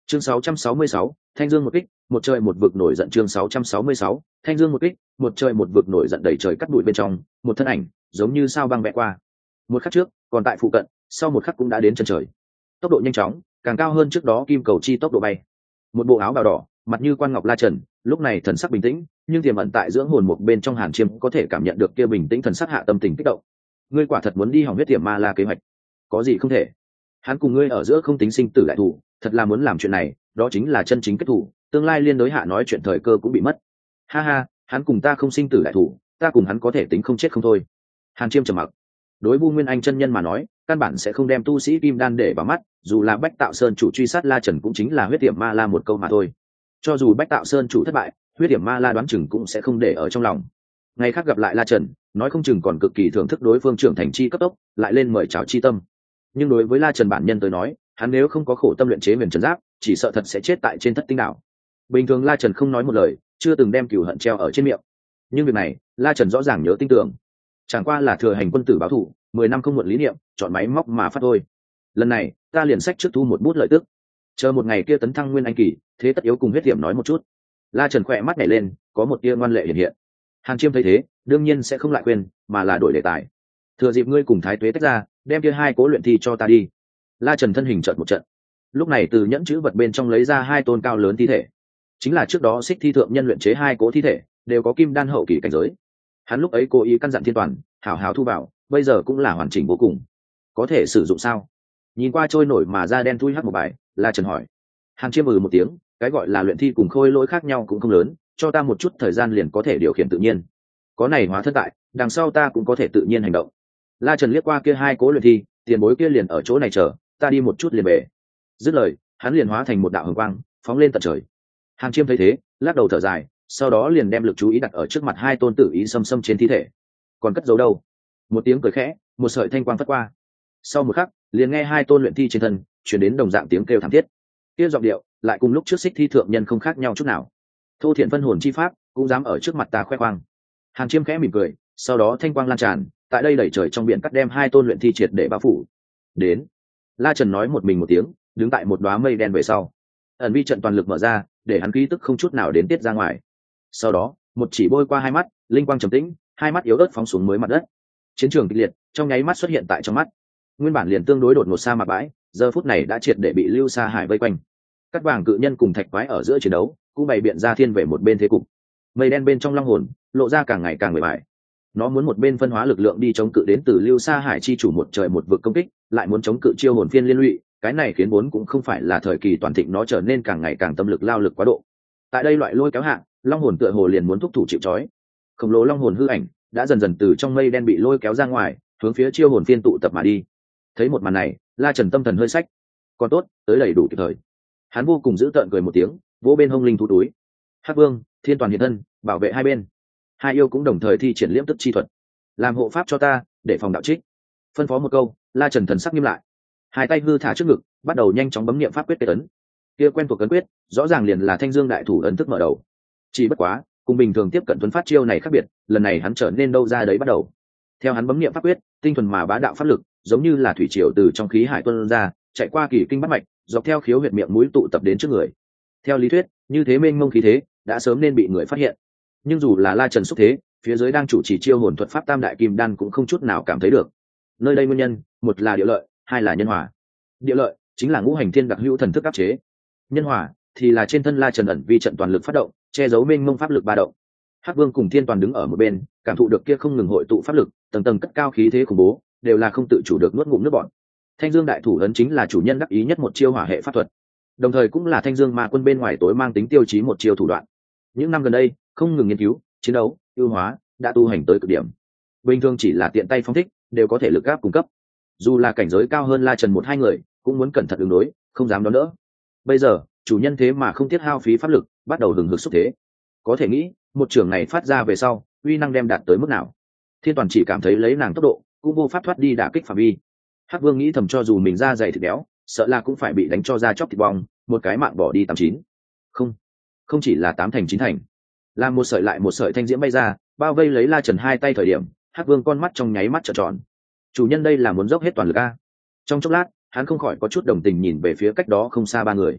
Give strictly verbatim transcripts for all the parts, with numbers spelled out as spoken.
chương sáu trăm sáu mươi sáu, thanh dương một kích, một trời một vực nổi giận. Chương sáu trăm sáu mươi sáu, thanh dương một kích, một trời một vực nổi giận. Đầy trời cắt bụi bên trong, một thân ảnh giống như sao băng vẽ qua. Một khắc trước còn tại phụ cận, sau một khắc cũng đã đến chân trời. Tốc độ nhanh chóng, càng cao hơn trước đó kim cầu chi tốc độ bay. Một bộ áo bào đỏ, mặt như quan ngọc La Trần, lúc này thần sắc bình tĩnh, nhưng tiềm ẩn tại dưỡng hồn một bên trong Hàn Chiêm có thể cảm nhận được kia bình tĩnh thần sắc hạ tâm tình kích động. Ngươi quả thật muốn đi hỏng huyết tiềm ma la kế hoạch? Có gì không thể? Hắn cùng ngươi ở giữa không tính sinh tử đại thủ, thật là muốn làm chuyện này, đó chính là chân chính kết thủ, tương lai liên đối hạ nói chuyện thời cơ cũng bị mất. Ha ha, hắn cùng ta không sinh tử đại thủ, ta cùng hắn có thể tính không chết không thôi. Hàn Chiêm trầm mặc. Đối Vu Nguyên Anh chân nhân mà nói, căn bản sẽ không đem tu sĩ kim đan để vào mắt, dù là Bách Tạo Sơn chủ truy sát La Trần cũng chính là huyết tiềm ma la một câu mà thôi. Cho dù Bách Tạo Sơn chủ thất bại, huyết tiềm ma la đoán chừng cũng sẽ không để ở trong lòng. Ngày khác gặp lại La Trần, nói không chừng còn cực kỳ thưởng thức đối phương trưởng thành chi cấp tốc, lại lên mời chào chi tâm. Nhưng đối với La Trần bản nhân tới nói, hắn nếu không có khổ tâm luyện chế huyền trần giáp, chỉ sợ thật sẽ chết tại trên thất tinh đảo. Bình thường La Trần không nói một lời, chưa từng đem cừu hận treo ở trên miệng. Nhưng việc này, La Trần rõ ràng nhớ tin tưởng. Chẳng qua là thừa hành quân tử báo thù, mười năm không muộn lý niệm, chọn máy móc mà phát thôi. Lần này, ta liền sách trước thu một bút lợi tức. Chờ một ngày kia tấn thăng nguyên anh kỳ, thế tất yếu cùng huyết tiệm nói một chút. La Trần khỏe mắt nhảy lên, có một tia ngoan lệ hiện hiện. Hàn Chiêm thấy thế, đương nhiên sẽ không lại quên, mà là đổi đề tài. Thừa dịp ngươi cùng Thái Tuế tách ra, đem kia hai cố luyện thi cho ta đi. La Trần thân hình chợt một trận. Lúc này từ nhẫn chữ vật bên trong lấy ra hai tôn cao lớn thi thể. Chính là trước đó Xích Thi thượng nhân luyện chế hai cố thi thể, đều có kim đan hậu kỳ cảnh giới. Hắn lúc ấy cố ý căn dặn Thiên Toàn, hảo hảo thu vào, bây giờ cũng là hoàn chỉnh vô cùng. Có thể sử dụng sao? Nhìn qua trôi nổi mà da đen thui hắc một bài, La Trần hỏi. Hàn Chiêm ừ một tiếng, cái gọi là luyện thi cùng khôi lỗi khác nhau cũng không lớn, cho ta một chút thời gian liền có thể điều khiển tự nhiên. Có này hóa thân tại, đằng sau ta cũng có thể tự nhiên hành động. La Trần liếc qua kia hai cố luyện thi, tiền bối kia liền ở chỗ này chờ, ta đi một chút liền về. Dứt lời, hắn liền hóa thành một đạo hồng quang, phóng lên tận trời. Hàn Chiêm thấy thế, lắc đầu thở dài, sau đó liền đem lực chú ý đặt ở trước mặt hai tôn tử ý xâm xâm trên thi thể. Còn cất giấu đâu? Một tiếng cười khẽ, một sợi thanh quang phất qua. Sau một khắc, liền nghe hai tôn luyện thi trên thân truyền đến đồng dạng tiếng kêu thảm thiết. Kia giọng điệu lại cùng lúc trước Xích Thi thượng nhân không khác nhau chút nào. Thô thiện phân hồn chi pháp cũng dám ở trước mặt ta khoe khoang. Hàn Chiêm khẽ mỉm cười, sau đó thanh quang lan tràn, tại đây đẩy trời trong biển cắt đem hai tôn luyện thi triệt để bao phủ. Đến. La Trần nói một mình một tiếng, đứng tại một đóa mây đen về sau. Ẩn vi trận toàn lực mở ra, để hắn khí tức không chút nào đến tiết ra ngoài. Sau đó, một chỉ bôi qua hai mắt, linh quang trầm tĩnh, hai mắt yếu ớt phóng xuống mới mặt đất. Chiến trường kịch liệt, trong nháy mắt xuất hiện tại trong mắt. Nguyên bản liền tương đối đột ngột sa mạc bãi, giờ phút này đã triệt để bị Lưu Sa Hải vây quanh. Cắt vàng cự nhân cùng thạch quái ở giữa chiến đấu, cũng bày biện ra thiên về một bên thế cục. Mây đen bên trong long hồn, lộ ra càng ngày càng bề bại. Nó muốn một bên phân hóa lực lượng đi chống cự đến từ Lưu Sa Hải chi chủ một trời một vực công kích, lại muốn chống cự chiêu hồn phiên liên lụy, cái này khiến vốn cũng không phải là thời kỳ toàn thịnh nó trở nên càng ngày càng tâm lực lao lực quá độ. Tại đây loại lôi kéo hạ, long hồn tựa hồ liền muốn thúc thủ chịu trói. Khổng lồ long hồn hư ảnh đã dần dần từ trong mây đen bị lôi kéo ra ngoài, hướng phía chiêu hồn phiên tụ tập mà đi. Thấy một màn này, La Trần tâm thần hơi sách. Còn tốt, tới đầy đủ kịp thời. Hắn vô cùng giữ tợn cười một tiếng, vỗ bên hông linh thú túi. Hắc Vương, Thiên Toàn hiện thân, bảo vệ hai bên. Hai yêu cũng đồng thời thi triển liễm tức chi thuật, làm hộ pháp cho ta, để phòng đạo trích. Phân phó một câu, La Trần thần sắc nghiêm lại, hai tay hư thả trước ngực, bắt đầu nhanh chóng bấm niệm pháp quyết kết ấn. Kia quen thuộc ấn quyết, rõ ràng liền là Thanh Dương đại thủ ấn thức mở đầu. Chỉ bất quá, cùng bình thường tiếp cận tuấn phát chiêu này khác biệt, lần này hắn trở nên đâu ra đấy bắt đầu. Theo hắn bấm niệm pháp quyết, tinh thuần mà bá đạo pháp lực, giống như là thủy triều từ trong khí hải tuôn ra, chạy qua kỳ kinh bát mạch, dọc theo khiếu huyệt miệng mũi tụ tập đến trước người. Theo lý thuyết, như thế mênh mông khí thế, đã sớm nên bị người phát hiện. Nhưng dù là La Trần xúc thế, phía dưới đang chủ trì chiêu hồn thuật pháp Tam đại kim đan cũng không chút nào cảm thấy được. Nơi đây nguyên nhân, một là địa lợi, hai là nhân hòa. Địa lợi chính là ngũ hành thiên đặc hữu thần thức áp chế. Nhân hòa thì là trên thân La Trần ẩn vi trận toàn lực phát động, che giấu mênh mông pháp lực ba động. Hắc Vương cùng Thiên Toàn đứng ở một bên, cảm thụ được kia không ngừng hội tụ pháp lực, tầng tầng cất cao khí thế khủng bố, đều là không tự chủ được nuốt ngụm nước bọt. Thanh Dương đại thủ ấn chính là chủ nhân đắc ý nhất một chiêu hỏa hệ pháp thuật, đồng thời cũng là Thanh Dương ma quân bên ngoài tối mang tính tiêu chí một chiêu thủ đoạn. Những năm gần đây, không ngừng nghiên cứu, chiến đấu, ưu hóa, đã tu hành tới cực điểm. Bình thường chỉ là tiện tay phóng thích, đều có thể lực áp cung cấp. Dù là cảnh giới cao hơn La Trần một hai người, cũng muốn cẩn thận ứng đối, không dám đón đỡ. Bây giờ, chủ nhân thế mà không tiếc hao phí pháp lực, bắt đầu hừng hực xúc thế. Có thể nghĩ, một trường này phát ra về sau, uy năng đem đạt tới mức nào. Thiên Toàn chỉ cảm thấy lấy nàng tốc độ, cũng vô pháp thoát đi đả kích phạm vi. Hắc Vương nghĩ thầm cho dù mình ra dày thịt béo, sợ là cũng phải bị đánh cho ra chóc thịt bong, một cái mạng bỏ đi tám chín. Không, không chỉ là tám thành chín thành. Làm một sợi lại một sợi thanh diễm bay ra, bao vây lấy La Trần hai tay thời điểm, Hắc Vương con mắt trong nháy mắt trợn tròn. Chủ nhân đây là muốn dốc hết toàn lực a. Trong chốc lát, hắn không khỏi có chút đồng tình nhìn về phía cách đó không xa ba người.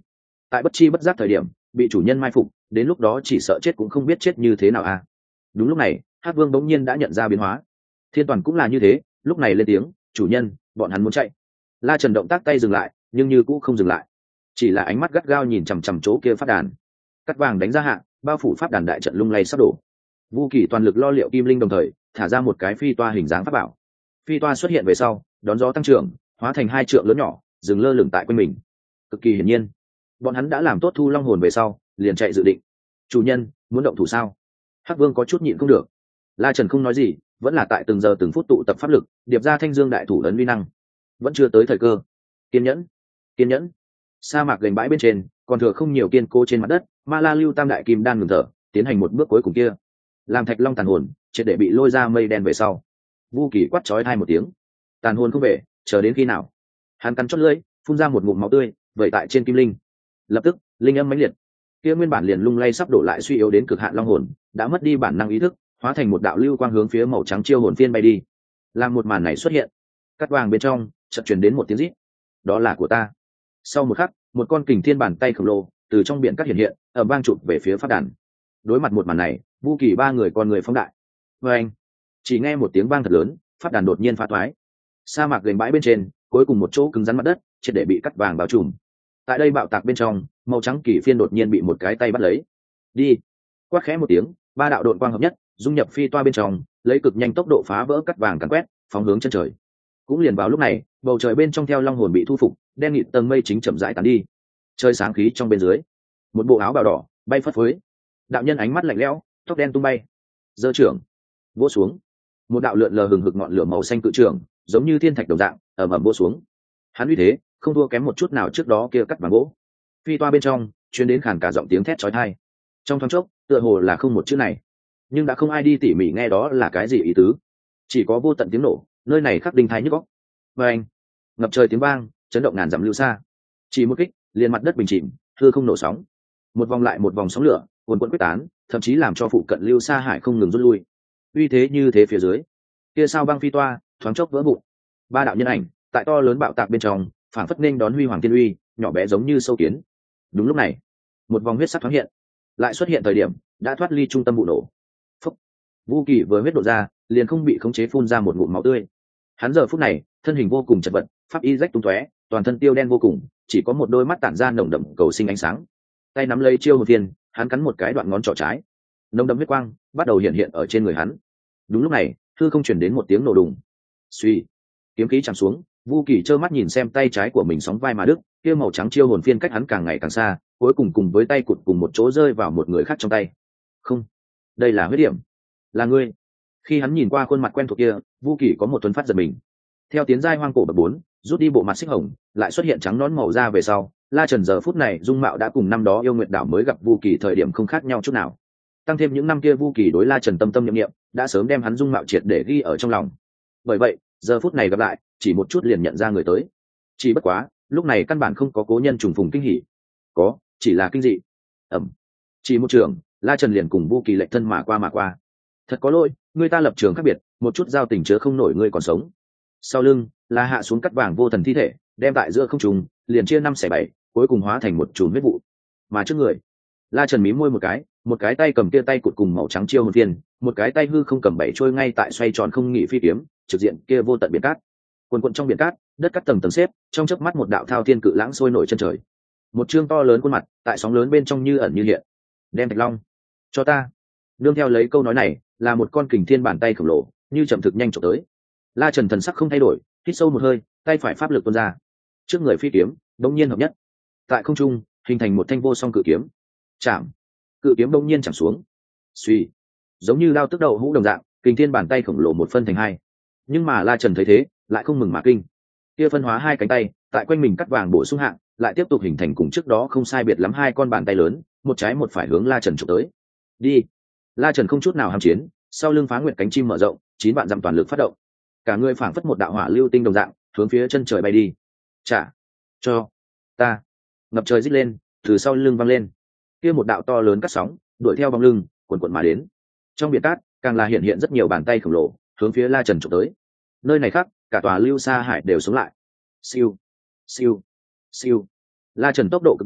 tại bất chi bất giác thời điểm bị chủ nhân mai phục, đến lúc đó chỉ sợ chết cũng không biết chết như thế nào à. Đúng lúc này Hắc Vương bỗng nhiên đã nhận ra biến hóa. Thiên Toàn cũng là như thế, lúc này lên tiếng, chủ nhân, bọn hắn muốn chạy. La Trần động tác tay dừng lại, nhưng như cũ không dừng lại, chỉ là ánh mắt gắt gao nhìn chằm chằm chỗ kia phát đàn. Cắt vàng đánh ra hạ, bao phủ pháp đàn đại trận lung lay sắp đổ. Vu Kỳ toàn lực lo liệu kim linh, đồng thời thả ra một cái phi toa hình dáng pháp bảo. Phi toa xuất hiện về sau, đón gió tăng trưởng, hóa thành hai trượng lớn nhỏ, dừng lơ lửng tại quanh mình. Cực kỳ hiển nhiên, bọn hắn đã làm tốt thu long hồn về sau, liền chạy dự định. Chủ nhân, muốn động thủ sao? Hắc Vương có chút nhịn không được. La Trần không nói gì, vẫn là tại từng giờ từng phút tụ tập pháp lực, điệp ra thanh dương đại thủ ấn uy năng. Vẫn chưa tới thời cơ. Kiên nhẫn, kiên nhẫn. Sa mạc gành bãi bên trên, còn thừa không nhiều kiên cố trên mặt đất, Ma La Lưu Tam đại kim đan ngừng thở, tiến hành một bước cuối cùng kia. Làm Thạch Long tàn hồn, triệt để bị lôi ra mây đen về sau. Vu Kỳ quát chói tai một tiếng. Tàn hồn không về, chờ đến khi nào? Hắn cắn chót lưỡi, phun ra một ngụm máu tươi, vẩy tại trên kim linh. Lập tức, linh âm mãnh liệt. Kia nguyên bản liền lung lay sắp đổ lại suy yếu đến cực hạn long hồn, đã mất đi bản năng ý thức, hóa thành một đạo lưu quang hướng phía màu trắng chiêu hồn phiên bay đi. Làm một màn này xuất hiện, cắt vàng bên trong chợt truyền đến một tiếng rít. Đó là của ta. Sau một khắc, một con kình thiên bàn tay khổng lồ từ trong biển cắt hiện hiện, ầm vang chụp về phía phát đàn. Đối mặt một màn này, Vu Kỳ ba người con người phóng đại. Và anh, chỉ nghe một tiếng vang thật lớn, phát đàn đột nhiên phá thoái. Sa mạc gành bãi bên trên, cuối cùng một chỗ cứng rắn mặt đất, triệt để bị cắt vàng bao trùm. Tại đây bạo tạc bên trong, màu trắng kỳ phiên đột nhiên bị một cái tay bắt lấy. Đi! Quát khẽ một tiếng, ba đạo độn quang hợp nhất, dung nhập phi toa bên trong, lấy cực nhanh tốc độ phá vỡ cắt vàng càn quét, phóng hướng chân trời. Cũng liền vào lúc này, bầu trời bên trong theo long hồn bị thu phục, đen nghịt tầng mây chính chậm rãi tán đi. Trời sáng khí trong bên dưới, một bộ áo bào đỏ bay phất phới. Đạo nhân ánh mắt lạnh lẽo, tóc đen tung bay. Giơ trưởng, vỗ xuống. Một đạo lượn lờ hừng hực ngọn lửa màu xanh cự trường, giống như thiên thạch đồng dạng, ầm ầm vỗ xuống. Hắn uy thế, không thua kém một chút nào trước đó kia cắt vàng gỗ. Phi toa bên trong, truyền đến khàn cả giọng tiếng thét chói tai. Trong thoáng chốc, tựa hồ là không một chữ này, nhưng đã không ai đi tỉ mỉ nghe đó là cái gì ý tứ. Chỉ có vô tận tiếng nổ, nơi này khắc đinh thai nhức óc. Và anh, ngập trời tiếng vang, chấn động ngàn dặm lưu xa. Chỉ một kích, liền mặt đất bình chìm, hư không nổ sóng. Một vòng lại một vòng sóng lửa, cuồn cuộn quyết tán, thậm chí làm cho phụ cận lưu xa hải không ngừng rút lui. Uy thế như thế phía dưới, kia sao băng phi toa, thoáng chốc vỡ vụn. Ba đạo nhân ảnh, tại to lớn bạo tạc bên trong, phản phất nên đón huy hoàng tiên uy, nhỏ bé giống như sâu kiến. Đúng lúc này, một vòng huyết sắc thoáng hiện, lại xuất hiện thời điểm đã thoát ly trung tâm vụ nổ. Phúc. Vu Kỳ vừa huyết độ ra, liền không bị khống chế phun ra một ngụm máu tươi. Hắn giờ phút này, thân hình vô cùng chật vật, pháp y rách tung tóe, toàn thân tiêu đen vô cùng, chỉ có một đôi mắt tản ra nồng đậm cầu sinh ánh sáng. Tay nắm lấy chiêu hồn phiên, hắn cắn một cái đoạn ngón trỏ trái, nồng đậm huyết quang bắt đầu hiện hiện ở trên người hắn. Đúng lúc này, hư không chuyển đến một tiếng nổ đùng. Suy, kiếm khí chạm xuống, Vu Kỳ trơ mắt nhìn xem tay trái của mình sóng vai mà đứt, kia màu trắng chiêu hồn phiên cách hắn càng ngày càng xa, cuối cùng cùng với tay cụt cùng một chỗ rơi vào một người khác trong tay. Không, đây là huyết điểm, là ngươi. Khi hắn nhìn qua khuôn mặt quen thuộc kia, Vu Kỳ có một tuấn phát giật mình. Theo tiến giai hoang cổ bậc bốn, rút đi bộ mặt xích hồng, lại xuất hiện trắng nón màu da về sau, La Trần giờ phút này dung mạo đã cùng năm đó yêu nguyệt đảo mới gặp Vu Kỳ thời điểm không khác nhau chút nào. Tăng thêm những năm kia Vu Kỳ đối La Trần tâm tâm niệm niệm, đã sớm đem hắn dung mạo triệt để ghi ở trong lòng. Bởi vậy, giờ phút này gặp lại, chỉ một chút liền nhận ra người tới. Chỉ bất quá, lúc này căn bản không có cố nhân trùng phùng kinh hỉ, có, chỉ là kinh dị. Ẩm. Chỉ một trường, La Trần liền cùng Vu Kỳ lệch thân mà qua mà qua. Thật có lỗi, người ta lập trường khác biệt, một chút giao tình chớ không nổi ngươi còn sống. Sau lưng là hạ xuống cắt vàng vô thần thi thể, đem tại giữa không trùng, liền chia năm xẻ bảy, cuối cùng hóa thành một chùm huyết vụ. Mà trước người, La Trần mím môi một cái, một cái tay cầm kia tay cụt cùng màu trắng chiêu hồn phiên, một cái tay hư không cầm bảy trôi ngay tại xoay tròn không nghỉ phi kiếm, trực diện kia vô tận biển cát. Quần quần trong biển cát, đất cát tầng tầng xếp, trong chớp mắt một đạo thao thiên cự lãng sôi nổi chân trời. Một trương to lớn khuôn mặt, tại sóng lớn bên trong như ẩn như hiện. Đem Thạch Long cho ta. Nương theo lấy câu nói này, là một con kình thiên bàn tay khổng lồ, như chậm thực nhanh chụp tới. La Trần thần sắc không thay đổi, hít sâu một hơi, tay phải pháp lực tuôn ra. Trước người phi kiếm, đột nhiên hợp nhất. Tại không trung, hình thành một thanh vô song cự kiếm. Chạm. Cự kiếm đột nhiên chạm xuống. Suy. Giống như lao tức đầu hũ đồng dạng, kình thiên bàn tay khổng lồ một phân thành hai. Nhưng mà La Trần thấy thế, lại không mừng mà kinh. Kia phân hóa hai cánh tay, tại quanh mình cắt vàng bổ sung hạng, lại tiếp tục hình thành cùng trước đó không sai biệt lắm hai con bàn tay lớn, một trái một phải hướng La Trần chụp tới. Đi. La Trần không chút nào ham chiến, sau lưng Phá Nguyệt cánh chim mở rộng, chín vạn dặm toàn lực phát động. Cả người phảng phất một đạo hỏa lưu tinh đồng dạng, hướng phía chân trời bay đi. Trả cho ta. Ngập trời rít lên, từ sau lưng văng lên. Kia một đạo to lớn cắt sóng, đuổi theo bóng lưng, cuồn cuộn mà đến. Trong biển cát, càng là hiện hiện rất nhiều bàn tay khổng lồ, hướng phía La Trần chụp tới. Nơi này khác, cả tòa lưu sa hải đều sống lại. Siêu, siêu, siêu. La Trần tốc độ cực nhanh,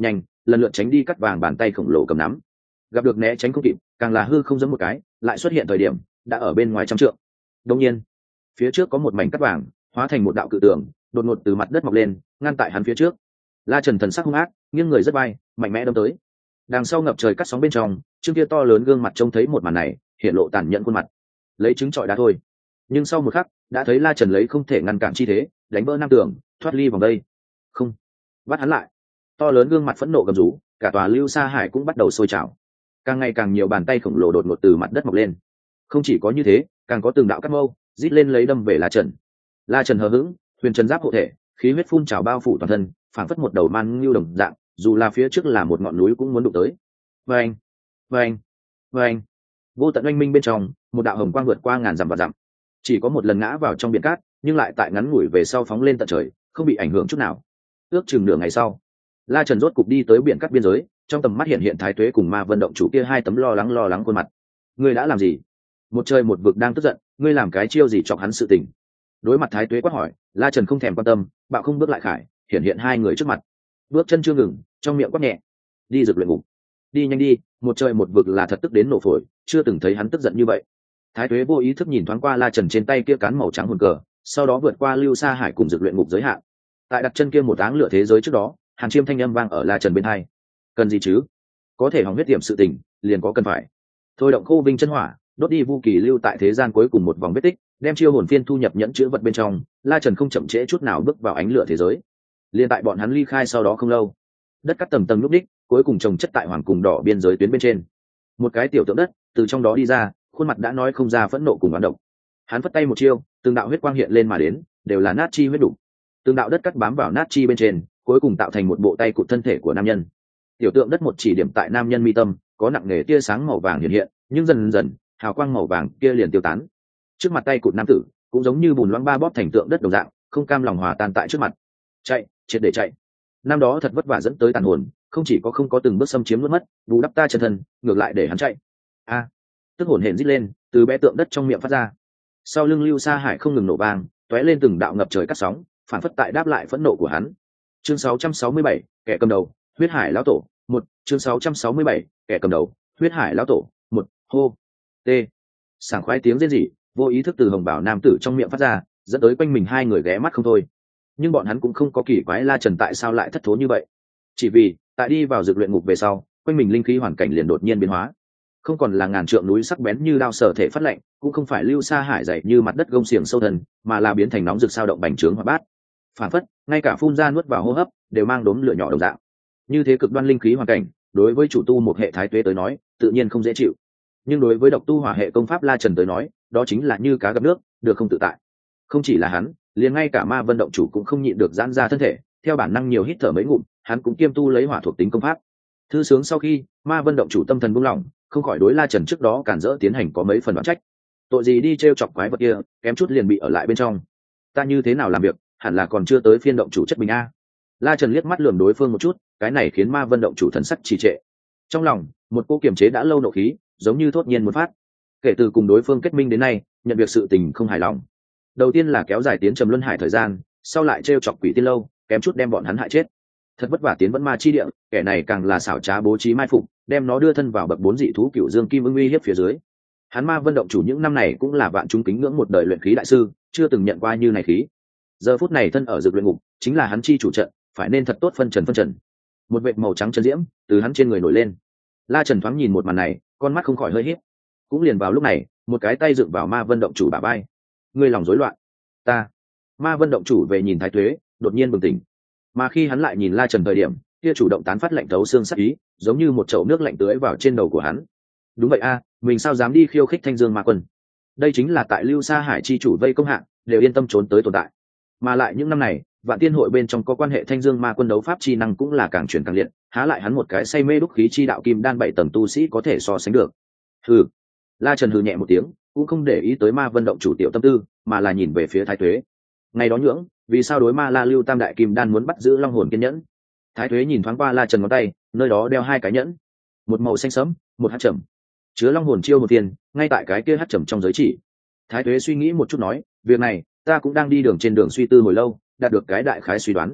lần lượt tránh đi cắt vàng bàn tay khổng lồ cầm nắm. Gặp được né tránh không kịp, càng là hư không giẫm một cái, lại xuất hiện thời điểm đã ở bên ngoài trăm trượng. Đột nhiên, phía trước có một mảnh cắt vàng hóa thành một đạo cự tường, đột ngột từ mặt đất mọc lên, ngăn tại hắn phía trước. La Trần thần sắc hung ác, nghiêng người rất bay, mạnh mẽ đâm tới. Đằng sau ngập trời cắt sóng bên trong, trương kia to lớn gương mặt trông thấy một màn này, hiện lộ tàn nhẫn khuôn mặt. Lấy trứng trọi đá thôi. Nhưng sau một khắc, đã thấy La Trần lấy không thể ngăn cản chi thế, đánh vỡ nam tường, thoát ly vòng đây. Không, bắt hắn lại. To lớn gương mặt phẫn nộ gầm rú, cả tòa Lưu Sa Hải cũng bắt đầu sôi trào. Càng ngày càng nhiều bàn tay khổng lồ đột ngột từ mặt đất mọc lên. Không chỉ có như thế, càng có từng đạo cắt mâu rít lên lấy đâm về La Trần. La Trần hờ hững, huyền trần giáp hộ thể, khí huyết phun trào bao phủ toàn thân, phảng phất một đầu man ngưu đồng dạng, dù là phía trước là một ngọn núi cũng muốn đụng tới. Vâng, vâng, vâng. Vô tận oanh minh bên trong, một đạo hồng quang vượt qua ngàn dặm và dặm, chỉ có một lần ngã vào trong biển cát, nhưng lại tại ngắn ngủi về sau phóng lên tận trời, không bị ảnh hưởng chút nào. Ước chừng nửa ngày sau, La Trần rốt cục đi tới biển cát biên giới, trong tầm mắt hiện hiện Thái Tuế cùng Ma Vân động chủ kia hai tấm lo lắng lo lắng khuôn mặt. Ngươi đã làm gì? Một trời một vực đang tức giận, ngươi làm cái chiêu gì chọc hắn sự tình? Đối mặt Thái Tuế quát hỏi, La Trần không thèm quan tâm, bạo không bước lại khải, hiện hiện hai người trước mặt. Bước chân chưa ngừng, trong miệng quát nhẹ, đi rực luyện ngục, đi nhanh đi. Một trời một vực là thật tức đến nổ phổi, chưa từng thấy hắn tức giận như vậy. Thái Tuế vô ý thức nhìn thoáng qua La Trần trên tay kia cán màu trắng hồn cờ, sau đó vượt qua Lưu Sa Hải cùng rực luyện ngục giới hạn. Tại đặt chân kia một áng lửa thế giới trước đó, Hàn Chiêm thanh âm vang ở La Trần bên hai. Cần gì chứ? Có thể hỏng huyết tiệm sự tình, liền có cần phải. Thôi động khô vinh chân hỏa, đốt đi vu kỳ lưu tại thế gian cuối cùng một vòng vết tích, đem chiêu hồn phiên thu nhập nhẫn chữ vật bên trong. La Trần không chậm trễ chút nào bước vào ánh lửa thế giới. Liên tại bọn hắn ly khai sau đó không lâu, đất cắt tầng tầng lúc đích, cuối cùng trồng chất tại hoàng cùng đỏ biên giới tuyến bên trên. Một cái tiểu tượng đất từ trong đó đi ra, khuôn mặt đã nói không ra phẫn nộ cùng oán độc. Hắn phất tay một chiêu, từng đạo huyết quang hiện lên mà đến, đều là nát chi huyết đủ. Từng đạo đất cắt bám vào nát chi bên trên, cuối cùng tạo thành một bộ tay cụt thân thể của nam nhân. Tiểu tượng đất một chỉ điểm tại nam nhân mi tâm, có nặng nề tia sáng màu vàng hiện hiện, nhưng dần dần hào quang màu vàng kia liền tiêu tán. Trước mặt tay cụt nam tử cũng giống như bùn loãng ba bóp thành tượng đất đồng dạng, không cam lòng hòa tan tại trước mặt. Chạy, triệt để chạy. Năm đó thật vất vả dẫn tới tàn hồn, không chỉ có không có từng bước xâm chiếm nuốt mất, bù đắp ta chân thân, ngược lại để hắn chạy. A! Tức hồn hển rít lên, từ bé tượng đất trong miệng phát ra. Sau lưng Lưu Sa Hải không ngừng nổ vang, tóe lên từng đạo ngập trời cắt sóng, phản phất tại đáp lại phẫn nộ của hắn. Chương sáu trăm sáu mươi bảy, kẻ cầm đầu, huyết hải lão tổ. Một. Chương sáu trăm sáu mươi bảy, kẻ cầm đầu, huyết hải lão tổ. Một. Hô. T. Sảng khoái tiếng rên rỉ, vô ý thức từ hồng bảo nam tử trong miệng phát ra, dẫn tới quanh mình hai người ghé mắt không thôi. Nhưng bọn hắn cũng không có kỳ quái La Trần tại sao lại thất thố như vậy, chỉ vì tại đi vào dược luyện ngục về sau, quanh mình linh khí hoàn cảnh liền đột nhiên biến hóa, không còn là ngàn trượng núi sắc bén như đao sở thể phát lạnh, cũng không phải Lưu Sa Hải dày như mặt đất gông xiềng sâu thần, mà là biến thành nóng rực sao động bành trướng hoạt bát. Phản phất ngay cả phun ra nuốt vào hô hấp đều mang đốm lửa nhỏ đồng dạng. Như thế cực đoan linh khí hoàn cảnh, đối với chủ tu một hệ Thái Tuế tới nói tự nhiên không dễ chịu, nhưng đối với độc tu hỏa hệ công pháp La Trần tới nói, đó chính là như cá gặp nước, được không tự tại. Không chỉ là hắn, liền ngay cả Ma Vân động chủ cũng không nhịn được giãn ra thân thể, theo bản năng nhiều hít thở mấy ngụm. Hắn cũng kiêm tu lấy hỏa thuộc tính công pháp. Thư sướng sau khi, Ma Vân động chủ tâm thần buông lỏng, không khỏi đối La Trần trước đó cản rỡ tiến hành có mấy phần oán trách. Tội gì đi trêu chọc quái vật kia, kém chút liền bị ở lại bên trong. Ta như thế nào làm việc, hẳn là còn chưa tới phiên động chủ chất bình a. La Trần liếc mắt lườm đối phương một chút, cái này khiến Ma Vân động chủ thần sắc trì trệ. Trong lòng, một cô kiềm chế đã lâu nộ khí, giống như thốt nhiên muốn phát. Kể từ cùng đối phương kết minh đến nay, nhận việc sự tình không hài lòng. Đầu tiên là kéo dài tiến trầm luân hải thời gian, sau lại trêu chọc quỷ tiên lâu, kém chút đem bọn hắn hại chết. Thật vất vả tiến vẫn ma chi địa, kẻ này càng là xảo trá bố trí mai phục, đem nó đưa thân vào bậc bốn dị thú cựu dương kim ưng uy hiếp phía dưới. Hắn Ma Vân động chủ những năm này cũng là vạn chúng kính ngưỡng một đời luyện khí đại sư, chưa từng nhận qua như này khí. Giờ phút này thân ở dược luyện ngục, chính là hắn chi chủ trận, phải nên thật tốt phân trần phân trần. Một vệt màu trắng chân diễm từ hắn trên người nổi lên. La Trần thoáng nhìn một màn này, con mắt không khỏi hơi híp. Cũng liền vào lúc này, một cái tay dựng vào Ma Vân động chủ bả vai. Ngươi lòng rối loạn. Ta. Ma Vân động chủ về nhìn Thái Tuế, đột nhiên bừng tỉnh. Mà khi hắn lại nhìn La Trần thời điểm, kia chủ động tán phát lạnh thấu xương sắc ý, giống như một chậu nước lạnh tưới vào trên đầu của hắn. Đúng vậy a, mình sao dám đi khiêu khích Thanh Dương Ma Quân? Đây chính là tại Lưu Sa Hải chi chủ vây công hạng, đều yên tâm trốn tới tồn tại. Mà lại những năm này, Vạn Tiên hội bên trong có quan hệ Thanh Dương Ma Quân đấu pháp chi năng cũng là càng truyền càng liệt, há lại hắn một cái say mê đúc khí chi đạo kim đan bảy tầng tu sĩ có thể so sánh được. Hừ. La Trần hừ nhẹ một tiếng, cũng không để ý tới Ma Vân động chủ tiểu tâm tư, mà là nhìn về phía Thái Tuế. Ngày đó nhưỡng, vì sao đối Ma La Lưu Tam đại kim đan muốn bắt giữ long hồn kiên nhẫn? Thái Tuế nhìn thoáng qua La Trần ngón tay, nơi đó đeo hai cái nhẫn, một màu xanh sẫm, một hắc trầm, chứa long hồn chiêu một tiền, ngay tại cái kia hắc trầm trong giới chỉ. Thái Tuế suy nghĩ một chút nói, việc này ta cũng đang đi đường trên đường suy tư hồi lâu, đạt được cái đại khái suy đoán.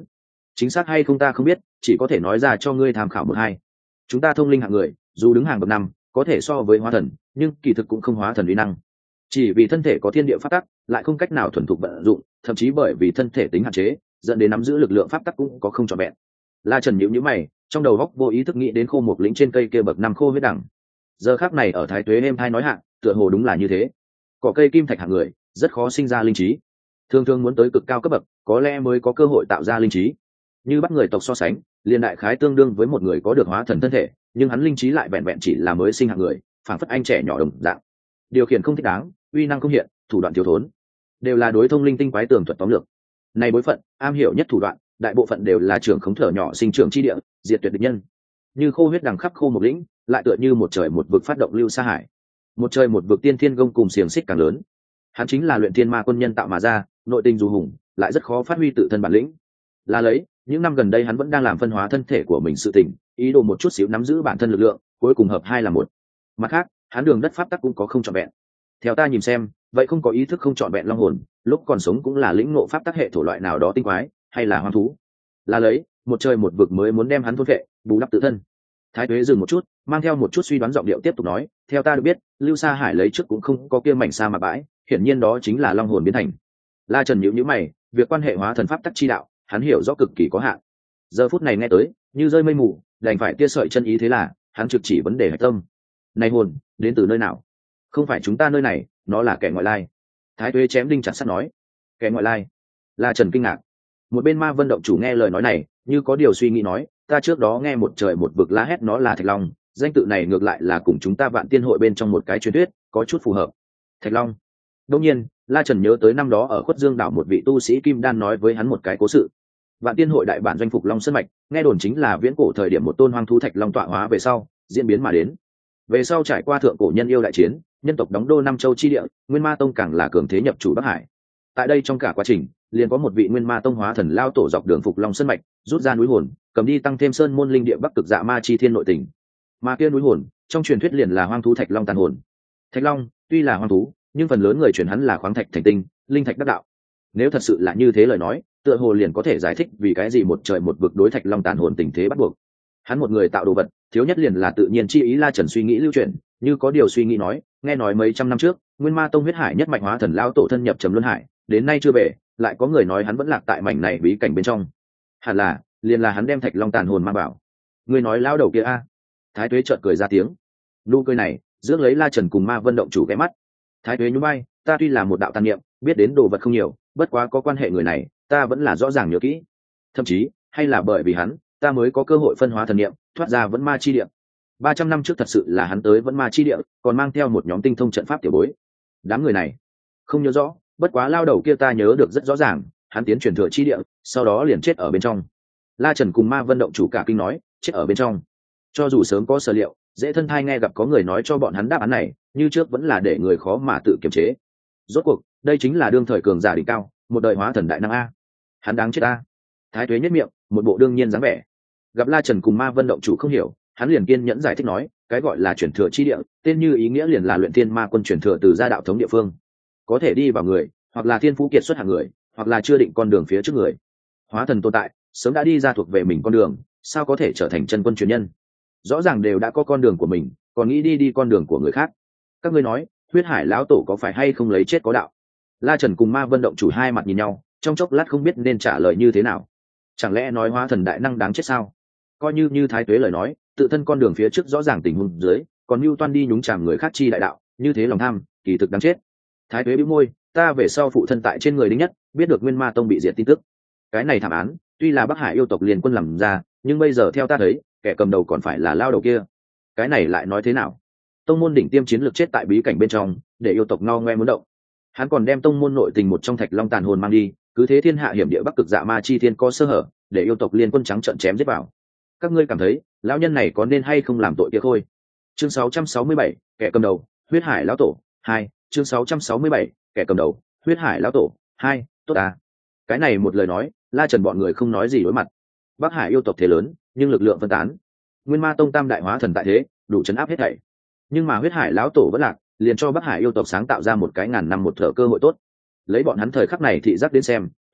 chính xác hay không ta không biết, chỉ có thể nói ra cho ngươi tham khảo một hai. Chúng ta thông linh hạng người dù đứng hàng bậc năm có thể so với hóa thần, nhưng kỳ thực cũng không hóa thần uy năng, chỉ vì thân thể có thiên địa pháp tắc lại không cách nào thuần thục vận dụng, thậm chí bởi vì thân thể tính hạn chế dẫn đến nắm giữ lực lượng pháp tắc cũng có không trọn vẹn. La Trần nhíu nhíu mày, trong đầu góc vô ý thức nghĩ đến khô một lĩnh trên cây kia bậc năm khô huyết đẳng. Giờ khắc này ở Thái Tuế êm thai nói hạ, tựa hồ đúng là như thế. Cỏ cây kim thạch hạng người rất khó sinh ra linh trí, thường thường muốn tới cực cao cấp bậc có lẽ mới có cơ hội tạo ra linh trí. Như bắt người tộc so sánh, liền đại khái tương đương với một người có được hóa thần thân thể, nhưng hắn linh trí lại vẹn vẹn chỉ là mới sinh hạng người, phảng phất anh trẻ nhỏ đồng dạng. Điều khiển không thích đáng, uy năng không hiện, thủ đoạn thiếu thốn, đều là đối thông linh tinh quái tường thuật tóm lược. Này bối phận, am hiểu nhất thủ đoạn, đại bộ phận đều là trưởng khống thở nhỏ sinh trưởng chi địa, diệt tuyệt địch nhân. Như khô huyết đằng khắp khô một lĩnh, lại tựa như một trời một vực phát động lưu sa hải. Một trời một vực tiên thiên gông cùng xiềng xích càng lớn. Hắn chính là luyện thiên ma quân nhân tạo mà ra, nội tình dù hùng, lại rất khó phát huy tự thân bản lĩnh. Là lấy, những năm gần đây hắn vẫn đang làm phân hóa thân thể của mình sự tình, ý đồ một chút xíu nắm giữ bản thân lực lượng, cuối cùng hợp hai là một. Mặt khác, hắn đường đất pháp tắc cũng có không trọn vẹn. Theo ta nhìn xem, vậy không có ý thức không trọn vẹn long hồn, lúc còn sống cũng là lĩnh ngộ pháp tắc hệ thổ loại nào đó tinh quái, hay là hoang thú. Là lấy, một trời một vực mới muốn đem hắn thôn vệ, bù đắp tự thân. Thái Tuế dừng một chút, mang theo một chút suy đoán giọng điệu tiếp tục nói, theo ta được biết, Lưu Sa Hải lấy trước cũng không có kia mảnh sa mạc bãi, hiển nhiên đó chính là long hồn biến thành. La Trần nhíu nhíu mày, việc quan hệ hóa thần pháp tắc chi đạo, hắn hiểu rõ cực kỳ có hạn. Giờ phút này nghe tới, như rơi mây mù, đành phải tia sợi chân ý thế là, hắn trực chỉ vấn đề hạch tâm. Này hồn, đến từ nơi nào? Không phải chúng ta nơi này, nó là kẻ ngoại lai. Thái Tuế chém đinh chặt sắt nói. Kẻ ngoại lai? La Trần kinh ngạc. Một bên Ma Vân động chủ nghe lời nói này, như có điều suy nghĩ nói, ta trước đó nghe một trời một vực la hét nó là Thạch Long, danh tự này ngược lại là cùng chúng ta Vạn Tiên hội bên trong một cái truyền thuyết, có chút phù hợp. Thạch Long. Đương nhiên, La Trần nhớ tới năm đó ở Khuất Dương đảo một vị tu sĩ Kim Đan nói với hắn một cái cố sự. Vạn Tiên hội đại bản doanh phục Long Sơn mạch, nghe đồn chính là viễn cổ thời điểm một tôn hoang thú Thạch Long tọa hóa về sau, diễn biến mà đến. Về sau trải qua thượng cổ nhân yêu đại chiến, nhân tộc đóng đô năm châu chi địa, Nguyên Ma tông càng là cường thế nhập chủ Bắc Hải. Tại đây trong cả quá trình, liền có một vị Nguyên Ma tông hóa thần lao tổ dọc đường phục Long Sơn mạch, rút ra núi hồn, cầm đi tăng thêm sơn môn linh địa Bắc cực dạ ma chi thiên nội tình. Mà kia núi hồn, trong truyền thuyết liền là hoang thú Thạch Long tàn hồn. Thạch Long tuy là hoang thú, nhưng phần lớn người truyền hắn là khoáng thạch thành tinh, linh thạch đắc đạo. Nếu thật sự là như thế lời nói, tựa hồ liền có thể giải thích vì cái gì một trời một vực đối Thạch Long tàn hồn tình thế bắt buộc. Hắn một người tạo đồ vật, thiếu nhất liền là tự nhiên chi ý. La Trần suy nghĩ lưu chuyển, như có điều suy nghĩ nói, nghe nói mấy trăm năm trước, Nguyên Ma tông huyết hải nhất mạch hóa thần lão tổ thân nhập Trầm Luân Hải, đến nay chưa về, lại có người nói hắn vẫn lạc tại mảnh này bí cảnh bên trong. Hẳn là, liền là hắn đem Thạch Long tàn hồn mang bảo. Ngươi nói lão đầu kia a? Thái Tuế chợt cười ra tiếng. Nụ cười này, rước lấy La Trần cùng Ma Vân động chủ ghé mắt. Thái Tuế nhún vai, ta tuy là một đạo tàn niệm, biết đến đồ vật không nhiều, bất quá có quan hệ người này, ta vẫn là rõ ràng nhớ kỹ. Thậm chí, hay là bởi vì hắn, ta mới có cơ hội phân hóa thần niệm, thoát ra vẫn ma chi địa. Ba trăm năm trước thật sự là hắn tới vẫn ma chi địa, còn mang theo một nhóm tinh thông trận pháp tiểu bối. Đám người này, không nhớ rõ, bất quá lao đầu kia ta nhớ được rất rõ ràng, hắn tiến truyền thừa chi địa, sau đó liền chết ở bên trong. La Trần cùng Ma Vân động chủ cả kinh nói, chết ở bên trong. Cho dù sớm có sở liệu, dễ thân thai nghe gặp có người nói cho bọn hắn đáp án này, như trước vẫn là để người khó mà tự kiềm chế. Rốt cuộc, đây chính là đương thời cường giả đỉnh cao, một đời hóa thần đại năng a. Hắn đáng chết a. Thái Tuế nhất miệng, một bộ đương nhiên dáng vẻ. Gặp La Trần cùng Ma Vân động chủ không hiểu, hắn liền kiên nhẫn giải thích nói, cái gọi là truyền thừa chi địa, tên như ý nghĩa liền là luyện thiên ma quân truyền thừa từ gia đạo thống địa phương. Có thể đi vào người, hoặc là thiên phú kiệt xuất hạng người, hoặc là chưa định con đường phía trước người. Hóa thần tồn tại, sớm đã đi ra thuộc về mình con đường, sao có thể trở thành chân quân truyền nhân? Rõ ràng đều đã có con đường của mình, còn nghĩ đi đi con đường của người khác. Các ngươi nói, huyết hải lão tổ có phải hay không lấy chết có đạo? La Trần cùng Ma Vân động chủ hai mặt nhìn nhau, trong chốc lát không biết nên trả lời như thế nào. Chẳng lẽ nói hóa thần đại năng đáng chết sao? Coi như như Thái Tuế lời nói, tự thân con đường phía trước rõ ràng tình huống dưới, còn mưu toan đi nhúng chàm người khác chi đại đạo, như thế lòng tham, kỳ thực đáng chết. Thái Tuế bĩu môi, ta về sau phụ thân tại trên người đinh nhất, biết được Nguyên Ma tông bị diệt tin tức. Cái này thảm án, tuy là Bắc Hải yêu tộc liên quân làm ra, nhưng bây giờ theo ta thấy, kẻ cầm đầu còn phải là lao đầu kia. Cái này lại nói thế nào? Tông môn đỉnh tiêm chiến lược chết tại bí cảnh bên trong, để yêu tộc ngao ngoe muốn động. Hắn còn đem tông môn nội tình một trong Thạch Long tàn hồn mang đi, cứ thế thiên hạ hiểm địa Bắc cực dạ ma chi thiên có sơ hở, để yêu tộc liên quân trắng trợn chém giết vào. Các ngươi cảm thấy, lão nhân này có nên hay không làm tội kia khôi? Chương sáu trăm sáu mươi bảy, kẻ cầm đầu, huyết hải lão tổ hai. Chương sáu trăm sáu mươi bảy, kẻ cầm đầu, huyết hải lão tổ hai. Tốt à? Cái này một lời nói, La Trần bọn người không nói gì đối mặt. Bắc Hải yêu tộc thế lớn, nhưng lực lượng phân tán. Nguyên Ma tông tam đại hóa thần tại thế, đủ chấn áp hết thảy. Nhưng mà huyết hải lão tổ vẫn lạc, liền cho Bắc Hải yêu tộc sáng tạo ra một cái ngàn năm một thở cơ hội tốt. Lấy bọn hắn thời khắc này thị giác đến xem,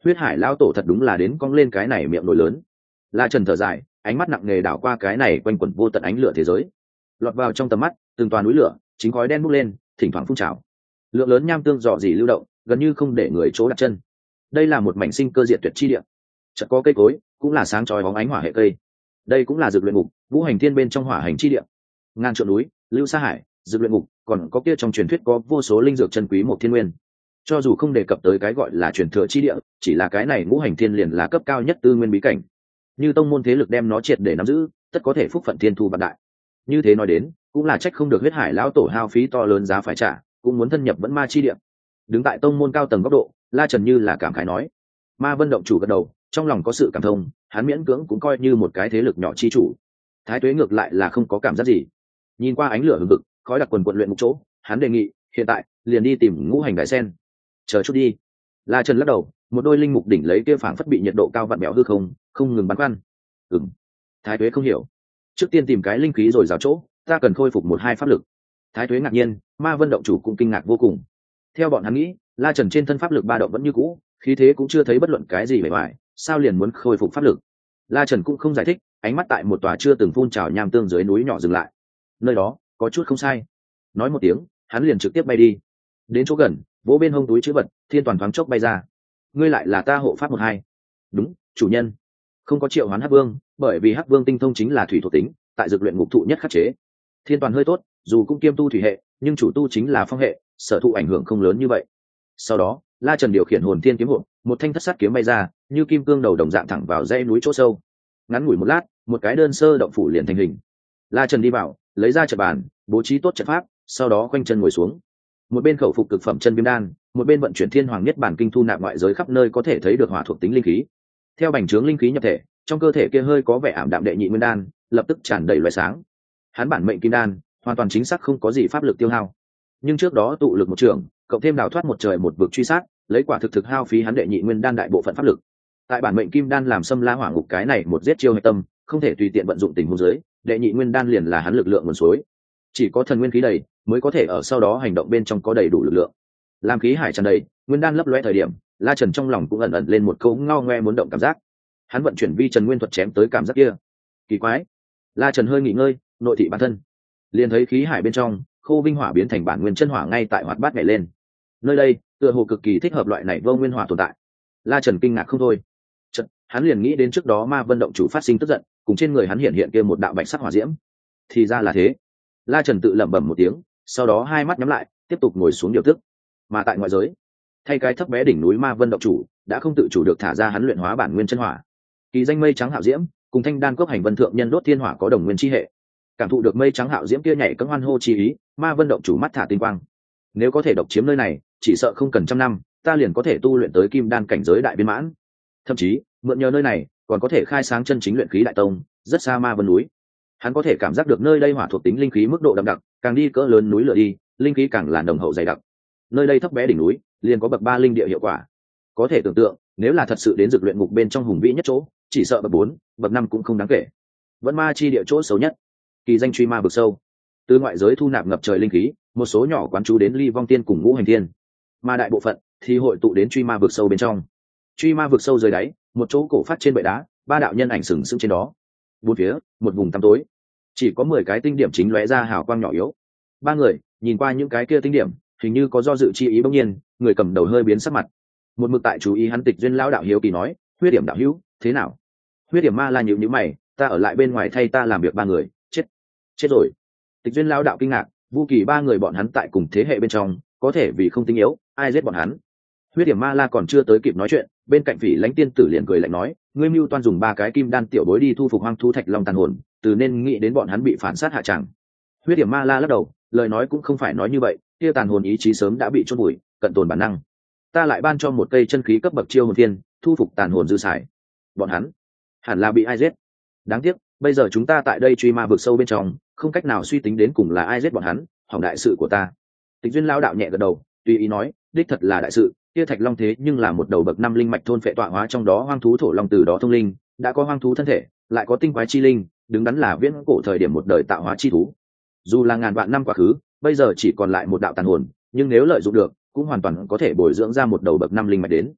huyết hải lão tổ thật đúng là đến cong lên cái này miệng nổi lớn. La Trần thở dài, ánh mắt nặng nề đảo qua cái này quanh quẩn vô tận ánh lửa thế giới, lọt vào trong tầm mắt từng toàn núi lửa chính khói đen bốc lên, thỉnh thoảng phun trào, lượng lớn nham tương dò dỉ lưu động, gần như không để người chỗ đặt chân. Đây là một mảnh sinh cơ diệt tuyệt chi địa, chợt có cây cối cũng là sáng chói bóng ánh hỏa hệ cây. Đây cũng là dược luyện ngục, vũ hành thiên bên trong hỏa hành chi địa. Ngàn trượng núi, lưu sa hải, dược luyện ngục, còn có kia trong truyền thuyết có vô số linh dược chân quý một thiên nguyên. Cho dù không đề cập tới cái gọi là truyền thừa chi địa, chỉ là cái này ngũ hành thiên liền là cấp cao nhất tư nguyên bí cảnh. Như tông môn thế lực đem nó triệt để nắm giữ, tất có thể phúc phận thiên thu vạn đại. Như thế nói đến, cũng là trách không được huyết hải lão tổ hao phí to lớn giá phải trả, cũng muốn thân nhập vẫn ma chi địa. Đứng tại tông môn cao tầng góc độ, La Trần như là cảm khái nói. Ma Vân động chủ gật đầu, trong lòng có sự cảm thông, hắn miễn cưỡng cũng coi như một cái thế lực nhỏ chi chủ. Thái Tuế ngược lại là không có cảm giác gì. Nhìn qua ánh lửa hừng hực, khói đặc quần quần luyện một chỗ, hắn đề nghị, hiện tại liền đi tìm ngũ hành đại sen. Chờ chút đi. La Trần lắc đầu, một đôi linh mục đỉnh lấy kia phảng phất bị nhiệt độ cao vặn bẹo hư không, không ngừng bắn khoăn. Ừm. Thái Tuế không hiểu. Trước tiên tìm cái linh khí rồi rào chỗ, ta cần khôi phục một hai pháp lực. Thái Tuế ngạc nhiên, Ma Vân động chủ cũng kinh ngạc vô cùng. Theo bọn hắn nghĩ, La Trần trên thân pháp lực ba động vẫn như cũ, khí thế cũng chưa thấy bất luận cái gì bề ngoài, sao liền muốn khôi phục pháp lực? La Trần cũng không giải thích, ánh mắt tại một tòa chưa từng phun trào nham tương dưới núi nhỏ dừng lại. Nơi đó có chút không sai. Nói một tiếng, hắn liền trực tiếp bay đi. Đến chỗ gần, vỗ bên hông túi chữ vật, thiên toàn thoáng chốc bay ra. Ngươi lại là ta hộ pháp một hai. Đúng, chủ nhân. Không có triệu hoán Hắc Vương, bởi vì Hắc Vương tinh thông chính là thủy thuộc tính, tại dược luyện ngục thụ nhất khắc chế. Thiên toàn hơi tốt, dù cũng kiêm tu thủy hệ, nhưng chủ tu chính là phong hệ, sở thụ ảnh hưởng không lớn như vậy. Sau đó, La Trần điều khiển hồn thiên kiếm hộp, một thanh thất sát kiếm bay ra, như kim cương đầu đồng dạng thẳng vào dãy núi chỗ sâu. Ngắn ngủi một lát, một cái đơn sơ động phủ liền thành hình. La Trần đi vào, lấy ra trận bàn, bố trí tốt trận pháp, sau đó khoanh chân ngồi xuống. Một bên khẩu phục cực phẩm chân viêm đan, một bên vận chuyển thiên hoàng nhất bản kinh thu nạp ngoại giới khắp nơi có thể thấy được hỏa thuộc tính linh khí. Theo bành trướng linh khí nhập thể, trong cơ thể kia hơi có vẻ ảm đạm đệ nhị nguyên đan, lập tức tràn đầy loại sáng. Hắn bản mệnh kim đan, hoàn toàn chính xác không có gì pháp lực tiêu hao. Nhưng trước đó tụ lực một trường, cộng thêm đào thoát một trời một vực truy sát, lấy quả thực thực hao phí hắn đệ nhị nguyên đan đại bộ phận pháp lực. Tại bản mệnh kim đan làm xâm la hỏa ngục cái này một giết chiêu hệ tâm, không thể tùy tiện vận dụng tình huống dưới, đệ nhị nguyên đan liền là hắn lực lượng nguồn suối. Chỉ có thần nguyên khí đầy, mới có thể ở sau đó hành động bên trong có đầy đủ lực lượng. Làm khí hải tràn đầy, nguyên đan lấp lóe thời điểm, La Trần trong lòng cũng ẩn ẩn lên một câu ngao ngoe muốn động cảm giác. Hắn vận chuyển vi trần nguyên thuật chém tới cảm giác kia. Kỳ quái. La Trần hơi nghỉ ngơi, nội thị bản thân, liền thấy khí hải bên trong, khô vinh hỏa biến thành bản nguyên chân hỏa ngay tại hoạt bát nhảy lên. Nơi đây, tựa hồ cực kỳ thích hợp loại này vô nguyên hỏa tồn tại. La Trần kinh ngạc không thôi. Chợt, hắn liền nghĩ đến trước đó Ma Vân động chủ phát sinh tức giận, cùng trên người hắn hiện hiện kia một đạo bạch sắc hỏa diễm. Thì ra là thế. La Trần tự lẩm bẩm một tiếng, sau đó hai mắt nhắm lại, tiếp tục ngồi xuống điều tức. Mà tại ngoại giới, thay cái thấp bé đỉnh núi Ma Vân động chủ đã không tự chủ được thả ra hắn luyện hóa bản nguyên chân hỏa. Kỳ danh mây trắng hạo diễm, cùng thanh đan cốc hành vân thượng nhân đốt thiên hỏa có đồng nguyên chi hệ. Cảm thụ được mây trắng hạo diễm kia nhảy cẫng hoan hô chi ý, Ma Vân động chủ mắt thả tinh quang. Nếu có thể độc chiếm nơi này, chỉ sợ không cần trăm năm, ta liền có thể tu luyện tới kim đan cảnh giới đại viên mãn. Thậm chí, mượn nhờ nơi này, còn có thể khai sáng chân chính luyện khí đại tông, rất xa Ma Vân núi. Hắn có thể cảm giác được nơi đây hỏa thuộc tính linh khí mức độ đậm đặc, càng đi cỡ lớn núi lửa đi, linh khí càng là nồng hậu dày đặc. Nơi đây thấp bé đỉnh núi, liền có bậc ba linh địa hiệu quả. Có thể tưởng tượng, nếu là thật sự đến dược luyện ngục bên trong hùng vĩ nhất chỗ, chỉ sợ bậc bốn, bậc năm cũng không đáng kể. Vẫn ma chi địa chỗ xấu nhất, kỳ danh truy ma vực sâu. Từ ngoại giới thu nạp ngập trời linh khí, một số nhỏ quán chú đến ly vong tiên cùng ngũ hành thiên, mà đại bộ phận thì hội tụ đến truy ma vực sâu bên trong. Truy ma vực sâu dưới đáy, một chỗ cổ phát trên bệ đá, ba đạo nhân ảnh sừng sững trên đó. Bốn phía, một vùng tăm tối, chỉ có mười cái tinh điểm chính lóe ra hào quang nhỏ yếu. Ba người nhìn qua những cái kia tinh điểm, hình như có do dự chi ý bỗng nhiên, người cầm đầu hơi biến sắc mặt. Một mực tại chú ý hắn Tịch Duyên lão đạo hiếu kỳ nói, huyết điểm đạo hữu, thế nào? Huyết điểm ma la nhíu nhíu mày, ta ở lại bên ngoài thay ta làm việc ba người, chết, chết rồi. Tịch Duyên lão đạo kinh ngạc, Vu Kỳ ba người bọn hắn tại cùng thế hệ bên trong, có thể vì không tinh yếu, ai giết bọn hắn? Huyết điểm ma la còn chưa tới kịp nói chuyện, bên cạnh Phỉ Lãnh tiên tử liền cười lạnh nói, ngươi mưu toan dùng ba cái kim đan tiểu bối đi thu phục hoang thú thạch long tàn hồn, từ nên nghĩ đến bọn hắn bị phản sát hạ tràng. Huyết điểm ma la lắc đầu, lời nói cũng không phải nói như vậy, kia tàn hồn ý chí sớm đã bị chôn bụi, cận tồn bản năng. Ta lại ban cho một cây chân khí cấp bậc chiêu hồn thiên, thu phục tàn hồn dư xài. Bọn hắn hẳn là bị ai giết? Đáng tiếc, bây giờ chúng ta tại đây truy ma vực sâu bên trong, không cách nào suy tính đến cùng là ai giết bọn hắn, hỏng đại sự của ta. Tịch Duyên lão đạo nhẹ gật đầu, tùy ý nói, đích thật là đại sự, kia thạch long thế nhưng là một đầu bậc năm linh mạch thôn phệ tọa hóa trong đó hoang thú thổ long từ đó thông linh, đã có hoang thú thân thể, lại có tinh quái chi linh, đứng đắn là viễn cổ thời điểm một đời tạo hóa chi thú. Dù là ngàn vạn năm quá khứ, bây giờ chỉ còn lại một đạo tàn hồn, nhưng nếu lợi dụng được, cũng hoàn toàn có thể bồi dưỡng ra một đầu bậc năm linh mạch đến.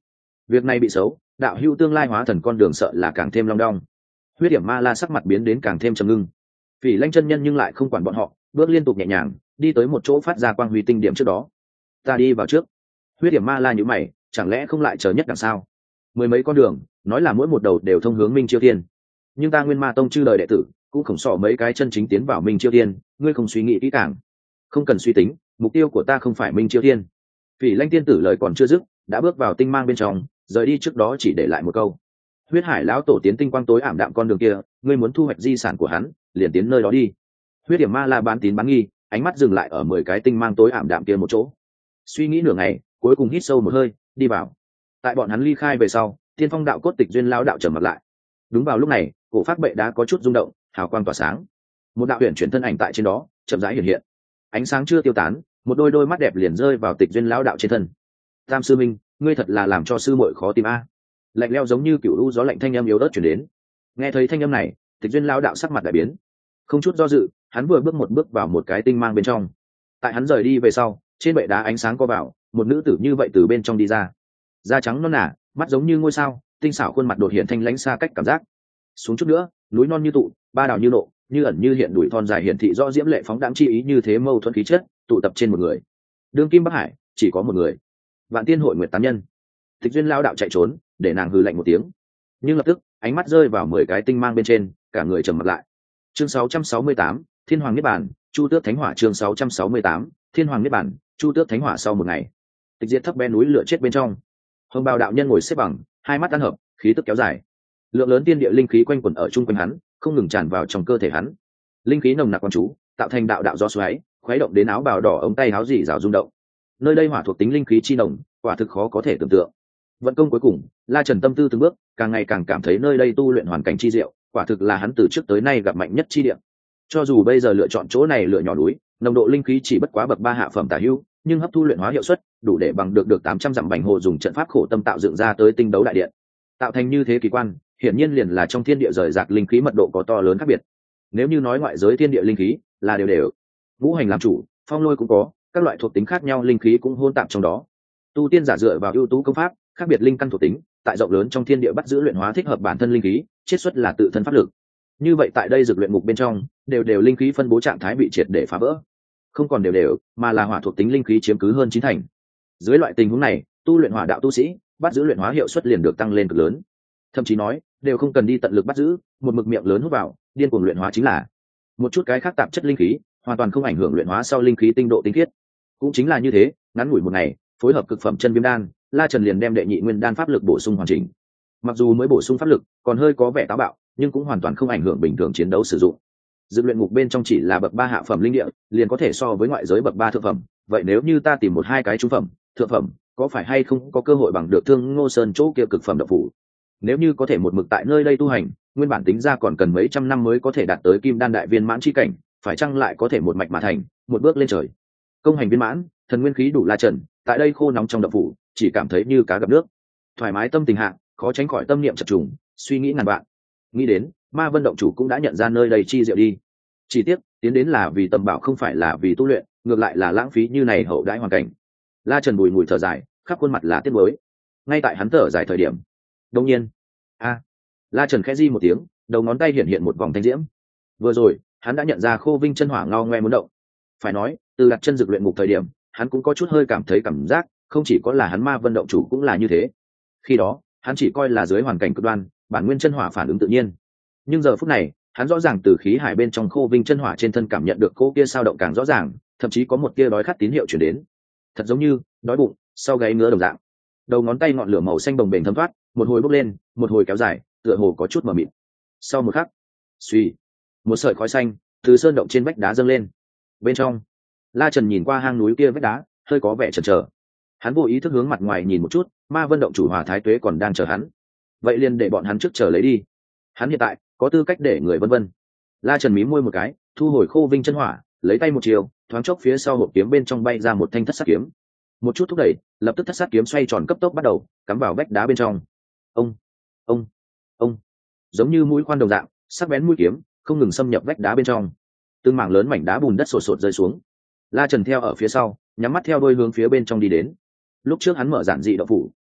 việc này bị xấu, đạo hữu tương lai hóa thần con đường sợ là càng thêm long đong. Huyết Điểm Ma La sắc mặt biến đến càng thêm trầm ngưng. Phỉ Lanh chân nhân nhưng lại không quản bọn họ, bước liên tục nhẹ nhàng đi tới một chỗ phát ra quang huy tinh điểm trước đó. Ta đi vào trước. Huyết Điểm Ma La nhíu mày, chẳng lẽ không lại chờ nhất đằng sau? Mười mấy con đường, nói là mỗi một đầu đều thông hướng Minh Chiêu Thiên, nhưng ta Nguyên Ma Tông chư đời đệ tử cũng khổng sọ mấy cái chân chính tiến vào Minh Chiêu Thiên, ngươi không suy nghĩ kỹ càng. Không cần suy tính, mục tiêu của ta không phải Minh Chiêu Thiên. Phỉ Lanh tiên tử lời còn chưa dứt, đã bước vào tinh mang bên trong, rời đi trước đó chỉ để lại một câu: Huyết Hải lão tổ tiến tinh quang tối ảm đạm con đường kia, ngươi muốn thu hoạch di sản của hắn, liền tiến nơi đó đi. Huyết Điểm Ma La bán tín bán nghi, ánh mắt dừng lại ở mười cái tinh mang tối ảm đạm kia một chỗ, suy nghĩ nửa ngày, cuối cùng hít sâu một hơi, đi vào. Tại bọn hắn ly khai về sau, Tiên Phong đạo cốt Tịch Duyên lão đạo trầm mặt lại. Đúng vào lúc này, cổ phát bệ đá có chút rung động, hào quang tỏa sáng, một đạo huyền chuyển thân ảnh tại trên đó chậm rãi hiện hiện. Ánh sáng chưa tiêu tán, một đôi đôi mắt đẹp liền rơi vào Tịch Duyên lão đạo trên thân. Tam sư minh, ngươi thật là làm cho sư muội khó tìm a. Lạnh lẽo giống như cựu u gió lạnh thanh âm yếu ớt truyền đến. Nghe thấy thanh âm này, Tịch Duyên lão đạo sắc mặt đại biến, không chút do dự, hắn vừa bước một bước vào một cái tinh mang bên trong. Tại hắn rời đi về sau, trên bệ đá ánh sáng co vào, một nữ tử như vậy từ bên trong đi ra, da trắng non nả, mắt giống như ngôi sao, tinh xảo khuôn mặt đột hiện thanh lãnh xa cách cảm giác. Xuống chút nữa, núi non như tụ, ba đào như nộ, như ẩn như hiện, đuổi thon dài hiển thị rõ diễm lệ phóng đãng chi ý, như thế mâu thuẫn khí chất tụ tập trên một người. Đương kim Bắc Hải chỉ có một người, Vạn Tiên Hội Nguyệt tán nhân. Tịch Duyên lão đạo chạy trốn, để nàng hừ lạnh một tiếng, nhưng lập tức ánh mắt rơi vào mười cái tinh mang bên trên, cả người trầm mặt lại. Chương sáu trăm sáu mươi tám, Thiên Hoàng Niết Bàn, Chu Tước Thánh Hỏa. Chương sáu trăm sáu mươi tám, Thiên Hoàng Niết Bàn, Chu Tước Thánh Hỏa. Sau một ngày, Tịch Diệt thấp bé núi lửa chết bên trong, Hồng Bào đạo nhân ngồi xếp bằng, hai mắt ăn hợp, khí tức kéo dài. Lượng lớn tiên địa linh khí quanh quẩn ở chung quanh hắn, không ngừng tràn vào trong cơ thể hắn. Linh khí nồng nặc quang chú, tạo thành đạo đạo gió xoáy, khuấy động đến áo bào đỏ ống tay áo dì rào rung động. Nơi đây hỏa thuộc tính linh khí chi nồng, quả thực khó có thể tưởng tượng. Vận công cuối cùng, La Trần tâm tư từng bước, càng ngày càng cảm thấy nơi đây tu luyện hoàn cảnh chi diệu, quả thực là hắn từ trước tới nay gặp mạnh nhất chi địa. Cho dù bây giờ lựa chọn chỗ này lựa nhỏ núi, nồng độ linh khí chỉ bất quá bậc ba hạ phẩm tả hữu, nhưng hấp thu luyện hóa hiệu suất đủ để bằng được được tám trăm dặm bành hồ dùng trận pháp khổ tâm tạo dựng ra tới tinh đấu đại điện, tạo thành như thế kỳ quan, hiển nhiên liền là trong thiên địa rời rạc linh khí mật độ có to lớn khác biệt. Nếu như nói ngoại giới thiên địa linh khí là đều đều, ngũ hành làm chủ, phong lôi cũng có, các loại thuộc tính khác nhau linh khí cũng hôn tạp trong đó. Tu tiên giả dựa vào ưu tú công pháp, khác biệt linh căn thuộc tính, tại rộng lớn trong thiên địa bắt giữ luyện hóa thích hợp bản thân linh khí, chiết xuất là tự thân pháp lực. Như vậy tại đây dược luyện ngục bên trong, đều đều linh khí phân bố trạng thái bị triệt để phá vỡ, không còn đều đều, mà là hỏa thuộc tính linh khí chiếm cứ hơn chín thành. Dưới loại tình huống này, tu luyện hỏa đạo tu sĩ bắt giữ luyện hóa hiệu suất liền được tăng lên cực lớn, thậm chí nói đều không cần đi tận lực bắt giữ, một mực miệng lớn hút vào, điên cuồng luyện hóa chính là. Một chút cái khác tạp chất linh khí hoàn toàn không ảnh hưởng luyện hóa sau linh khí tinh độ tinh khiết. Cũng chính là như thế, ngắn ngủi một ngày, phối hợp cực phẩm chân viêm đan, La Trần liền đem đệ nhị nguyên đan pháp lực bổ sung hoàn chỉnh. Mặc dù mới bổ sung pháp lực, còn hơi có vẻ táo bạo, nhưng cũng hoàn toàn không ảnh hưởng bình thường chiến đấu sử dụng. Dược luyện ngục bên trong chỉ là bậc ba hạ phẩm linh địa, liền có thể so với ngoại giới bậc ba thượng phẩm, vậy nếu như ta tìm một hai cái trung phẩm, thượng phẩm, có phải hay không có cơ hội bằng được Thương Ngô Sơn chỗ kia cực phẩm độc phủ? Nếu như có thể một mực tại nơi đây tu hành, nguyên bản tính ra còn cần mấy trăm năm mới có thể đạt tới kim đan đại viên mãn chi cảnh, phải chăng lại có thể một mạch mà thành, một bước lên trời. Công hành viên mãn, thần nguyên khí đủ La Trần, tại đây khô nóng trong độc phủ, chỉ cảm thấy như cá gặp nước. Thoải mái tâm tình hạ, khó tránh khỏi tâm niệm chập trùng, suy nghĩ ngàn vạn. Nghĩ đến, Ma Vân động chủ cũng đã nhận ra nơi đây chi diệu đi. Chỉ tiếc, tiến đến là vì tầm bảo không phải là vì tu luyện, ngược lại là lãng phí như này hậu đãi hoàn cảnh. La Trần bùi ngùi thở dài, khắp khuôn mặt là tiếc nuối. Ngay tại hắn thở dài thời điểm, đột nhiên, a, La Trần khẽ di một tiếng, đầu ngón tay hiện hiện một vòng thanh diễm. Vừa rồi, hắn đã nhận ra Khô Vinh chân hỏa ngao ngoe muốn động. Phải nói, từ đặt chân dược luyện ngục thời điểm, hắn cũng có chút hơi cảm thấy cảm giác, không chỉ có là hắn Ma Vân động chủ cũng là như thế. Khi đó, hắn chỉ coi là dưới hoàn cảnh cực đoan, bản nguyên chân hỏa phản ứng tự nhiên. Nhưng giờ phút này, hắn rõ ràng từ khí hải bên trong Khô Vinh chân hỏa trên thân cảm nhận được cô kia sao động càng rõ ràng, thậm chí có một tia đói khát tín hiệu truyền đến. Thật giống như đói bụng, sau gáy ngứa đồng dạng. Đầu ngón tay ngọn lửa màu xanh bồng bềnh thấm thoát, một hồi bốc lên, một hồi kéo dài, tựa hồ có chút mờ mịt. Sau một khắc, suy, một sợi khói xanh từ sơn động trên vách đá dâng lên. Bên trong, La Trần nhìn qua hang núi kia vách đá, hơi có vẻ chần chờ. Hắn vô ý thức hướng mặt ngoài nhìn một chút, Ma Vân động chủ Hỏa Thái Tuế còn đang chờ hắn. Vậy liền để bọn hắn trước chờ lấy đi. Hắn hiện tại có tư cách để người vân vân. La Trần mím môi một cái, thu hồi Khô Vinh chân hỏa, lấy tay một chiều, thoáng chốc phía sau hộp kiếm bên trong bay ra một thanh thất sát kiếm. Một chút thúc đẩy, lập tức thất sát kiếm xoay tròn cấp tốc bắt đầu cắm vào vách đá bên trong. Ông, ông, ông, giống như mũi khoan đồng dạng, sắc bén mũi kiếm không ngừng xâm nhập vách đá bên trong. Từng mảng lớn mảnh đá bùn đất sột sột rơi xuống. La Trần theo ở phía sau, nhắm mắt theo đôi hướng phía bên trong đi đến. Lúc trước hắn mở giản dị động phủ,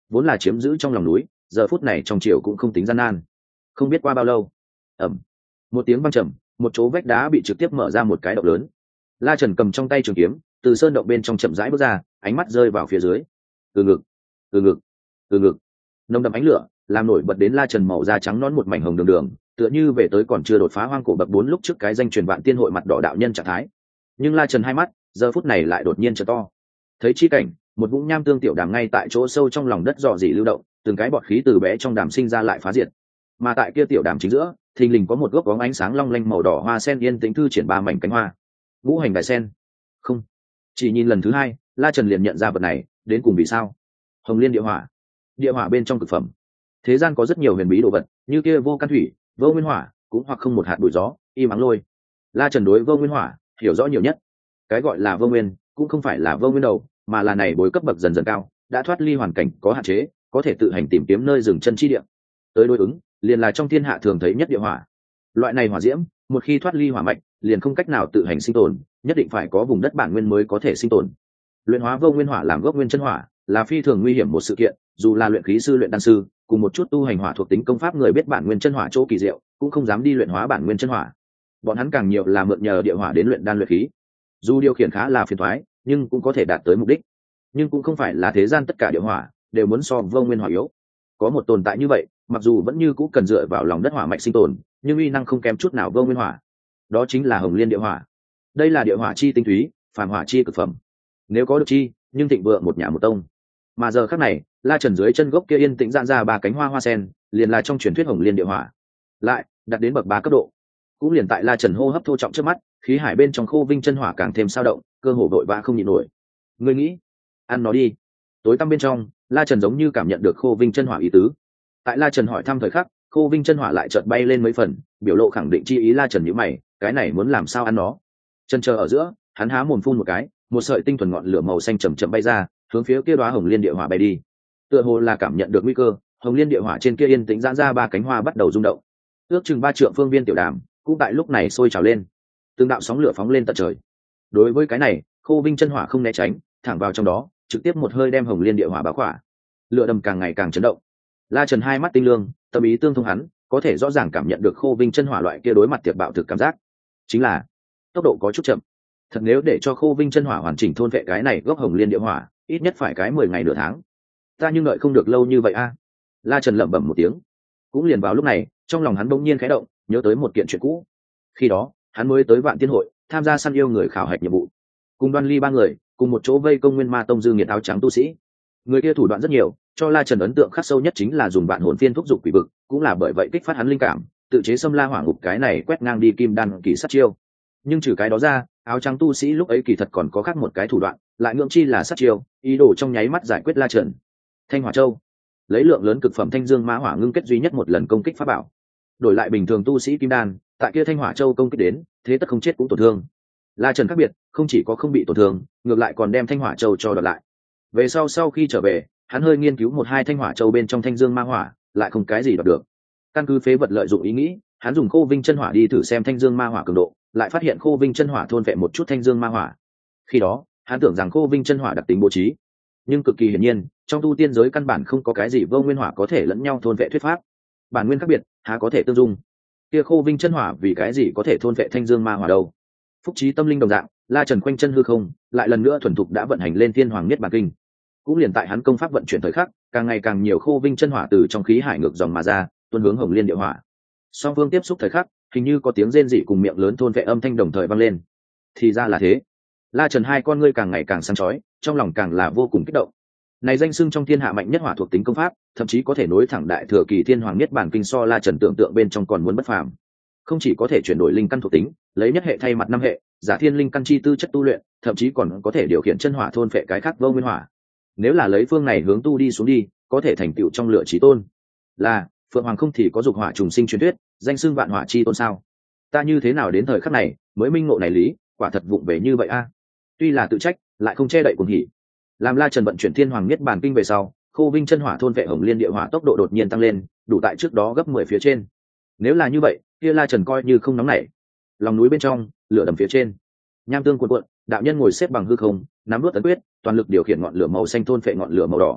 vốn là chiếm giữ trong lòng núi giờ phút này trong chiều cũng không tính gian nan. Không biết qua bao lâu, ẩm, một tiếng vang trầm, một chỗ vách đá bị trực tiếp mở ra một cái động lớn. La Trần cầm trong tay trường kiếm từ sơn động bên trong chậm rãi bước ra, ánh mắt rơi vào phía dưới. Từ ngực, từ ngực, từ ngực, nồng đậm ánh lửa làm nổi bật đến La Trần màu da trắng nõn một mảnh hồng đường đường, tựa như về tới còn chưa đột phá hoang cổ bậc bốn lúc trước cái danh truyền vạn tiên hội mặt đỏ đạo nhân trạng thái. Nhưng La Trần hai mắt giờ phút này lại đột nhiên trở to. Thấy chi cảnh, một vũng nham tương tiểu đàm ngay tại chỗ sâu trong lòng đất dò dỉ lưu động, từng cái bọt khí từ bé trong đàm sinh ra lại phá diệt. Mà tại kia tiểu đàm chính giữa, thình lình có một gốc bóng ánh sáng long lanh màu đỏ hoa sen yên tĩnh thư triển ba mảnh cánh hoa. Ngũ hành đại sen. Không, chỉ nhìn lần thứ hai, La Trần liền nhận ra vật này, đến cùng vì sao? Hồng Liên địa hỏa. Địa hỏa bên trong cực phẩm. Thế gian có rất nhiều huyền bí đồ vật, như kia vô căn thủy, vô nguyên hỏa, cũng hoặc không một hạt bụi gió, im ắng lôi. La Trần đối vô nguyên hỏa hiểu rõ nhiều nhất. Cái gọi là vô nguyên, cũng không phải là vô nguyên đầu, mà là này bối cấp bậc dần dần cao, đã thoát ly hoàn cảnh có hạn chế, có thể tự hành tìm kiếm nơi dừng chân chi địa. Tới đối ứng, liền là trong thiên hạ thường thấy nhất địa hỏa. Loại này hỏa diễm, một khi thoát ly hỏa mạch, liền không cách nào tự hành sinh tồn, nhất định phải có vùng đất bản nguyên mới có thể sinh tồn. Luyện hóa vô nguyên hỏa làm gốc nguyên chân hỏa, là phi thường nguy hiểm một sự kiện, dù là luyện khí sư luyện đan sư, cùng một chút tu hành hỏa thuộc tính công pháp người biết bản nguyên chân hỏa chỗ kỳ diệu, cũng không dám đi luyện hóa bản nguyên chân hỏa. Bọn hắn càng nhiều là mượn nhờ địa hỏa đến luyện đan luyện khí. Dù điều khiển khá là phiền toái, nhưng cũng có thể đạt tới mục đích. Nhưng cũng không phải là thế gian tất cả địa hỏa đều muốn so vô nguyên hỏa yếu. Có một tồn tại như vậy, mặc dù vẫn như cũ cần dựa vào lòng đất hỏa mạch sinh tồn, nhưng uy năng không kém chút nào vô nguyên hỏa. Đó chính là Hồng Liên địa hỏa. Đây là địa hỏa chi tinh túy, phàm hỏa chi cực phẩm. Nếu có được chi, nhưng thịnh vượng một nhà một tông. Mà giờ khắc này, La Trần dưới chân gốc kia yên tĩnh giãn ra ba cánh hoa hoa sen, liền là trong truyền thuyết Hồng Liên địa hỏa. Lại, đạt đến bậc ba cấp độ. Cũng liền tại La Trần hô hấp thô trọng trước mắt, khí hải bên trong khô vinh chân hỏa càng thêm sao động, cơ hồ vội vã không nhịn nổi. Ngươi nghĩ, ăn nó đi. Tối tăm bên trong, La Trần giống như cảm nhận được khô vinh chân hỏa ý tứ. Tại La Trần hỏi thăm thời khắc, khô vinh chân hỏa lại chợt bay lên mấy phần, biểu lộ khẳng định chi ý. La Trần nhíu mày, cái này muốn làm sao ăn nó? Chân chờ ở giữa, hắn há mồm phun một cái, một sợi tinh thuần ngọn lửa màu xanh chậm chậm bay ra, hướng phía kia đóa Hồng Liên địa hỏa bay đi. Tựa hồ là cảm nhận được nguy cơ, Hồng Liên địa hỏa trên kia yên tĩnh giãn ra ba cánh hoa bắt đầu rung động. Ước chừng ba trượng phương viên tiểu đàm, cũng tại lúc này sôi trào lên, từng đạo sóng lửa phóng lên tận trời. Đối với cái này, khô vinh chân hỏa không né tránh, thẳng vào trong đó, trực tiếp một hơi đem Hồng Liên địa hỏa bao khỏa. Lửa đầm càng ngày càng chấn động. La Trần hai mắt tinh lương, tâm ý tương thông, hắn có thể rõ ràng cảm nhận được khô vinh chân hỏa loại kia đối mặt tiệp bạo thực cảm giác, chính là tốc độ có chút chậm. Thật nếu để cho khô vinh chân hỏa hoàn chỉnh thôn vệ cái này gốc Hồng Liên địa hỏa, ít nhất phải cái mười ngày nửa tháng. Ta nhưng đợi không được lâu như vậy a. La Trần lẩm bẩm một tiếng. Cũng liền vào lúc này, trong lòng hắn bỗng nhiên khẽ động, nhớ tới một kiện chuyện cũ. Khi đó, hắn mới tới Vạn Tiên hội, tham gia săn yêu người khảo hạch nhiệm vụ. Cùng Đoan Ly ba người, cùng một chỗ vây công Nguyên Ma tông dư nghiệt áo trắng tu sĩ. Người kia thủ đoạn rất nhiều, cho La Trần ấn tượng khắc sâu nhất chính là dùng vạn hồn phiên thúc dục quỷ vực, cũng là bởi vậy kích phát hắn linh cảm, tự chế xâm la hỏa ngục cái này quét ngang đi kim đan kỳ sát chiêu. Nhưng trừ cái đó ra, áo trắng tu sĩ lúc ấy kỳ thật còn có khác một cái thủ đoạn, lại ngưỡng chi là sát chiêu, ý đồ trong nháy mắt giải quyết La Trần. Thanh Hỏa Châu, lấy lượng lớn cực phẩm thanh dương mã hỏa ngưng kết duy nhất một lần công kích pháp bảo. Đổi lại bình thường tu sĩ kim đan, tại kia Thanh Hỏa Châu công kích đến, thế tất không chết cũng tổn thương. La Trần khác biệt, không chỉ có không bị tổn thương, ngược lại còn đem Thanh Hỏa Châu cho đoạt lại. Về sau sau khi trở về, hắn hơi nghiên cứu một hai Thanh Hỏa Châu bên trong thanh dương ma hỏa, lại không cái gì đoạt được. Căn cứ phế vật lợi dụng ý nghĩ, hắn dùng khô vinh chân hỏa đi thử xem thanh dương ma hỏa cường độ, lại phát hiện khô vinh chân hỏa thôn vệ một chút thanh dương ma hỏa. Khi đó, hắn tưởng rằng khô vinh chân hỏa đặc tính bố trí, nhưng cực kỳ hiển nhiên, trong tu tiên giới căn bản không có cái gì vô nguyên hỏa có thể lẫn nhau thôn vệ thuyết pháp. Bản nguyên khác biệt, há có thể tương dung. Kia khô vinh chân hỏa vì cái gì có thể thôn vệ thanh dương ma hỏa đâu? Phúc trí tâm linh đồng dạng, La Trần quanh chân hư không, lại lần nữa thuần thục đã vận hành lên Thiên Hoàng Niết Bàn Kinh. Cũng liền tại hắn công pháp vận chuyển thời khắc, càng ngày càng nhiều khô vinh chân hỏa từ trong khí hải ngược dòng mà ra, tuôn hướng Hồng Liên địa hỏa. Song phương tiếp xúc thời khắc, hình như có tiếng rên rỉ cùng miệng lớn thôn vệ âm thanh đồng thời vang lên. Thì ra là thế. La Trần hai con ngươi càng ngày càng sáng chói, trong lòng càng là vô cùng kích động. Này danh xưng trong thiên hạ mạnh nhất hỏa thuộc tính công pháp, thậm chí có thể nối thẳng đại thừa kỳ Thiên Hoàng Niết Bàn Kinh, so La Trần tưởng tượng bên trong còn muốn bất phàm. Không chỉ có thể chuyển đổi linh căn thuộc tính, lấy nhất hệ thay mặt năm hệ, giả thiên linh căn chi tư chất tu luyện, thậm chí còn có thể điều khiển chân hỏa thôn phệ cái khác vô nguyên hỏa. Nếu là lấy phương này hướng tu đi xuống đi, có thể thành tựu trong lửa chí tôn. Là Phượng Hoàng không thì có dục hỏa trùng sinh truyền thuyết, danh xưng vạn hỏa chi tôn sao? Ta như thế nào đến thời khắc này mới minh ngộ này lý, quả thật vụng về như vậy a. Tuy là tự trách, lại không che đậy cuồng hỉ. Làm La Trần vận chuyển Thiên Hoàng Niết Bàn Kinh về sau, khô vinh chân hỏa thôn vệ Hồng Liên địa hỏa tốc độ đột nhiên tăng lên, đủ tại trước đó gấp mười phía trên. Nếu là như vậy, kia La Trần coi như không nóng nảy. Lòng núi bên trong, lửa đầm phía trên, nham tương cuộn cuộn, đạo nhân ngồi xếp bằng hư không, nắm nuốt ấn quyết, toàn lực điều khiển ngọn lửa màu xanh thôn phệ ngọn lửa màu đỏ.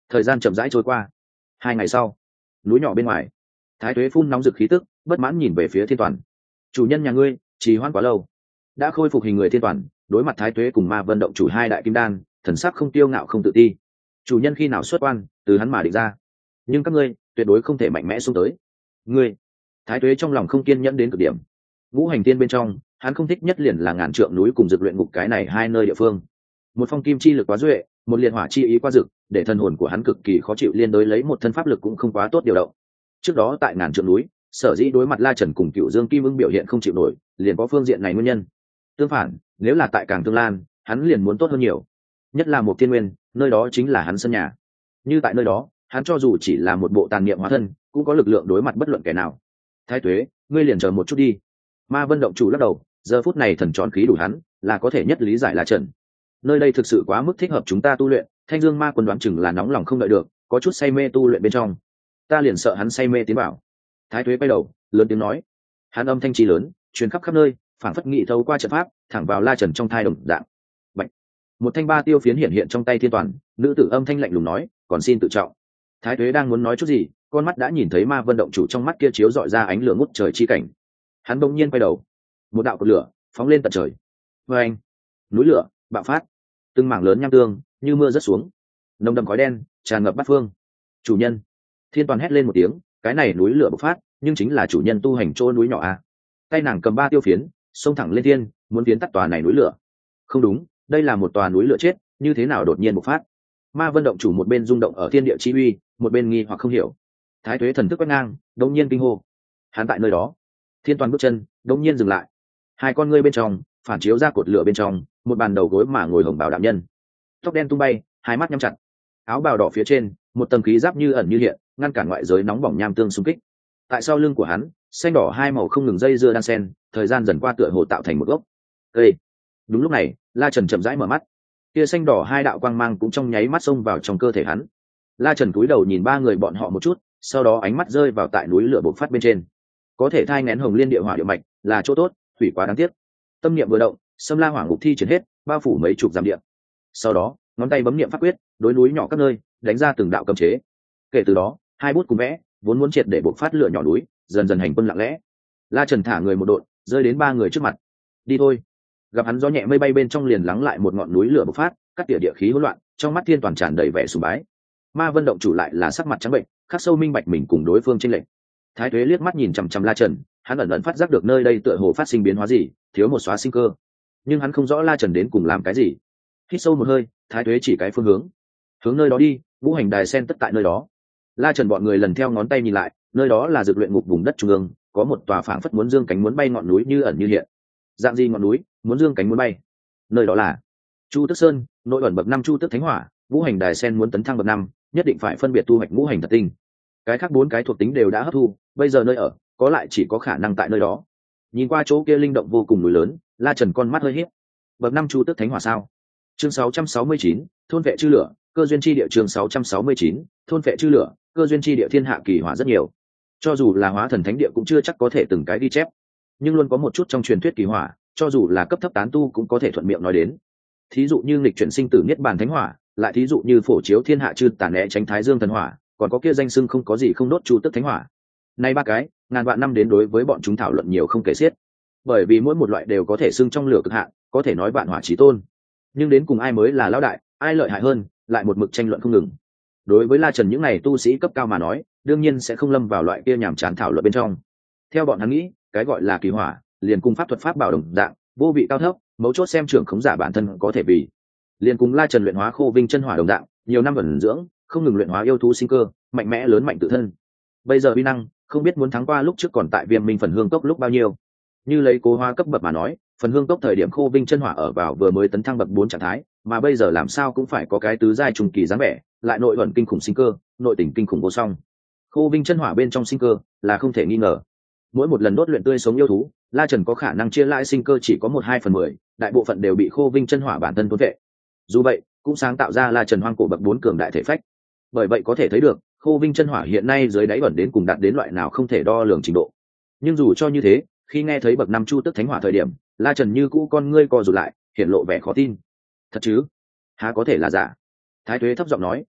thời gian chậm rãi trôi qua. Hai ngày sau, núi nhỏ bên ngoài, thái tuế phun nóng rực khí tức, bất mãn nhìn về phía thiên toàn. Chủ nhân nhà ngươi trì hoãn quá lâu. Đã khôi phục hình người thiên toàn đối mặt thái tuế cùng ma vân động chủ hai đại kim đan, thần sắc không tiêu ngạo không tự ti. Chủ nhân khi nào xuất quan từ hắn mà định ra, nhưng các ngươi tuyệt đối không thể mạnh mẽ xuống tới. Ngươi, thái tuế trong lòng không kiên nhẫn đến cực điểm. Ngũ hành tiên bên trong, hắn không thích nhất liền là ngàn trượng núi cùng dược luyện ngục cái này hai nơi địa phương. Một phong kim chi lực quá duệ, một liệt hỏa chi ý quá dực, để thân hồn của hắn cực kỳ khó chịu, liên đối lấy một thân pháp lực cũng không quá tốt điều động. Trước đó tại ngàn trượng núi, sở dĩ đối mặt La Trần cùng Cựu Dương Kim Ưng biểu hiện không chịu nổi, liền có phương diện này nguyên nhân. Tương phản, nếu là tại Càng Tương Lan, hắn liền muốn tốt hơn nhiều. Nhất là một thiên nguyên, nơi đó chính là hắn sân nhà. Như tại nơi đó, hắn cho dù chỉ là một bộ tàn niệm hóa thân, cũng có lực lượng đối mặt bất luận kẻ nào. Thái Tuế, ngươi liền chờ một chút đi. Ma Vân động chủ lắc đầu, giờ phút này thần tròn khí đủ hắn, là có thể nhất lý giải La Trần. Nơi đây thực sự quá mức thích hợp chúng ta tu luyện, Thanh Dương Ma Quân đoán chừng là nóng lòng không đợi được, có chút say mê tu luyện bên trong. Ta liền sợ hắn say mê tiến vào. Thái Tuế quay đầu, lớn tiếng nói. Hắn âm thanh trí lớn, truyền khắp khắp nơi, phảng phất nghị thấu qua trận pháp, thẳng vào La Trần trong thai đồng dạng. Bạch. Một thanh ba tiêu phiến hiện hiện trong tay thiên toàn, nữ tử âm thanh lạnh lùng nói, còn xin tự trọng. Thái Tuế đang muốn nói chút gì, con mắt đã nhìn thấy Ma Vân động chủ trong mắt kia chiếu dọi ra ánh lửa ngút trời chi cảnh. Hắn bỗng nhiên quay đầu, một đạo cột lửa phóng lên tận trời. Vê anh, núi lửa bạo phát, từng mảng lớn nham tương như mưa rớt xuống, nồng đậm khói đen tràn ngập bát phương. Chủ nhân, thiên toàn hét lên một tiếng, cái này núi lửa bộc phát, nhưng chính là chủ nhân tu hành chỗ núi nhỏ a. Tay nàng cầm ba tiêu phiến, xông thẳng lên thiên, muốn tiến tắt tòa này núi lửa. Không đúng, đây là một tòa núi lửa chết, như thế nào đột nhiên bộc phát? Ma Vân động chủ một bên rung động ở thiên địa chi uy, một bên nghi hoặc không hiểu. Thái Tuế thần thức quét ngang, đột nhiên kinh hô. Hắn tại nơi đó. Thiên toàn bước chân, đột nhiên dừng lại. Hai con ngươi bên trong phản chiếu ra cột lửa bên trong, một bàn đầu gối mà ngồi hồng bào đạo nhân. Tóc đen tung bay, hai mắt nhắm chặt. Áo bào đỏ phía trên, một tầng khí giáp như ẩn như hiện, ngăn cản ngoại giới nóng bỏng nham tương xung kích. Tại sau lưng của hắn, xanh đỏ hai màu không ngừng dây dưa đan sen, thời gian dần qua tựa hồ tạo thành một gốc cây. Đúng lúc này, La Trần chậm rãi mở mắt. Kia xanh đỏ hai đạo quang mang cũng trong nháy mắt xông vào trong cơ thể hắn. La Trần cúi đầu nhìn ba người bọn họ một chút, sau đó ánh mắt rơi vào tại núi lửa bộc phát bên trên. Có thể thai nghén hồng liên địa hỏa địa mạch, là chỗ tốt, hủy quá đáng tiếc. Tâm niệm vừa động, Sâm La Hỏa Ngục thi triển hết, bao phủ mấy chục dặm địa. Sau đó, ngón tay bấm niệm pháp quyết, đối núi nhỏ các nơi, đánh ra từng đạo cấm chế. Kể từ đó, hai bút cùng vẽ, vốn muốn triệt để bộc phát lửa nhỏ núi, dần dần hành quân lặng lẽ. La Trần thả người một độn, rơi đến ba người trước mặt. Đi thôi. Gặp hắn gió nhẹ mây bay bên trong liền lắng lại một ngọn núi lửa bộc phát, cắt tỉa địa khí hỗn loạn, trong mắt thiên toàn tràn đầy vẻ sùng bái. Ma Vân động chủ lại là sắc mặt trắng bệnh, khắc sâu minh bạch mình cùng đối phương chênh lệch. Thái Tuế liếc mắt nhìn chằm chằm La Trần, hắn ẩn ẩn phát giác được nơi đây tựa hồ phát sinh biến hóa gì, thiếu một xóa sinh cơ. Nhưng hắn không rõ La Trần đến cùng làm cái gì. Hít sâu một hơi, Thái Tuế chỉ cái phương hướng. Hướng nơi đó đi, ngũ hành đài sen tất tại nơi đó. La Trần bọn người lần theo ngón tay nhìn lại, nơi đó là dược luyện ngục vùng đất trung ương, có một tòa phảng phất muốn dương cánh muốn bay ngọn núi như ẩn như hiện. Dạng gì ngọn núi, muốn dương cánh muốn bay? Nơi đó là Chu Tức Sơn, nội ẩn bậc năm Chu Tức Thánh Hỏa, ngũ hành đài sen muốn tấn thăng bậc năm, nhất định phải phân biệt tu hoạch ngũ hành thật tinh. Cái khác bốn cái thuộc tính đều đã hấp thu, bây giờ nơi ở, có lại chỉ có khả năng tại nơi đó. Nhìn qua chỗ kia linh động vô cùng núi lớn, La Trần con mắt hơi híp. Bậc năm Chu Tức Thánh Hỏa sao? Chương sáu trăm sáu mươi chín, thôn vệ chư lửa, cơ duyên chi địa. Chương sáu trăm sáu mươi chín, thôn vệ chư lửa, cơ duyên chi địa. Thiên hạ kỳ hỏa rất nhiều, cho dù là hóa thần thánh địa cũng chưa chắc có thể từng cái ghi chép, nhưng luôn có một chút trong truyền thuyết kỳ hỏa, cho dù là cấp thấp tán tu cũng có thể thuận miệng nói đến. Thí dụ như nghịch chuyển sinh tử niết bàn thánh hỏa, lại thí dụ như phổ chiếu thiên hạ chư tàn né tránh thái dương thần hỏa, còn có kia danh xưng không có gì không đốt chu tức thánh hỏa. Nay ba cái, ngàn vạn năm đến đối với bọn chúng thảo luận nhiều không kể xiết, bởi vì mỗi một loại đều có thể xưng trong lửa cực hạn, có thể nói vạn hỏa chí tôn. Nhưng đến cùng ai mới là lão đại, ai lợi hại hơn, lại một mực tranh luận không ngừng. Đối với La Trần những này tu sĩ cấp cao mà nói, đương nhiên sẽ không lâm vào loại kia nhàm chán thảo luận bên trong. Theo bọn hắn nghĩ, cái gọi là kỳ hỏa, liền cùng pháp thuật pháp bảo đồng dạng, vô vị cao thấp, mấu chốt xem trưởng khống giả bản thân có thể vì. Liền cùng La Trần luyện hóa khô vinh chân hỏa đồng dạng, nhiều năm ẩn dưỡng, không ngừng luyện hóa yêu thú sinh cơ, mạnh mẽ lớn mạnh tự thân. Bây giờ uy năng, không biết muốn thắng qua lúc trước còn tại Viêm Minh phần hương cốc lúc bao nhiêu. Như lấy cố hóa cấp bậc mà nói, phần hương cốc thời điểm khô vinh chân hỏa ở vào vừa mới tấn thăng bậc bốn trạng thái, mà bây giờ làm sao cũng phải có cái tứ giai trùng kỳ dáng vẻ, lại nội ẩn kinh khủng sinh cơ, nội tình kinh khủng vô song. Khô vinh chân hỏa bên trong sinh cơ là không thể nghi ngờ. Mỗi một lần đốt luyện tươi sống yêu thú, La Trần có khả năng chia lãi sinh cơ chỉ có một hai phần mười, đại bộ phận đều bị khô vinh chân hỏa bản thân thôn vệ. Dù vậy, cũng sáng tạo ra La Trần hoang cổ bậc bốn cường đại thể phách. Bởi vậy có thể thấy được, khô vinh chân hỏa hiện nay dưới đáy ẩn đến cùng đạt đến loại nào không thể đo lường trình độ. Nhưng dù cho như thế, khi nghe thấy bậc năm chu tức thánh hỏa thời điểm, La Trần như cũ con ngươi co rụt lại, hiện lộ vẻ khó tin. Thật chứ? Há có thể là giả? Thái Tuế thấp giọng nói,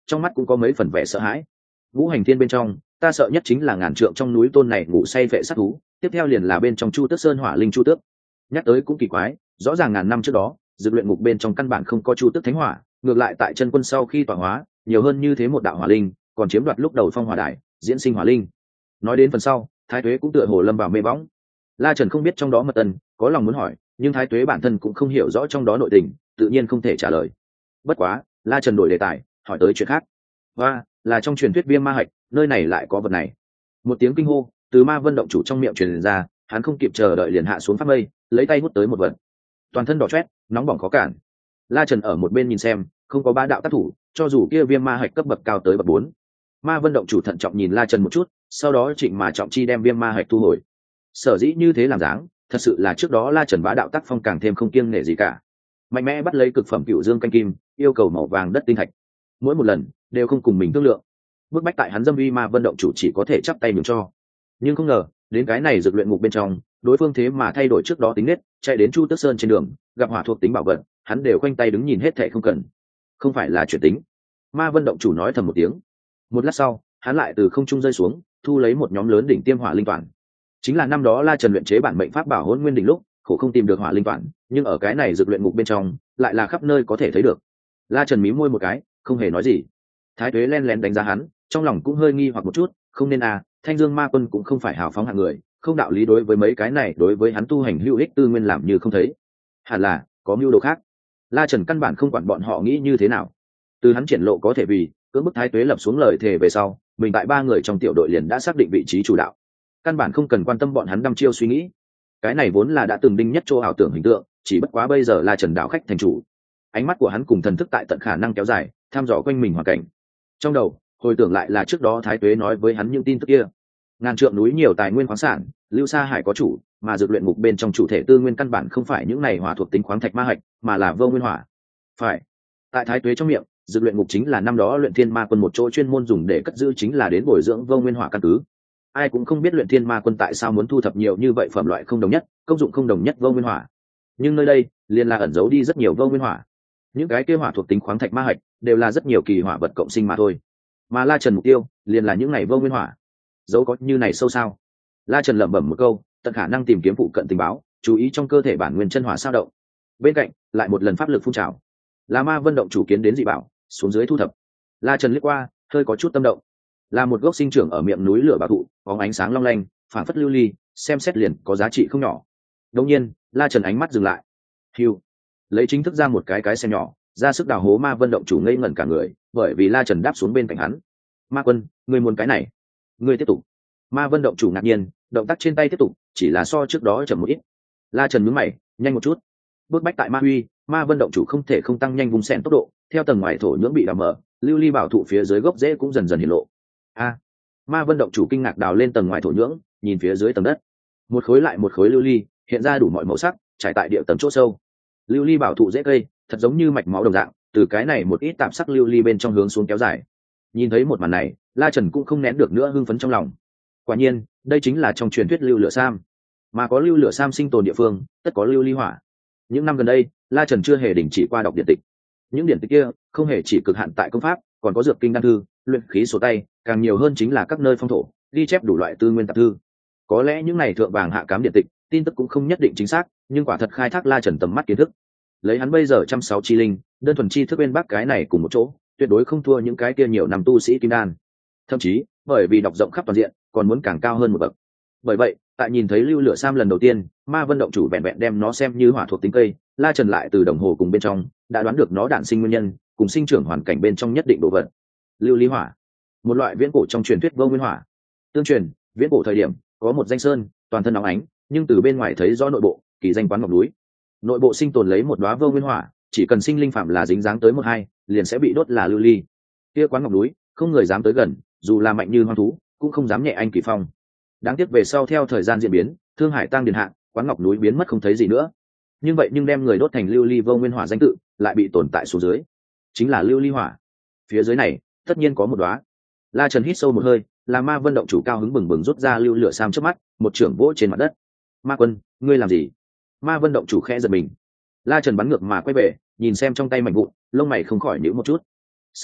trong mắt cũng có mấy phần vẻ sợ hãi. Ngũ hành thiên bên trong, ta sợ nhất chính là ngàn trượng trong núi tôn này ngủ say vệ sát thú, tiếp theo liền là bên trong Chu Tước Sơn hỏa linh Chu Tước. Nhắc tới cũng kỳ quái, rõ ràng ngàn năm trước đó, dược luyện ngục bên trong căn bản không có Chu Tước Thánh Hỏa, ngược lại tại chân quân sau khi tọa hóa, nhiều hơn như thế một đạo hỏa linh, còn chiếm đoạt lúc đầu phong hỏa đài, diễn sinh hỏa linh. Nói đến phần sau, Thái Tuế cũng tựa hồ lâm vào mê bóng. La Trần không biết trong đó mật ân, có lòng muốn hỏi, nhưng Thái Tuế bản thân cũng không hiểu rõ trong đó nội tình, tự nhiên không thể trả lời. Bất quá, La Trần đổi đề tài, hỏi tới chuyện khác. Và là trong truyền thuyết viêm ma hạch, nơi này lại có vật này. Một tiếng kinh hô từ Ma Vân động chủ trong miệng truyền ra, hắn không kịp chờ đợi liền hạ xuống pháp mây, lấy tay hút tới một vật. Toàn thân đỏ chót, nóng bỏng khó cản. La Trần ở một bên nhìn xem, không có ba đạo tác thủ, cho dù kia viêm ma hạch cấp bậc cao tới bậc bốn. Ma Vân động chủ thận trọng nhìn La Trần một chút, sau đó trịnh mà trọng chi đem viêm ma hạch thu hồi. Sở dĩ như thế làm dáng, thật sự là trước đó La Trần bá đạo tác phong càng thêm không kiêng nể gì cả. Mạnh mẽ bắt lấy cực phẩm cựu dương canh kim, yêu cầu màu vàng đất tinh thạch. Mỗi một lần đều không cùng mình thương lượng. Bước bách tại hắn dâm uy Ma Vân động chủ chỉ có thể chắp tay nhường cho. Nhưng không ngờ, đến cái này dược luyện ngục bên trong, đối phương thế mà thay đổi trước đó tính nết, chạy đến Chu Tước Sơn trên đường, gặp hỏa thuộc tính bảo vật, hắn đều khoanh tay đứng nhìn hết thảy không cần. Không phải là chuyện tính. Ma Vân động chủ nói thầm một tiếng. Một lát sau, hắn lại từ không trung rơi xuống, thu lấy một nhóm lớn đỉnh tiêm hỏa linh toàn. Chính là năm đó La Trần luyện chế bản mệnh pháp bảo Hỗn Nguyên đỉnh lúc, khổ không tìm được hỏa linh toàn, nhưng ở cái này dược luyện ngục bên trong, lại là khắp nơi có thể thấy được. La Trần mím môi một cái, không hề nói gì. Thái Tuế len lén đánh giá hắn, trong lòng cũng hơi nghi hoặc một chút, không nên à, Thanh Dương Ma Quân cũng không phải hào phóng hạng người, không đạo lý đối với mấy cái này đối với hắn tu hành hữu ích tư nguyên làm như không thấy. Hẳn là có mưu đồ khác. La Trần căn bản không quản bọn họ nghĩ như thế nào. Từ hắn triển lộ có thể vì cưỡng bức Thái Tuế lập xuống lời thề về sau, mình tại ba người trong tiểu đội liền đã xác định vị trí chủ đạo, căn bản không cần quan tâm bọn hắn đăm chiêu suy nghĩ. Cái này vốn là đã từng đinh nhất chỗ ảo tưởng hình tượng, chỉ bất quá bây giờ La Trần đạo khách thành chủ. Ánh mắt của hắn cùng thần thức tại tận khả năng kéo dài, thăm dò quanh mình hoàn cảnh. Trong đầu hồi tưởng lại là trước đó Thái Tuế nói với hắn những tin tức kia. Ngàn trượng núi nhiều tài nguyên khoáng sản, lưu sa hải có chủ, mà dược luyện ngục bên trong chủ thể tư nguyên căn bản không phải những này hỏa thuộc tính khoáng thạch ma hạch, mà là vô nguyên hỏa. Phải. Tại Thái Tuế trong miệng, dược luyện ngục chính là năm đó luyện thiên ma quân một chỗ chuyên môn dùng để cất giữ chính là đến bồi dưỡng vô nguyên hỏa căn cứ. Ai cũng không biết luyện thiên ma quân tại sao muốn thu thập nhiều như vậy phẩm loại không đồng nhất, công dụng không đồng nhất vô nguyên hỏa. Nhưng nơi đây liền là ẩn giấu đi rất nhiều vô nguyên hỏa. Những cái kia hỏa thuộc tính khoáng thạch ma hạch đều là rất nhiều kỳ hỏa vật cộng sinh mà thôi. Mà La Trần mục tiêu liền là những này vô nguyên hỏa. Dấu có như này sâu sao? La Trần lẩm bẩm một câu, tận khả năng tìm kiếm phụ cận tình báo, chú ý trong cơ thể bản nguyên chân hỏa sao động. Bên cạnh lại một lần pháp lực phun trào. Là Ma Vân động chủ kiến đến dị bảo, xuống dưới thu thập. La Trần liếc qua, hơi có chút tâm động. Là một gốc sinh trưởng ở miệng núi lửa bảo thụ, có ánh sáng long lanh, phản phất lưu ly, xem xét liền có giá trị không nhỏ. Đương nhiên, La Trần ánh mắt dừng lại. Hưu, lấy chính thức ra một cái cái xem nhỏ, ra sức đào hố Ma Vân động chủ ngây ngẩn cả người, bởi vì La Trần đáp xuống bên cạnh hắn. Ma Quân, ngươi muốn cái này? Ngươi tiếp tục. Ma Vân động chủ ngạc nhiên, động tác trên tay tiếp tục, chỉ là so trước đó chậm một ít. La Trần nhướng mày, nhanh một chút. Bước bách tại Ma Huy, Ma Vân động chủ không thể không tăng nhanh vùng xẻn tốc độ, theo tầng ngoài thổ nhưỡng bị đào mở, lưu ly bảo thụ phía dưới gốc rễ cũng dần dần hiện lộ. A, Ma Vân động chủ kinh ngạc đào lên tầng ngoài thổ nhưỡng, nhìn phía dưới tầng đất, một khối lại một khối lưu ly hiện ra đủ mọi màu sắc, trải tại địa tầng chỗ sâu. Lưu ly bảo thụ dễ cây, thật giống như mạch máu đồng dạng, từ cái này một ít tạp sắc lưu ly bên trong hướng xuống kéo dài. Nhìn thấy một màn này, La Trần cũng không nén được nữa hưng phấn trong lòng. Quả nhiên, đây chính là trong truyền thuyết lưu lửa sam, mà có lưu lửa sam sinh tồn địa phương, tất có lưu ly hỏa. Những năm gần đây, La Trần chưa hề đình chỉ qua đọc điện tịch. Những điển tịch kia không hề chỉ cực hạn tại công pháp, còn có dược kinh đan thư, luyện khí sổ tay, càng nhiều hơn chính là các nơi phong thổ, ghi chép đủ loại tư nguyên tạp thư. Có lẽ những này thượng vàng hạ cám điện tịch, tin tức cũng không nhất định chính xác, nhưng quả thật khai thác La Trần tầm mắt kiến thức. Lấy hắn bây giờ trăm sáu chi linh, đơn thuần chi thức bên bắc cái này cùng một chỗ, tuyệt đối không thua những cái kia nhiều năm tu sĩ kim đan. Thậm chí, bởi vì đọc rộng khắp toàn diện, còn muốn càng cao hơn một bậc. Bởi vậy, tại nhìn thấy lưu lửa sam lần đầu tiên, Ma Vân động chủ vẹn vẹn đem nó xem như hỏa thuộc tính cây, La Trần lại từ đồng hồ cùng bên trong đã đoán được nó đản sinh nguyên nhân, cùng sinh trưởng hoàn cảnh bên trong nhất định độ vật. Lưu ly hỏa, một loại viễn cổ trong truyền thuyết vô nguyên hỏa. Tương truyền, viễn cổ thời điểm có một danh sơn, toàn thân óng ánh, nhưng từ bên ngoài thấy rõ nội bộ, kỳ danh quán ngọc núi. Nội bộ sinh tồn lấy một đóa vô nguyên hỏa, chỉ cần sinh linh phạm là dính dáng tới một hai, liền sẽ bị đốt là lưu ly. Kia quán ngọc núi, không người dám tới gần, dù là mạnh như hoang thú, cũng không dám nhẹ anh kỳ phong. Đáng tiếc về sau theo thời gian diễn biến, thương hải tăng điền hạ, quán ngọc núi biến mất không thấy gì nữa. Nhưng vậy nhưng đem người đốt thành lưu ly vô nguyên hỏa danh tự, lại bị tồn tại xuống dưới, chính là lưu ly hỏa. Phía dưới này, tất nhiên có một đóa. La Trần hít sâu một hơi, là Ma Vân động chủ cao hứng bừng bừng rút ra lưu lửa sam trước mắt, một trưởng vỗ trên mặt đất. Ma Quân, ngươi làm gì? Ma Vân động chủ khẽ giật mình. La Trần bắn ngược mà quay về, nhìn xem trong tay mảnh vụn, lông mày không khỏi nhíu một chút. Sau đó,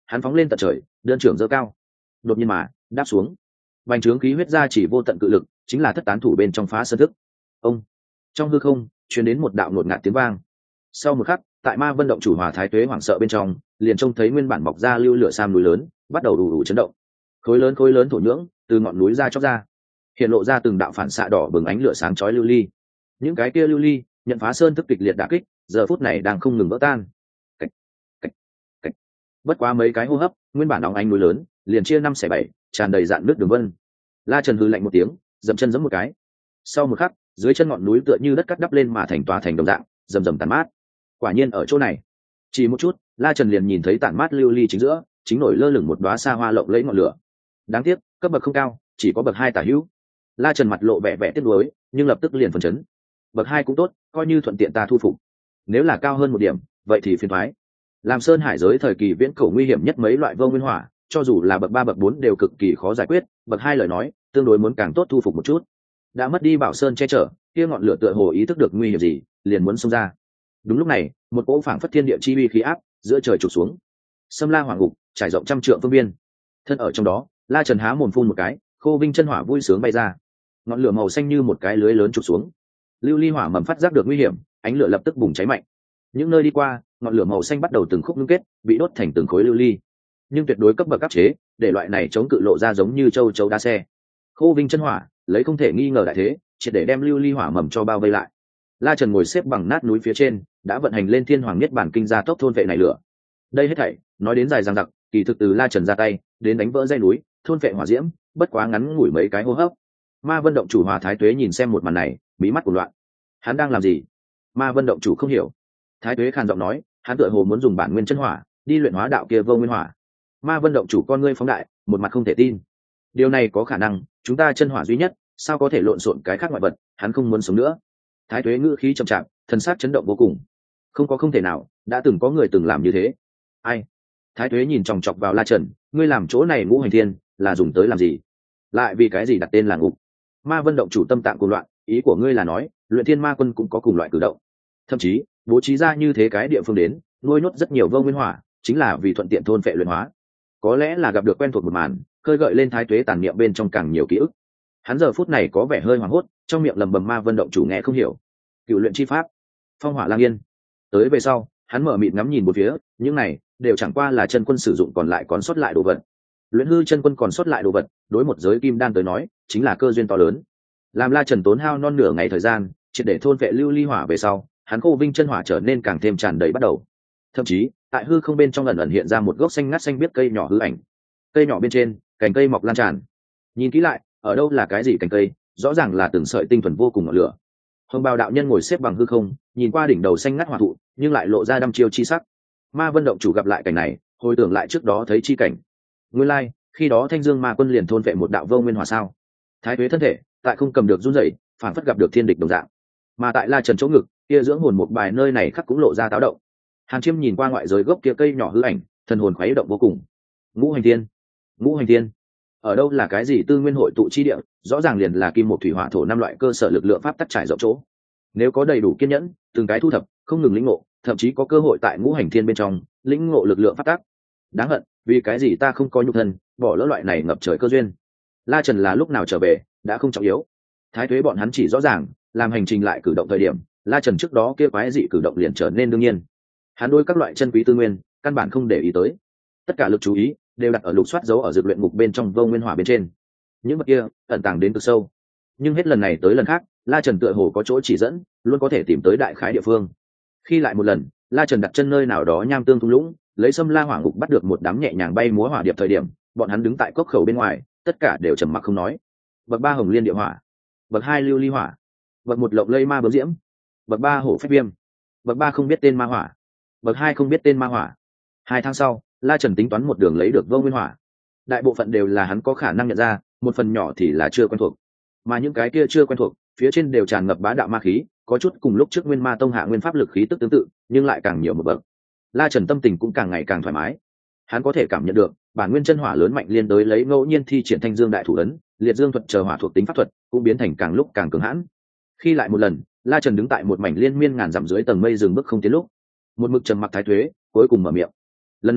hắn phóng lên tận trời, đơn trưởng giơ cao, đột nhiên mà đáp xuống. Bành trướng khí huyết ra chỉ vô tận cự lực, chính là thất tán thủ bên trong phá sơn thức. Ông trong hư không truyền đến một đạo ngột ngạt tiếng vang. Sau một khắc, tại Ma Vân động chủ Hòa Thái Tuế hoảng sợ bên trong, liền trông thấy nguyên bản mọc ra lưu lửa sam núi lớn, bắt đầu đủ đủ chấn động. Khối lớn khối lớn thổ nhưỡng từ ngọn núi ra chóc ra, hiện lộ ra từng đạo phản xạ đỏ bừng ánh lửa sáng chói lưu ly. Những cái kia lưu ly nhận phá sơn thức kịch liệt đả kích, giờ phút này đang không ngừng vỡ tan. Cách, cách, cách. Bất quá mấy cái hô hấp, nguyên bản óng ánh núi lớn liền chia năm xẻ bảy, tràn đầy dạn nước đường vân. La Trần hừ lạnh một tiếng, dậm chân giẫm một cái. Sau một khắc, dưới chân ngọn núi tựa như đất cắt đắp lên mà thành tòa thành đồng dạng, rầm rầm tàn mát. Quả nhiên ở chỗ này, chỉ một chút, La Trần liền nhìn thấy tản mát lưu ly chính giữa, chính nổi lơ lửng một đóa xa hoa lộng lẫy ngọn lửa. Đáng tiếc, cấp bậc không cao, chỉ có bậc hai tả hữu. La Trần mặt lộ vẻ vẻ tiếc nuối, nhưng lập tức liền phấn chấn. Bậc hai cũng tốt, coi như thuận tiện ta thu phục. Nếu là cao hơn một điểm, vậy thì phiền toái. Làm Sơn Hải giới thời kỳ viễn cổ nguy hiểm nhất mấy loại vô nguyên hỏa, cho dù là bậc ba bậc bốn đều cực kỳ khó giải quyết, bậc hai lời nói, tương đối muốn càng tốt thu phục một chút. Đã mất đi Bảo Sơn che chở, kia ngọn lửa tựa hồ ý thức được nguy hiểm gì, liền muốn xông ra. Đúng lúc này, một cỗ phảng phất thiên địa chi uy khí áp giữa trời trục xuống. Sâm La Hoàng Ngục trải rộng trăm trượng phương biên. Thân ở trong đó, La Trần há mồm phun một cái, khô vinh chân hỏa vui sướng bay ra. Ngọn lửa màu xanh như một cái lưới lớn trục xuống. Lưu ly hỏa mầm phát giác được nguy hiểm, ánh lửa lập tức bùng cháy mạnh. Những nơi đi qua, ngọn lửa màu xanh bắt đầu từng khúc ngưng kết, bị đốt thành từng khối lưu ly. Nhưng tuyệt đối cấp bậc áp chế, để loại này chống cự lộ ra giống như châu chấu đá xe. Khô vinh chân hỏa lấy không thể nghi ngờ đại thế, chỉ để đem lưu ly hỏa mầm cho bao vây lại. La Trần ngồi xếp bằng nát núi phía trên, đã vận hành lên thiên hoàng niết bản kinh gia tốc thôn vệ này lửa. Đây hết thảy nói đến dài dằng dặc, kỳ thực từ La Trần ra tay đến đánh vỡ dây núi, thôn vệ hỏa diễm, bất quá ngắn ngủi mấy cái hô hấp. Ma Vân động chủ Hòa Thái Tuế nhìn xem một màn này, mí mắt cuồng loạn. Hắn đang làm gì? Ma Vân động chủ không hiểu. Thái Tuế khàn giọng nói, hắn tựa hồ muốn dùng bản nguyên chân hỏa đi luyện hóa đạo kia vô nguyên hỏa. Ma Vân động chủ con ngươi phóng đại, một mặt không thể tin. Điều này có khả năng, chúng ta chân hỏa duy nhất, sao có thể lộn xộn cái khác ngoại vật, hắn không muốn sống nữa. Thái Tuế ngữ khí trầm trọng, thần sắc chấn động vô cùng. Không có không thể nào, đã từng có người từng làm như thế. Ai? Thái Tuế nhìn chòng chọc vào La Trần, ngươi làm chỗ này ngũ hành thiên, là dùng tới làm gì? Lại vì cái gì đặt tên là ngục? Ma Vân động chủ tâm tạng cuồng loạn, ý của ngươi là nói, luyện thiên ma quân cũng có cùng loại cử động. Thậm chí, bố trí ra như thế cái địa phương đến, nuôi nhốt rất nhiều vô nguyên hỏa, chính là vì thuận tiện thôn phệ luyện hóa. Có lẽ là gặp được quen thuộc một màn, khơi gợi lên Thái Tuế tàn niệm bên trong càng nhiều ký ức. Hắn giờ phút này có vẻ hơi hoảng hốt, trong miệng lẩm bẩm Ma Vân động chủ nghe không hiểu. Cựu luyện chi pháp, phong hỏa lang yên. Tới về sau, hắn mở mịt ngắm nhìn một phía, những này đều chẳng qua là chân quân sử dụng còn lại còn sót lại đồ vật. Luyện hư chân quân còn sót lại đồ vật, đối một giới kim đan tới nói, chính là cơ duyên to lớn. Làm La Trần tốn hao non nửa ngày thời gian, triệt để thôn vệ lưu ly hỏa về sau, hắn khô vinh chân hỏa trở nên càng thêm tràn đầy bắt đầu. Thậm chí, tại hư không bên trong ẩn ẩn hiện ra một gốc xanh ngắt xanh biếc cây nhỏ hư ảnh. Cây nhỏ bên trên, cành cây mọc lan tràn. Nhìn kỹ lại, ở đâu là cái gì cành cây, rõ ràng là từng sợi tinh thuần vô cùng ngọn lửa. Hồng Bào đạo nhân ngồi xếp bằng hư không, nhìn qua đỉnh đầu xanh ngắt hỏa thụ, nhưng lại lộ ra đăm chiêu chi sắc. Ma Vân động chủ gặp lại cảnh này, hồi tưởng lại trước đó thấy chi cảnh. Nguyên lai, like, khi đó Thanh Dương Ma quân liền thôn vệ một đạo vô nguyên hỏa sao? Thái Tuế thân thể, tại không cầm được run rẩy, phản phất gặp được thiên địch đồng dạng. Mà tại La Trần chỗ ngực, kia dưỡng hồn một bài nơi này khắc cũng lộ ra táo động. Hàn Chiêm nhìn qua ngoại giới gốc kia cây nhỏ hư ảnh, thần hồn khuấy động vô cùng. Ngũ hành thiên, ngũ hành thiên, ở đâu là cái gì tư nguyên hội tụ chi địa, rõ ràng liền là kim một thủy hỏa thổ năm loại cơ sở lực lượng pháp tắc trải rộng chỗ. Nếu có đầy đủ kiên nhẫn, từng cái thu thập, không ngừng lĩnh ngộ, thậm chí có cơ hội tại ngũ hành thiên bên trong lĩnh ngộ lực lượng pháp tắc. Đáng hận, vì cái gì ta không có nhục thân, bỏ lỡ loại này ngập trời cơ duyên. La Trần là lúc nào trở về, đã không trọng yếu. Thái Tuế bọn hắn chỉ rõ ràng, làm hành trình lại cử động thời điểm, La Trần trước đó kia quái dị cử động liền trở nên đương nhiên. Hắn đối các loại chân quý tư nguyên, căn bản không để ý tới. Tất cả lực chú ý đều đặt ở lục soát dấu ở dược luyện ngục bên trong vô nguyên hỏa bên trên. Những vật kia ẩn tàng đến cực sâu, nhưng hết lần này tới lần khác, La Trần tựa hồ có chỗ chỉ dẫn, luôn có thể tìm tới đại khái địa phương. Khi lại một lần, La Trần đặt chân nơi nào đó nham tương thung lũng, lấy Sâm La hỏa ngục bắt được một đám nhẹ nhàng bay múa hỏa điệp thời điểm, bọn hắn đứng tại cốc khẩu bên ngoài, tất cả đều trầm mặc không nói. Bậc ba hồng liên địa hỏa, bậc hai lưu ly hỏa, bậc một lộng lây ma bướm diễm, bậc ba hổ phách viêm, bậc ba không biết tên ma hỏa, bậc hai không biết tên ma hỏa. Hai tháng sau, La Trần tính toán một đường lấy được vô nguyên hỏa. Đại bộ phận đều là hắn có khả năng nhận ra, một phần nhỏ thì là chưa quen thuộc. Mà những cái kia chưa quen thuộc, phía trên đều tràn ngập bá đạo ma khí, có chút cùng lúc trước Nguyên Ma Tông hạ nguyên pháp lực khí tức tương tự, nhưng lại càng nhiều một bậc. La Trần tâm tình cũng càng ngày càng thoải mái. Hắn có thể cảm nhận được, bản nguyên chân hỏa lớn mạnh liên tới lấy ngẫu nhiên thi triển Thanh Dương đại thủ ấn, liệt dương thuật chờ hỏa thuộc tính pháp thuật, cũng biến thành càng lúc càng cường hãn. Khi lại một lần, La Trần đứng tại một mảnh liên miên ngàn dặm dưới tầng mây dừng bước không tiến lúc, một mực trầm mặc Thái Tuế cuối cùng mở miệng. Lần này,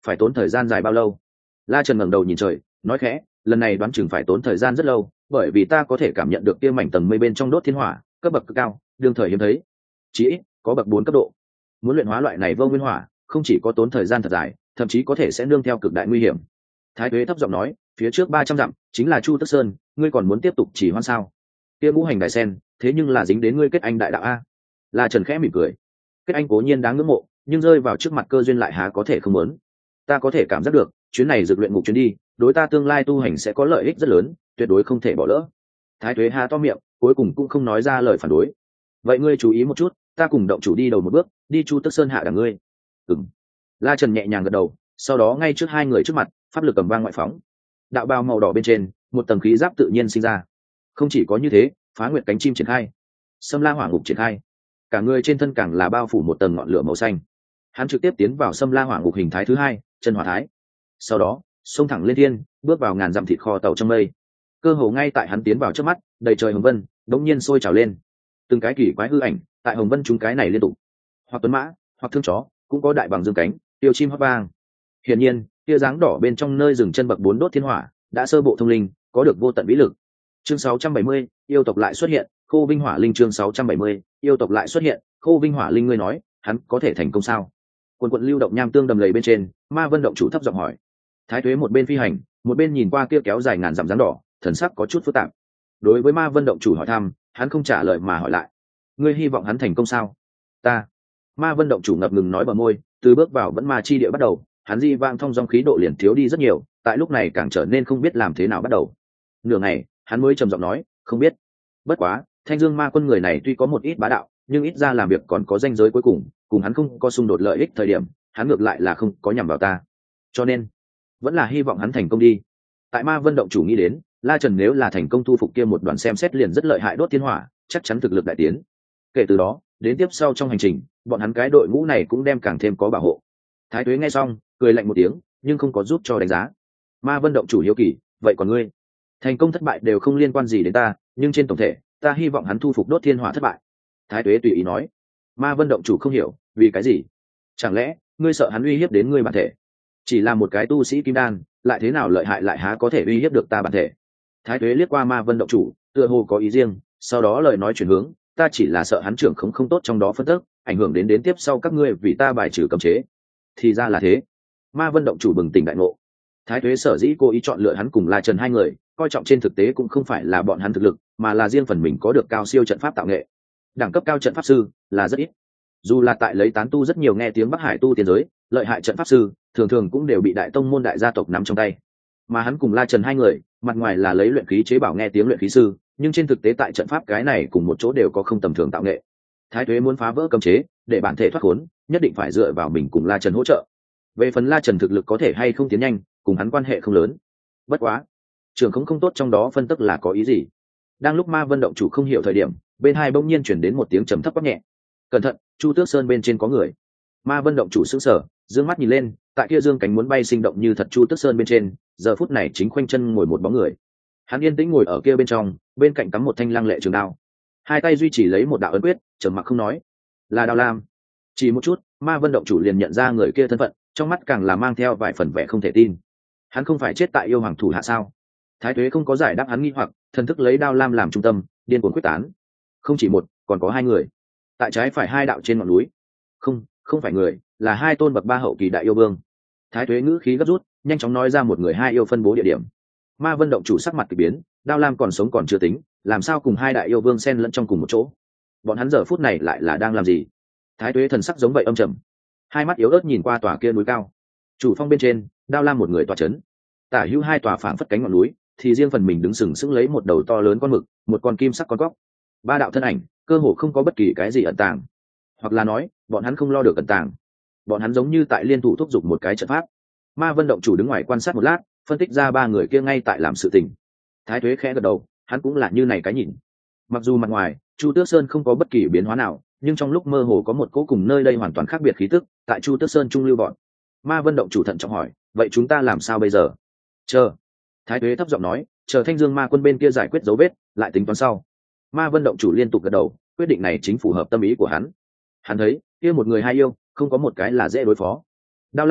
phải tốn thời gian dài bao lâu? La Trần ngẩng đầu nhìn trời, nói khẽ, lần này đoán chừng phải tốn thời gian rất lâu, bởi vì ta có thể cảm nhận được kia mảnh tầng mây bên trong đốt thiên hỏa, cấp bậc cực cao, đương thời hiếm thấy. Chỉ ít có bậc bốn cấp độ. Muốn luyện hóa loại này vô nguyên hỏa, không chỉ có tốn thời gian thật dài, thậm chí có thể sẽ nương theo cực đại nguy hiểm. Thái Tuế thấp giọng nói, phía trước ba trăm dặm chính là Chu Tức Sơn, ngươi còn muốn tiếp tục chỉ hoãn sao? Kia ngũ hành đại sen, thế nhưng là dính đến ngươi kết anh đại đạo a. La Trần khẽ mỉm cười. Kết anh cố nhiên đáng ngưỡng mộ, nhưng rơi vào trước mặt cơ duyên lại há có thể không muốn. Ta có thể cảm giác được, chuyến này dược luyện ngục chuyến đi, đối ta tương lai tu hành sẽ có lợi ích rất lớn, tuyệt đối không thể bỏ lỡ. Thái Tuế há to miệng, cuối cùng cũng không nói ra lời phản đối. Vậy ngươi chú ý một chút, ta cùng động chủ đi đầu một bước, đi Chu Tức Sơn hạ đẳng ngươi. Ừm. La Trần nhẹ nhàng gật đầu, sau đó ngay trước hai người trước mặt, pháp lực cầm vang ngoại phóng. Đạo bào màu đỏ bên trên, một tầng khí giáp tự nhiên sinh ra. Không chỉ có như thế, Phá Nguyệt cánh chim triển khai, Sâm La Hỏa Ngục triển khai, cả người trên thân càng là bao phủ một tầng ngọn lửa màu xanh. Hắn trực tiếp tiến vào Sâm La Hỏa Ngục hình thái thứ hai, chân hỏa thái. Sau đó, xông thẳng lên thiên, bước vào ngàn dặm thịt kho tàu trong mây. Cơ hồ ngay tại hắn tiến vào trước mắt, đầy trời hồng vân đống nhiên sôi trào lên. Từng cái kỳ quái hư ảnh, tại hồng vân chúng cái này liên tục. Hoặc tuấn mã, hoặc thương chó, cũng có đại bằng dương cánh, tiêu chim hót vang. Hiển nhiên, tia dáng đỏ bên trong nơi dừng chân bậc bốn đốt thiên hỏa, đã sơ bộ thông linh, có được vô tận vĩ lực. Chương sáu trăm bảy mươi, yêu tộc lại xuất hiện, Khô Vinh Hỏa Linh chương sáu trăm bảy mươi, yêu tộc lại xuất hiện, Khô Vinh Hỏa Linh ngươi nói, hắn có thể thành công sao? Quần quần lưu động nham tương đầm lầy bên trên, Ma Vân động chủ thấp giọng hỏi. Thái Tuế một bên phi hành, một bên nhìn qua kia kéo dài ngàn dặm dáng đỏ, thần sắc có chút phức tạp. Đối với Ma Vân động chủ hỏi thăm, hắn không trả lời mà hỏi lại. Ngươi hy vọng hắn thành công sao? Ta. Ma Vân động chủ ngập ngừng nói bờ môi, từ bước vào vẫn ma chi địa bắt đầu, hắn di vang thông dong khí độ liền thiếu đi rất nhiều, tại lúc này càng trở nên không biết làm thế nào bắt đầu. Nửa ngày, hắn mới trầm giọng nói, không biết. Bất quá, Thanh Dương Ma Quân người này tuy có một ít bá đạo, nhưng ít ra làm việc còn có ranh giới cuối cùng, cùng hắn không có xung đột lợi ích thời điểm, hắn ngược lại là không có nhằm vào ta. Cho nên, vẫn là hy vọng hắn thành công đi. Tại Ma Vân động chủ nghĩ đến, La Trần nếu là thành công thu phục kia một đoàn xem xét liền rất lợi hại đốt thiên hỏa, chắc chắn thực lực đại tiến. Kể từ đó, đến tiếp sau trong hành trình, bọn hắn cái đội ngũ này cũng đem càng thêm có bảo hộ. Thái Tuế nghe xong, cười lạnh một tiếng, nhưng không có giúp cho đánh giá. Ma Vân động chủ hiếu kỳ, vậy còn ngươi? Thành công thất bại đều không liên quan gì đến ta, nhưng trên tổng thể, ta hy vọng hắn thu phục đốt thiên hỏa thất bại. Thái Tuế tùy ý nói. Ma Vân động chủ không hiểu, vì cái gì? Chẳng lẽ ngươi sợ hắn uy hiếp đến ngươi bản thể? Chỉ là một cái tu sĩ kim đan, lại thế nào lợi hại lại há có thể uy hiếp được ta bản thể? Thái Tuế liếc qua Ma Vân động chủ, tựa hồ có ý riêng, sau đó lời nói chuyển hướng, ta chỉ là sợ hắn trưởng không không tốt trong đó phân tức, ảnh hưởng đến đến tiếp sau các ngươi vì ta bài trừ cấm chế. Thì ra là thế. Ma Vân động chủ bừng tỉnh đại ngộ. Thái Tuế sở dĩ cố ý chọn lựa hắn cùng La Trần hai người, coi trọng trên thực tế cũng không phải là bọn hắn thực lực, mà là riêng phần mình có được cao siêu trận pháp tạo nghệ. Đẳng cấp cao trận pháp sư là rất ít. Dù là tại lấy tán tu rất nhiều nghe tiếng Bắc Hải tu tiên giới, lợi hại trận pháp sư thường thường cũng đều bị đại tông môn đại gia tộc nắm trong tay. Mà hắn cùng La Trần hai người, mặt ngoài là lấy luyện khí chế bảo nghe tiếng luyện khí sư, nhưng trên thực tế tại trận pháp cái này cùng một chỗ đều có không tầm thường tạo nghệ. Thái Tuế muốn phá vỡ cấm chế, để bản thể thoát khốn, nhất định phải dựa vào mình cùng La Trần hỗ trợ. Về phần La Trần thực lực có thể hay không tiến nhanh, cùng hắn quan hệ không lớn. Bất quá, trường không không tốt trong đó phân tức là có ý gì? Đang lúc Ma Vân động chủ không hiểu thời điểm, bên hai bỗng nhiên chuyển đến một tiếng trầm thấp quát nhẹ. Cẩn thận, Chu Tước Sơn bên trên có người. Ma Vân động chủ sững sờ, dương mắt nhìn lên, tại kia dương cánh muốn bay sinh động như thật Chu Tước Sơn bên trên, giờ phút này chính khoanh chân ngồi một bóng người. Hắn yên tĩnh ngồi ở kia bên trong, bên cạnh cắm một thanh lăng lệ trường đao, hai tay duy trì lấy một đạo ấn quyết, trầm mặc không nói. Là Đao Lam. Chỉ một chút, Ma Vân động chủ liền nhận ra người kia thân phận, trong mắt càng là mang theo vài phần vẻ không thể tin. Hắn không phải chết tại yêu hoàng thủ hạ sao? Thái Tuế không có giải đáp hắn nghi hoặc, thần thức lấy Đao Lam làm trung tâm, điên cuồng quyết tán. Không chỉ một, còn có hai người. Tại trái phải hai đạo trên ngọn núi. Không, không phải người, là hai tôn bậc ba hậu kỳ đại yêu vương. Thái Tuế ngữ khí gấp rút, nhanh chóng nói ra một người hai yêu phân bố địa điểm. Ma Vân động chủ sắc mặt kỳ biến, Đao Lam còn sống còn chưa tính, làm sao cùng hai đại yêu vương xen lẫn trong cùng một chỗ? Bọn hắn giờ phút này lại là đang làm gì? Thái Tuế thần sắc giống vậy âm trầm, hai mắt yếu ớt nhìn qua tòa kia núi cao. Chủ phong bên trên, Đao Lam một người tòa chấn, tả hữu hai tòa phảng phất cánh ngọn núi, thì riêng phần mình đứng sừng sững lấy một đầu to lớn con mực, một con kim sắc con cóc. Ba đạo thân ảnh, cơ hồ không có bất kỳ cái gì ẩn tàng, hoặc là nói, bọn hắn không lo được ẩn tàng. Bọn hắn giống như tại liên thủ thúc giục một cái trận pháp. Ma Vân động chủ đứng ngoài quan sát một lát, phân tích ra ba người kia ngay tại làm sự tình. Thái Tuế khẽ gật đầu, hắn cũng là như này cái nhìn. Mặc dù mặt ngoài Chu Tước Sơn không có bất kỳ biến hóa nào, nhưng trong lúc mơ hồ có một cỗ cùng nơi đây hoàn toàn khác biệt khí tức tại Chu Tước Sơn trung lưu bọn. Ma Vân động chủ thận trọng hỏi, vậy chúng ta làm sao bây giờ? Chờ. Thái Tuế thấp giọng nói, chờ Thanh Dương Ma quân bên kia giải quyết dấu vết, lại tính toán sau. Ma Vân động chủ liên tục gật đầu, quyết định này chính phù hợp tâm ý của hắn. Hắn thấy kia một người hai yêu, không có một cái là dễ đối phó. Đao Lam,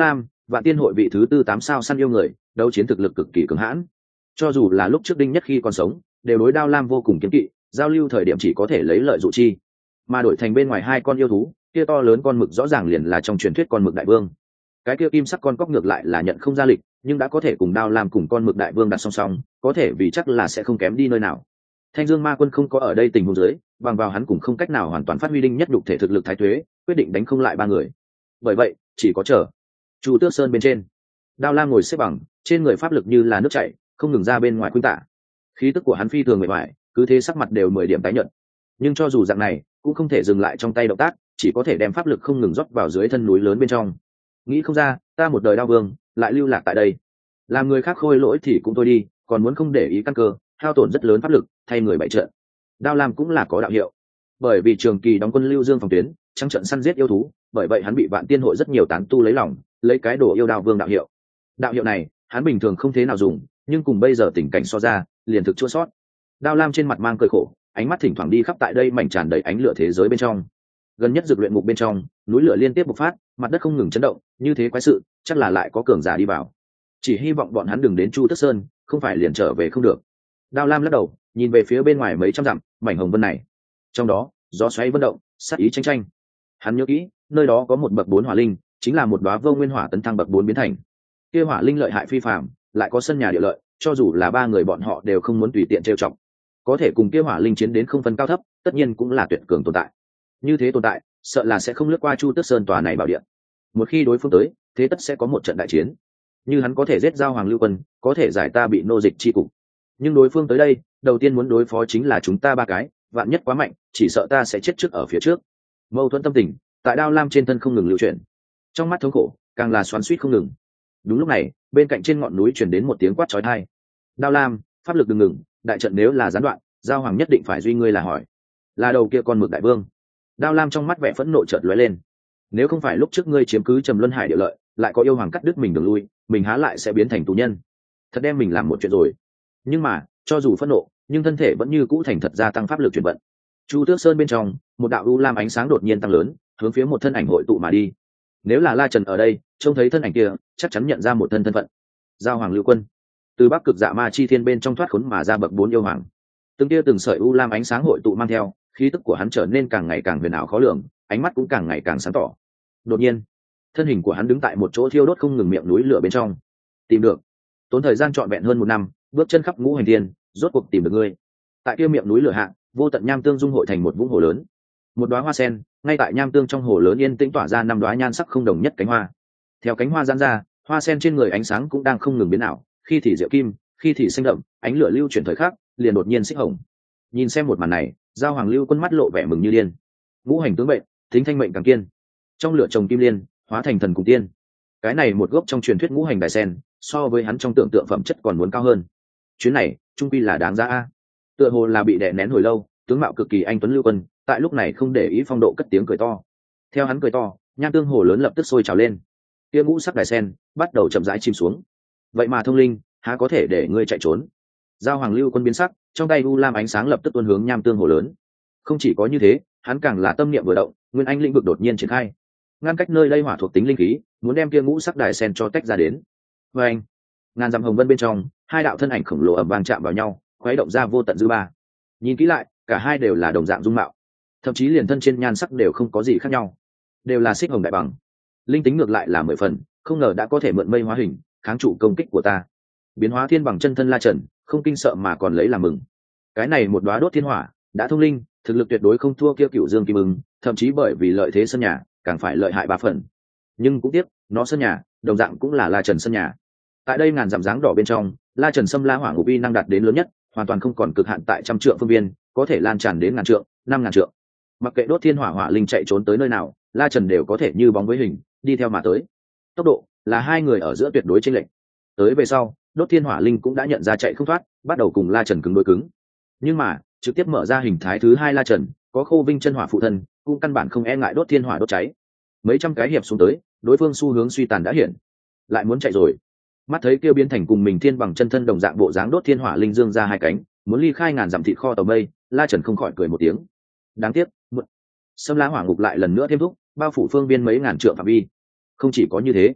Vạn Tiên hội vị thứ tư tám sao săn yêu người, đấu chiến thực lực cực kỳ cứng hãn. Cho dù là lúc trước Đinh Nhất khi còn sống, đều đối Đao Lam vô cùng kiêng kỵ, giao lưu thời điểm chỉ có thể lấy lợi dụ chi. Mà đổi thành bên ngoài hai con yêu thú, kia to lớn con mực rõ ràng liền là trong truyền thuyết con mực đại vương. Cái kia kim sắc con cóc ngược lại là nhận không ra lịch, nhưng đã có thể cùng Đao Lam cùng con mực đại vương đặt song song, có thể vì chắc là sẽ không kém đi nơi nào. Thanh Dương Ma Quân không có ở đây tình huống dưới, bằng vào hắn cũng không cách nào hoàn toàn phát huy Đinh Nhất nhục thể thực lực thái tuế, quyết định đánh không lại ba người. Bởi vậy, chỉ có chờ. Chu Tước Sơn bên trên, Đao Lam ngồi xếp bằng, trên người pháp lực như là nước chảy, không ngừng ra bên ngoài khuynh tả. Khí tức của hắn phi thường mệt mỏi, cứ thế sắc mặt đều mười điểm tái nhợt. Nhưng cho dù dạng này, cũng không thể dừng lại trong tay động tác, chỉ có thể đem pháp lực không ngừng rót vào dưới thân núi lớn bên trong. Nghĩ không ra, ta một đời đao vương, lại lưu lạc tại đây. Làm người khác khôi lỗi thì cũng thôi đi, còn muốn không để ý căn cơ, hao tổn rất lớn pháp lực, thay người bại trận. Đao Lam cũng là có đạo hiệu, bởi vì trường kỳ đóng quân lưu dương phòng tuyến, trắng trận săn giết yêu thú, bởi vậy hắn bị Vạn Tiên hội rất nhiều tán tu lấy lòng, lấy cái đồ yêu đao vương đạo hiệu. Đạo hiệu này, hắn bình thường không thế nào dùng, nhưng cùng bây giờ tình cảnh so ra, liền thực chua sót. Đao Lam trên mặt mang cười khổ, ánh mắt thỉnh thoảng đi khắp tại đây mảnh tràn đầy ánh lửa thế giới bên trong. Gần nhất dược luyện ngục bên trong, núi lửa liên tiếp bộc phát, mặt đất không ngừng chấn động, như thế quái sự, chắc là lại có cường giả đi vào. Chỉ hy vọng bọn hắn đừng đến Chu Tước Sơn, không phải liền trở về không được. Đao Lam lắc đầu, nhìn về phía bên ngoài mấy trăm dặm, mảnh hồng vân này. Trong đó, gió xoáy vân động, sát ý tranh tranh. Hắn nhớ kỹ, nơi đó có một bậc bốn hỏa linh, chính là một đóa vô nguyên hỏa tấn thăng bậc bốn biến thành. Kia hỏa linh lợi hại phi phàm, lại có sân nhà địa lợi, cho dù là ba người bọn họ đều không muốn tùy tiện trêu chọc. Có thể cùng kia hỏa linh chiến đến không phân cao thấp, tất nhiên cũng là tuyệt cường tồn tại. Như thế tồn tại, sợ là sẽ không lướt qua Chu Tước Sơn tòa này bảo địa. Một khi đối phương tới, thế tất sẽ có một trận đại chiến. Như hắn có thể giết giao Hoàng Lưu Quân, có thể giải ta bị nô dịch chi cục. Nhưng đối phương tới đây, đầu tiên muốn đối phó chính là chúng ta ba cái, vạn nhất quá mạnh, chỉ sợ ta sẽ chết trước ở phía trước. Mâu thuẫn tâm tình, tại Đao Lam trên thân không ngừng lưu chuyển. Trong mắt thống khổ, càng là xoắn xuýt không ngừng. Đúng lúc này, bên cạnh trên ngọn núi truyền đến một tiếng quát chói tai. Đao Lam, pháp lực đừng ngừng, đại trận nếu là gián đoạn, giao hoàng nhất định phải duy ngươi là hỏi. Là đầu kia con mực đại vương. Đao Lam trong mắt vẻ phẫn nộ chợt lóe lên. Nếu không phải lúc trước ngươi chiếm cứ Trầm Luân Hải địa lợi, lại có yêu hoàng cắt đứt mình đường lui, mình há lại sẽ biến thành tù nhân. Thật đem mình làm một chuyện rồi. Nhưng mà, cho dù phẫn nộ, nhưng thân thể vẫn như cũ thành thật gia tăng pháp lực chuyển vận. Chu Tước Sơn bên trong, một đạo u lam ánh sáng đột nhiên tăng lớn, hướng phía một thân ảnh hội tụ mà đi. Nếu là La Trần ở đây, trông thấy thân ảnh kia, chắc chắn nhận ra một thân thân phận. Giao Hoàng Lưu Quân. Từ Bắc Cực Dạ Ma Chi Thiên bên trong thoát khốn mà ra bậc bốn yêu hoàng. Từng tia từng sợi u lam ánh sáng hội tụ mang theo, khí tức của hắn trở nên càng ngày càng huyền ảo khó lường, ánh mắt cũng càng ngày càng sáng tỏ. Đột nhiên, thân hình của hắn đứng tại một chỗ thiêu đốt không ngừng miệng núi lửa bên trong. Tìm được. Tốn thời gian trọn vẹn hơn một năm, bước chân khắp ngũ hành thiên, rốt cuộc tìm được ngươi. Tại kia miệng núi lửa hạ, vô tận nham tương dung hội thành một vũng hồ lớn. Một đóa hoa sen, ngay tại nham tương trong hồ lớn yên tĩnh tỏa ra năm đóa nhan sắc không đồng nhất cánh hoa. Theo cánh hoa giãn ra, hoa sen trên người ánh sáng cũng đang không ngừng biến ảo, khi thì diệu kim, khi thì xanh đậm, ánh lửa lưu chuyển thời khắc, liền đột nhiên xích hồng. Nhìn xem một màn này, Giao Hoàng Lưu Quân mắt lộ vẻ mừng như điên. Ngũ hành tướng mệnh, tính thanh mệnh càng kiên. Trong lửa trồng kim liên, hóa thành thần cùng tiên. Cái này một gốc trong truyền thuyết ngũ hành đại sen, so với hắn trong tưởng tượng phẩm chất còn muốn cao hơn. Chuyến này, trung quy là đáng giá a. Tựa hồ là bị đè nén hồi lâu, tướng mạo cực kỳ anh tuấn Lưu Quân, tại lúc này không để ý phong độ cất tiếng cười to. Theo hắn cười to, nham tương hồ lớn lập tức sôi trào lên. Kia ngũ sắc đài sen bắt đầu chậm rãi chìm xuống. Vậy mà thông linh, há có thể để ngươi chạy trốn? Giao Hoàng Lưu Quân biến sắc, trong tay u lam ánh sáng lập tức tuôn hướng nham tương hồ lớn. Không chỉ có như thế, hắn càng là tâm niệm vừa động, nguyên anh lĩnh vực đột nhiên triển khai, ngăn cách nơi đây hỏa thuộc tính linh khí, muốn đem kia ngũ sắc đài sen cho tách ra đến. Và anh, ngàn dặm hồng vân bên trong, hai đạo thân ảnh khổng lồ ầm vang chạm vào nhau, khuấy động ra vô tận dư ba. Nhìn kỹ lại, cả hai đều là đồng dạng dung mạo, thậm chí liền thân trên nhan sắc đều không có gì khác nhau, đều là xích hồng đại bằng. Linh tính ngược lại là mười phần, không ngờ đã có thể mượn mây hóa hình, kháng trụ công kích của ta. Biến hóa thiên bằng chân thân La Trần, không kinh sợ mà còn lấy làm mừng. Cái này một đóa đốt thiên hỏa, đã thông linh, thực lực tuyệt đối không thua kia Cửu Dương Kim Ưng, thậm chí bởi vì lợi thế sân nhà, càng phải lợi hại ba phần. Nhưng cũng tiếc, nó sân nhà, đồng dạng cũng là La Trần sân nhà. Tại đây ngàn dặm dáng đỏ bên trong, La Trần xâm la hỏa ngục uy năng đạt đến lớn nhất, hoàn toàn không còn cực hạn tại trăm trượng phương viên, có thể lan tràn đến ngàn trượng, năm ngàn trượng. Mặc kệ đốt thiên hỏa hỏa linh chạy trốn tới nơi nào, La Trần đều có thể như bóng với hình, đi theo mà tới. Tốc độ là hai người ở giữa tuyệt đối chênh lệch. Tới về sau, đốt thiên hỏa linh cũng đã nhận ra chạy không thoát, bắt đầu cùng La Trần cứng đối cứng. Nhưng mà, trực tiếp mở ra hình thái thứ hai La Trần, có Khô Vinh chân hỏa phụ thân, cũng căn bản không e ngại đốt thiên hỏa đốt cháy. Mấy trăm cái hiệp xuống tới, đối phương xu hướng suy tàn đã hiện, lại muốn chạy rồi. Mắt thấy kêu biến thành cùng mình thiên bằng chân thân đồng dạng bộ dáng đốt thiên hỏa linh dương ra hai cánh, muốn ly khai ngàn dặm thịt kho tàu mây, La Trần không khỏi cười một tiếng. Đáng tiếc, muộn. Xâm La hỏa ngục lại lần nữa thêm thúc, bao phủ phương viên mấy ngàn trượng phạm vi. Không chỉ có như thế,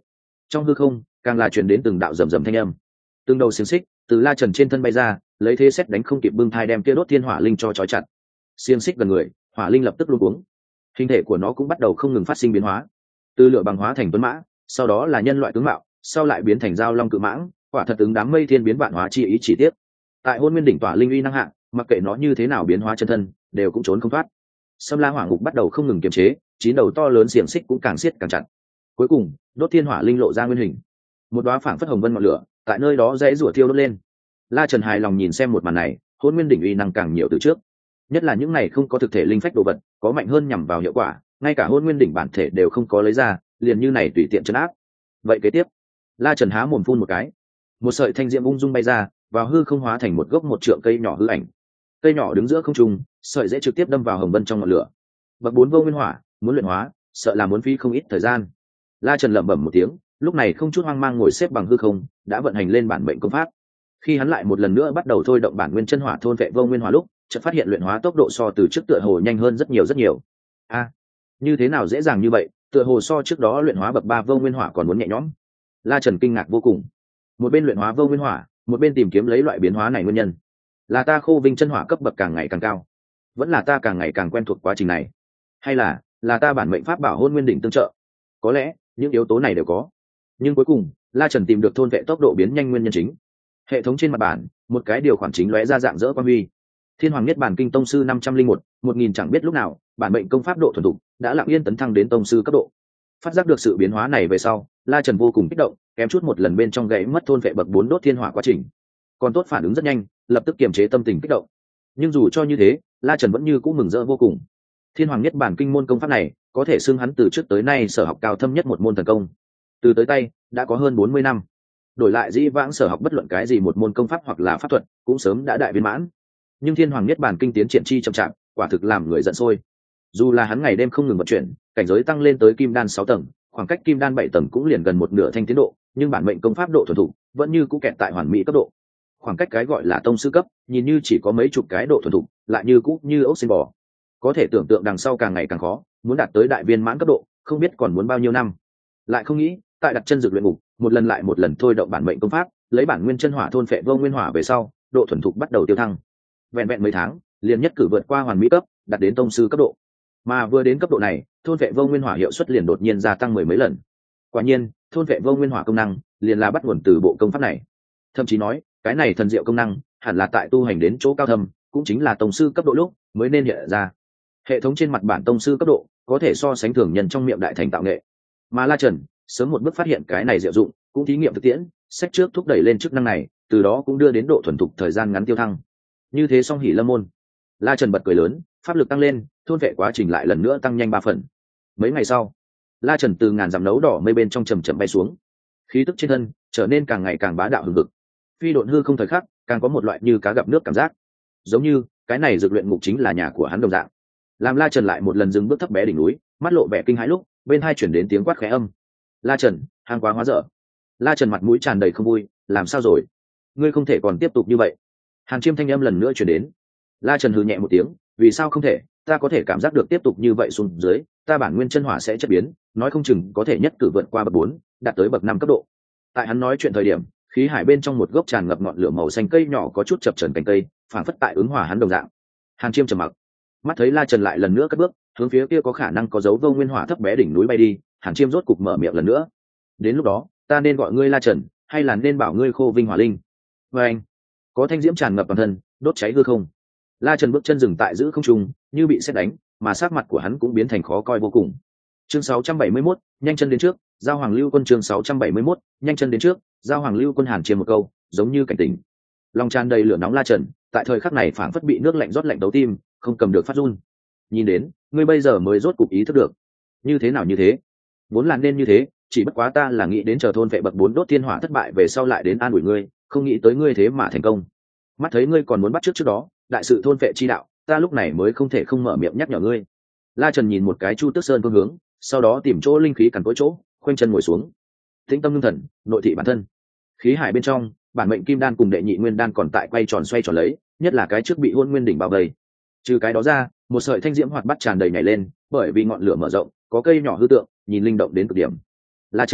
Trong hư không càng là truyền đến từng đạo rầm rầm thanh âm, từng đầu xiềng xích từ La Trần trên thân bay ra, lấy thế xét đánh không kịp bưng thai đem kia đốt thiên hỏa linh cho trói chặt. Xiềng xích gần người, hỏa linh lập tức luống cuống, hình thể của nó cũng bắt đầu không ngừng phát sinh biến hóa, từ lửa bằng hóa thành tuấn mã, sau đó là nhân loại tướng mạo, sau lại biến thành dao long cự mãng, quả thật ứng đám mây thiên biến vạn hóa chi ý chỉ tiếp. Tại hôn nguyên đỉnh tỏa linh uy năng hạng, mặc kệ nó như thế nào biến hóa chân thân, đều cũng trốn không thoát. Sâm La Hỏa Ngục bắt đầu không ngừng kiềm chế, chín đầu to lớn xiềng xích cũng càng siết càng chặt. Cuối cùng, đốt thiên hỏa linh lộ ra nguyên hình, một đóa phảng phất hồng vân ngọn lửa, tại nơi đó dãy rủa thiêu đốt lên. La Trần hài lòng nhìn xem một màn này, hôn nguyên đỉnh uy năng càng nhiều từ trước, nhất là những này không có thực thể linh phách đồ vật, có mạnh hơn nhằm vào hiệu quả, ngay cả hôn nguyên đỉnh bản thể đều không có lấy ra, liền như này tùy tiện trấn áp. Vậy kế tiếp, La Trần há mồm phun một cái, một sợi thanh diễm ung dung bay ra, vào hư không hóa thành một gốc một trượng cây nhỏ hư ảnh. Cây nhỏ đứng giữa không trung, sợi dễ trực tiếp đâm vào hồng vân trong ngọn lửa. Bậc bốn vô nguyên hỏa, muốn luyện hóa, sợ là muốn phí không ít thời gian. La Trần lẩm bẩm một tiếng, lúc này không chút hoang mang ngồi xếp bằng hư không, đã vận hành lên bản mệnh công pháp. Khi hắn lại một lần nữa bắt đầu thôi động bản nguyên chân hỏa thôn vệ vô nguyên hỏa lúc, chợt phát hiện luyện hóa tốc độ so từ trước tựa hồ nhanh hơn rất nhiều rất nhiều. A, à, như thế nào dễ dàng như vậy, tựa hồ so trước đó luyện hóa bậc ba vô nguyên hỏa còn muốn nhẹ nhõm. La Trần kinh ngạc vô cùng. Một bên luyện hóa vô nguyên hỏa, một bên tìm kiếm lấy loại biến hóa này nguyên nhân. Là ta khô vinh chân hỏa cấp bậc càng ngày càng cao, vẫn là ta càng ngày càng quen thuộc quá trình này, hay là là ta bản mệnh pháp bảo hôn nguyên đỉnh tương trợ? Có lẽ những yếu tố này đều có, nhưng cuối cùng La Trần tìm được thôn vệ tốc độ biến nhanh nguyên nhân chính. Hệ thống trên mặt bản, một cái điều khoản chính lóe ra dạng dỡ quan huy. Thiên Hoàng Niết Bàn Kinh tông sư năm trăm linh một, một nghìn chẳng biết lúc nào, bản mệnh công pháp độ thuần thục đã lặng yên tấn thăng đến tông sư cấp độ. Phát giác được sự biến hóa này về sau, La Trần vô cùng kích động, kém chút một lần bên trong gãy mất thôn vệ bậc bốn đốt thiên hỏa quá trình. Còn tốt phản ứng rất nhanh, lập tức kiềm chế tâm tình kích động. Nhưng dù cho như thế, La Trần vẫn như cũ mừng rỡ vô cùng. Thiên Hoàng Niết Bàn Kinh môn công pháp này, có thể xưng hắn từ trước tới nay sở học cao thâm nhất một môn thần công. Từ tới tay, đã có hơn bốn mươi năm. Đổi lại dĩ vãng sở học bất luận cái gì một môn công pháp hoặc là pháp thuật, cũng sớm đã đại viên mãn. Nhưng Thiên Hoàng Niết Bàn Kinh tiến triển chi chậm chạp, quả thực làm người giận sôi. Dù là hắn ngày đêm không ngừng vận chuyển, cảnh giới tăng lên tới kim đan sáu tầng, khoảng cách kim đan bảy tầng cũng liền gần một nửa thanh tiến độ, nhưng bản mệnh công pháp độ thuần thục vẫn như cũ kẹt tại hoàn mỹ cấp độ. Khoảng cách cái gọi là tông sư cấp, nhìn như chỉ có mấy chục cái độ thuần thục, lại như cũ như ốc xin bò. Có thể tưởng tượng đằng sau càng ngày càng khó, muốn đạt tới đại viên mãn cấp độ, không biết còn muốn bao nhiêu năm. Lại không nghĩ, tại đặt chân dược luyện ngục, một lần lại một lần thôi động bản mệnh công pháp, lấy bản nguyên chân hỏa thôn phệ vô nguyên hỏa về sau, độ thuần thục bắt đầu tiêu thăng. Vẹn vẹn mấy tháng, liền nhất cử vượt qua hoàn mỹ cấp, đạt đến tông sư cấp độ. Mà vừa đến cấp độ này, thôn vệ vô nguyên hỏa hiệu suất liền đột nhiên gia tăng mười mấy lần. Quả nhiên, thôn vệ vô nguyên hỏa công năng liền là bắt nguồn từ bộ công pháp này. Thậm chí nói, cái này thần diệu công năng hẳn là tại tu hành đến chỗ cao thâm, cũng chính là tông sư cấp độ lúc mới nên hiện ra. Hệ thống trên mặt bản tông sư cấp độ có thể so sánh thường nhân trong miệng đại thành tạo nghệ. Mà La Trần sớm một bước phát hiện cái này diệu dụng, cũng thí nghiệm thực tiễn, sách trước thúc đẩy lên chức năng này, từ đó cũng đưa đến độ thuần thục thời gian ngắn tiêu thăng. Như thế song hỉ lâm môn. La Trần bật cười lớn, pháp lực tăng lên, thôn vệ quá trình lại lần nữa tăng nhanh ba phần. Mấy ngày sau, La Trần từ ngàn dặm nấu đỏ mây bên trong chầm chậm bay xuống, khí tức trên thân trở nên càng ngày càng bá đạo hừng hực. Phi độn hư không thời khắc, càng có một loại như cá gặp nước cảm giác, giống như cái này dược luyện ngục chính là nhà của hắn đồng dạng. Làm La Trần lại một lần dừng bước thấp bé đỉnh núi, mắt lộ vẻ kinh hãi lúc, bên hai chuyển đến tiếng quát khẽ âm. La Trần, hàng quá hóa dở. La Trần mặt mũi tràn đầy không vui, làm sao rồi? Ngươi không thể còn tiếp tục như vậy. Hàn Chiêm thanh âm lần nữa chuyển đến. La Trần hừ nhẹ một tiếng, vì sao không thể? Ta có thể cảm giác được tiếp tục như vậy xuống dưới, ta bản nguyên chân hỏa sẽ chất biến, nói không chừng có thể nhất cử vượt qua bậc bốn, đạt tới bậc năm cấp độ. Tại hắn nói chuyện thời điểm, khí hải bên trong một gốc tràn ngập ngọn lửa màu xanh cây nhỏ có chút chập chờn cành cây, phảng phất tại ứng hỏa hắn đồng dạng. Hàn Chiêm trầm mặc, mắt thấy La Trần lại lần nữa cất bước, hướng phía kia có khả năng có dấu vô nguyên hỏa thấp bé đỉnh núi bay đi. Hàn Chiêm rốt cục mở miệng lần nữa. Đến lúc đó, ta nên gọi ngươi La Trần, hay là nên bảo ngươi Khô Vinh Hỏa Linh? Và anh, có thanh diễm tràn ngập toàn thân, đốt cháy hư không. La Trần bước chân dừng tại giữ không trung, như bị sét đánh, mà sắc mặt của hắn cũng biến thành khó coi vô cùng. Chương sáu trăm bảy mươi mốt, nhanh chân đến trước, giao Hoàng Lưu Quân chương sáu trăm bảy mươi mốt, nhanh chân đến trước, giao Hoàng Lưu Quân. Hàn Chiêm một câu, giống như cảnh tỉnh. Lòng tràn đầy lửa nóng La Trần, tại thời khắc này phảng phất bị nước lạnh rót lạnh đấu tim, không cầm được phát run. Nhìn đến, ngươi bây giờ mới rốt cục ý thức được. Như thế nào như thế? Vốn là nên như thế, chỉ bất quá ta là nghĩ đến chờ thôn vệ bậc bốn đốt thiên hỏa thất bại về sau lại đến an ủi ngươi, không nghĩ tới ngươi thế mà thành công. Mắt thấy ngươi còn muốn bắt trước trước đó, đại sự thôn vệ chi đạo, ta lúc này mới không thể không mở miệng nhắc nhở ngươi. La Trần nhìn một cái Chu Tước Sơn phương hướng, sau đó tìm chỗ linh khí cằn cỗi chỗ, khoanh chân ngồi xuống. Tĩnh tâm ngưng thần, nội thị bản thân. Khí hải bên trong, bản mệnh kim đan cùng đệ nhị nguyên đan còn tại quay tròn xoay tròn lấy, nhất là cái trước bị hôn nguyên đỉnh bao vây. Trừ cái đó ra, một sợi thanh diễm hoạt bắt tràn đầy nhảy lên, bởi vì ngọn lửa mở rộng, có cây nhỏ hư tượng, nhìn linh động đến cực điểm. La Trần,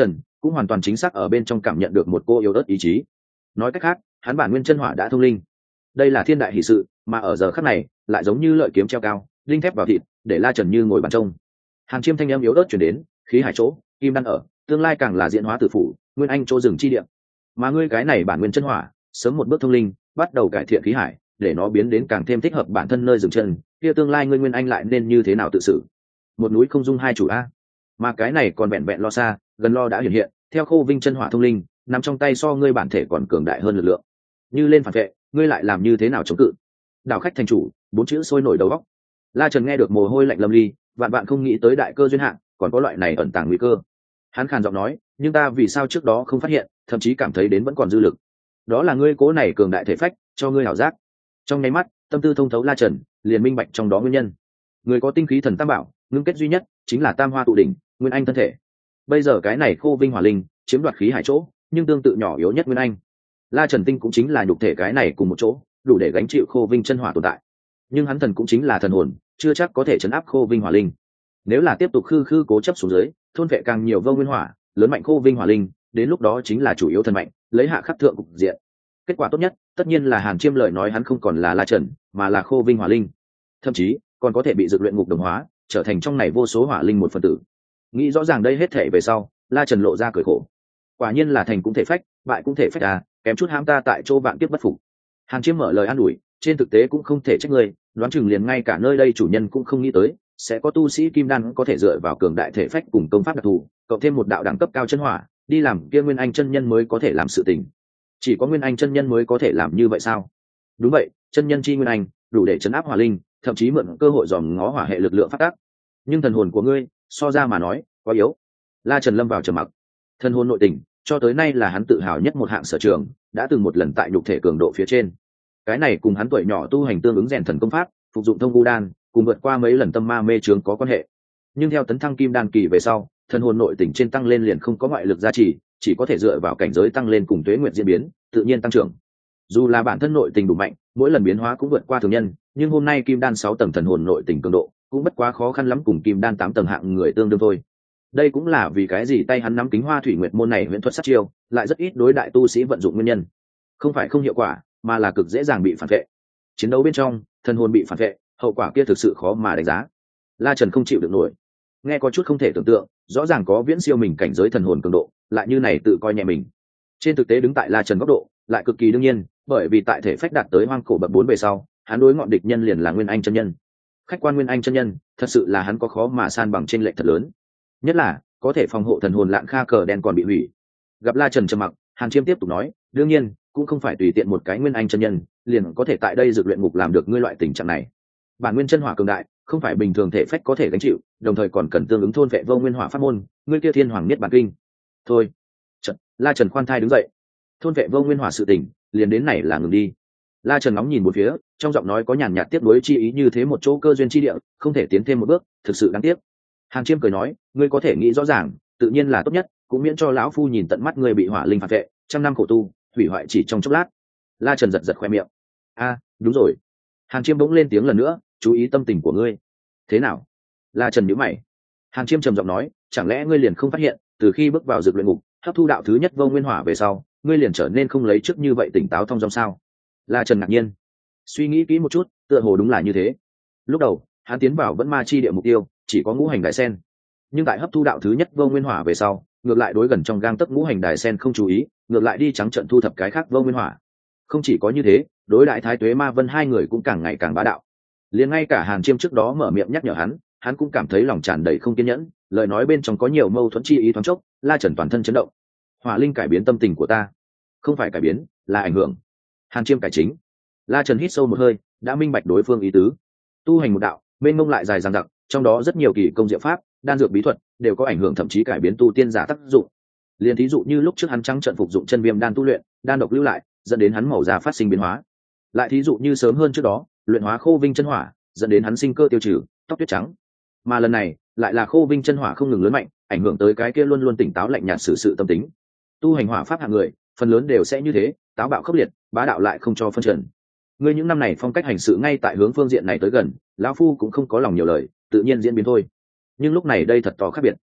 cũng hoàn toàn chính xác ở bên trong cảm nhận được một cô yếu ớt ý chí. Nói cách khác, hắn bản nguyên chân hỏa đã thông linh. Đây là thiên đại hỷ sự, mà ở giờ khắc này lại giống như lợi kiếm treo cao, đinh thép vào thịt, để La Trần như ngồi bàn trông. Hàn Chiêm thanh âm yếu ớt truyền đến, khí hải chỗ, kim đan ở, tương lai càng là diễn hóa tử phủ, nguyên anh chỗ rừng chi địa. Mà ngươi cái này bản nguyên chân hỏa, sớm một bước thông linh, bắt đầu cải thiện khí hải, để nó biến đến càng thêm thích hợp bản thân nơi dừng chân, kia tương lai ngươi nguyên anh lại nên như thế nào tự xử. Một núi không dung hai chủ a. Mà cái này còn vẹn vẹn lo xa, gần lo đã hiện hiện, theo Khô Vinh chân hỏa thông linh, nằm trong tay so ngươi bản thể còn cường đại hơn lực lượng. Như lên phản vệ, ngươi lại làm như thế nào chống cự? Đảo khách thành chủ, bốn chữ sôi nổi đầu óc. La Trần nghe được mồ hôi lạnh lâm ly, vạn vạn không nghĩ tới đại cơ duyên hạng, còn có loại này ẩn tàng nguy cơ. Hắn khàn giọng nói, nhưng ta vì sao trước đó không phát hiện, thậm chí cảm thấy đến vẫn còn dư lực. Đó là ngươi cố này cường đại thể phách, cho ngươi hảo giác. Trong nháy mắt, tâm tư thông thấu La Trần, liền minh bạch trong đó nguyên nhân. Người có tinh khí thần tam bảo, ngưng kết duy nhất chính là tam hoa tụ đỉnh, nguyên anh thân thể. Bây giờ cái này Khô Vinh hỏa linh, chiếm đoạt khí hải chỗ, nhưng tương tự nhỏ yếu nhất nguyên anh. La Trần tinh cũng chính là nhục thể cái này cùng một chỗ, đủ để gánh chịu Khô Vinh chân hỏa tồn tại. Nhưng hắn thần cũng chính là thần hồn, chưa chắc có thể chấn áp Khô Vinh hỏa linh. Nếu là tiếp tục khư khư cố chấp xuống dưới, thôn vệ càng nhiều vô nguyên hỏa, lớn mạnh Khô Vinh hỏa linh, đến lúc đó chính là chủ yếu thần mạnh, lấy hạ khắc thượng cục diện. Kết quả tốt nhất, tất nhiên là Hàn Chiêm lời nói hắn không còn là La Trần, mà là Khô Vinh hỏa linh, thậm chí còn có thể bị dược luyện ngục đồng hóa, trở thành trong này vô số hỏa linh một phần tử. Nghĩ rõ ràng đây hết thể về sau, La Trần lộ ra cười khổ. Quả nhiên là thành cũng thể phách, bại cũng thể phách à, kém chút hãm ta tại chỗ vạn kiếp bất phục. Hàn Chiêm mở lời an ủi, trên thực tế cũng không thể trách ngươi, đoán chừng liền ngay cả nơi đây chủ nhân cũng không nghĩ tới, sẽ có tu sĩ kim đan có thể dựa vào cường đại thể phách cùng công pháp đặc thù, cộng thêm một đạo đẳng cấp cao chân hỏa, đi làm kia nguyên anh chân nhân mới có thể làm sự tình. Chỉ có nguyên anh chân nhân mới có thể làm như vậy sao? Đúng vậy, chân nhân chi nguyên anh, đủ để chấn áp hỏa linh, thậm chí mượn cơ hội dòm ngó hỏa hệ lực lượng phát tác. Nhưng thần hồn của ngươi, so ra mà nói, quá yếu. La Trần lâm vào trầm mặc. Thần hồn nội tình, cho tới nay là hắn tự hào nhất một hạng sở trường, đã từng một lần tại nhục thể cường độ phía trên. Cái này cùng hắn tuổi nhỏ tu hành tương ứng rèn thần công pháp, phục dụng thông vu đan, cùng vượt qua mấy lần tâm ma mê chướng có quan hệ. Nhưng theo tấn thăng kim đan kỳ về sau, thần hồn nội tình trên tăng lên liền không có ngoại lực gia trì, chỉ có thể dựa vào cảnh giới tăng lên cùng tuế nguyện diễn biến, tự nhiên tăng trưởng. Dù là bản thân nội tình đủ mạnh, mỗi lần biến hóa cũng vượt qua thường nhân, nhưng hôm nay kim đan sáu tầng thần hồn nội tình cường độ, cũng bất quá khó khăn lắm cùng kim đan tám tầng hạng người tương đương thôi. Đây cũng là vì cái gì tay hắn nắm kính hoa thủy nguyệt môn này huyễn thuật sát chiêu, lại rất ít đối đại tu sĩ vận dụng nguyên nhân. Không phải không hiệu quả, mà là cực dễ dàng bị phản vệ. Chiến đấu bên trong, thần hồn bị phản vệ, hậu quả kia thực sự khó mà đánh giá. La Trần không chịu được nổi. Nghe có chút không thể tưởng tượng, rõ ràng có viễn siêu mình cảnh giới thần hồn cường độ, lại như này tự coi nhẹ mình. Trên thực tế đứng tại La Trần góc độ, lại cực kỳ đương nhiên, bởi vì tại thể phách đạt tới hoang cổ bậc bốn về sau, hắn đối ngọn địch nhân liền là nguyên anh chân nhân. Khách quan nguyên anh chân nhân, thật sự là hắn có khó mà san bằng trên lệch thật lớn. Nhất là, có thể phòng hộ thần hồn lạn kha cờ đen còn bị hủy. Gặp La Trần trầm mặc, Hàn Chiêm tiếp tục nói, đương nhiên, cũng không phải tùy tiện một cái nguyên anh chân nhân, liền có thể tại đây dược luyện ngục làm được ngươi loại tình trạng này. Bản nguyên chân hỏa cường đại, không phải bình thường thể phách có thể gánh chịu, đồng thời còn cần tương ứng thôn vệ vô nguyên hỏa pháp môn, ngươi kia thiên hoàng niết bản kinh. Thôi. Trần, La Trần khoan thai đứng dậy. Thôn vệ vô nguyên hỏa sự tình, liền đến này là ngừng đi. La Trần ngóng nhìn một phía, trong giọng nói có nhàn nhạt tiếc nuối chi ý, như thế một chỗ cơ duyên chi địa, không thể tiến thêm một bước, thực sự đáng tiếc. Hàn Chiêm cười nói, ngươi có thể nghĩ rõ ràng, tự nhiên là tốt nhất, cũng miễn cho lão phu nhìn tận mắt ngươi bị hỏa linh phản vệ, trăm năm khổ tu, hủy hoại chỉ trong chốc lát. La Trần giật giật khoe miệng. A, đúng rồi. Hàn Chiêm bỗng lên tiếng lần nữa, chú ý tâm tình của ngươi. Thế nào? La Trần nhíu mày. Hàn Chiêm trầm giọng nói, chẳng lẽ ngươi liền không phát hiện, từ khi bước vào dược luyện ngục, hấp thu đạo thứ nhất vô nguyên hỏa về sau, ngươi liền trở nên không lấy trước như vậy tỉnh táo thông dong sao? La Trần ngạc nhiên. Suy nghĩ kỹ một chút, tựa hồ đúng là như thế. Lúc đầu, hắn tiến vào vẫn ma chi địa mục tiêu, chỉ có ngũ hành đại sen. Nhưng tại hấp thu đạo thứ nhất vô nguyên hỏa về sau, ngược lại đối gần trong gang tấc ngũ hành đài sen không chú ý, ngược lại đi trắng trận thu thập cái khác vô nguyên hỏa. Không chỉ có như thế, đối đại thái tuế ma vân hai người cũng càng ngày càng bá đạo. Liền ngay cả Hàn Chiêm trước đó mở miệng nhắc nhở hắn, hắn cũng cảm thấy lòng tràn đầy không kiên nhẫn, lời nói bên trong có nhiều mâu thuẫn chi ý thoáng chốc. La Trần toàn thân chấn động. Hỏa linh cải biến tâm tình của ta, không phải cải biến, là ảnh hưởng. Hàn Chiêm cải chính. La Trần hít sâu một hơi, đã minh bạch đối phương ý tứ. Tu hành một đạo, mênh mông lại dài dằng dặc, trong đó rất nhiều kỳ công diệu pháp, đan dược bí thuật đều có ảnh hưởng, thậm chí cải biến tu tiên giả tác dụng. Liên thí dụ như lúc trước hắn trắng trận phục dụng chân viêm đan tu luyện, đan độc lưu lại, dẫn đến hắn màu da phát sinh biến hóa. Lại thí dụ như sớm hơn trước đó, luyện hóa khô vinh chân hỏa, dẫn đến hắn sinh cơ tiêu trừ, tóc tuyết trắng. Mà lần này, lại là khô vinh chân hỏa không ngừng lớn mạnh, ảnh hưởng tới cái kia luôn luôn tỉnh táo lạnh nhạt xử sự tâm tính. Tu hành hỏa pháp hạng người, phần lớn đều sẽ như thế, táo bạo khốc liệt, bá đạo lại không cho phân trần. Ngươi những năm này phong cách hành sự ngay tại hướng phương diện này tới gần, lão phu cũng không có lòng nhiều lời, tự nhiên diễn biến thôi. Nhưng lúc này đây thật to khác biệt.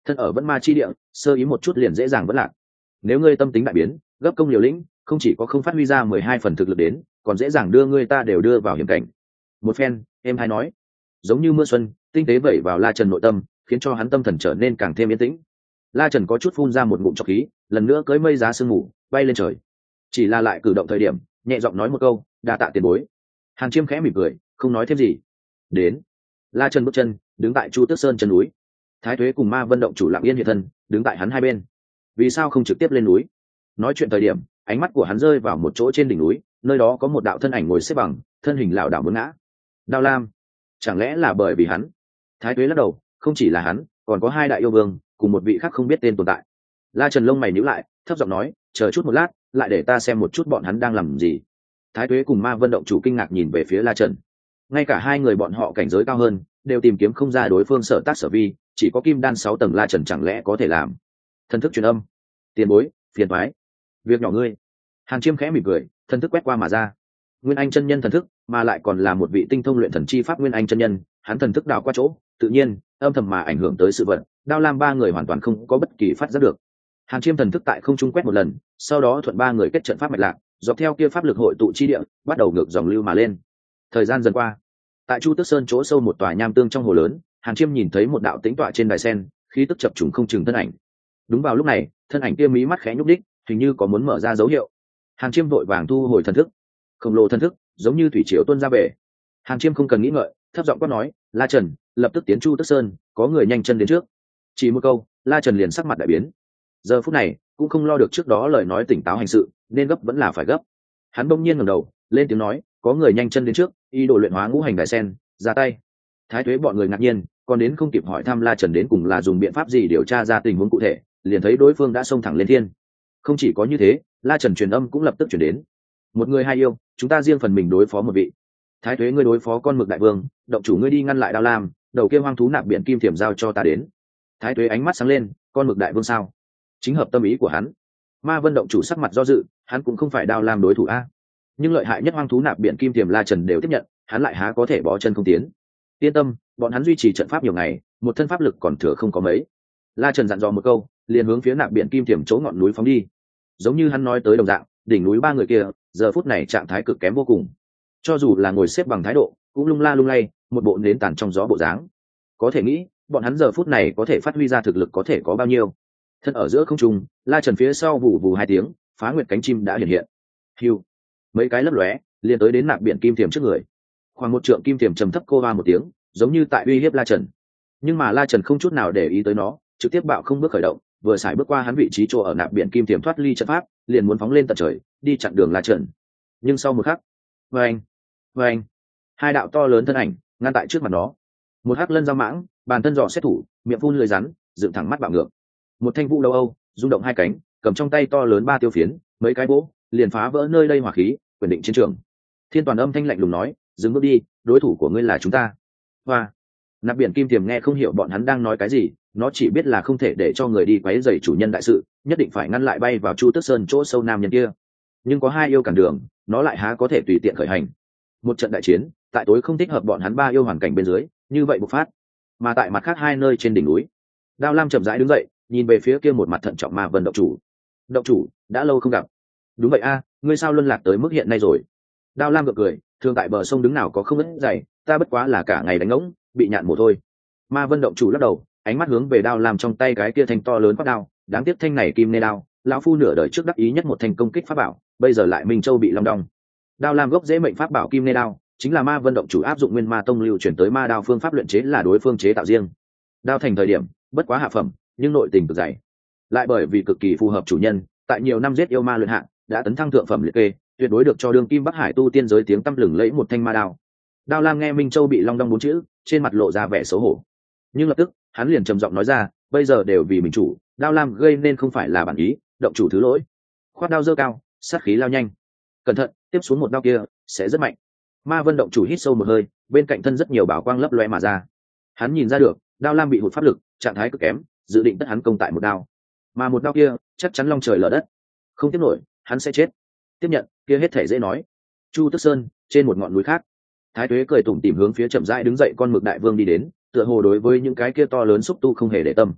thân ở vẫn ma chi địa, sơ ý một chút liền dễ dàng vẫn lạc. Nếu ngươi tâm tính đại biến, gấp công liều lĩnh, không chỉ có không phát huy ra mười hai phần thực lực đến, còn dễ dàng đưa ngươi ta đều đưa vào hiểm cảnh. Một phen, em hay nói, giống như mưa xuân tinh tế vẩy vào La Trần nội tâm, khiến cho hắn tâm thần trở nên càng thêm yên tĩnh. La Trần có chút phun ra một ngụm trọc khí, lần nữa cưỡi mây giá sương mù bay lên trời. Chỉ là lại cử động thời điểm, nhẹ giọng nói một câu, đa tạ tiền bối. Hàn Chiêm khẽ mỉm cười, không nói thêm gì. Đến. La Trần bước chân đứng tại Chu Tước Sơn chân núi. Thái Tuế cùng Ma Vân động chủ lặng yên hiện thân, đứng tại hắn hai bên. Vì sao không trực tiếp lên núi? Nói chuyện thời điểm, ánh mắt của hắn rơi vào một chỗ trên đỉnh núi, nơi đó có một đạo thân ảnh ngồi xếp bằng, thân hình lảo đảo muốn ngã. Đao Lam, chẳng lẽ là bởi vì hắn? Thái Tuế lắc đầu, không chỉ là hắn, còn có hai đại yêu vương cùng một vị khác không biết tên tồn tại. La Trần lông mày nhíu lại, thấp giọng nói, chờ chút một lát, lại để ta xem một chút bọn hắn đang làm gì. Thái Tuế cùng Ma Vân động chủ kinh ngạc nhìn về phía La Trần. Ngay cả hai người bọn họ cảnh giới cao hơn, đều tìm kiếm không ra đối phương sở tác sở vi, chỉ có kim đan sáu tầng La Trần chẳng lẽ có thể làm. Thần thức truyền âm, tiền bối, phiền toái, việc nhỏ ngươi. Hàn Chiêm khẽ mỉm cười, thần thức quét qua mà ra. Nguyên Anh chân nhân thần thức, mà lại còn là một vị tinh thông luyện thần chi pháp Nguyên Anh chân nhân, hắn thần thức đảo qua chỗ, tự nhiên, âm thầm mà ảnh hưởng tới sự vật. Đao Lam ba người hoàn toàn không có bất kỳ phát giác được. Hàn Chiêm thần thức tại không trung quét một lần, sau đó thuận ba người kết trận pháp mạch lạc, dọc theo kia pháp lực hội tụ chi địa, bắt đầu ngược dòng lưu mà lên. Thời gian dần qua, tại Chu Tước Sơn chỗ sâu một tòa nham tương trong hồ lớn, Hàn Chiêm nhìn thấy một đạo tĩnh tọa trên đài sen, khí tức chập trùng không chừng thân ảnh. Đúng vào lúc này, thân ảnh kia mí mắt khẽ nhúc đích, hình như có muốn mở ra dấu hiệu. Hàn Chiêm vội vàng thu hồi thần thức. Khổng lồ thần thức, giống như thủy triều tuôn ra bể. Hàn Chiêm không cần nghĩ ngợi, thấp giọng quát nói, La Trần, lập tức tiến Chu Tước Sơn, có người nhanh chân đến trước. Chỉ một câu, La Trần liền sắc mặt đại biến. Giờ phút này, cũng không lo được trước đó lời nói tỉnh táo hành sự, nên gấp vẫn là phải gấp. Hắn bỗng nhiên ngẩng đầu, lên tiếng nói, có người nhanh chân đến trước, ý đồ luyện hóa ngũ hành đại sen, ra tay. Thái Tuế bọn người ngạc nhiên, còn đến không kịp hỏi thăm La Trần đến cùng là dùng biện pháp gì điều tra ra tình huống cụ thể, liền thấy đối phương đã xông thẳng lên thiên. Không chỉ có như thế, La Trần truyền âm cũng lập tức truyền đến. Một người hai yêu, chúng ta riêng phần mình đối phó một vị. Thái Tuế ngươi đối phó con mực đại vương, động chủ ngươi đi ngăn lại Đao Lam, đầu kia hoang thú nạp biển kim thiểm giao cho ta đến. Thái Tuế ánh mắt sáng lên, con mực đại vương sao? Chính hợp tâm ý của hắn. Ma Vân động chủ sắc mặt do dự, hắn cũng không phải Đao Lam đối thủ a. Nhưng lợi hại nhất hoang thú nạp biển kim thiểm La Trần đều tiếp nhận, hắn lại há có thể bỏ chân không tiến. Yên tâm, bọn hắn duy trì trận pháp nhiều ngày, một thân pháp lực còn thừa không có mấy. La Trần dặn dò một câu, liền hướng phía nạp biển kim thiểm chỗ ngọn núi phóng đi. Giống như hắn nói tới đồng dạng, đỉnh núi ba người kia, giờ phút này trạng thái cực kém vô cùng. Cho dù là ngồi xếp bằng thái độ, cũng lung la lung lay, một bộ nến tàn trong gió bộ dáng. Có thể nghĩ, bọn hắn giờ phút này có thể phát huy ra thực lực có thể có bao nhiêu. Thân ở giữa không trung, La Trần phía sau vù vù hai tiếng, phá nguyệt cánh chim đã hiện hiện. Hưu, mấy cái lấp lóe, liền tới đến nạp biển kim thiểm trước người. Khoảng một trượng kim thiểm trầm thấp cô ba một tiếng, giống như tại uy hiếp La Trần. Nhưng mà La Trần không chút nào để ý tới nó, trực tiếp bạo không bước khởi động, vừa xài bước qua hắn vị trí chỗ ở nạp biển kim thiểm thoát ly trận pháp, liền muốn phóng lên tận trời, đi chặn đường La Trần. Nhưng sau một khắc, vâng, vâng, hai đạo to lớn thân ảnh ngăn tại trước mặt nó. Một hắc lân dao mãng, bàn thân dò xét thủ, miệng phun lưỡi rắn, dựng thẳng mắt bạo ngược. Một thanh vũ đầu âu, rung động hai cánh, cầm trong tay to lớn ba tiêu phiến, mấy cái bỗ, liền phá vỡ nơi đây hỏa khí, quyền định chiến trường. Thiên Toàn âm thanh lạnh lùng nói, dừng bước đi, đối thủ của ngươi là chúng ta. Hoa. Nạp biển kim tiềm nghe không hiểu bọn hắn đang nói cái gì, nó chỉ biết là không thể để cho người đi quấy rầy chủ nhân đại sự, nhất định phải ngăn lại bay vào Chu Tước Sơn chỗ sâu nam nhân kia. Nhưng có hai yêu cản đường, nó lại há có thể tùy tiện khởi hành. Một trận đại chiến, tại tối không thích hợp bọn hắn ba yêu hoàn cảnh bên dưới, như vậy bộc phát. Mà tại mặt khác hai nơi trên đỉnh núi, Đao Lam chậm rãi đứng dậy, nhìn về phía kia một mặt thận trọng Ma Vân động chủ. Động chủ, đã lâu không gặp. Đúng vậy a, ngươi sao luân lạc tới mức hiện nay rồi? Đao Lam gượng cười, thường tại bờ sông đứng nào có không ít dày, ta bất quá là cả ngày đánh ngỗng, bị nhạn mổ thôi. Ma Vân động chủ lắc đầu, ánh mắt hướng về Đao Lam trong tay cái kia thanh to lớn pháp đao, đáng tiếc thanh này kim nê đao, lão phu nửa đời trước đắc ý nhất một thành công kích pháp bảo, bây giờ lại Minh Châu bị long đong. Đao Lam gốc dễ mệnh pháp bảo kim nê đao, chính là Ma Vân động chủ áp dụng Nguyên Ma tông lưu truyền tới ma đao phương pháp luyện chế là đối phương chế tạo riêng. Đao thành thời điểm, bất quá hạ phẩm, nhưng nội tình cực dày. Lại bởi vì cực kỳ phù hợp chủ nhân, tại nhiều năm giết yêu ma luyện hạng, đã tấn thăng thượng phẩm liệt kê, tuyệt đối được cho đương kim Bắc Hải tu tiên giới tiếng tăm lừng lẫy một thanh ma đao. Đao Lam nghe Minh Châu bị long đong bốn chữ, trên mặt lộ ra vẻ xấu hổ. Nhưng lập tức, hắn liền trầm giọng nói ra, bây giờ đều vì mình chủ, Đao Lam gây nên không phải là bản ý, động chủ thứ lỗi. Khoát đao giơ cao, sát khí lao nhanh. Cẩn thận, tiếp xuống một đao kia sẽ rất mạnh. Ma Vân động chủ hít sâu một hơi, bên cạnh thân rất nhiều bảo quang lấp loe mà ra. Hắn nhìn ra được, Đao Lam bị hụt pháp lực, trạng thái cực kém, dự định tất hắn công tại một đao. Mà một đao kia, chắc chắn long trời lở đất. Không tiếp nổi, hắn sẽ chết. Tiếp nhận, kia hết thể dễ nói. Chu Tước Sơn, trên một ngọn núi khác, Thái Tuế cười tủm tỉm hướng phía chậm rãi đứng dậy con mực đại vương đi đến, tựa hồ đối với những cái kia to lớn xúc tu không hề để tâm.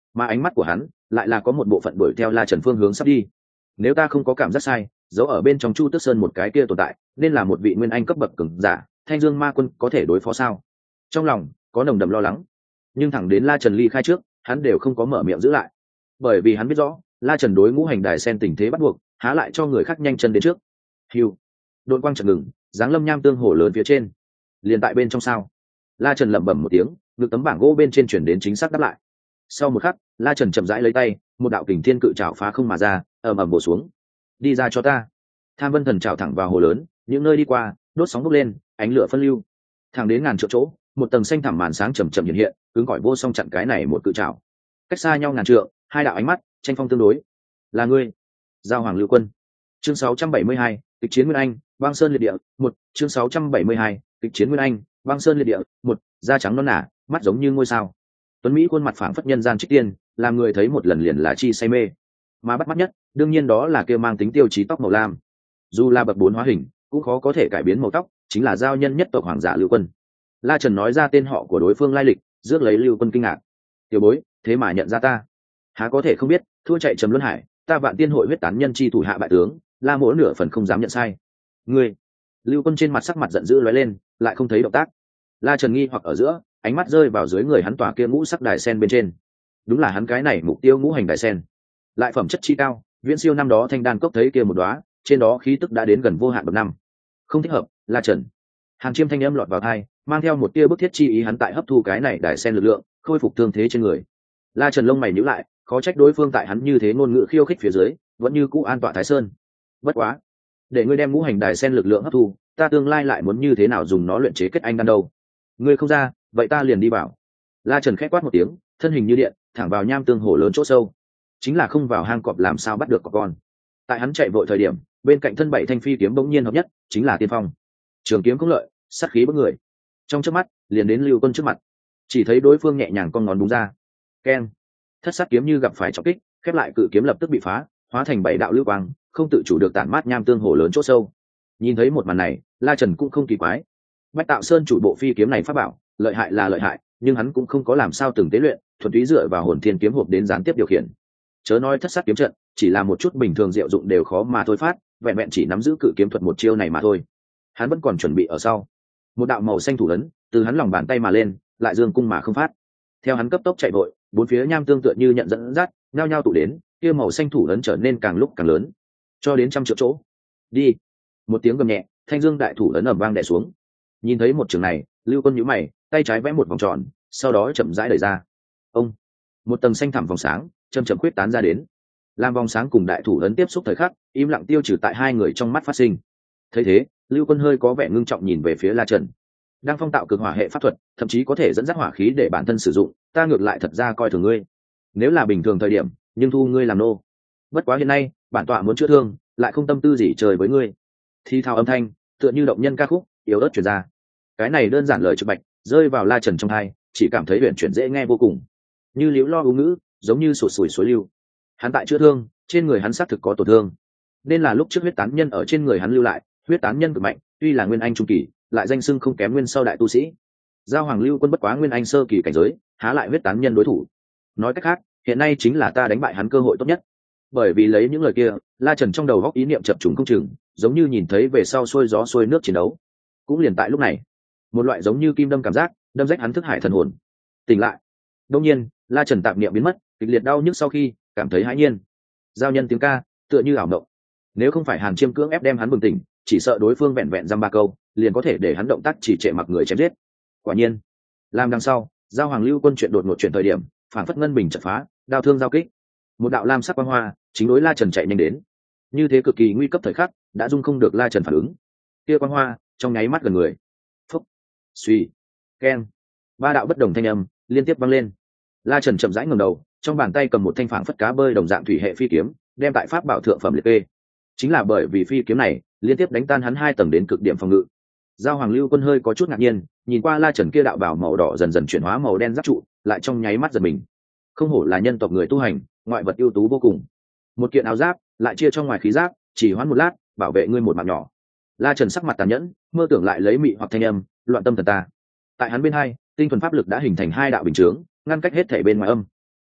mà ánh mắt của hắn lại là có một bộ phận đuổi theo La Trần phương hướng sắp đi. Nếu ta không có cảm giác sai, giấu ở bên trong Chu Tước Sơn một cái kia tồn tại nên là một vị nguyên anh cấp bậc cường giả, Thanh Dương Ma Quân có thể đối phó sao? Trong lòng có nồng đậm lo lắng, nhưng thẳng đến La Trần ly khai trước, hắn đều không có mở miệng giữ lại, bởi vì hắn biết rõ La Trần đối ngũ hành đài sen tình thế bắt buộc, há lại cho người khác nhanh chân đến trước. Hiu, đột quang chợt ngừng, giáng lâm nham tương hồ lớn phía trên, liền tại bên trong sao? La Trần lẩm bẩm một tiếng, ngực tấm bảng gỗ bên trên chuyển đến chính xác đáp lại. Sau một khắc, La Trần chậm rãi lấy tay, một đạo kình thiên cự trảo phá không mà ra, ầm ầm bổ xuống. Đi ra cho ta! Tham Vân Thần trảo thẳng vào hồ lớn, những nơi đi qua, đốt sóng bốc lên, ánh lửa phân lưu. Thẳng đến ngàn trượng chỗ, một tầng xanh thẳm màn sáng chậm chậm hiện hiện, cứng cỏi vô song chặn cái này một cự trảo. Cách xa nhau ngàn trượng, hai đạo ánh mắt tranh phong tương đối. Là ngươi, Giao Hoàng Lưu Quân. Chương sáu trăm bảy mươi hai, kịch chiến Nguyên Anh, Băng Sơn liệt địa, một, chương sáu trăm bảy mươi hai, kịch chiến Nguyên Anh, Băng Sơn liệt địa, một, da trắng non nả, mắt giống như ngôi sao. Tuấn Mỹ khuôn mặt phảng phất nhân gian trích tiên, làm người thấy một lần liền là chi say mê. Mà bắt mắt nhất, đương nhiên đó là kia mang tính tiêu chí tóc màu lam. Dù là bậc bốn hóa hình, cũng khó có thể cải biến màu tóc, chính là giao nhân nhất tộc hoàng giả Lưu Quân. La Trần nói ra tên họ của đối phương lai lịch, rước lấy Lưu Quân kinh ngạc. Tiểu bối, thế mà nhận ra ta? Há có thể không biết, thua chạy Trầm Luân Hải, ta Vạn Tiên hội huyết tán nhân chi thủ hạ bại tướng, La Mỗ nửa phần không dám nhận sai. Ngươi? Lưu Quân trên mặt sắc mặt giận dữ lóe lên, lại không thấy động tác. La Trần nghi hoặc ở giữa, ánh mắt rơi vào dưới người hắn tòa kia ngũ sắc đài sen bên trên. Đúng là hắn cái này mục tiêu ngũ hành đài sen, lại phẩm chất chi cao, viễn siêu năm đó Thanh Đan Cốc thấy kia một đóa, trên đó khí tức đã đến gần vô hạn bậc năm. Không thích hợp, La Trần. Hàn Chiêm thanh âm lọt vào tai, mang theo một tia bức thiết chi ý hắn tại hấp thu cái này đài sen lực lượng, khôi phục thương thế trên người. La Trần lông mày nhíu lại, khó trách đối phương tại hắn như thế ngôn ngữ khiêu khích phía dưới, vẫn như cũ an tọa Thái Sơn. Bất quá, để ngươi đem ngũ hành đài sen lực lượng hấp thu, ta tương lai lại muốn như thế nào dùng nó luyện chế kết anh đan đâu? Ngươi không ra, vậy ta liền đi vào. La Trần khẽ quát một tiếng, thân hình như điện, thẳng vào nham tương hồ lớn chỗ sâu. Chính là không vào hang cọp làm sao bắt được cọp con. Tại hắn chạy vội thời điểm, bên cạnh thân bảy thanh phi kiếm bỗng nhiên hợp nhất, chính là tiên phong. Trường kiếm không lợi, sát khí bức người. Trong chớp mắt, liền đến Lưu Quân trước mặt. Chỉ thấy đối phương nhẹ nhàng cong ngón búng ra. Keng. Thất sát kiếm như gặp phải trọng kích, khép lại cự kiếm lập tức bị phá, hóa thành bảy đạo lưu quang, không tự chủ được tản mát nham tương hồ lớn chỗ sâu. Nhìn thấy một màn này, La Trần cũng không kỳ quái. Bách Tạo Sơn chủ bộ phi kiếm này pháp bảo, lợi hại là lợi hại, nhưng hắn cũng không có làm sao từng tế luyện, thuần túy dựa vào hồn thiên kiếm hộp đến gián tiếp điều khiển. Chớ nói thất sát kiếm trận, chỉ là một chút bình thường diệu dụng đều khó mà thôi phát, vẹn vẹn chỉ nắm giữ cự kiếm thuật một chiêu này mà thôi. Hắn vẫn còn chuẩn bị ở sau. Một đạo màu xanh thủ ấn từ hắn lòng bàn tay mà lên, lại dương cung mà không phát. Theo hắn cấp tốc chạy vội, bốn phía nham tương tựa như nhận dẫn dắt, nhao nhao tụ đến, kia màu xanh thủ ấn trở nên càng lúc càng lớn, cho đến trăm triệu chỗ. Đi! Một tiếng gầm nhẹ, thanh dương đại thủ ấn ầm vang đè xuống. Nhìn thấy một trường này, Lưu Quân nhíu mày, tay trái vẽ một vòng tròn, sau đó chậm rãi đẩy ra. Ông! Một tầng xanh thẳm vòng sáng, chậm chậm quyết tán ra đến. Làm vòng sáng cùng đại thủ ấn tiếp xúc thời khắc, im lặng tiêu trừ tại hai người trong mắt phát sinh. Thấy thế, Lưu Quân hơi có vẻ ngưng trọng nhìn về phía La Trần. Đang phong tạo cực hỏa hệ pháp thuật, thậm chí có thể dẫn dắt hỏa khí để bản thân sử dụng, ta ngược lại thật ra coi thường ngươi. Nếu là bình thường thời điểm, nhưng thu ngươi làm nô. Bất quá hiện nay, bản tọa muốn chữa thương, lại không tâm tư gì chơi với ngươi. Thi thao âm thanh, tựa như động nhân ca khúc, yếu ớt truyền ra. Cái này đơn giản lời trực bạch, rơi vào La Trần trong tai, chỉ cảm thấy huyền chuyển dễ nghe vô cùng. Như liễu lo u ngữ, giống như sụt sùi suối lưu. Hắn tại chữa thương, trên người hắn xác thực có tổn thương, nên là lúc trước huyết tán nhân ở trên người hắn lưu lại, huyết tán nhân cực mạnh, tuy là nguyên anh trung kỳ, lại danh xưng không kém nguyên sau đại tu sĩ. Giao Hoàng Lưu Quân bất quá nguyên anh sơ kỳ cảnh giới, há lại huyết tán nhân đối thủ. Nói cách khác, hiện nay chính là ta đánh bại hắn cơ hội tốt nhất. Bởi vì lấy những lời kia, La Trần trong đầu góc ý niệm chập trùng không chừng, giống như nhìn thấy về sau xuôi gió xuôi nước chiến đấu. Cũng liền tại lúc này, một loại giống như kim đâm cảm giác đâm rách hắn thức hải thần hồn. Tỉnh lại. Đương nhiên, La Trần tạp niệm biến mất, kịch liệt đau nhức sau khi cảm thấy hãi nhiên. Giao nhân tiếng ca, tựa như ảo mộng. Nếu không phải Hàn Chiêm cưỡng ép đem hắn bừng tỉnh, chỉ sợ đối phương vẹn vẹn dăm ba câu, liền có thể để hắn động tác chỉ trệ mặc người chém giết. Quả nhiên, làm đằng sau, Giao Hoàng Lưu Quân chuyện đột ngột chuyển thời điểm, phản phất ngân bình chợt phá, đao thương giao kích. Một đạo lam sắc quang hoa, chính đối La Trần chạy nhanh đến. Như thế cực kỳ nguy cấp thời khắc, đã dung không được La Trần phản ứng. Kia quang hoa, trong nháy mắt gần người. Phốc, suy, keng. Ba đạo bất đồng thanh âm liên tiếp vang lên. La Trần chậm rãi ngẩng đầu, trong bàn tay cầm một thanh phảng phất cá bơi đồng dạng thủy hệ phi kiếm, đem tại pháp bảo thượng phẩm liệt kê. Chính là bởi vì phi kiếm này liên tiếp đánh tan hắn hai tầng đến cực điểm phòng ngự. Giao Hoàng Lưu Quân hơi có chút ngạc nhiên, nhìn qua La Trần kia đạo bảo màu đỏ dần dần chuyển hóa màu đen giáp trụ, lại trong nháy mắt giật mình. Không hổ là nhân tộc người tu hành, ngoại vật ưu tú vô cùng. Một kiện áo giáp, lại chia trong ngoài khí giáp, chỉ hoãn một lát, bảo vệ ngươi một mạng nhỏ. La Trần sắc mặt tàn nhẫn, mơ tưởng lại lấy mị hoặc thanh âm, loạn tâm thần ta. Tại hắn bên hai, tinh thuần pháp lực đã hình thành hai đạo bình chướng, ngăn cách hết thể bên ngoài âm.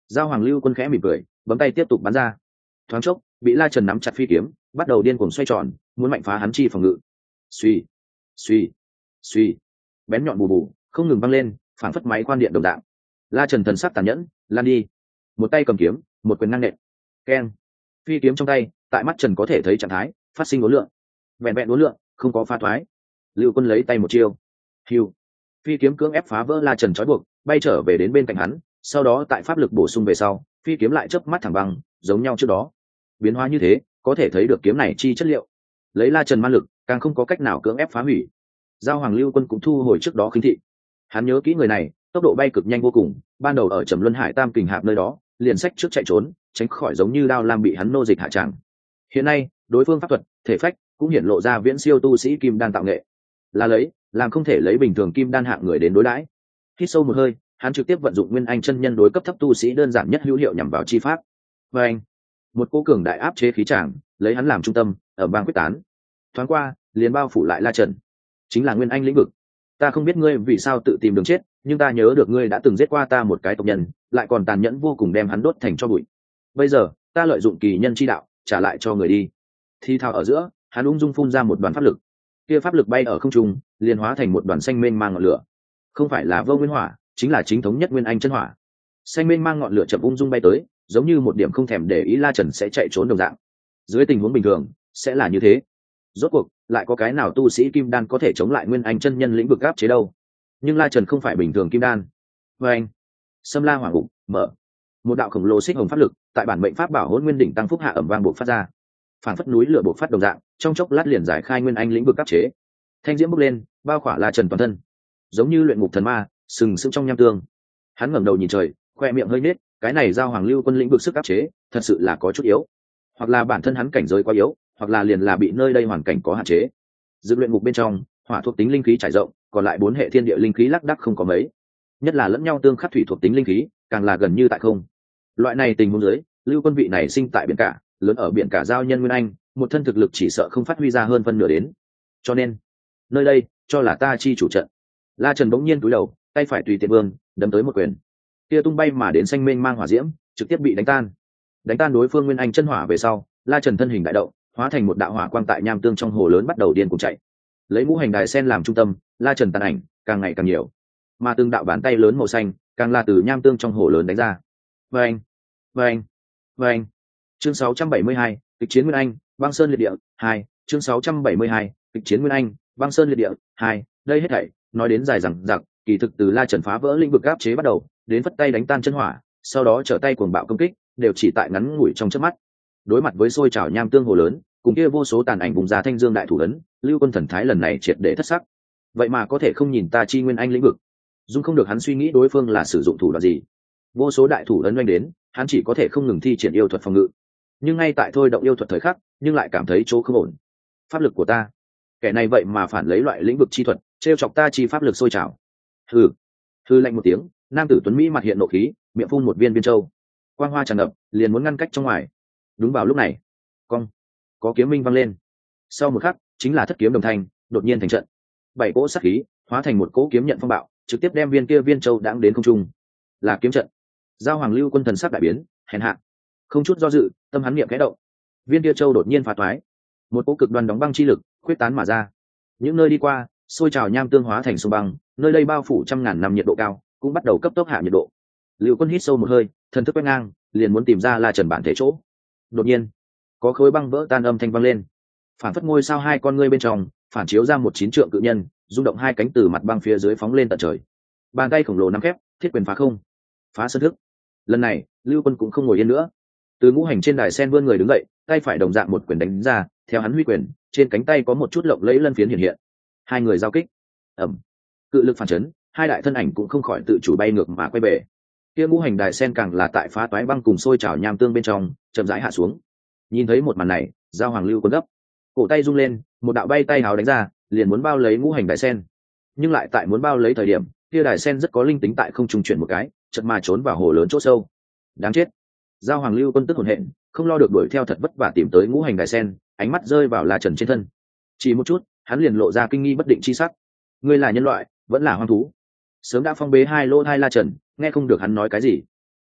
Giao Hoàng Lưu Quân khẽ mỉm cười, bấm tay tiếp tục bắn ra. Thoáng chốc, bị La Trần nắm chặt phi kiếm, bắt đầu điên cuồng xoay tròn, muốn mạnh phá hắn chi phòng ngự. Suy, suy, suy, bén nhọn bù bù, không ngừng văng lên, phảng phất máy quan điện đồng dạng. La Trần thần sắc tàn nhẫn, lan đi. Một tay cầm kiếm, một quyền năng nện. Keng. Phi kiếm trong tay, tại mắt Trần có thể thấy trạng thái, phát sinh uốn lượng. Vẹn vẹn uốn lượng, không có pha thoái. Lưu Quân lấy tay một chiêu. Hưu. Phi kiếm cưỡng ép phá vỡ La Trần trói buộc, bay trở về đến bên cạnh hắn, sau đó tại pháp lực bổ sung về sau, phi kiếm lại chớp mắt thẳng băng, giống nhau trước đó. Biến hóa như thế, có thể thấy được kiếm này chi chất liệu. Lấy La Trần ma lực, càng không có cách nào cưỡng ép phá hủy. Giao Hoàng Lưu Quân cũng thu hồi trước đó khinh thị. Hắn nhớ kỹ người này, tốc độ bay cực nhanh vô cùng, ban đầu ở Trầm Luân Hải Tam Kình Hạp nơi đó, liền sách trước chạy trốn, tránh khỏi giống như đao lam bị hắn nô dịch hạ tràng. Hiện nay, đối phương pháp thuật, thể phách cũng hiển lộ ra viễn siêu tu sĩ kim đan tạo nghệ. Là lấy, làm không thể lấy bình thường kim đan hạng người đến đối đãi. Hít sâu một hơi, hắn trực tiếp vận dụng Nguyên Anh chân nhân đối cấp thấp tu sĩ đơn giản nhất hữu hiệu nhằm vào chi pháp. Và anh, một cỗ cường đại áp chế khí tràng, lấy hắn làm trung tâm, ở bang quyết tán. Thoáng qua, liền bao phủ lại La Trần. Chính là Nguyên Anh lĩnh vực. Ta không biết ngươi vì sao tự tìm đường chết, nhưng ta nhớ được ngươi đã từng giết qua ta một cái tộc nhân, lại còn tàn nhẫn vô cùng đem hắn đốt thành cho bụi. Bây giờ, ta lợi dụng kỳ nhân chi đạo, trả lại cho người đi. Thi thao ở giữa, hắn ung dung phun ra một đoàn pháp lực. Kia pháp lực bay ở không trung, liền hóa thành một đoàn xanh mênh mang ngọn lửa. Không phải là vô nguyên hỏa, chính là chính thống nhất Nguyên Anh chân hỏa. Xanh mênh mang ngọn lửa chậm ung dung bay tới, giống như một điểm không thèm để ý La Trần sẽ chạy trốn đồng dạng. Dưới tình huống bình thường, sẽ là như thế. Rốt cuộc, lại có cái nào tu sĩ kim đan có thể chống lại Nguyên Anh chân nhân lĩnh vực áp chế đâu? Nhưng La Trần không phải bình thường kim đan. Và anh, Sâm La Hỏa Ngục mở, một đạo khổng lồ xích hồng pháp lực tại bản mệnh pháp bảo Hỗn Nguyên đỉnh tăng phúc hạ ẩm vang bộc phát ra, phản phất núi lửa bộc phát đồng dạng, trong chốc lát liền giải khai Nguyên Anh lĩnh vực áp chế. Thanh diễm bốc lên, bao khỏa La Trần toàn thân, giống như luyện ngục thần ma, sừng sững trong nham tương. Hắn ngẩng đầu nhìn trời, khoe miệng hơi nết, cái này Giao Hoàng Lưu Quân lĩnh vực sức áp chế, thật sự là có chút yếu. Hoặc là bản thân hắn cảnh giới quá yếu, hoặc là liền là bị nơi đây hoàn cảnh có hạn chế. Dự luyện ngục bên trong, hỏa thuộc tính linh khí trải rộng, còn lại bốn hệ thiên địa linh khí lác đác không có mấy. Nhất là lẫn nhau tương khắc thủy thuộc tính linh khí, càng là gần như tại không. Loại này tình huống dưới, Lưu Quân vị này sinh tại biển cả, lớn ở biển cả giao nhân Nguyên Anh, một thân thực lực chỉ sợ không phát huy ra hơn phân nửa đến. Cho nên, nơi đây cho là ta chi chủ trận. La Trần bỗng nhiên cúi đầu, tay phải tùy tiện vương, đấm tới một quyền. Kia tung bay mà đến xanh mênh mang hỏa diễm, trực tiếp bị đánh tan. Đánh tan đối phương Nguyên Anh chân hỏa về sau, La Trần thân hình đại động, hóa thành một đạo hỏa quang tại nham tương trong hồ lớn bắt đầu điên cuồng chạy. Lấy ngũ hành đài sen làm trung tâm, La Trần tàn ảnh càng ngày càng nhiều, mà từng đạo bàn tay lớn màu xanh càng là từ nham tương trong hồ lớn đánh ra. Vâng, vâng, vâng. Chương sáu trăm bảy mươi hai, kịch chiến Nguyên Anh, Băng Sơn liệt địa hai. Chương sáu trăm bảy mươi hai, kịch chiến Nguyên Anh, Băng Sơn liệt địa hai. Đây hết thảy nói đến dài dằng dặc, kỳ thực từ La Trần phá vỡ lĩnh vực áp chế bắt đầu, đến phất tay đánh tan chân hỏa, sau đó trở tay cuồng bạo công kích, đều chỉ tại ngắn ngủi trong chớp mắt. Đối mặt với sôi trào nham tương hồ lớn, cùng kia vô số tàn ảnh vùng ra thanh dương đại thủ ấn, Lưu Quân thần thái lần này triệt để thất sắc. Vậy mà có thể không nhìn ta chi Nguyên Anh lĩnh vực, dung không được hắn suy nghĩ đối phương là sử dụng thủ đoạn gì. Vô số đại thủ ấn oanh đến, hắn chỉ có thể không ngừng thi triển yêu thuật phòng ngự. Nhưng ngay tại thôi động yêu thuật thời khắc, nhưng lại cảm thấy chỗ không ổn. Pháp lực của ta, kẻ này vậy mà phản lấy loại lĩnh vực chi thuật, trêu chọc ta chi pháp lực sôi trào. Hừ, hừ lạnh một tiếng, nam tử tuấn mỹ mặt hiện nộ khí, miệng phun một viên viên châu, quang hoa tràn ngập, liền muốn ngăn cách trong ngoài. Đúng vào lúc này, cong, có kiếm minh vang lên. Sau một khắc, chính là thất kiếm đồng thanh, đột nhiên thành trận. Bảy cỗ sát khí hóa thành một cỗ kiếm nhận phong bạo, trực tiếp đem viên kia viên châu đãng đến không trung. Là kiếm trận. Giao Hoàng Lưu Quân thần sắc đại biến, hèn hạ, không chút do dự, tâm hắn niệm khẽ động. Viên kia châu đột nhiên phá toái, một cỗ cực đoan đóng băng chi lực khuyết tán mà ra. Những nơi đi qua, sôi trào nham tương hóa thành sông băng, nơi đây bao phủ trăm ngàn năm nhiệt độ cao, cũng bắt đầu cấp tốc hạ nhiệt độ. Lưu Quân hít sâu một hơi, thần thức quét ngang, liền muốn tìm ra La Trần bản thể chỗ. Đột nhiên, có khối băng vỡ tan âm thanh vang lên, phản phất ngôi sao hai con ngươi bên trong phản chiếu ra một chín trượng cự nhân, rung động hai cánh từ mặt băng phía dưới phóng lên tận trời. Bàn tay khổng lồ nắm khép, thiết quyền phá không, phá sân thức. Lần này, Lưu Quân cũng không ngồi yên nữa, từ ngũ hành trên đài sen vươn người đứng dậy, tay phải đồng dạng một quyền đánh ra, theo hắn huy quyền, trên cánh tay có một chút lộng lẫy lân phiến hiện hiện. Hai người giao kích, ầm, cự lực phản chấn, hai đại thân ảnh cũng không khỏi tự chủ bay ngược mà quay về. Kia ngũ hành đài sen càng là tại phá toái băng cùng sôi trào nham tương bên trong chậm rãi hạ xuống. Nhìn thấy một màn này, Giao Hoàng Lưu Quân gấp, cổ tay rung lên, một đạo bay tay hào đánh ra, liền muốn bao lấy ngũ hành đài sen. Nhưng lại tại muốn bao lấy thời điểm, kia đài sen rất có linh tính tại không trung chuyển một cái, chợt mà trốn vào hồ lớn chỗ sâu. Đáng chết! Giao Hoàng Lưu Quân tức hổn hển, không lo được đuổi theo thật vất vả tìm tới ngũ hành đài sen, ánh mắt rơi vào La Trần trên thân. Chỉ một chút, hắn liền lộ ra kinh nghi bất định chi sắc. Ngươi là nhân loại, vẫn là hoang thú? Sớm đã phong bế hai lỗ tai La Trần, nghe không được hắn nói cái gì.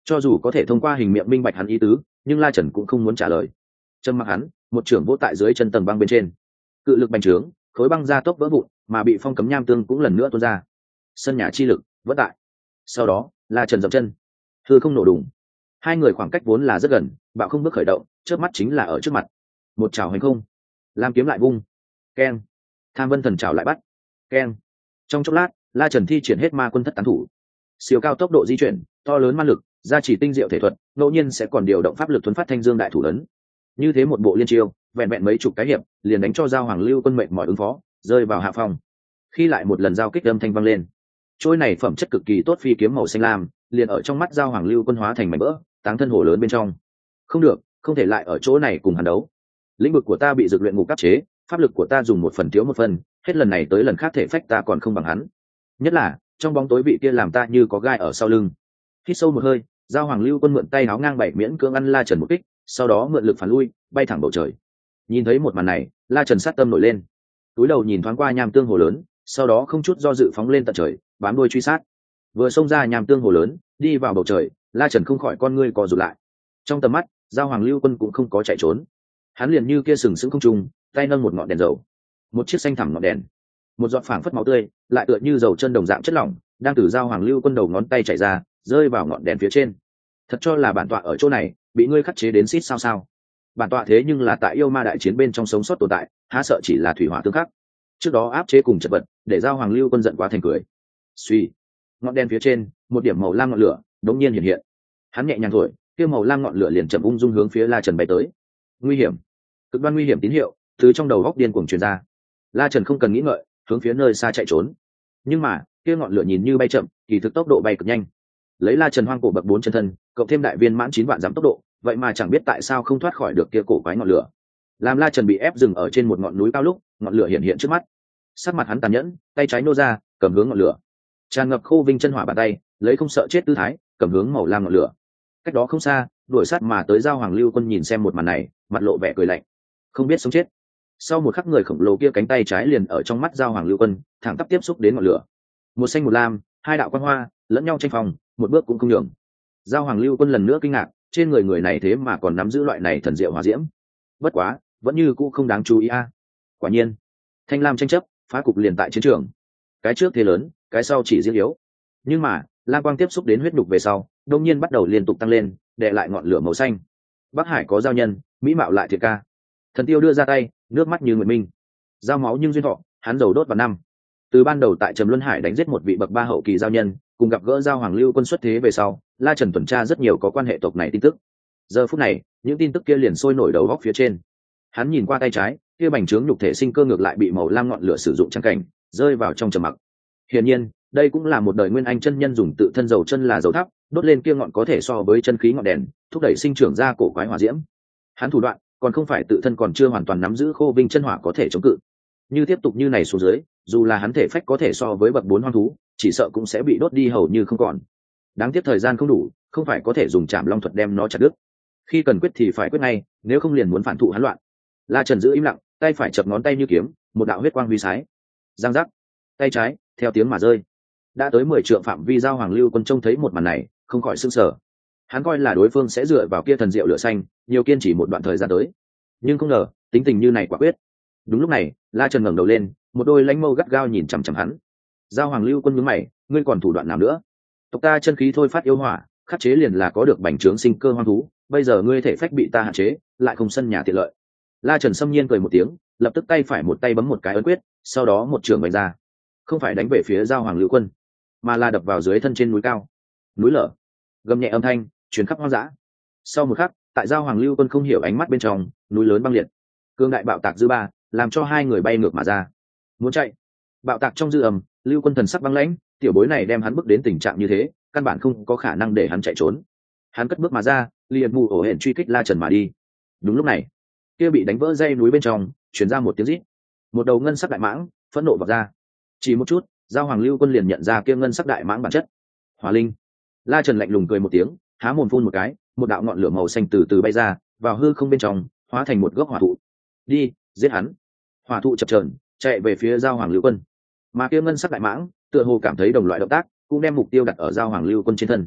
cho dù có thể thông qua hình miệng minh bạch hắn ý tứ, nhưng La Trần cũng không muốn trả lời. Trầm mặc hắn, một trưởng vỗ tại dưới chân tầng băng bên trên, cự lực bành trướng, khối băng ra tốc vỡ vụn, mà bị phong cấm nham tương cũng lần nữa tuôn ra. Sân nhà chi lực vẫn tại. Sau đó, La Trần dậm chân, hư không nổ đùng. Hai người khoảng cách vốn là rất gần, bạo không bước khởi động, trước mắt chính là ở trước mặt. Một chảo hành không, lam kiếm lại vung, keng, tham vân thần chảo lại bắt, keng. Trong chốc lát, La Trần thi triển hết ma quân thất tán thủ, siêu cao tốc độ di chuyển, to lớn ma lực, gia trì tinh diệu thể thuật, ngẫu nhiên sẽ còn điều động pháp lực thuấn phát thanh dương đại thủ ấn. Như thế một bộ liên chiêu, vẹn vẹn mấy chục cái hiệp, liền đánh cho Giao Hoàng Lưu Quân mệnh mọi ứng phó, rơi vào hạ phong. Khi lại một lần giao kích âm thanh vang lên, trôi này phẩm chất cực kỳ tốt phi kiếm màu xanh lam, liền ở trong mắt Giao Hoàng Lưu Quân hóa thành mảnh vỡ, táng thân hồ lớn bên trong. Không được, không thể lại ở chỗ này cùng hắn đấu. Lĩnh vực của ta bị dược luyện ngục áp chế, pháp lực của ta dùng một phần thiếu một phần, hết lần này tới lần khác thể phách ta còn không bằng hắn. Nhất là, trong bóng tối vị kia làm ta như có gai ở sau lưng. Hít sâu một hơi, Giao Hoàng Lưu Quân mượn tay áo ngang bảy miễn cưỡng ăn La Trần một kích, sau đó mượn lực phản lui, bay thẳng bầu trời. Nhìn thấy một màn này, La Trần sát tâm nổi lên, túi đầu nhìn thoáng qua nham tương hồ lớn, sau đó không chút do dự phóng lên tận trời, bám đuôi truy sát. Vừa xông ra nham tương hồ lớn, đi vào bầu trời, La Trần không khỏi con ngươi co rụt lại. Trong tầm mắt, Giao Hoàng Lưu Quân cũng không có chạy trốn, hắn liền như kia sừng sững không trung, tay nâng một ngọn đèn dầu, một chiếc xanh thẳm ngọn đèn, một giọt phảng phất máu tươi, lại tựa như dầu chân đồng dạng chất lỏng, đang từ Giao Hoàng Lưu Quân đầu ngón tay chảy ra, rơi vào ngọn đèn phía trên. Thật cho là bản tọa ở chỗ này bị ngươi khắc chế đến xít sao sao? Bản tọa thế nhưng là tại yêu ma đại chiến bên trong sống sót tồn tại, há sợ chỉ là thủy hỏa tương khắc. Trước đó áp chế cùng chật vật, để Giao Hoàng Lưu Quân giận quá thành cười. Suy, ngọn đèn phía trên, một điểm màu lam ngọn lửa đống nhiên hiện hiện. Hắn nhẹ nhàng thổi, kia màu lam ngọn lửa liền chậm ung dung hướng phía La Trần bay tới. Nguy hiểm, cực đoan nguy hiểm tín hiệu từ trong đầu góc điên cuồng truyền ra. La Trần không cần nghĩ ngợi, hướng phía nơi xa chạy trốn. Nhưng mà, kia ngọn lửa nhìn như bay chậm, kỳ thực tốc độ bay cực nhanh. Lấy La Trần hoang cổ bậc bốn chân thân, cộng thêm đại viên mãn chín vạn dặm tốc độ, vậy mà chẳng biết tại sao không thoát khỏi được kia cổ quái ngọn lửa. Làm La Trần bị ép dừng ở trên một ngọn núi cao lúc, ngọn lửa hiện hiện trước mắt. Sắc mặt hắn tàn nhẫn, tay trái nô ra, cầm hướng ngọn lửa. Tràn ngập khô vinh chân hỏa bàn tay, lấy không sợ chết tư thái, cầm hướng màu lam ngọn lửa. Cách đó không xa, đuổi sát mà tới Giao Hoàng Lưu Quân nhìn xem một màn này, mặt lộ vẻ cười lạnh, không biết sống chết. Sau một khắc, người khổng lồ kia cánh tay trái liền ở trong mắt Giao Hoàng Lưu Quân, thẳng tắp tiếp xúc đến ngọn lửa. Một xanh một lam, hai đạo quang hoa lẫn nhau tranh phòng, một bước cũng không nhường. Giao Hoàng Lưu Quân lần nữa kinh ngạc, trên người người này thế mà còn nắm giữ loại này thần diệu hỏa diễm. Bất quá, vẫn như cũ không đáng chú ý a. Quả nhiên, thanh lam tranh chấp, phá cục liền tại chiến trường. Cái trước thế lớn, cái sau chỉ riêng yếu. Nhưng mà, lam quang tiếp xúc đến huyết nhục về sau, đột nhiên bắt đầu liên tục tăng lên, đè lại ngọn lửa màu xanh. Bắc Hải có giao nhân, mỹ mạo lại thiệt ca. Thần Tiêu đưa ra tay, nước mắt như nguyệt minh. Giao máu nhưng duyên thọ, hắn dầu đốt vào năm. Từ ban đầu tại Trầm Luân Hải đánh giết một vị bậc ba hậu kỳ giao nhân, cùng gặp gỡ Giao Hoàng Lưu Quân xuất thế về sau, La Trần tuần tra rất nhiều có quan hệ tộc này tin tức. Giờ phút này, những tin tức kia liền sôi nổi đầu góc phía trên. Hắn nhìn qua tay trái, kia bành trướng nhục thể sinh cơ ngược lại bị màu lam ngọn lửa sử dụng trang cảnh, rơi vào trong trầm mặc. Hiển nhiên, đây cũng là một đời nguyên anh chân nhân dùng tự thân dầu chân là dầu thắp, đốt lên kia ngọn có thể so với chân khí ngọn đèn, thúc đẩy sinh trưởng ra cổ quái hỏa diễm. Hắn thủ đoạn, còn không phải tự thân còn chưa hoàn toàn nắm giữ khô vinh chân hỏa có thể chống cự. Như tiếp tục như này xuống dưới, dù là hắn thể phách có thể so với bậc bốn hoang thú, chỉ sợ cũng sẽ bị đốt đi hầu như không còn. Đáng tiếc thời gian không đủ, không phải có thể dùng Trảm Long thuật đem nó chặt đứt. Khi cần quyết thì phải quyết ngay, nếu không liền muốn phản thụ hắn loạn. La Trần giữ im lặng, tay phải chập ngón tay như kiếm, một đạo huyết quang huy sái. Giang giác, tay trái theo tiếng mà rơi. Đã tới mười trượng phạm vi, Giao Hoàng Lưu Quân trông thấy một màn này, không khỏi sửng sở. Hắn coi là đối phương sẽ dựa vào kia thần diệu lửa xanh, nhiều kiên trì một đoạn thời gian tới. Nhưng không ngờ, tính tình như này quả quyết. Đúng lúc này, La Trần ngẩng đầu lên, một đôi lãnh mâu gắt gao nhìn chằm chằm hắn. Giao Hoàng Lưu Quân nhướng mày, ngươi còn thủ đoạn nào nữa? Tộc ta chân khí thôi phát yêu hỏa, khắc chế liền là có được bành trướng sinh cơ hoang thú, bây giờ ngươi thể phách bị ta hạn chế, lại không sân nhà tiện lợi. La Trần xâm nhiên cười một tiếng, lập tức tay phải một tay bấm một cái ấn quyết, sau đó một trường vạch ra. Không phải đánh về phía Giao Hoàng Lưu Quân, mà là đập vào dưới thân trên núi cao. Núi lở, gầm nhẹ âm thanh truyền khắp hoang dã. Sau một khắc, tại Giao Hoàng Lưu Quân không hiểu ánh mắt bên trong, núi lớn băng liệt, cương đại bạo tạc dư ba, làm cho hai người bay ngược mà ra. Muốn chạy, bạo tạc trong dư ầm, Lưu Quân thần sắc băng lãnh, tiểu bối này đem hắn bước đến tình trạng như thế, căn bản không có khả năng để hắn chạy trốn. Hắn cất bước mà ra, liền mù ổ hển truy kích La Trần mà đi. Đúng lúc này, kia bị đánh vỡ dây núi bên trong truyền ra một tiếng rít, một đầu ngân sắc đại mãng phẫn nộ vọt ra. Chỉ một chút, Giao Hoàng Lưu Quân liền nhận ra kia ngân sắc đại mãng bản chất, hỏa linh. La Trần lạnh lùng cười một tiếng, há mồm phun một cái, một đạo ngọn lửa màu xanh từ từ bay ra, vào hư không bên trong, hóa thành một gốc hỏa thụ. Đi, giết hắn. Hỏa thụ chập chờn, chạy về phía Giao Hoàng Lưu Quân. Mà kia ngân sắc đại mãng, tựa hồ cảm thấy đồng loại động tác, cũng đem mục tiêu đặt ở Giao Hoàng Lưu Quân trên thân.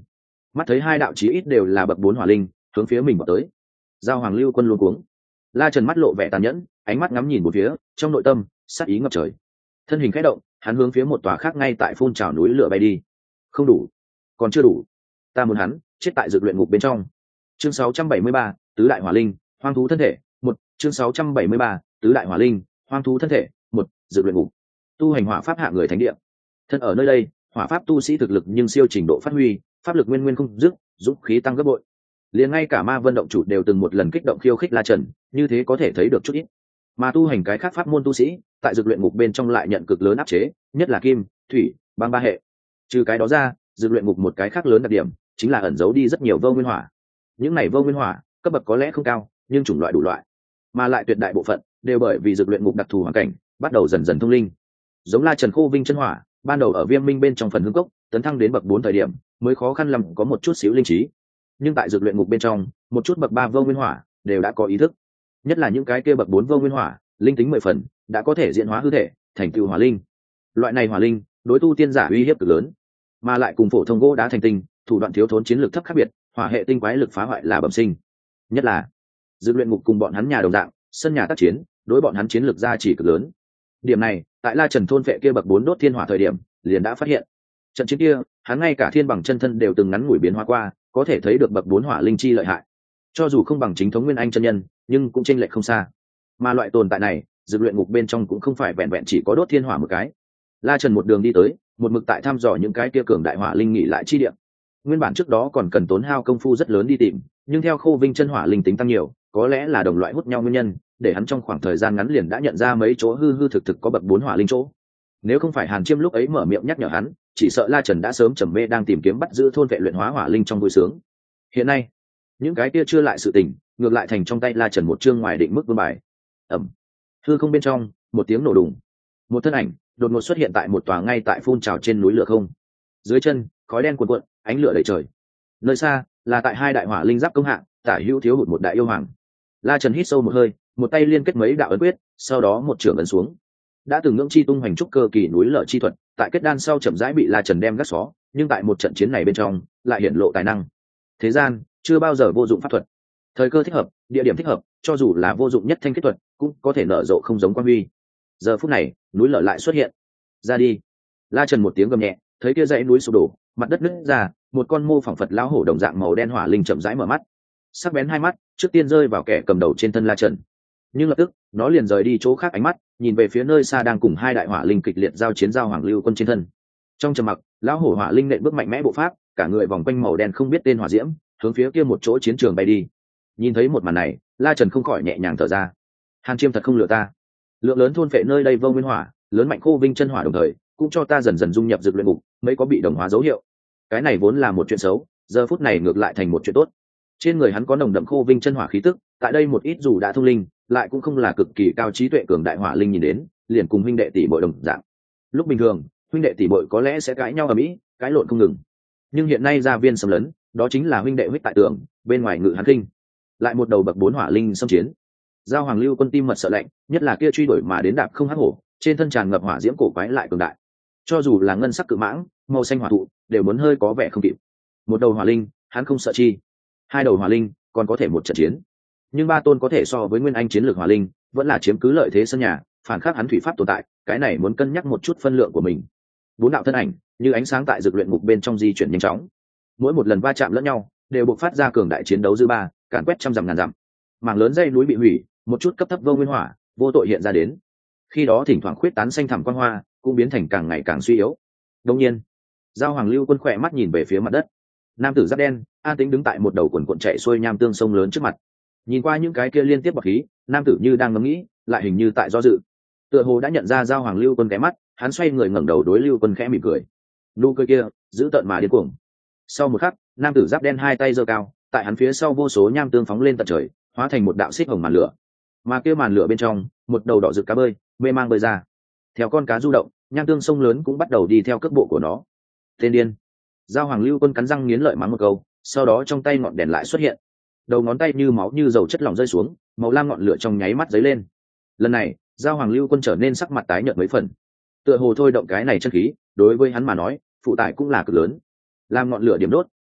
mắt thấy hai đạo chí ít đều là bậc bốn hỏa linh hướng phía mình vào tới. Giao Hoàng Lưu Quân luôn cuống. La Trần mắt lộ vẻ tàn nhẫn, ánh mắt ngắm nhìn một phía, trong nội tâm sát ý ngập trời. Thân hình khẽ động, hắn hướng phía một tòa khác ngay tại phun trào núi lửa bay đi. Không đủ, còn chưa đủ, ta muốn hắn chết tại dược luyện ngục bên trong. Chương sáu trăm bảy mươi ba, tứ đại hỏa linh, hoang thú thân thể, một. Chương sáu trăm bảy mươi ba, tứ đại hỏa linh, hoang thú thân thể, một. Dược luyện ngục. Tu hành hỏa pháp hạ người thánh địa. Thân ở nơi đây, hỏa pháp tu sĩ thực lực nhưng siêu trình độ phát huy, pháp lực nguyên nguyên không dứt, dũng khí tăng gấp bội. Liền ngay cả Ma Vân động chủ đều từng một lần kích động khiêu khích La Trần, như thế có thể thấy được chút ít. Mà tu hành cái khác pháp môn tu sĩ, tại dược luyện ngục bên trong lại nhận cực lớn áp chế, nhất là kim, thủy, băng ba hệ. Trừ cái đó ra, dược luyện ngục một cái khác lớn đặc điểm chính là ẩn giấu đi rất nhiều vô nguyên hỏa. Những này vô nguyên hỏa, cấp bậc có lẽ không cao, nhưng chủng loại đủ loại, mà lại tuyệt đại bộ phận đều bởi vì dược luyện ngục đặc thù hoàn cảnh, bắt đầu dần dần thông linh. Giống La Trần Khô Vinh chân hỏa, ban đầu ở Viêm Minh bên trong phần hương cốc, tấn thăng đến bậc bốn thời điểm, mới khó khăn lắm có một chút xíu linh trí. Nhưng tại dược luyện ngục bên trong, một chút bậc ba vô nguyên hỏa đều đã có ý thức. Nhất là những cái kia bậc bốn vô nguyên hỏa, linh tính mười phần, đã có thể diễn hóa hư thể, thành tựu hỏa linh. Loại này hỏa linh, đối tu tiên giả uy hiếp cực lớn, mà lại cùng phổ thông gỗ đá thành tinh, thủ đoạn thiếu thốn chiến lược thấp khác biệt, hỏa hệ tinh quái lực phá hoại là bẩm sinh. Nhất là dược luyện ngục cùng bọn hắn nhà đồng dạng, sân nhà tác chiến, đối bọn hắn chiến lược gia chỉ cực lớn. Điểm này, tại La Trần thôn vệ kia bậc bốn đốt thiên hỏa thời điểm, liền đã phát hiện. Trận chiến kia, hắn ngay cả thiên bằng chân thân đều từng ngắn ngủi biến hóa qua, có thể thấy được bậc bốn hỏa linh chi lợi hại. Cho dù không bằng chính thống nguyên anh chân nhân, nhưng cũng chênh lệch không xa. Mà loại tồn tại này, dược luyện ngục bên trong cũng không phải vẹn vẹn chỉ có đốt thiên hỏa một cái. La Trần một đường đi tới, một mực tại thăm dò những cái kia cường đại hỏa linh nghỉ lại chi địa. Nguyên bản trước đó còn cần tốn hao công phu rất lớn đi tìm, nhưng theo Khô Vinh chân hỏa linh tính tăng nhiều, có lẽ là đồng loại hút nhau nguyên nhân, để hắn trong khoảng thời gian ngắn liền đã nhận ra mấy chỗ hư hư thực thực có bậc bốn hỏa linh chỗ. Nếu không phải Hàn Chiêm lúc ấy mở miệng nhắc nhở hắn, chỉ sợ La Trần đã sớm trầm mê đang tìm kiếm bắt giữ thôn vệ luyện hóa hỏa linh trong vui sướng. Hiện nay, những cái kia chưa lại sự tình, ngược lại thành trong tay La Trần một chương ngoài định mức vương bài. Ẩm. Hư không bên trong, một tiếng nổ đùng. Một thân ảnh đột ngột xuất hiện tại một tòa ngay tại phun trào trên núi lửa không. Dưới chân, khói đen cuồn cuộn, ánh lửa đầy trời. Nơi xa, là tại hai đại hỏa linh giáp công hạng, tả hữu thiếu hụt một đại yêu hoàng. La Trần hít sâu một hơi, một tay liên kết mấy đạo ấn quyết, sau đó một trường ấn xuống. Đã từng ngưỡng chi tung hoành trúc cơ kỳ núi lở chi thuật, tại kết đan sau chậm rãi bị La Trần đem gác xó, nhưng tại một trận chiến này bên trong, lại hiển lộ tài năng. Thế gian chưa bao giờ vô dụng pháp thuật. Thời cơ thích hợp, địa điểm thích hợp, cho dù là vô dụng nhất thanh kết thuật, cũng có thể nở rộ không giống quan huy. Giờ phút này, núi lở lại xuất hiện. Ra đi. La Trần một tiếng gầm nhẹ, thấy kia dãy núi sụp đổ, mặt đất nứt ra, một con mô phỏng Phật lão hổ đồng dạng màu đen hỏa linh chậm rãi mở mắt. Sắc bén hai mắt, trước tiên rơi vào kẻ cầm đầu trên thân La Trần. Nhưng lập tức, nó liền rời đi chỗ khác ánh mắt, nhìn về phía nơi xa đang cùng hai đại hỏa linh kịch liệt giao chiến giao Hoàng Lưu Quân trên thân. Trong trầm mặc, lão hổ hỏa linh nện bước mạnh mẽ bộ pháp, cả người vòng quanh màu đen không biết tên hỏa diễm, hướng phía kia một chỗ chiến trường bay đi. Nhìn thấy một màn này, La Trần không khỏi nhẹ nhàng thở ra. Hàn Chiêm thật không lừa ta. Lượng lớn thôn phệ nơi đây vô nguyên hỏa, lớn mạnh Khô Vinh chân hỏa đồng thời, cũng cho ta dần dần dung nhập dược luyện ngục, mấy có bị đồng hóa dấu hiệu. Cái này vốn là một chuyện xấu, giờ phút này ngược lại thành một chuyện tốt. Trên người hắn có nồng đậm Khô Vinh chân hỏa khí tức, tại đây một ít dù đã thông linh, lại cũng không là cực kỳ cao trí tuệ cường đại hỏa linh nhìn đến, liền cùng huynh đệ tỷ muội đồng dạng. Lúc bình thường, huynh đệ tỷ muội có lẽ sẽ cãi nhau ầm ĩ, cãi lộn không ngừng. Nhưng hiện nay gia viên xâm lấn, đó chính là huynh đệ huyết tại tưởng, bên ngoài ngự hắn kinh. Lại một đầu bậc bốn hỏa linh xâm chiến. Giao Hoàng Lưu Quân tim mật sợ lạnh, nhất là kia truy đuổi mà đến đạp không hắc hổ, trên thân tràn ngập hỏa diễm cổ quái lại cường đại. Cho dù là ngân sắc cự mãng, màu xanh hỏa thụ, đều muốn hơi có vẻ không kịp. Một đầu hỏa linh, hắn không sợ chi. Hai đầu hỏa linh, còn có thể một trận chiến. Nhưng ba tôn có thể so với nguyên anh chiến lược hỏa linh, vẫn là chiếm cứ lợi thế sân nhà, phản khắc hắn thủy pháp tồn tại, cái này muốn cân nhắc một chút phân lượng của mình. Bốn đạo thân ảnh, như ánh sáng tại dược luyện ngục bên trong di chuyển nhanh chóng. Mỗi một lần va chạm lẫn nhau, đều bộc phát ra cường đại chiến đấu dư ba, càn quét trăm dặm ngàn dặm. Mảng lớn dây núi bị hủy, một chút cấp thấp vô nguyên hỏa, vô tội hiện ra đến. Khi đó thỉnh thoảng khuyết tán xanh thẳm quang hoa, cũng biến thành càng ngày càng suy yếu. Đương nhiên, Giao Hoàng Lưu Quân khỏe mắt nhìn về phía mặt đất. Nam tử giáp đen, an tĩnh đứng tại một đầu quần cuộn chạy xuôi nham tương sông lớn trước mặt. Nhìn qua những cái kia liên tiếp bọt khí, nam tử như đang ngẫm nghĩ, lại hình như tại do dự. Tựa hồ đã nhận ra Giao Hoàng Lưu Quân cái mắt, hắn xoay người ngẩng đầu đối Lưu Quân khẽ mỉm cười. Nụ cười kia, giữ tợn mà điên cuồng. Sau một khắc, nam tử giáp đen hai tay giơ cao, tại hắn phía sau vô số nham tương phóng lên tận trời, hóa thành một đạo xích hồng màn lửa. Mà kia màn lửa bên trong, một đầu đỏ rực cá bơi, mê mang bơi ra. Theo con cá du động, nham tương sông lớn cũng bắt đầu đi theo cước bộ của nó. Tên điên. Giao Hoàng Lưu Quân cắn răng nghiến lợi mắng một câu, sau đó trong tay ngọn đèn lại xuất hiện. Đầu ngón tay như máu như dầu chất lỏng rơi xuống, màu lam ngọn lửa trong nháy mắt dấy lên. Lần này, Giao Hoàng Lưu Quân trở nên sắc mặt tái nhợt mấy phần. Tựa hồ thôi động cái này chân khí, đối với hắn mà nói, phụ tải cũng là cực lớn. Làm ngọn lửa điểm đốt,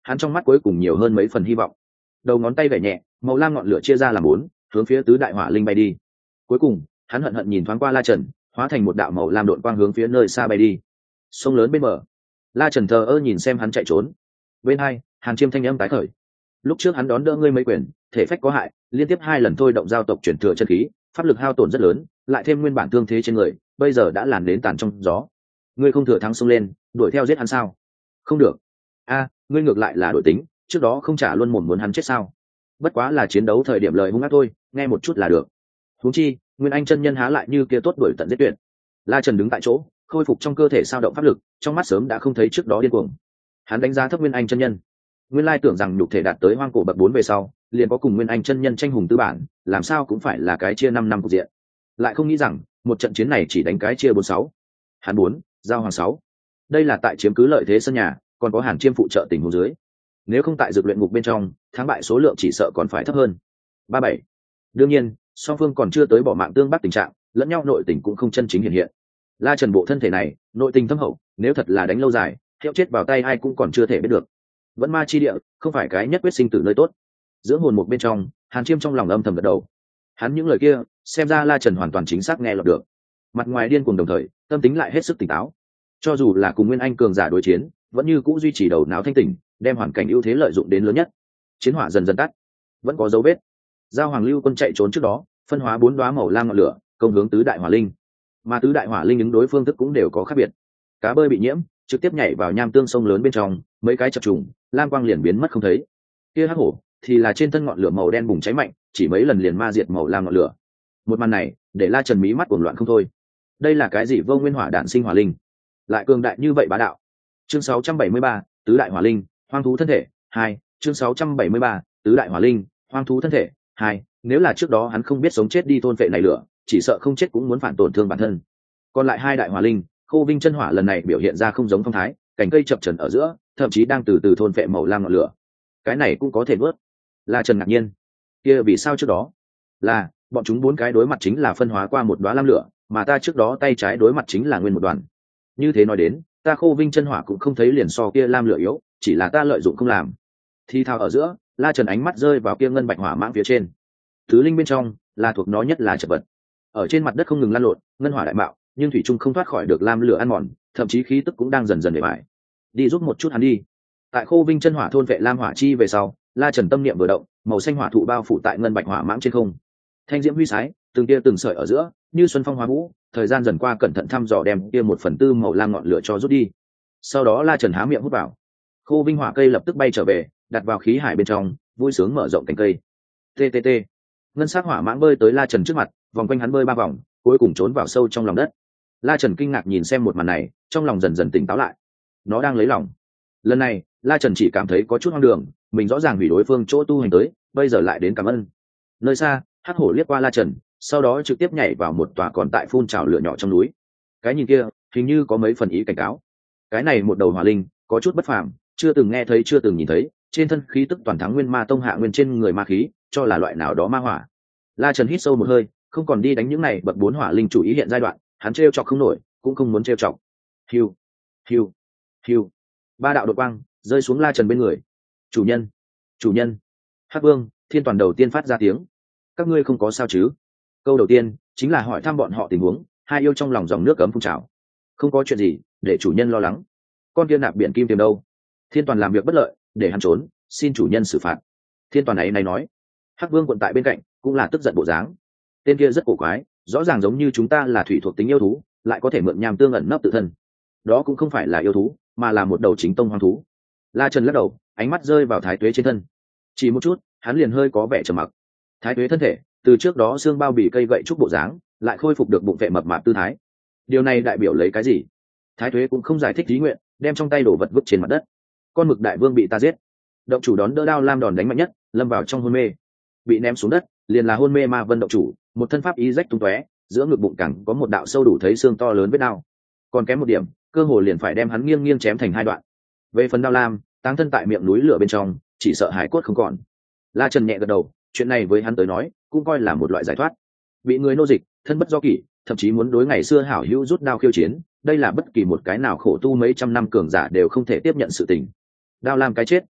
hắn trong mắt cuối cùng nhiều hơn mấy phần hy vọng. Đầu ngón tay vẩy nhẹ, màu lam ngọn lửa chia ra làm bốn, hướng phía tứ đại hỏa linh bay đi. Cuối cùng hắn hận hận nhìn thoáng qua La Trần, hóa thành một đạo màu lam độn quang hướng phía nơi xa bay đi. Sông lớn bên bờ, La Trần thờ ơ nhìn xem hắn chạy trốn. Bên hai, Hàn Chiêm thanh âm tái khởi. Lúc trước hắn đón đỡ ngươi mấy quyền, thể phách có hại, liên tiếp hai lần thôi động giao tộc chuyển thừa chân khí, pháp lực hao tổn rất lớn, lại thêm nguyên bản thương thế trên người, bây giờ đã làn đến tàn trong gió. Ngươi không thừa thắng xông lên, đuổi theo giết hắn sao? Không được. A, ngươi ngược lại là đổi tính, trước đó không trả luôn mồm muốn hắn chết sao? Bất quá là chiến đấu thời điểm lời hung ác thôi, nghe một chút là được. Huống chi, Nguyên Anh chân nhân há lại như kia tốt đuổi tận giết tuyệt. La Trần đứng tại chỗ, khôi phục trong cơ thể sao động pháp lực, trong mắt sớm đã không thấy trước đó điên cuồng. Hắn đánh giá thấp Nguyên Anh chân nhân. Nguyên lai tưởng rằng nhục thể đạt tới hoang cổ bậc bốn về sau, liền có cùng Nguyên Anh chân nhân tranh hùng tư bản, làm sao cũng phải là cái chia năm năm cục diện. Lại không nghĩ rằng, một trận chiến này chỉ đánh cái chia bốn sáu. Hắn bốn, giao hoàng sáu. Đây là tại chiếm cứ lợi thế sân nhà, còn có Hàn Chiêm phụ trợ tình huống dưới. Nếu không tại dược luyện ngục bên trong, thắng bại số lượng chỉ sợ còn phải thấp hơn. Ba bảy. Đương nhiên, song phương còn chưa tới bỏ mạng tương bắt tình trạng, lẫn nhau nội tình cũng không chân chính hiện hiện. La Trần bộ thân thể này, nội tình thâm hậu, nếu thật là đánh lâu dài, theo chết vào tay ai cũng còn chưa thể biết được. Vẫn ma chi địa, không phải cái nhất quyết sinh tử nơi tốt. Dưỡng hồn một bên trong, Hàn Chiêm trong lòng âm thầm gật đầu. Hắn những lời kia, xem ra La Trần hoàn toàn chính xác nghe lọt được. Mặt ngoài điên cuồng đồng thời, tâm tính lại hết sức tỉnh táo. Cho dù là cùng Nguyên Anh cường giả đối chiến, vẫn như cũ duy trì đầu não thanh tỉnh, đem hoàn cảnh ưu thế lợi dụng đến lớn nhất. Chiến hỏa dần dần tắt, vẫn có dấu vết. Giao Hoàng Lưu Quân chạy trốn trước đó, phân hóa bốn đóa màu lam ngọn lửa, công hướng tứ đại hỏa linh. Mà tứ đại hỏa linh ứng đối phương thức cũng đều có khác biệt. Cá bơi bị nhiễm, trực tiếp nhảy vào nham tương sông lớn bên trong, mấy cái chập trùng, lam quang liền biến mất không thấy. Kia hắc hổ thì là trên thân ngọn lửa màu đen bùng cháy mạnh, chỉ mấy lần liền ma diệt màu lam ngọn lửa. Một màn này, để La Trần mí mắt cuồng loạn không thôi. Đây là cái gì vô nguyên hỏa đạn sinh hỏa linh, lại cường đại như vậy bá đạo. Chương sáu trăm bảy mươi ba, tứ đại hỏa linh, hoang thú thân thể hai. Chương sáu trăm bảy mươi ba, tứ đại hỏa linh, hoang thú thân thể hai. Nếu là trước đó hắn không biết sống chết đi thôn vệ này lửa, chỉ sợ không chết cũng muốn phản tổn thương bản thân. Còn lại hai đại hỏa linh, Khô Vinh chân hỏa lần này biểu hiện ra không giống phong thái, cành cây chập chờn ở giữa, thậm chí đang từ từ thôn vệ màu lam ngọn lửa. Cái này cũng có thể vớt. La Trần ngạc nhiên. Kia vì sao trước đó? Là, bọn chúng bốn cái đối mặt chính là phân hóa qua một đóa lam lửa, mà ta trước đó tay trái đối mặt chính là nguyên một đoàn. Như thế nói đến, ta Khô Vinh chân hỏa cũng không thấy liền so kia lam lửa yếu, chỉ là ta lợi dụng không làm. Thì thào ở giữa, La Trần ánh mắt rơi vào kia ngân bạch hỏa mãng phía trên. Thứ linh bên trong, là thuộc nó nhất là chật vật. Ở trên mặt đất không ngừng lăn lộn, ngân hỏa đại mạo, nhưng thủy trung không thoát khỏi được lam lửa ăn mòn, thậm chí khí tức cũng đang dần dần để bại. Đi giúp một chút hắn đi. Tại Khô Vinh chân hỏa thôn vệ lam hỏa chi về sau, La Trần tâm niệm vừa động, màu xanh hỏa thụ bao phủ tại ngân bạch hỏa mãng trên không. Thanh diễm huy sái, từng tia từng sợi ở giữa, như xuân phong hóa vũ, thời gian dần qua cẩn thận thăm dò đem kia một phần tư màu lam ngọn lửa cho rút đi. Sau đó La Trần há miệng hút vào. Khô Vinh hỏa cây lập tức bay trở về, đặt vào khí hải bên trong, vui sướng mở rộng cánh cây. Ttt. Ngân sắc hỏa mãng bơi tới La Trần trước mặt, vòng quanh hắn bơi ba vòng, cuối cùng trốn vào sâu trong lòng đất. La Trần kinh ngạc nhìn xem một màn này, trong lòng dần dần tỉnh táo lại. Nó đang lấy lòng. Lần này, La Trần chỉ cảm thấy có chút hoang đường, mình rõ ràng hủy đối phương chỗ tu hành tới, bây giờ lại đến cảm ơn. Nơi xa, hắc hổ liếc qua La Trần, sau đó trực tiếp nhảy vào một tòa còn tại phun trào lửa nhỏ trong núi. Cái nhìn kia, hình như có mấy phần ý cảnh cáo. Cái này một đầu hỏa linh, có chút bất phàm, chưa từng nghe thấy chưa từng nhìn thấy, trên thân khí tức toàn thắng Nguyên Ma Tông hạ nguyên trên người ma khí, cho là loại nào đó ma hỏa. La Trần hít sâu một hơi, không còn đi đánh những này bậc bốn hỏa linh chủ ý hiện giai đoạn, hắn trêu chọc không nổi, cũng không muốn trêu chọc. Hiu, hiu, hiu. Ba đạo đột quang rơi xuống La Trần bên người. Chủ nhân, chủ nhân. Hắc Vương, Thiên Toàn đầu tiên phát ra tiếng. Các ngươi không có sao chứ? Câu đầu tiên chính là hỏi thăm bọn họ tình huống, hai yêu trong lòng dòng nước cấm phun trào. Không có chuyện gì, để chủ nhân lo lắng. Con kia nạp biển kim tiềm đâu? Thiên Toàn làm việc bất lợi, để hắn trốn, xin chủ nhân xử phạt. Thiên Toàn ấy này nói. Hắc Vương quận tại bên cạnh, cũng là tức giận bộ dáng. Tên kia rất cổ quái, rõ ràng giống như chúng ta là thủy thuộc tính yêu thú, lại có thể mượn nham tương ẩn nấp tự thân. Đó cũng không phải là yêu thú, mà là một đầu chính tông hoang thú. La Trần lắc đầu, ánh mắt rơi vào Thái Tuế trên thân. Chỉ một chút, hắn liền hơi có vẻ trầm mặc. Thái Tuế thân thể, từ trước đó xương bao bì cây gậy trúc bộ dáng, lại khôi phục được bụng vệ mập mạp tư thái. Điều này đại biểu lấy cái gì? Thái Tuế cũng không giải thích lý nguyện, đem trong tay đồ vật vứt trên mặt đất. Con mực đại vương bị ta giết. Động chủ đón đỡ đao lam đòn đánh mạnh nhất, lâm vào trong hôn mê. Bị ném xuống đất, liền là hôn mê ma vân động chủ, một thân pháp ý rách tung tóe, giữa ngực bụng cẳng có một đạo sâu đủ thấy xương to lớn vết đao. Còn kém một điểm, cơ hồ liền phải đem hắn nghiêng nghiêng chém thành hai đoạn. Về phần đao lam, táng thân tại miệng núi lửa bên trong, chỉ sợ hải cốt không còn. La Trần nhẹ gật đầu, chuyện này với hắn tới nói, cũng coi là một loại giải thoát. Bị người nô dịch, thân bất do kỷ, thậm chí muốn đối ngày xưa hảo hữu rút đao khiêu chiến, đây là bất kỳ một cái nào khổ tu mấy trăm năm cường giả đều không thể tiếp nhận sự tình. Đao lam cái chết,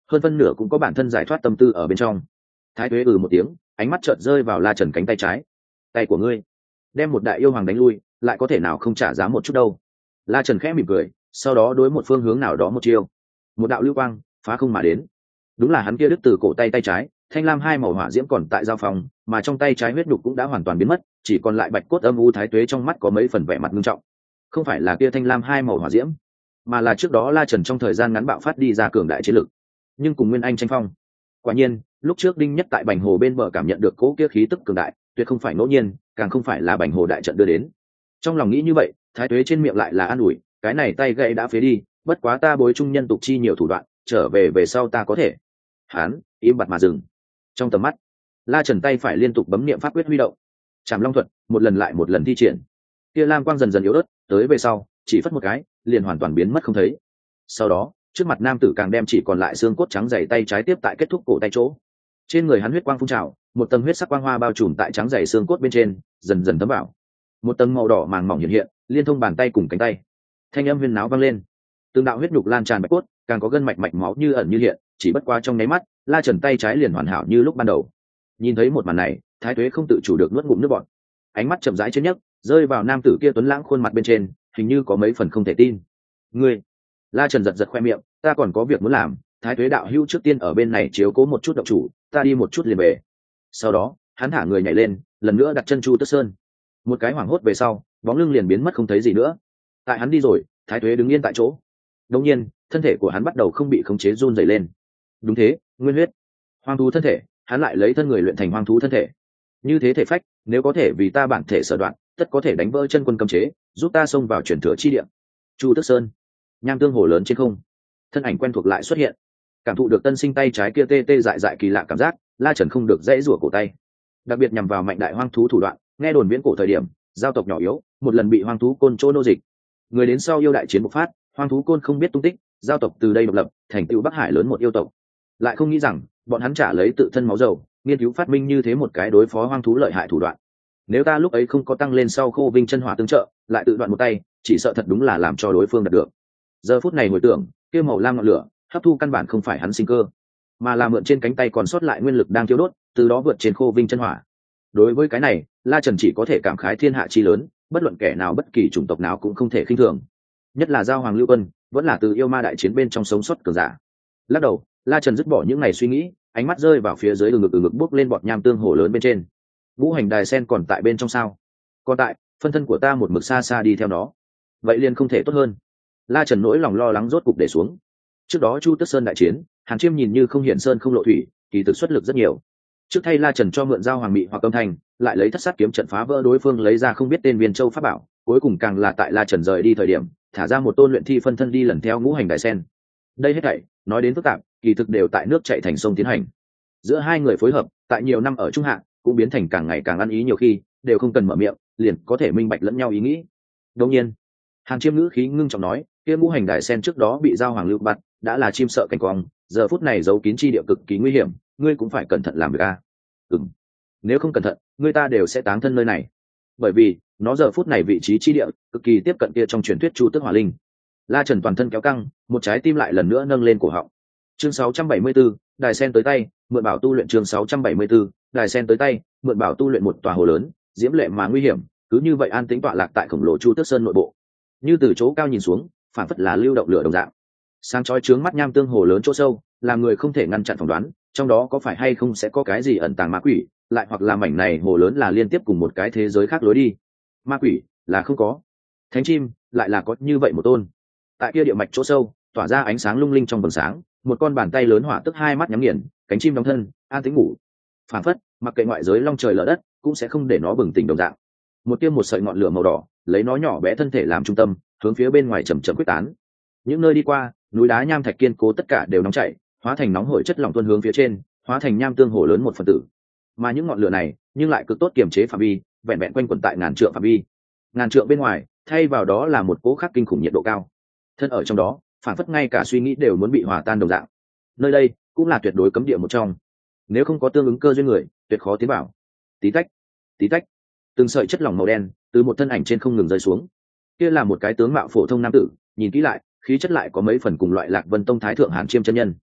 hơn phân nửa cũng có bản thân giải thoát tâm tư ở bên trong. Thái Tuế ừ một tiếng, ánh mắt chợt rơi vào La Trần cánh tay trái. Tay của ngươi đem một đại yêu hoàng đánh lui, lại có thể nào không trả giá một chút đâu. La Trần khẽ mỉm cười, sau đó đối một phương hướng nào đó một chiêu, một đạo lưu quang phá không mà đến. Đúng là hắn kia đứt từ cổ tay tay trái, thanh lam hai màu hỏa diễm còn tại giao phòng, mà trong tay trái huyết nhục cũng đã hoàn toàn biến mất, chỉ còn lại bạch cốt âm u. Thái Tuế trong mắt có mấy phần vẻ mặt nghiêm trọng. Không phải là kia thanh lam hai màu hỏa diễm, mà là trước đó La Trần trong thời gian ngắn bạo phát đi ra cường đại chiến lực, nhưng cùng Nguyên Anh tranh phong. Quả nhiên, lúc trước Đinh Nhất tại Bành Hồ bên bờ cảm nhận được cỗ kia khí tức cường đại, tuyệt không phải ngẫu nhiên, càng không phải là Bành Hồ đại trận đưa đến. Trong lòng nghĩ như vậy, Thái Tuế trên miệng lại là an ủi, cái này tay gãy đã phế đi, bất quá ta bối trung nhân tục chi nhiều thủ đoạn, trở về về sau ta có thể. Hán im bặt mà dừng. Trong tầm mắt, La Trần tay phải liên tục bấm niệm pháp quyết huy động, Trảm Long thuật một lần lại một lần thi triển. Kia lam quang dần dần yếu ớt, tới về sau, chỉ phất một cái, liền hoàn toàn biến mất không thấy. Sau đó, trước mặt nam tử càng đem chỉ còn lại xương cốt trắng dày tay trái tiếp tại kết thúc cổ tay chỗ. Trên người hắn huyết quang phun trào, một tầng huyết sắc quang hoa bao trùm tại trắng dày xương cốt bên trên, dần dần thấm vào. Một tầng màu đỏ màng mỏng hiện hiện, liên thông bàn tay cùng cánh tay. Thanh âm huyên náo vang lên. Từng đạo huyết nhục lan tràn bạch cốt, càng có gân mạch mạch máu như ẩn như hiện, chỉ bất qua trong nháy mắt, La Trần tay trái liền hoàn hảo như lúc ban đầu. Nhìn thấy một màn này, Thái Tuế không tự chủ được nuốt ngụm nước bọt. Ánh mắt chậm rãi chớp nhấc, rơi vào nam tử kia tuấn lãng khuôn mặt bên trên, hình như có mấy phần không thể tin. Ngươi, La Trần giật giật khoe miệng, ta còn có việc muốn làm. Thái Tuế đạo hữu trước tiên ở bên này chiếu cố một chút độc chủ, ta đi một chút liền về. Sau đó, hắn thả người nhảy lên, lần nữa đặt chân Chu Tức Sơn. Một cái hoảng hốt về sau, bóng lưng liền biến mất không thấy gì nữa. Tại hắn đi rồi, Thái Tuế đứng yên tại chỗ. Đột nhiên, thân thể của hắn bắt đầu không bị khống chế run rẩy lên. Đúng thế, nguyên huyết, hoang thú thân thể, hắn lại lấy thân người luyện thành hoang thú thân thể. Như thế thể phách, nếu có thể vì ta bản thể sở đoạn, tất có thể đánh vỡ chân quân cấm chế, giúp ta xông vào chuyển thừa chi địa. Chu Tức Sơn, nham tương hồ lớn trên không, thân ảnh quen thuộc lại xuất hiện. Cảm thụ được tân sinh tay trái kia tê tê dại dại kỳ lạ cảm giác, La Trần không được dãy rủa cổ tay. Đặc biệt nhằm vào mạnh đại hoang thú thủ đoạn, nghe đồn viễn cổ thời điểm, giao tộc nhỏ yếu, một lần bị hoang thú côn chỗ nô dịch. Người đến sau yêu đại chiến bộc phát, hoang thú côn không biết tung tích, giao tộc từ đây độc lập, thành tựu Bắc Hải lớn một yêu tộc. Lại không nghĩ rằng, bọn hắn trả lấy tự thân máu dầu, nghiên cứu phát minh như thế một cái đối phó hoang thú lợi hại thủ đoạn. Nếu ta lúc ấy không có tăng lên sau khô vinh chân hỏa tương trợ, lại tự đoạn một tay, chỉ sợ thật đúng là làm cho đối phương đạt được. Giờ phút này hồi tưởng, kia màu lam ngọn lửa, hấp thu căn bản không phải hắn sinh cơ, mà là mượn trên cánh tay còn sót lại nguyên lực đang thiêu đốt, từ đó vượt trên khô vinh chân hỏa. Đối với cái này, La Trần chỉ có thể cảm khái thiên hạ chi lớn, bất luận kẻ nào bất kỳ chủng tộc nào cũng không thể khinh thường. Nhất là Giao Hoàng Lưu Quân, vẫn là từ yêu ma đại chiến bên trong sống sót cường giả. Lắc đầu, La Trần dứt bỏ những ngày suy nghĩ, ánh mắt rơi vào phía dưới từ ngực từ ngực bốc lên bọt nham tương hồ lớn bên trên. Ngũ hành đài sen còn tại bên trong sao? Còn tại, phân thân của ta một mực xa xa đi theo nó. Vậy liền không thể tốt hơn. La Trần nỗi lòng lo lắng rốt cục để xuống. Trước đó Chu Tức Sơn đại chiến, Hàn Chiêm nhìn như không hiện sơn không lộ thủy, kỳ thực xuất lực rất nhiều. Trước thay La Trần cho mượn Giao Hoàng Mị hoặc âm thanh, lại lấy thất sát kiếm trận phá vỡ đối phương lấy ra không biết tên viên châu pháp bảo, cuối cùng càng là tại La Trần rời đi thời điểm, thả ra một tôn luyện thi phân thân đi lần theo ngũ hành đài sen. Đây hết thảy, nói đến phức tạp, kỳ thực đều tại nước chảy thành sông tiến hành. Giữa hai người phối hợp, tại nhiều năm ở trung hạ, cũng biến thành càng ngày càng ăn ý, nhiều khi đều không cần mở miệng, liền có thể minh bạch lẫn nhau ý nghĩ. Đương nhiên, Hàn Chiêm ngữ khí ngưng trọng nói, kia ngũ hành đài sen trước đó bị Giao Hoàng lưu bạt, đã là chim sợ cảnh quang, giờ phút này giấu kín chi địa cực kỳ nguy hiểm, ngươi cũng phải cẩn thận làm việc a. Ừm, nếu không cẩn thận, ngươi ta đều sẽ táng thân nơi này. Bởi vì, nó giờ phút này vị trí chi địa cực kỳ tiếp cận kia trong truyền thuyết Chu Tức Hỏa Linh. La Trần toàn thân kéo căng, một trái tim lại lần nữa nâng lên cổ họng. Chương sáu trăm bảy mươi 74, đài sen tới tay, mượn bảo tu luyện chương sáu trăm bảy mươi 74, đài sen tới tay, mượn bảo tu luyện một tòa hồ lớn, diễm lệ mà nguy hiểm, cứ như vậy an tĩnh tọa lạc tại khổng lồ Chu Tức Sơn nội bộ. Như từ chỗ cao nhìn xuống, phản phất là lưu động lửa đồng dạng. Sáng chói trướng mắt nham tương hồ lớn chỗ sâu, làm người không thể ngăn chặn phỏng đoán, trong đó có phải hay không sẽ có cái gì ẩn tàng ma quỷ, lại hoặc là mảnh này hồ lớn là liên tiếp cùng một cái thế giới khác lối đi. Ma quỷ là không có, thánh chim lại là có như vậy một tôn. Tại kia địa mạch chỗ sâu, tỏa ra ánh sáng lung linh trong vầng sáng, một con bàn tay lớn hỏa tức hai mắt nhắm nghiền, cánh chim đóng thân, an tĩnh ngủ. Phản phất, mặc kệ ngoại giới long trời lở đất, cũng sẽ không để nó bừng tỉnh đồng dạng. Một tiêm một sợi ngọn lửa màu đỏ, lấy nó nhỏ bé thân thể làm trung tâm, hướng phía bên ngoài chậm chậm quyết tán. Những nơi đi qua, núi đá nham thạch kiên cố tất cả đều nóng chảy, hóa thành nóng hổi chất lỏng tuôn hướng phía trên, hóa thành nham tương hồ lớn một phần tử. Mà những ngọn lửa này, nhưng lại cực tốt kiềm chế phạm vi, vẹn vẹn quanh quẩn tại ngàn trượng phạm vi. Ngàn trượng bên ngoài, thay vào đó là một cỗ khắc kinh khủng nhiệt độ cao. Thân ở trong đó, phản phất ngay cả suy nghĩ đều muốn bị hòa tan đồng dạng. Nơi đây cũng là tuyệt đối cấm địa một trong. Nếu không có tương ứng cơ duyên người, tuyệt khó tiến vào. Tí tách, tí tách, từng sợi chất lỏng màu đen từ một thân ảnh trên không ngừng rơi xuống. Kia là một cái tướng mạo phổ thông nam tử, nhìn kỹ lại, khí chất lại có mấy phần cùng loại Lạc Vân Tông thái thượng Hàn Chiêm chân nhân.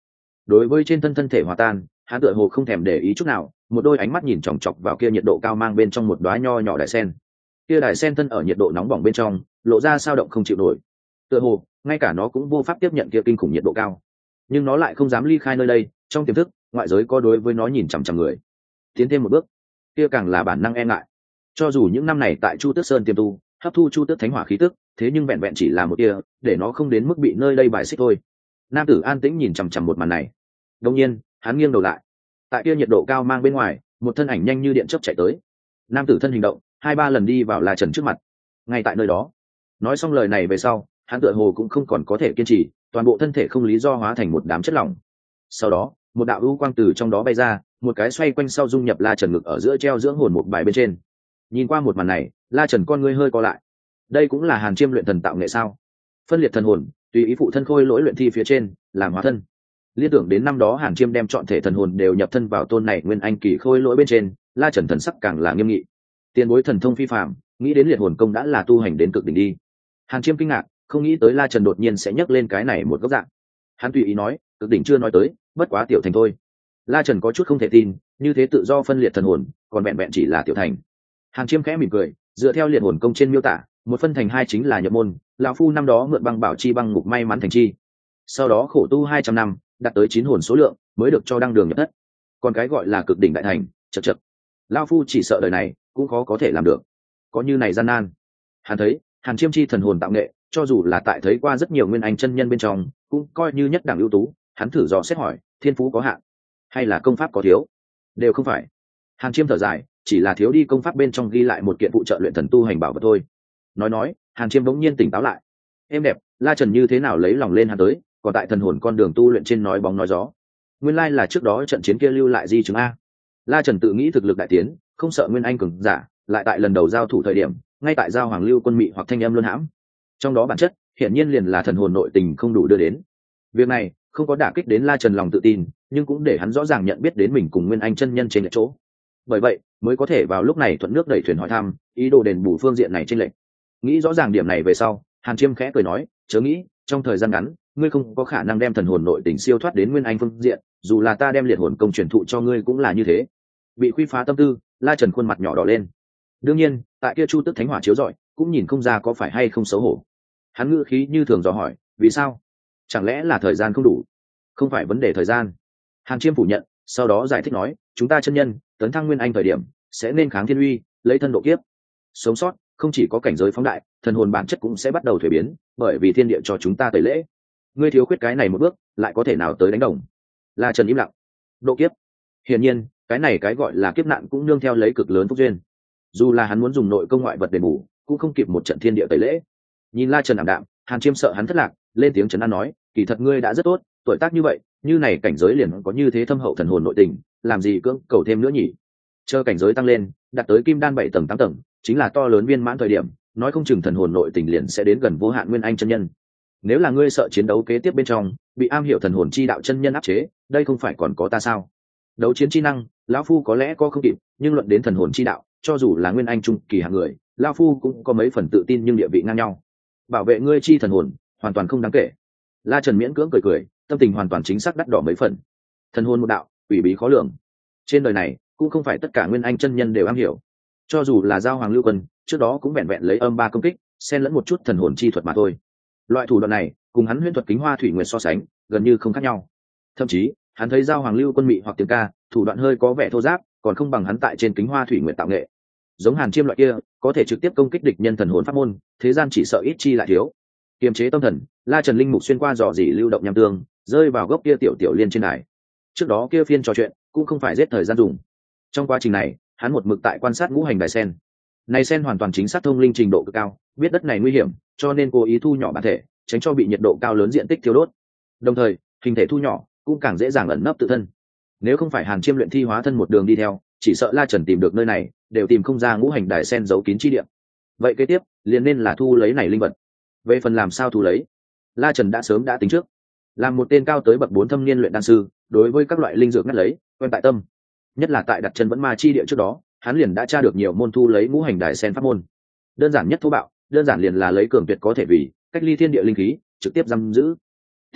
đối với trên thân thân thể hòa tan, hắn tựa hồ không thèm để ý chút nào, một đôi ánh mắt nhìn chòng chọc vào kia nhiệt độ cao mang bên trong một đóa nho nhỏ đại sen. Kia đại sen thân ở nhiệt độ nóng bỏng bên trong, lộ ra sao động không chịu nổi. Tựa hồ, ngay cả nó cũng vô pháp tiếp nhận kia kinh khủng nhiệt độ cao. Nhưng nó lại không dám ly khai nơi đây, trong tiềm thức, ngoại giới có đối với nó nhìn chằm chằm người. Tiến thêm một bước, kia càng là bản năng e ngại. Cho dù những năm này tại Chu Tước Sơn tiềm tu, hấp thu Chu Tước Thánh Hỏa khí tức, thế nhưng vẹn vẹn chỉ là một tia, để nó không đến mức bị nơi đây bài xích thôi. Nam tử an tĩnh nhìn chằm chằm một màn này. Đột nhiên, hắn nghiêng đầu lại. Tại kia nhiệt độ cao mang bên ngoài, một thân ảnh nhanh như điện chớp chạy tới. Nam tử thân hình động, hai ba lần đi vào La Trần trước mặt. Ngay tại nơi đó, nói xong lời này về sau, hắn tựa hồ cũng không còn có thể kiên trì, toàn bộ thân thể không lý do hóa thành một đám chất lỏng. Sau đó, một đạo ưu quang từ trong đó bay ra, một cái xoay quanh sau dung nhập La Trần ngực ở giữa treo dưỡng hồn một bài bên trên. Nhìn qua một màn này, La Trần con ngươi hơi co lại. Đây cũng là Hàn Chiêm luyện thần tạo nghệ sao? Phân liệt thần hồn, tùy ý phụ thân khôi lỗi luyện thi phía trên, làm hóa thân. Liên tưởng đến năm đó Hàn Chiêm đem chọn thể thần hồn đều nhập thân vào tôn này nguyên anh kỳ khôi lỗi bên trên, La Trần thần sắc càng là nghiêm nghị. Tiền bối thần thông phi phàm, nghĩ đến liệt hồn công đã là tu hành đến cực đỉnh đi. Hàn Chiêm kinh ngạc, không nghĩ tới La Trần đột nhiên sẽ nhấc lên cái này một góc dạng. Hắn tùy ý nói, cực đỉnh chưa nói tới, bất quá tiểu thành thôi. La Trần có chút không thể tin, như thế tự do phân liệt thần hồn, còn vẹn vẹn chỉ là tiểu thành. Hàn Chiêm khẽ mỉm cười, dựa theo liệt hồn công trên miêu tả, một phân thành hai chính là nhập môn, lão phu năm đó mượn băng bảo chi băng ngục may mắn thành chi. Sau đó khổ tu hai trăm năm, đạt tới chín hồn số lượng, mới được cho đăng đường nhập thất. Còn cái gọi là cực đỉnh đại thành, chậc chậc. Lão phu chỉ sợ đời này cũng khó có thể làm được. Có như này gian nan. Hắn thấy, Hàn Chiêm chi thần hồn tạo nghệ, cho dù là tại thấy qua rất nhiều nguyên anh chân nhân bên trong, cũng coi như nhất đẳng ưu tú. Hắn thử dò xét hỏi, thiên phú có hạn, hay là công pháp có thiếu? Đều không phải. Hàn Chiêm thở dài, chỉ là thiếu đi công pháp bên trong ghi lại một kiện phụ trợ luyện thần tu hành bảo vật thôi. Nói nói, Hàn Chiêm bỗng nhiên tỉnh táo lại. Em đẹp, La Trần như thế nào lấy lòng lên hắn tới, còn tại thần hồn con đường tu luyện trên nói bóng nói gió. Nguyên lai là trước đó trận chiến kia lưu lại di chứng a. La Trần tự nghĩ thực lực đại tiến, không sợ nguyên anh cường giả, lại tại lần đầu giao thủ thời điểm, ngay tại giao hoàng lưu quân mị hoặc thanh âm luân hãm. Trong đó bản chất, hiển nhiên liền là thần hồn nội tình không đủ đưa đến. Việc này không có đả kích đến La Trần lòng tự tin, nhưng cũng để hắn rõ ràng nhận biết đến mình cùng nguyên anh chân nhân trên lệch chỗ. Bởi vậy, mới có thể vào lúc này thuận nước đẩy thuyền hỏi thăm, ý đồ đền bù phương diện này trên lệch. Nghĩ rõ ràng điểm này về sau, Hàn Chiêm khẽ cười nói, chớ nghĩ, trong thời gian ngắn, ngươi không có khả năng đem thần hồn nội tình siêu thoát đến nguyên anh phương diện, dù là ta đem liệt hồn công truyền thụ cho ngươi cũng là như thế. Bị khuy phá tâm tư, La Trần khuôn mặt nhỏ đỏ lên. Đương nhiên, tại kia Chu Tức Thánh Hỏa chiếu rọi, cũng nhìn không ra có phải hay không xấu hổ. Hắn ngữ khí như thường dò hỏi, vì sao? Chẳng lẽ là thời gian không đủ? Không phải vấn đề thời gian. Hàn Chiêm phủ nhận, sau đó giải thích nói, chúng ta chân nhân tấn thăng nguyên anh thời điểm sẽ nên kháng thiên uy, lấy thân độ kiếp, sống sót. Không chỉ có cảnh giới phóng đại, thần hồn bản chất cũng sẽ bắt đầu thuế biến, bởi vì thiên địa cho chúng ta tẩy lễ. Ngươi thiếu khuyết cái này một bước, lại có thể nào tới đánh đồng? La Trần im lặng. Độ kiếp. Hiển nhiên, cái này cái gọi là kiếp nạn cũng nương theo lấy cực lớn phúc duyên. Dù là hắn muốn dùng nội công ngoại vật đền bù, cũng không kịp một trận thiên địa tẩy lễ. Nhìn La Trần ảm đạm, Hàn Chiêm sợ hắn thất lạc, lên tiếng trấn an nói, kỳ thật ngươi đã rất tốt, tuổi tác như vậy, như này cảnh giới liền có như thế thâm hậu thần hồn nội tình, làm gì cưỡng cầu thêm nữa nhỉ? Chờ cảnh giới tăng lên, đạt tới kim đan bảy tầng tám tầng, chính là to lớn viên mãn thời điểm, nói không chừng thần hồn nội tình liền sẽ đến gần vô hạn nguyên anh chân nhân. Nếu là ngươi sợ chiến đấu kế tiếp bên trong bị am hiểu thần hồn chi đạo chân nhân áp chế, đây không phải còn có ta sao? Đấu chiến chi năng, lão phu có lẽ có không kịp, nhưng luận đến thần hồn chi đạo, cho dù là nguyên anh trung kỳ hạng người, lão phu cũng có mấy phần tự tin nhưng địa vị ngang nhau. Bảo vệ ngươi chi thần hồn, hoàn toàn không đáng kể. La Trần miễn cưỡng cười cười, tâm tình hoàn toàn chính xác đắt đỏ mấy phần. Thần hồn một đạo, quỷ bí khó lường. Trên đời này, cũng không phải tất cả nguyên anh chân nhân đều am hiểu. Cho dù là giao hoàng lưu quân, trước đó cũng vẹn vẹn lấy âm ba công kích, xen lẫn một chút thần hồn chi thuật mà thôi. Loại thủ đoạn này, cùng hắn huyễn thuật kính hoa thủy nguyệt so sánh, gần như không khác nhau. Thậm chí, hắn thấy giao hoàng lưu quân mị hoặc tiếng ca, thủ đoạn hơi có vẻ thô ráp, còn không bằng hắn tại trên kính hoa thủy nguyệt tạo nghệ. Giống Hàn Chiêm loại kia, có thể trực tiếp công kích địch nhân thần hồn pháp môn, thế gian chỉ sợ ít chi lại thiếu. Kiềm chế tâm thần, La Trần linh mục xuyên qua dò dỉ lưu động nham tương, rơi vào gốc kia tiểu tiểu liên trên đài. Trước đó kia phiên trò chuyện, cũng không phải giết thời gian dùng. Trong quá trình này, hắn một mực tại quan sát ngũ hành đài sen. Này sen hoàn toàn chính xác thông linh trình độ cực cao, biết đất này nguy hiểm, cho nên cố ý thu nhỏ bản thể, tránh cho bị nhiệt độ cao lớn diện tích thiêu đốt. Đồng thời, hình thể thu nhỏ cũng càng dễ dàng ẩn nấp tự thân. Nếu không phải Hàn Chiêm luyện thi hóa thân một đường đi theo, chỉ sợ La Trần tìm được nơi này, đều tìm không ra ngũ hành đài sen giấu kín chi địa. Vậy kế tiếp, liền nên là thu lấy này linh vật. Về phần làm sao thu lấy, La Trần đã sớm đã tính trước. Làm một tên cao tới bậc bốn thâm niên luyện đan sư, đối với các loại linh dược ngắt lấy, quen tại tâm. Nhất là tại đặt chân vẫn ma chi địa trước đó, hắn liền đã tra được nhiều môn thu lấy ngũ hành đài sen pháp môn. Đơn giản nhất thô bạo, đơn giản liền là lấy cường tuyệt có thể vì cách ly thiên địa linh khí, trực tiếp giam giữ. Tiếp theo,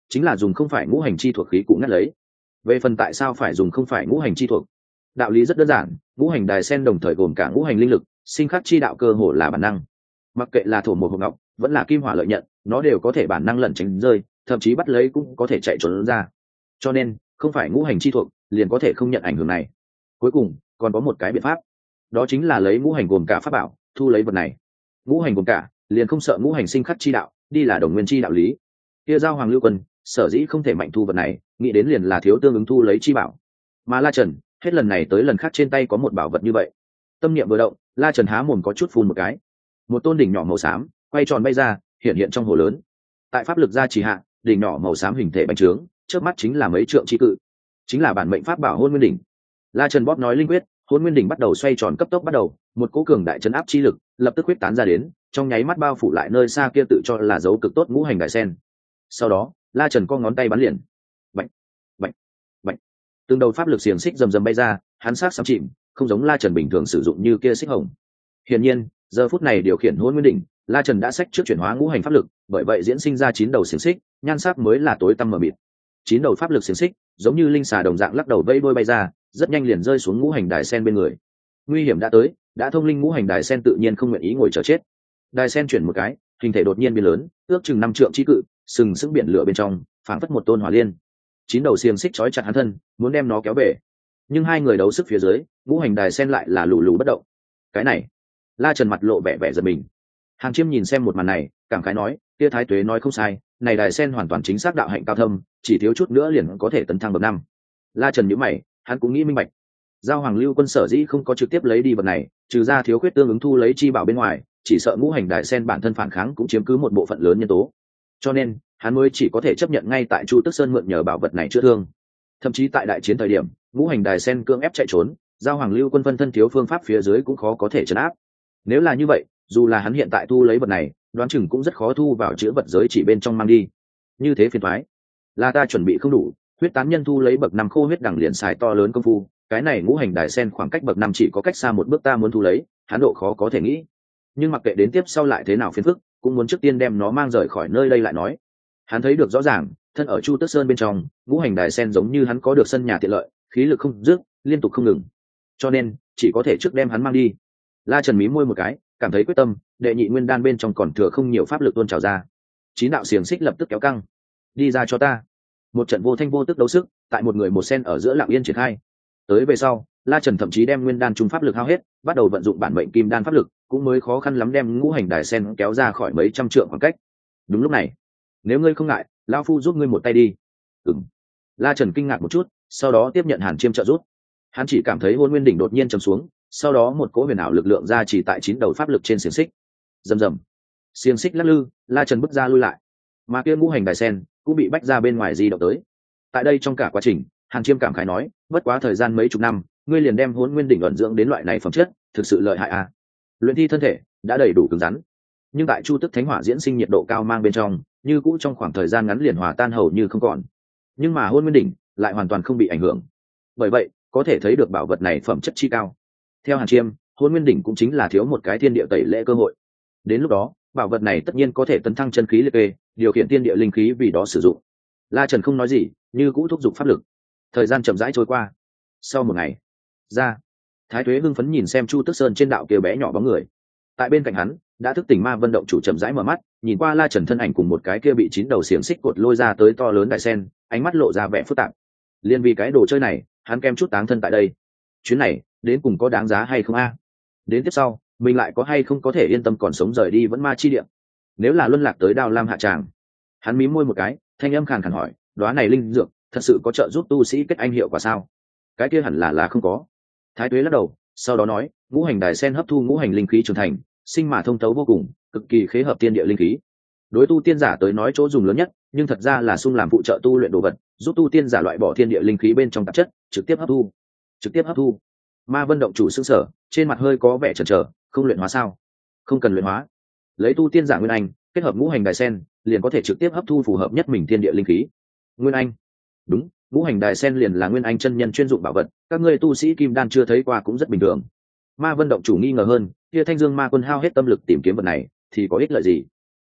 chính là dùng không phải ngũ hành chi thuộc khí cụ ngắt lấy. Về phần tại sao phải dùng không phải ngũ hành chi thuộc, đạo lý rất đơn giản, ngũ hành đài sen đồng thời gồm cả ngũ hành linh lực, sinh khắc chi đạo cơ hồ là bản năng. Mặc kệ là thổ một hộp ngọc vẫn là kim hỏa lợi nhận, nó đều có thể bản năng lẩn tránh rơi, thậm chí bắt lấy cũng có thể chạy trốn ra. Cho nên không phải ngũ hành chi thuộc liền có thể không nhận ảnh hưởng này. Cuối cùng còn có một cái biện pháp, đó chính là lấy ngũ hành gồm cả pháp bảo thu lấy vật này. Ngũ hành gồm cả liền không sợ ngũ hành sinh khắc chi đạo, đi là đồng nguyên chi đạo lý. Kia giao Hoàng Lưu Quân sở dĩ không thể mạnh thu vật này, nghĩ đến liền là thiếu tương ứng thu lấy chi bảo. Mà La Trần hết lần này tới lần khác trên tay có một bảo vật như vậy, tâm niệm vừa động, La Trần há mồm có chút phun một cái, một tôn đỉnh nhỏ màu xám quay tròn bay ra, hiện hiện trong hồ lớn. Tại pháp lực gia trì hạ, đỉnh nhỏ màu xám hình thể bành trướng, trước mắt chính là mấy trượng chi cự, chính là bản mệnh pháp bảo Hôn Nguyên đỉnh. La Trần bóp nói linh quyết, Hôn Nguyên đỉnh bắt đầu xoay tròn cấp tốc bắt đầu, một cỗ cường đại chấn áp chi lực lập tức huyết tán ra đến, trong nháy mắt bao phủ lại nơi xa kia tự cho là dấu cực tốt ngũ hành đại sen. Sau đó, La Trần co ngón tay bắn liền, bạch, bạch, bạch, từng đầu pháp lực xiềng xích rầm rầm bay ra, hắn sát sám chìm, không giống La Trần bình thường sử dụng như kia xích hồng. Hiển nhiên, giờ phút này điều khiển Hôn Nguyên đỉnh, La Trần đã sách trước chuyển hóa ngũ hành pháp lực, bởi vậy diễn sinh ra chín đầu xiềng xích, nhan sắc mới là tối tăm mờ mịt. Chín đầu pháp lực xiềng xích, giống như linh xà đồng dạng lắc đầu vây đuôi bay ra, rất nhanh liền rơi xuống ngũ hành đài sen bên người. Nguy hiểm đã tới, đã thông linh ngũ hành đài sen tự nhiên không nguyện ý ngồi chờ chết. Đài sen chuyển một cái, hình thể đột nhiên biến lớn, ước chừng năm trượng chi cự, sừng sững biển lửa bên trong, phảng phất một tôn hỏa liên. Chín đầu xiềng xích trói chặt hắn thân, muốn đem nó kéo về. Nhưng hai người đấu sức phía dưới, ngũ hành đài sen lại là lù lù bất động. Cái này, La Trần mặt lộ vẻ vẻ giật mình. Hàng Chiêm nhìn xem một màn này, cảm khái nói, kia Thái Tuế nói không sai, này đài sen hoàn toàn chính xác đạo hạnh cao thâm, chỉ thiếu chút nữa liền có thể tấn thăng bậc năm. La Trần nhíu mày, hắn cũng nghĩ minh bạch. Giao Hoàng Lưu Quân sở dĩ không có trực tiếp lấy đi vật này, trừ ra thiếu khuyết tương ứng thu lấy chi bảo bên ngoài, chỉ sợ ngũ hành đài sen bản thân phản kháng cũng chiếm cứ một bộ phận lớn nhân tố. Cho nên, hắn mới chỉ có thể chấp nhận ngay tại Chu Tức Sơn mượn nhờ bảo vật này chữa thương. Thậm chí tại đại chiến thời điểm, ngũ hành đài sen cưỡng ép chạy trốn, Giao Hoàng Lưu Quân phân thân thiếu phương pháp phía dưới cũng khó có thể trấn áp. Nếu là như vậy, dù là hắn hiện tại thu lấy vật này, đoán chừng cũng rất khó thu vào chữ vật giới chỉ bên trong mang đi. Như thế phiền toái. Là ta chuẩn bị không đủ, huyết tán nhân thu lấy bậc năm khô huyết đẳng liền xài to lớn công phu, cái này ngũ hành đài sen khoảng cách bậc năm chỉ có cách xa một bước, ta muốn thu lấy, hắn độ khó có thể nghĩ. Nhưng mặc kệ đến tiếp sau lại thế nào phiền phức, cũng muốn trước tiên đem nó mang rời khỏi nơi đây lại nói. Hắn thấy được rõ ràng, thân ở Chu Tước Sơn bên trong, ngũ hành đài sen giống như hắn có được sân nhà tiện lợi, khí lực không dứt, liên tục không ngừng. Cho nên, chỉ có thể trước đem hắn mang đi. La Trần mí môi một cái, cảm thấy quyết tâm, đệ nhị nguyên đan bên trong còn thừa không nhiều pháp lực tuôn trào ra. Chín đạo xiềng xích lập tức kéo căng. Đi ra cho ta. Một trận vô thanh vô tức đấu sức, tại một người một sen ở giữa lặng yên triển khai. Tới về sau, La Trần thậm chí đem nguyên đan trung pháp lực hao hết, bắt đầu vận dụng bản mệnh kim đan pháp lực, cũng mới khó khăn lắm đem ngũ hành đài sen kéo ra khỏi mấy trăm trượng khoảng cách. Đúng lúc này, nếu ngươi không ngại, lão phu giúp ngươi một tay đi. Ừm. La Trần kinh ngạc một chút, sau đó tiếp nhận Hàn Chiêm trợ giúp. Hắn chỉ cảm thấy Hôn Nguyên đỉnh đột nhiên trầm xuống, sau đó một cỗ huyền ảo lực lượng ra chỉ tại chín đầu pháp lực trên xiềng xích. Rầm rầm, xiềng xích lắc lư, La Trần bước ra lui lại, mà kia ngũ hành đài sen cũng bị bách ra bên ngoài di động tới. Tại đây trong cả quá trình, Hàn Chiêm cảm khái nói, bất quá thời gian mấy chục năm, ngươi liền đem Hôn Nguyên đỉnh ẩn dưỡng đến loại này phẩm chất, thực sự lợi hại à. Luyện thi thân thể đã đầy đủ cứng rắn, nhưng tại Chu Tức Thánh Hỏa diễn sinh nhiệt độ cao mang bên trong, như cũ trong khoảng thời gian ngắn liền hòa tan hầu như không còn. Nhưng mà Hôn Nguyên đỉnh lại hoàn toàn không bị ảnh hưởng. Bởi vậy, có thể thấy được bảo vật này phẩm chất chi cao. Theo Hàn Chiêm, Hôn Nguyên đỉnh cũng chính là thiếu một cái thiên địa tẩy lễ cơ hội. Đến lúc đó, bảo vật này tất nhiên có thể tấn thăng chân khí liệt kê, điều khiển thiên địa linh khí vì đó sử dụng. La Trần không nói gì, như cũ thúc giục pháp lực. Thời gian chậm rãi trôi qua. Sau một ngày, ra, Thái Tuế hưng phấn nhìn xem Chu Tức Sơn trên đạo kia bé nhỏ bóng người. Tại bên cạnh hắn, đã thức tỉnh Ma Vân động chủ chậm rãi mở mắt, nhìn qua La Trần thân ảnh cùng một cái kia bị chín đầu xiềng xích cột lôi ra tới to lớn đại sen, ánh mắt lộ ra vẻ phức tạp. Liên vì cái đồ chơi này, hắn kem chút táng thân tại đây. Chuyến này, đến cùng có đáng giá hay không a? Đến tiếp sau, mình lại có hay không có thể yên tâm còn sống rời đi vẫn ma chi địa? Nếu là luân lạc tới Đao Lam hạ tràng, hắn mím môi một cái, thanh âm khàn khàn hỏi, đóa này linh dược, thật sự có trợ giúp tu sĩ kết anh hiệu quả sao? Cái kia hẳn là là không có. Thái Tuế lắc đầu, sau đó nói, ngũ hành đài sen hấp thu ngũ hành linh khí trưởng thành, sinh mà thông thấu vô cùng, cực kỳ khế hợp tiên địa linh khí. Đối tu tiên giả tới nói chỗ dùng lớn nhất, nhưng thật ra là xung làm phụ trợ tu luyện đồ vật, giúp tu tiên giả loại bỏ thiên địa linh khí bên trong tạp chất, trực tiếp hấp thu. Trực tiếp hấp thu. Ma Vân động chủ sững sờ, trên mặt hơi có vẻ chần chờ, không luyện hóa sao? Không cần luyện hóa. Lấy tu tiên giả nguyên anh, kết hợp ngũ hành đài sen, liền có thể trực tiếp hấp thu phù hợp nhất mình thiên địa linh khí. Nguyên anh? Đúng, ngũ hành đài sen liền là nguyên anh chân nhân chuyên dụng bảo vật, các ngươi tu sĩ kim đan chưa thấy qua cũng rất bình thường. Ma Vân động chủ nghi ngờ hơn, kia Thanh Dương Ma Quân hao hết tâm lực tìm kiếm vật này, thì có ích lợi gì?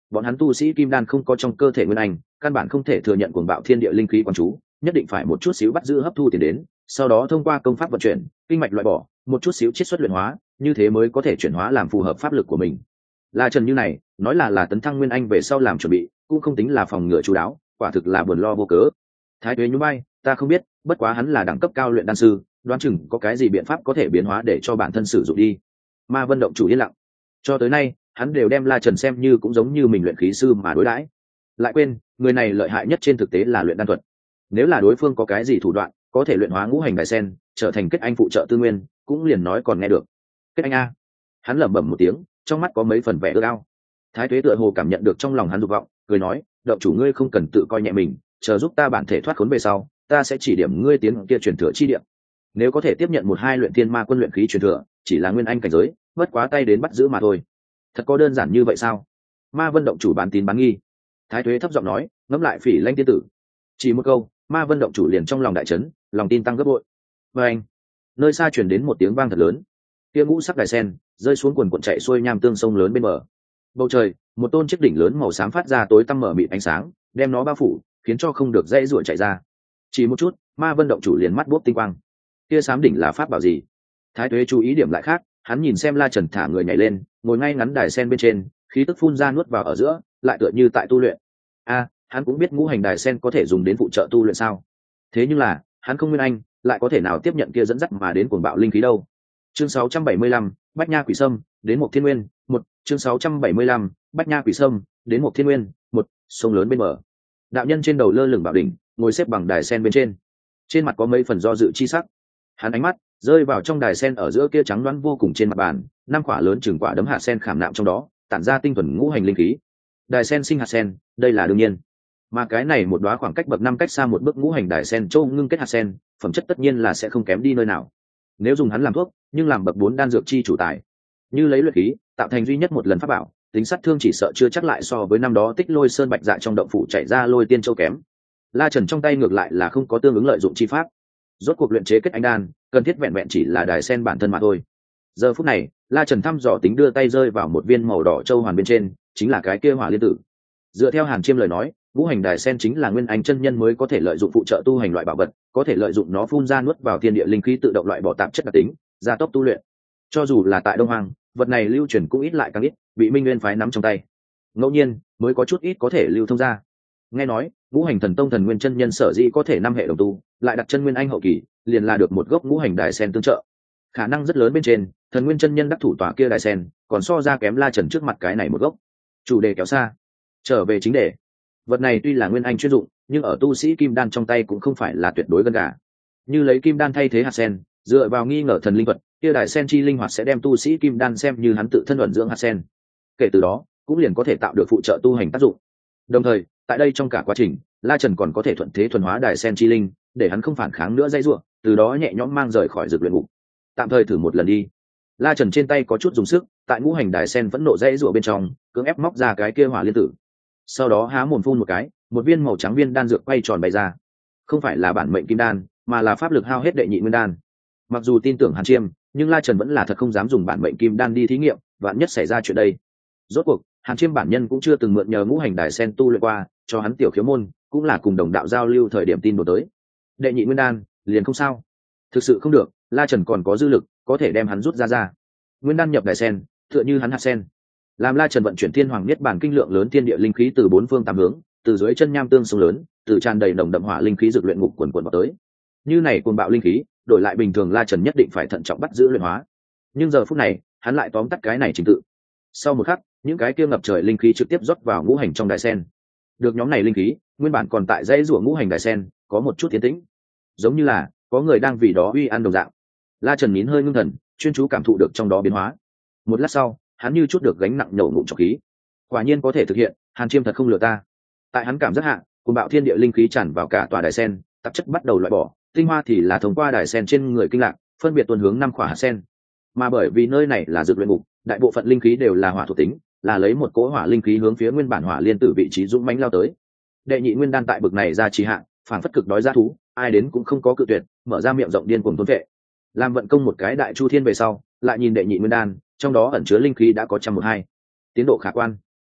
bọn hắn tu sĩ kim đan không có trong cơ thể nguyên anh, căn bản không thể thừa nhận cuồng bạo thiên địa linh khí quán chú, nhất định phải một chút xíu bắt giữ hấp thu tiền đến, sau đó thông qua công pháp vận chuyển, kinh mạch loại bỏ, một chút xíu chiết xuất luyện hóa, như thế mới có thể chuyển hóa làm phù hợp pháp lực của mình. La Trần như này, nói là là tấn thăng nguyên anh về sau làm chuẩn bị, cũng không tính là phòng ngừa chú đáo, quả thực là buồn lo vô cớ. Thái Tuế nhún vai, ta không biết, bất quá hắn là đẳng cấp cao luyện đan sư, đoán chừng có cái gì biện pháp có thể biến hóa để cho bản thân sử dụng đi. Ma Vân động chủ yên lặng. Cho tới nay, hắn đều đem La Trần xem như cũng giống như mình luyện khí sư mà đối đãi. Lại quên, người này lợi hại nhất trên thực tế là luyện đan thuật. Nếu là đối phương có cái gì thủ đoạn, có thể luyện hóa ngũ hành đài sen, trở thành kết anh phụ trợ tư nguyên, cũng liền nói còn nghe được. Kết anh a. Hắn lẩm bẩm một tiếng, trong mắt có mấy phần vẻ ước ao. Thái Tuế tựa hồ cảm nhận được trong lòng hắn dục vọng, cười nói, động chủ ngươi không cần tự coi nhẹ mình, chờ giúp ta bản thể thoát khốn về sau, ta sẽ chỉ điểm ngươi tiến kia truyền thừa chi điểm. Nếu có thể tiếp nhận một hai luyện thiên ma quân luyện khí truyền thừa, chỉ là nguyên anh cảnh giới, bất quá tay đến bắt giữ mà thôi. Thật có đơn giản như vậy sao? Ma Vân động chủ bán tín bán nghi. Thái Tuế thấp giọng nói, ngẫm lại Phỉ Lanh tiên tử. Chỉ một câu, Ma Vân động chủ liền trong lòng đại chấn, lòng tin tăng gấp bội. Và anh, nơi xa truyền đến một tiếng vang thật lớn. Kia ngũ sắc đài sen rơi xuống quần cuộn chạy xuôi nham tương sông lớn bên bờ. Bầu trời, một tôn chiếc đỉnh lớn màu xám phát ra tối tăm mở mịt ánh sáng, đem nó bao phủ, khiến cho không được dễ ruổi chạy ra. Chỉ một chút, Ma Vân động chủ liền mắt buốt tinh quang. Kia xám đỉnh là pháp bảo gì? Thái Tuế chú ý điểm lại khác, hắn nhìn xem La Trần thả người nhảy lên, ngồi ngay ngắn đài sen bên trên, khí tức phun ra nuốt vào ở giữa, lại tựa như tại tu luyện. A, hắn cũng biết ngũ hành đài sen có thể dùng đến phụ trợ tu luyện sao? Thế nhưng là, hắn không nguyên anh, lại có thể nào tiếp nhận kia dẫn dắt mà đến cuồng bạo linh khí đâu? Chương sáu trăm bảy mươi lăm, Bách Nha Quỷ Sâm, đến một Thiên Nguyên, một, chương sáu trăm bảy mươi lăm, Bách Nha Quỷ Sâm, đến một Thiên Nguyên, một, sông lớn bên bờ. Đạo nhân trên đầu lơ lửng bảo đỉnh, ngồi xếp bằng đài sen bên trên. Trên mặt có mấy phần do dự chi sắc. Hắn ánh mắt rơi vào trong đài sen ở giữa kia trắng loáng vô cùng trên mặt bàn, năm quả lớn chừng quả đấm hạt sen khảm nạm trong đó, tản ra tinh thuần ngũ hành linh khí. Đài sen sinh hạt sen, đây là đương nhiên. Mà cái này một đóa khoảng cách bậc năm cách xa một bước ngũ hành đài sen châu ngưng kết hạt sen, phẩm chất tất nhiên là sẽ không kém đi nơi nào. Nếu dùng hắn làm thuốc, nhưng làm bậc bốn đan dược chi chủ tài, như lấy luyện khí, tạo thành duy nhất một lần pháp bảo, tính sát thương chỉ sợ chưa chắc lại so với năm đó Tích Lôi Sơn Bạch Dạ trong động phủ chạy ra lôi tiên châu kém. La Trần trong tay ngược lại là không có tương ứng lợi dụng chi pháp. Rốt cuộc luyện chế kết anh đan, cần thiết vẹn vẹn chỉ là đài sen bản thân mà thôi. Giờ phút này, La Trần thăm dò tính đưa tay rơi vào một viên màu đỏ châu hoàn bên trên, chính là cái kia hỏa liên tử. Dựa theo Hàn Chiêm lời nói, ngũ hành đài sen chính là nguyên anh chân nhân mới có thể lợi dụng phụ trợ tu hành loại bảo vật, có thể lợi dụng nó phun ra nuốt vào thiên địa linh khí tự động loại bỏ tạp chất đặc tính, gia tốc tu luyện. Cho dù là tại Đông Hoàng, vật này lưu truyền cũng ít lại càng ít, bị Minh Nguyên phái nắm trong tay. Ngẫu nhiên mới có chút ít có thể lưu thông ra. Nghe nói, ngũ hành thần tông thần nguyên chân nhân sở dĩ có thể năm hệ đồng tu, lại đặt chân nguyên anh hậu kỳ, liền là được một gốc ngũ hành đài sen tương trợ. Khả năng rất lớn bên trên, thần nguyên chân nhân đắc thủ tòa kia đài sen, còn so ra kém La Trần trước mặt cái này một gốc. Chủ đề kéo xa, trở về chính đề. Vật này tuy là nguyên anh chuyên dụng, nhưng ở tu sĩ kim đan trong tay cũng không phải là tuyệt đối gần cả. Như lấy kim đan thay thế hạt sen, dựa vào nghi ngờ thần linh vật, kia đài sen chi linh hoạt sẽ đem tu sĩ kim đan xem như hắn tự thân ẩn dưỡng hạt sen. Kể từ đó, cũng liền có thể tạo được phụ trợ tu hành tác dụng. Đồng thời, tại đây trong cả quá trình, La Trần còn có thể thuận thế thuần hóa đài sen chi linh, để hắn không phản kháng nữa dây rủa, từ đó nhẹ nhõm mang rời khỏi dược luyện ngục. Tạm thời thử một lần đi. La Trần trên tay có chút dùng sức, tại ngũ hành đài sen vẫn nộ dây rủa bên trong, cưỡng ép móc ra cái kia hỏa liên tử. Sau đó há mồm phun một cái, một viên màu trắng viên đan dược quay tròn bay ra. Không phải là bản mệnh kim đan, mà là pháp lực hao hết đệ nhị nguyên đan. Mặc dù tin tưởng Hàn Chiêm, nhưng La Trần vẫn là thật không dám dùng bản mệnh kim đan đi thí nghiệm, vạn nhất xảy ra chuyện đây. Rốt cuộc, Hàn Chiêm bản nhân cũng chưa từng mượn nhờ ngũ hành đài sen tu luyện qua, cho hắn tiểu khiếu môn, cũng là cùng đồng đạo giao lưu thời điểm tin đồn tới. Đệ nhị nguyên đan, liền không sao. Thực sự không được, La Trần còn có dư lực, có thể đem hắn rút ra ra. Nguyên đan nhập đài sen, tựa như hắn hạt sen. Làm La Trần vận chuyển thiên hoàng niết bản kinh lượng lớn thiên địa linh khí từ bốn phương tám hướng, từ dưới chân nham tương sông lớn, từ tràn đầy nồng đậm hỏa linh khí dược luyện ngục quần quần vào tới. Như này cuồng bạo linh khí, đổi lại bình thường La Trần nhất định phải thận trọng bắt giữ luyện hóa. Nhưng giờ phút này, hắn lại tóm tắt cái này trình tự. Sau một khắc, những cái kia ngập trời linh khí trực tiếp rót vào ngũ hành trong đài sen. Được nhóm này linh khí, nguyên bản còn tại dãy rủa ngũ hành đài sen, có một chút tiến tĩnh. Giống như là có người đang vì đó uy ăn đồng dạng. La Trần nín hơi ngưng thần, chuyên chú cảm thụ được trong đó biến hóa. Một lát sau, hắn như chút được gánh nặng nhổ ngụm trọc khí. Quả nhiên có thể thực hiện, Hàn Chiêm thật không lừa ta. Tại hắn cảm giác hạ, cuồng bạo thiên địa linh khí tràn vào cả tòa đài sen, tạp chất bắt đầu loại bỏ, tinh hoa thì là thông qua đài sen trên người kinh lạc, phân biệt tuần hướng năm khỏa hạt sen. Mà bởi vì nơi này là dược luyện ngục, đại bộ phận linh khí đều là hỏa thuộc tính, là lấy một cỗ hỏa linh khí hướng phía nguyên bản hỏa liên tử vị trí dũng mãnh lao tới. Đệ nhị nguyên đan tại bực này ra trì hạ, phản phất cực đói ra thú, ai đến cũng không có cự tuyệt, mở ra miệng rộng điên cuồng thôn vệ. Làm vận công một cái đại chu thiên về sau, lại nhìn đệ nhị nguyên đan, trong đó ẩn chứa linh khí đã có trăm một hai, tiến độ khả quan.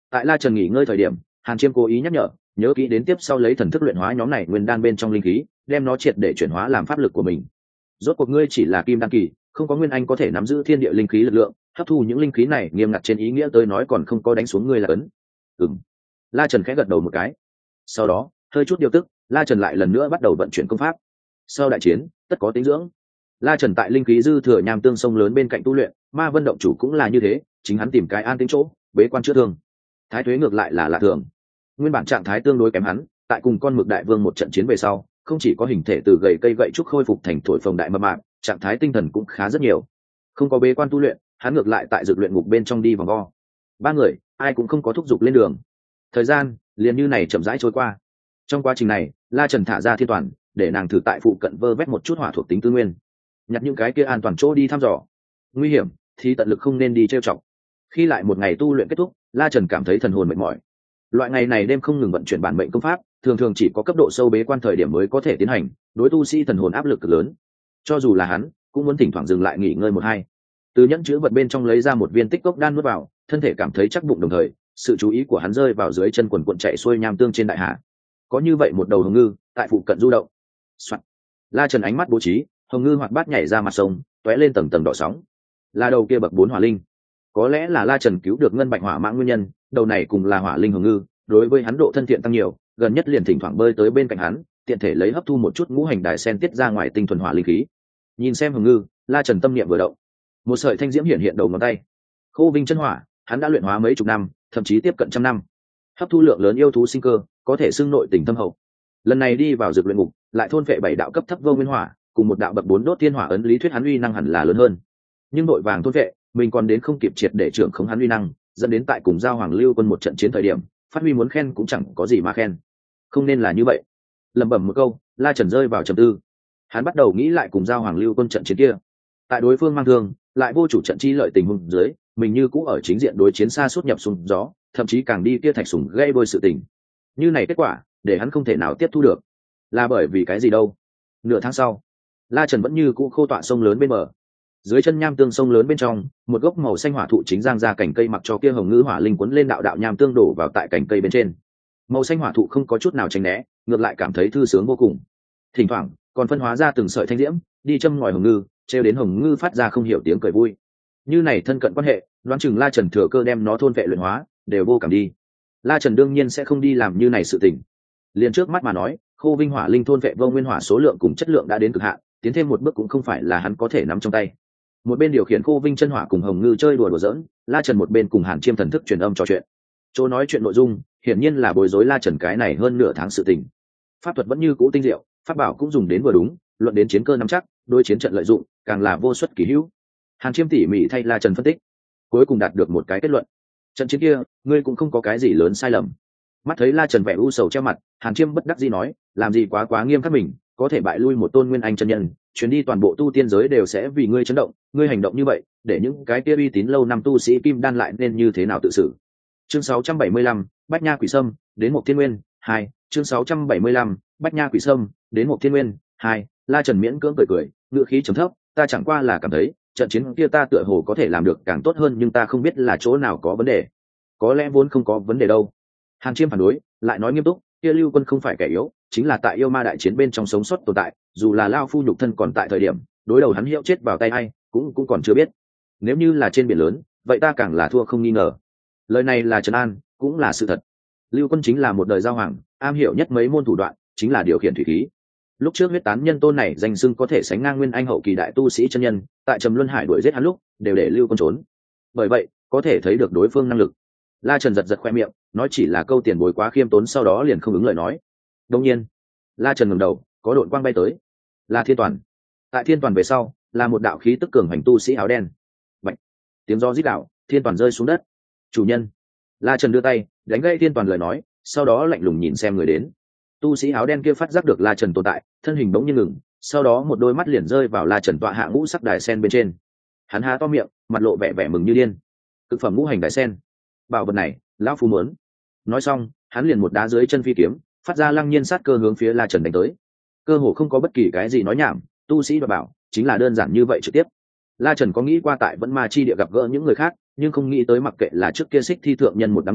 Tại La Trần nghỉ ngơi thời điểm, Hàn Chiêm cố ý nhắc nhở, nhớ kỹ đến tiếp sau lấy thần thức luyện hóa nhóm này nguyên đan bên trong linh khí, đem nó triệt để chuyển hóa làm pháp lực của mình. Rốt cuộc ngươi chỉ là kim đan kỳ, không có nguyên anh có thể nắm giữ thiên địa linh khí lực lượng, hấp thu những linh khí này nghiêm ngặt trên ý nghĩa tới nói còn không có đánh xuống ngươi là ấn. Ừm. La Trần khẽ gật đầu một cái. Sau đó, hơi chút điều tức, La Trần lại lần nữa bắt đầu vận chuyển công pháp. Sau đại chiến, tất có tính dưỡng. La Trần tại linh khí dư thừa nham tương sông lớn bên cạnh tu luyện, Ma Vân động chủ cũng là như thế, chính hắn tìm cái an tĩnh chỗ, bế quan chữa thương. Thái Tuế ngược lại là lạ thường. Nguyên bản trạng thái tương đối kém hắn, tại cùng con mực đại vương một trận chiến về sau, không chỉ có hình thể từ gầy cây gậy trúc khôi phục thành thổi phồng đại mập mạp, trạng thái tinh thần cũng khá rất nhiều. Không có bế quan tu luyện, hắn ngược lại tại dược luyện ngục bên trong đi vòng vo. Ba người, ai cũng không có thúc giục lên đường. Thời gian liền như này chậm rãi trôi qua. Trong quá trình này, La Trần thả ra Thiên Toàn, để nàng thử tại phụ cận vơ vét một chút hỏa thuộc tính tư nguyên, nhặt những cái kia an toàn chỗ đi thăm dò. Nguy hiểm thì tận lực không nên đi trêu chọc. Khi lại một ngày tu luyện kết thúc, La Trần cảm thấy thần hồn mệt mỏi. Loại ngày này đêm không ngừng vận chuyển bản mệnh công pháp, thường thường chỉ có cấp độ sâu bế quan thời điểm mới có thể tiến hành, đối tu sĩ thần hồn áp lực cực lớn. Cho dù là hắn, cũng muốn thỉnh thoảng dừng lại nghỉ ngơi một hai. Từ nhẫn chứa vật bên trong lấy ra một viên tích cốc đan nuốt vào, thân thể cảm thấy chắc bụng, đồng thời sự chú ý của hắn rơi vào dưới chân quần cuộn chạy xuôi nham tương trên đại hà. Có như vậy một đầu hồng ngư tại phụ cận du động. Soạn. La Trần ánh mắt bố trí, hồng ngư hoạt bát nhảy ra mặt sông, tóe lên tầng tầng đỏ sóng. Là đầu kia bậc bốn hỏa linh. Có lẽ là La Trần cứu được ngân bạch hỏa mãng nguyên nhân, đầu này cùng là hỏa linh hồng ngư, đối với hắn độ thân thiện tăng nhiều, gần nhất liền thỉnh thoảng bơi tới bên cạnh hắn, tiện thể lấy hấp thu một chút ngũ hành đài sen tiết ra ngoài tinh thuần hỏa linh khí. Nhìn xem hồng ngư, La Trần tâm niệm vừa động, một sợi thanh diễm hiện hiện đầu ngón tay. Khô Vinh chân hỏa, hắn đã luyện hóa mấy chục năm, thậm chí tiếp cận trăm năm, hấp thu lượng lớn yêu thú sinh cơ, có thể xưng nội tình thâm hậu. Lần này đi vào dược luyện ngục, lại thôn phệ bảy đạo cấp thấp vô nguyên hỏa, cùng một đạo bậc bốn đốt thiên hỏa ấn, lý thuyết hắn uy năng hẳn là lớn hơn. Nhưng nội vàng thôn phệ, mình còn đến không kịp triệt để trưởng khống hắn uy năng, dẫn đến tại cùng giao Hoàng Lưu Quân một trận chiến thời điểm, phát huy muốn khen cũng chẳng có gì mà khen. Không nên là như vậy. Lẩm bẩm một câu, La Trần rơi vào trầm tư. Hắn bắt đầu nghĩ lại cùng giao Hoàng Lưu Quân trận chiến kia. Tại đối phương mang thương, lại vô chủ trận chi lợi tình huống dưới, mình như cũ ở chính diện đối chiến xa suốt nhập xung gió, thậm chí càng đi kia thạch sủng gây bôi sự tình. Như này kết quả, để hắn không thể nào tiếp thu được. Là bởi vì cái gì đâu? Nửa tháng sau, La Trần vẫn như cũ khô tọa sông lớn bên bờ. Dưới chân nham tương sông lớn bên trong, một gốc màu xanh hỏa thụ chính giang ra cành cây, mặc cho kia hồng ngư hỏa linh cuốn lên đạo đạo nham tương đổ vào tại cành cây bên trên. Màu xanh hỏa thụ không có chút nào tránh né, ngược lại cảm thấy thư sướng vô cùng. Thỉnh thoảng còn phân hóa ra từng sợi thanh diễm, đi châm ngòi hồng ngư, trêu đến hồng ngư phát ra không hiểu tiếng cười vui. Như này thân cận quan hệ, đoán chừng La Trần thừa cơ đem nó thôn vệ luyện hóa, đều vô cảm đi. La Trần đương nhiên sẽ không đi làm như này sự tình. Liền trước mắt mà nói, Khô Vinh hỏa linh thôn vệ vô nguyên hỏa số lượng cùng chất lượng đã đến cực hạn, tiến thêm một bước cũng không phải là hắn có thể nắm trong tay. Một bên điều khiển Khô Vinh chân hỏa cùng hồng ngư chơi đùa đùa giỡn, La Trần một bên cùng Hàn Chiêm thần thức truyền âm trò chuyện. Chỗ nói chuyện nội dung, hiển nhiên là bối rối La Trần cái này hơn nửa tháng sự tình. Pháp thuật vẫn như cũ tinh diệu, pháp bảo cũng dùng đến vừa đúng, luận đến chiến cơ nắm chắc, đối chiến trận lợi dụng, càng là vô suất kỳ hữu. Hàn Chiêm tỉ mỉ thay La Trần phân tích, cuối cùng đạt được một cái kết luận. Trận chiến kia, ngươi cũng không có cái gì lớn sai lầm. Mắt thấy La Trần vẻ u sầu che mặt, Hàn Chiêm bất đắc dĩ nói, làm gì quá quá nghiêm khắc mình, có thể bại lui một tôn nguyên anh chân nhân, chuyến đi toàn bộ tu tiên giới đều sẽ vì ngươi chấn động, ngươi hành động như vậy, để những cái kia uy tín lâu năm tu sĩ kim đan lại nên như thế nào tự xử. Chương sáu trăm bảy mươi lăm, Bách Nha Quỷ Sâm, đến một Thiên Nguyên, hai, chương sáu trăm bảy mươi lăm, Bách Nha Quỷ Sâm, đến một Thiên Nguyên, hai. La Trần miễn cưỡng cười cười, ngữ khí trầm thấp, ta chẳng qua là cảm thấy, trận chiến kia ta tựa hồ có thể làm được càng tốt hơn, nhưng ta không biết là chỗ nào có vấn đề. Có lẽ vốn không có vấn đề đâu. Hàn Chiêm phản đối, lại nói nghiêm túc, kia Lưu Quân không phải kẻ yếu, chính là tại yêu ma đại chiến bên trong sống sót tồn tại, dù là lao phu nhục thân còn tại thời điểm, đối đầu hắn hiệu chết vào tay ai, cũng cũng còn chưa biết. Nếu như là trên biển lớn, vậy ta càng là thua không nghi ngờ. Lời này là trấn an, cũng là sự thật. Lưu Quân chính là một đời giao hoàng, am hiểu nhất mấy môn thủ đoạn, chính là điều khiển thủy khí. Lúc trước huyết tán nhân tôn này danh xưng có thể sánh ngang nguyên anh hậu kỳ đại tu sĩ chân nhân, tại Trầm Luân Hải đuổi giết hắn lúc, đều để Lưu Quân trốn. Bởi vậy, có thể thấy được đối phương năng lực. La Trần giật giật khoe miệng, nói chỉ là câu tiền bối quá khiêm tốn, sau đó liền không ứng lời nói. Đương nhiên, La Trần ngẩng đầu, có đội quang bay tới, là Thiên Toàn. Tại Thiên Toàn về sau, là một đạo khí tức cường hành tu sĩ áo đen. Bạch, tiếng gió rít đạo, Thiên Toàn rơi xuống đất. Chủ nhân. La Trần đưa tay đánh gây Thiên Toàn lời nói, sau đó lạnh lùng nhìn xem người đến. Tu sĩ áo đen kia phát giác được La Trần tồn tại, thân hình bỗng nhiên ngừng, sau đó một đôi mắt liền rơi vào La Trần tọa hạ ngũ sắc đài sen bên trên. Hắn há to miệng, mặt lộ vẻ vẻ mừng như điên. Cực phẩm ngũ hành đài sen, bảo vật này lão phu muốn. Nói xong, hắn liền một đá dưới chân phi kiếm, phát ra lăng nhiên sát cơ hướng phía La Trần đánh tới. Cơ hồ không có bất kỳ cái gì nói nhảm, tu sĩ đoạt bảo chính là đơn giản như vậy trực tiếp. La Trần có nghĩ qua tại Vẫn Ma Chi Địa gặp gỡ những người khác, nhưng không nghĩ tới mặc kệ là trước kia Xích Thi thượng nhân một đám người,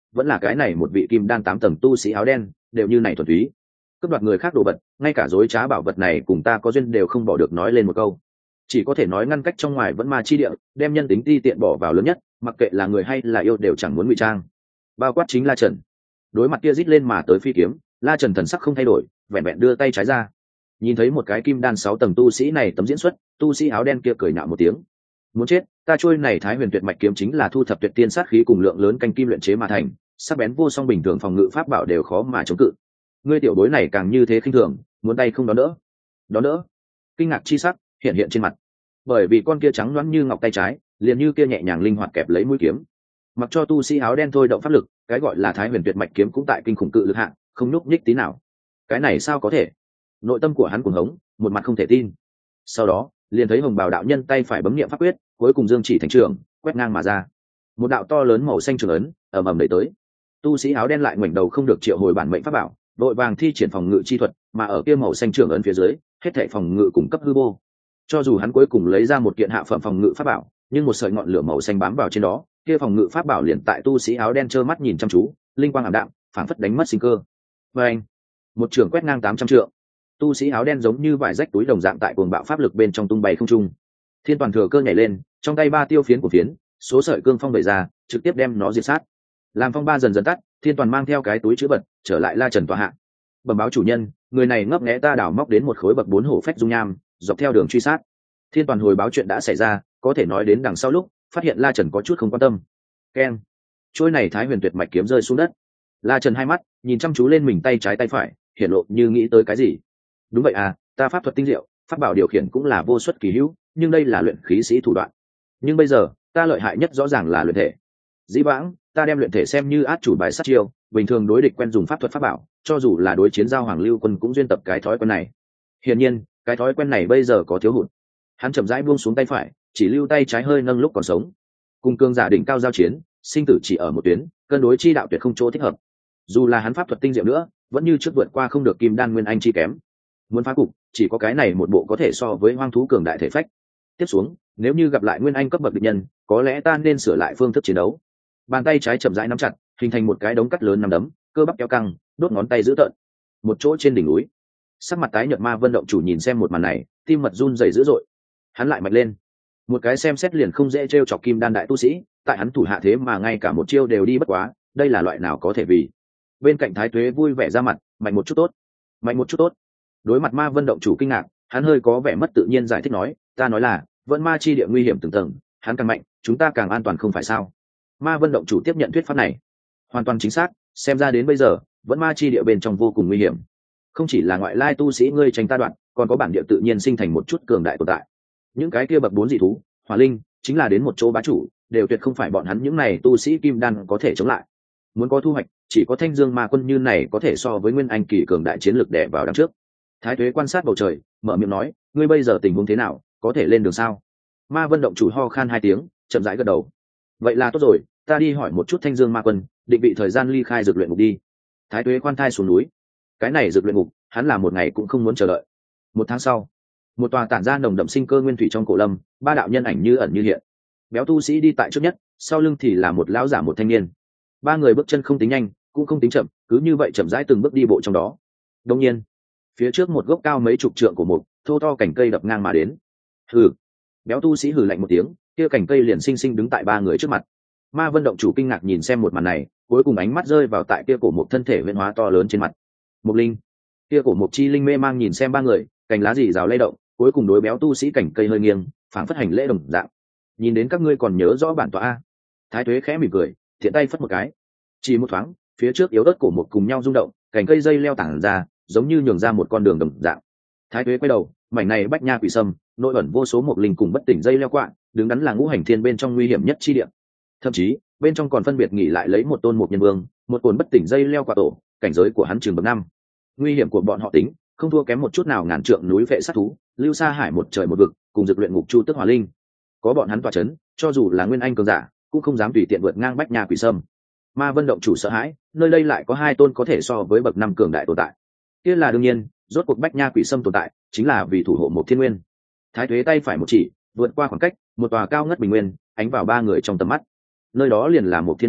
vẫn là cái này một vị kim đan tám tầng tu sĩ áo đen đều như này thuần túy. Cướp đoạt người khác đồ vật, ngay cả dối trá bảo vật này cùng ta có duyên đều không bỏ được nói lên một câu, chỉ có thể nói ngăn cách trong ngoài vẫn ma chi địa, đem nhân tính ti tiện bỏ vào lớn nhất, mặc kệ là người hay là yêu đều chẳng muốn ngụy trang. Bao quát chính La Trần. Đối mặt kia rít lên mà tới phi kiếm, La Trần thần sắc không thay đổi, vẹn vẹn đưa tay trái ra. Nhìn thấy một cái kim đan sáu tầng tu sĩ này tấm diễn xuất, tu sĩ áo đen kia cười nhạo một tiếng. Muốn chết, ta trôi này Thái Huyền Tuyệt Mạch kiếm chính là thu thập tuyệt tiên sát khí cùng lượng lớn canh kim luyện chế mà thành, sắc bén vô song, bình thường phòng ngự pháp bảo đều khó mà chống cự. Ngươi tiểu bối này càng như thế khinh thường, muốn tay không đón đỡ. Đón đỡ? Kinh ngạc chi sắc hiện hiện trên mặt. Bởi vì con kia trắng loáng như ngọc tay trái, liền như kia nhẹ nhàng linh hoạt kẹp lấy mũi kiếm. Mặc cho tu sĩ áo đen thôi động pháp lực, cái gọi là Thái Huyền Tuyệt Mạch kiếm cũng tại kinh khủng cự lực hạ, không nhúc nhích tí nào. Cái này sao có thể? Nội tâm của hắn cuồng hống, một mặt không thể tin. Sau đó, liền thấy hồng bào đạo nhân tay phải bấm niệm pháp quyết, cuối cùng dương chỉ thành trường, quét ngang mà ra. Một đạo to lớn màu xanh trường ấn ầm ầm đẩy tới. Tu sĩ áo đen lại ngoảnh đầu không được triệu hồi bản mệnh pháp bảo, đội vàng thi triển phòng ngự chi thuật, mà ở kia màu xanh trường ấn phía dưới, hết thảy phòng ngự cùng cấp hư vô. Cho dù hắn cuối cùng lấy ra một kiện hạ phẩm phòng ngự pháp bảo, nhưng một sợi ngọn lửa màu xanh bám vào trên đó, kia phòng ngự pháp bảo liền tại tu sĩ áo đen trơ mắt nhìn chăm chú, linh quang ảm đạm, phảng phất đánh mất sinh cơ. Và anh, một trường quét ngang tám trăm trượng. Tu sĩ áo đen giống như vải rách túi đồng dạng tại cuồng bạo pháp lực bên trong tung bay không trung. Thiên Toàn thừa cơ nhảy lên, trong tay ba tiêu phiến của phiến, số sợi cương phong vẩy ra, trực tiếp đem nó diệt sát. Làm phong ba dần dần tắt, Thiên Toàn mang theo cái túi chứa vật, trở lại La Trần tòa hạ. Bẩm báo chủ nhân, người này ngấp nghé ta đào móc đến một khối bậc bốn hổ phách dung nham, dọc theo đường truy sát. Thiên Toàn hồi báo chuyện đã xảy ra, có thể nói đến đằng sau lúc phát hiện La Trần có chút không quan tâm. Keng, trôi này Thái Huyền Tuyệt Mạch kiếm rơi xuống đất. La Trần hai mắt nhìn chăm chú lên mình tay trái tay phải, hiển lộ như nghĩ tới cái gì. Đúng vậy à, ta pháp thuật tinh diệu, pháp bảo điều khiển cũng là vô xuất kỳ hữu, nhưng đây là luyện khí sĩ thủ đoạn. Nhưng bây giờ ta lợi hại nhất rõ ràng là luyện thể. Dĩ vãng ta đem luyện thể xem như át chủ bài sát chiêu, bình thường đối địch quen dùng pháp thuật pháp bảo, cho dù là đối chiến giao hoàng lưu quân cũng duyên tập cái thói quen này. Hiển nhiên cái thói quen này bây giờ có thiếu hụt. Hắn chậm rãi buông xuống tay phải, chỉ lưu tay trái hơi nâng lúc còn sống. Cùng cương giả đỉnh cao giao chiến, sinh tử chỉ ở một tuyến, cân đối chi đạo tuyệt không chỗ thích hợp. Dù là hắn pháp thuật tinh diệu nữa, vẫn như trước vượt qua không được kim đan nguyên anh chi kém. Muốn phá cục, chỉ có cái này một bộ có thể so với hoang thú cường đại thể phách. Tiếp xuống, nếu như gặp lại nguyên anh cấp bậc địch nhân, có lẽ ta nên sửa lại phương thức chiến đấu. Bàn tay trái chậm rãi nắm chặt, hình thành một cái đống cắt lớn nằm đấm, cơ bắp kéo căng, đốt ngón tay giữ tợn. Một chỗ trên đỉnh núi, sắc mặt tái nhợt Ma Vân động chủ nhìn xem một màn này, tim mật run rẩy dữ dội. Hắn lại mạnh lên. Một cái xem xét liền không dễ trêu chọc kim đan đại tu sĩ, tại hắn thủ hạ thế mà ngay cả một chiêu đều đi bất quá, đây là loại nào có thể vì. Bên cạnh Thái Tuế vui vẻ ra mặt, mạnh một chút tốt, mạnh một chút tốt. Đối mặt Ma Vân động chủ kinh ngạc, hắn hơi có vẻ mất tự nhiên giải thích nói, ta nói là vẫn ma chi địa nguy hiểm từng tầng, hắn càng mạnh chúng ta càng an toàn không phải sao. Ma Vân động chủ tiếp nhận thuyết pháp này, hoàn toàn chính xác, xem ra đến bây giờ vẫn ma chi địa bên trong vô cùng nguy hiểm, không chỉ là ngoại lai tu sĩ ngươi tranh ta đoạn, còn có bản địa tự nhiên sinh thành một chút cường đại tồn tại. Những cái kia bậc bốn dị thú, hỏa linh, chính là đến một chỗ bá chủ, đều tuyệt không phải bọn hắn những này tu sĩ kim đan có thể chống lại. Muốn có thu hoạch, chỉ có Thanh Dương Ma Quân như này có thể so với nguyên anh kỳ cường đại chiến lực đè vào đằng trước. Thái Tuế quan sát bầu trời, mở miệng nói, ngươi bây giờ tình huống thế nào, có thể lên đường sao? Ma Vân động chủ ho khan hai tiếng, chậm rãi gật đầu. Vậy là tốt rồi, ta đi hỏi một chút Thanh Dương Ma Quân, định vị thời gian ly khai dược luyện ngục đi. Thái Tuế khoan thai xuống núi. Cái này dược luyện ngục, hắn là một ngày cũng không muốn chờ đợi. Một tháng sau, một tòa tản ra nồng đậm sinh cơ nguyên thủy trong cổ lâm, ba đạo nhân ảnh như ẩn như hiện. Béo tu sĩ đi tại trước nhất, sau lưng thì là một lão giả một thanh niên. Ba người bước chân không tính nhanh, cũng không tính chậm, cứ như vậy chậm rãi từng bước đi bộ trong đó. Đương nhiên, phía trước một gốc cao mấy chục trượng của một thô to cành cây đập ngang mà đến. Hừ. Béo tu sĩ hừ lạnh một tiếng, kia cành cây liền xinh xinh đứng tại ba người trước mặt. Ma Vân động chủ kinh ngạc nhìn xem một màn này, cuối cùng ánh mắt rơi vào tại kia cổ một thân thể huyễn hóa to lớn trên mặt. Mục linh. Kia cổ một chi linh mê mang nhìn xem ba người, cành lá rì rào lay động, cuối cùng đối béo tu sĩ cành cây hơi nghiêng, phảng phất hành lễ đồng dạng. Nhìn đến các ngươi còn nhớ rõ bản tọa a. Thái Tuế khẽ mỉm cười, thiện tay phất một cái. Chỉ một thoáng, phía trước yếu ớt cổ một cùng nhau rung động, cành cây dây leo tản ra, giống như nhường ra một con đường đồng dạng. Thái Tuế quay đầu, mảnh này bách nha quỷ sâm, nội ẩn vô số một linh cùng bất tỉnh dây leo quạ, đứng đắn là ngũ hành thiên bên trong nguy hiểm nhất chi địa. Thậm chí, bên trong còn phân biệt nghỉ lại lấy một tôn một nhân vương, một cồn bất tỉnh dây leo quạ tổ, cảnh giới của hắn trường bậc năm. Nguy hiểm của bọn họ tính, không thua kém một chút nào ngàn trượng núi vệ sát thú, lưu sa hải một trời một vực, cùng dược luyện ngục chu tức hỏa linh. Có bọn hắn tọa chấn, cho dù là nguyên anh cường giả, cũng không dám tùy tiện vượt ngang bách nha quỷ sâm. Ma Vân động chủ sợ hãi, nơi đây lại có hai tôn có thể so với bậc năm cường đại tồn tại. Kia là đương nhiên, rốt cuộc bách nha quỷ sâm tồn tại, chính là vì thủ hộ một thiên nguyên. Thái Tuế tay phải một chỉ, vượt qua khoảng cách, một tòa cao ngất bình nguyên, ánh vào ba người trong tầm mắt. Nơi đó liền là một thiên nguyên,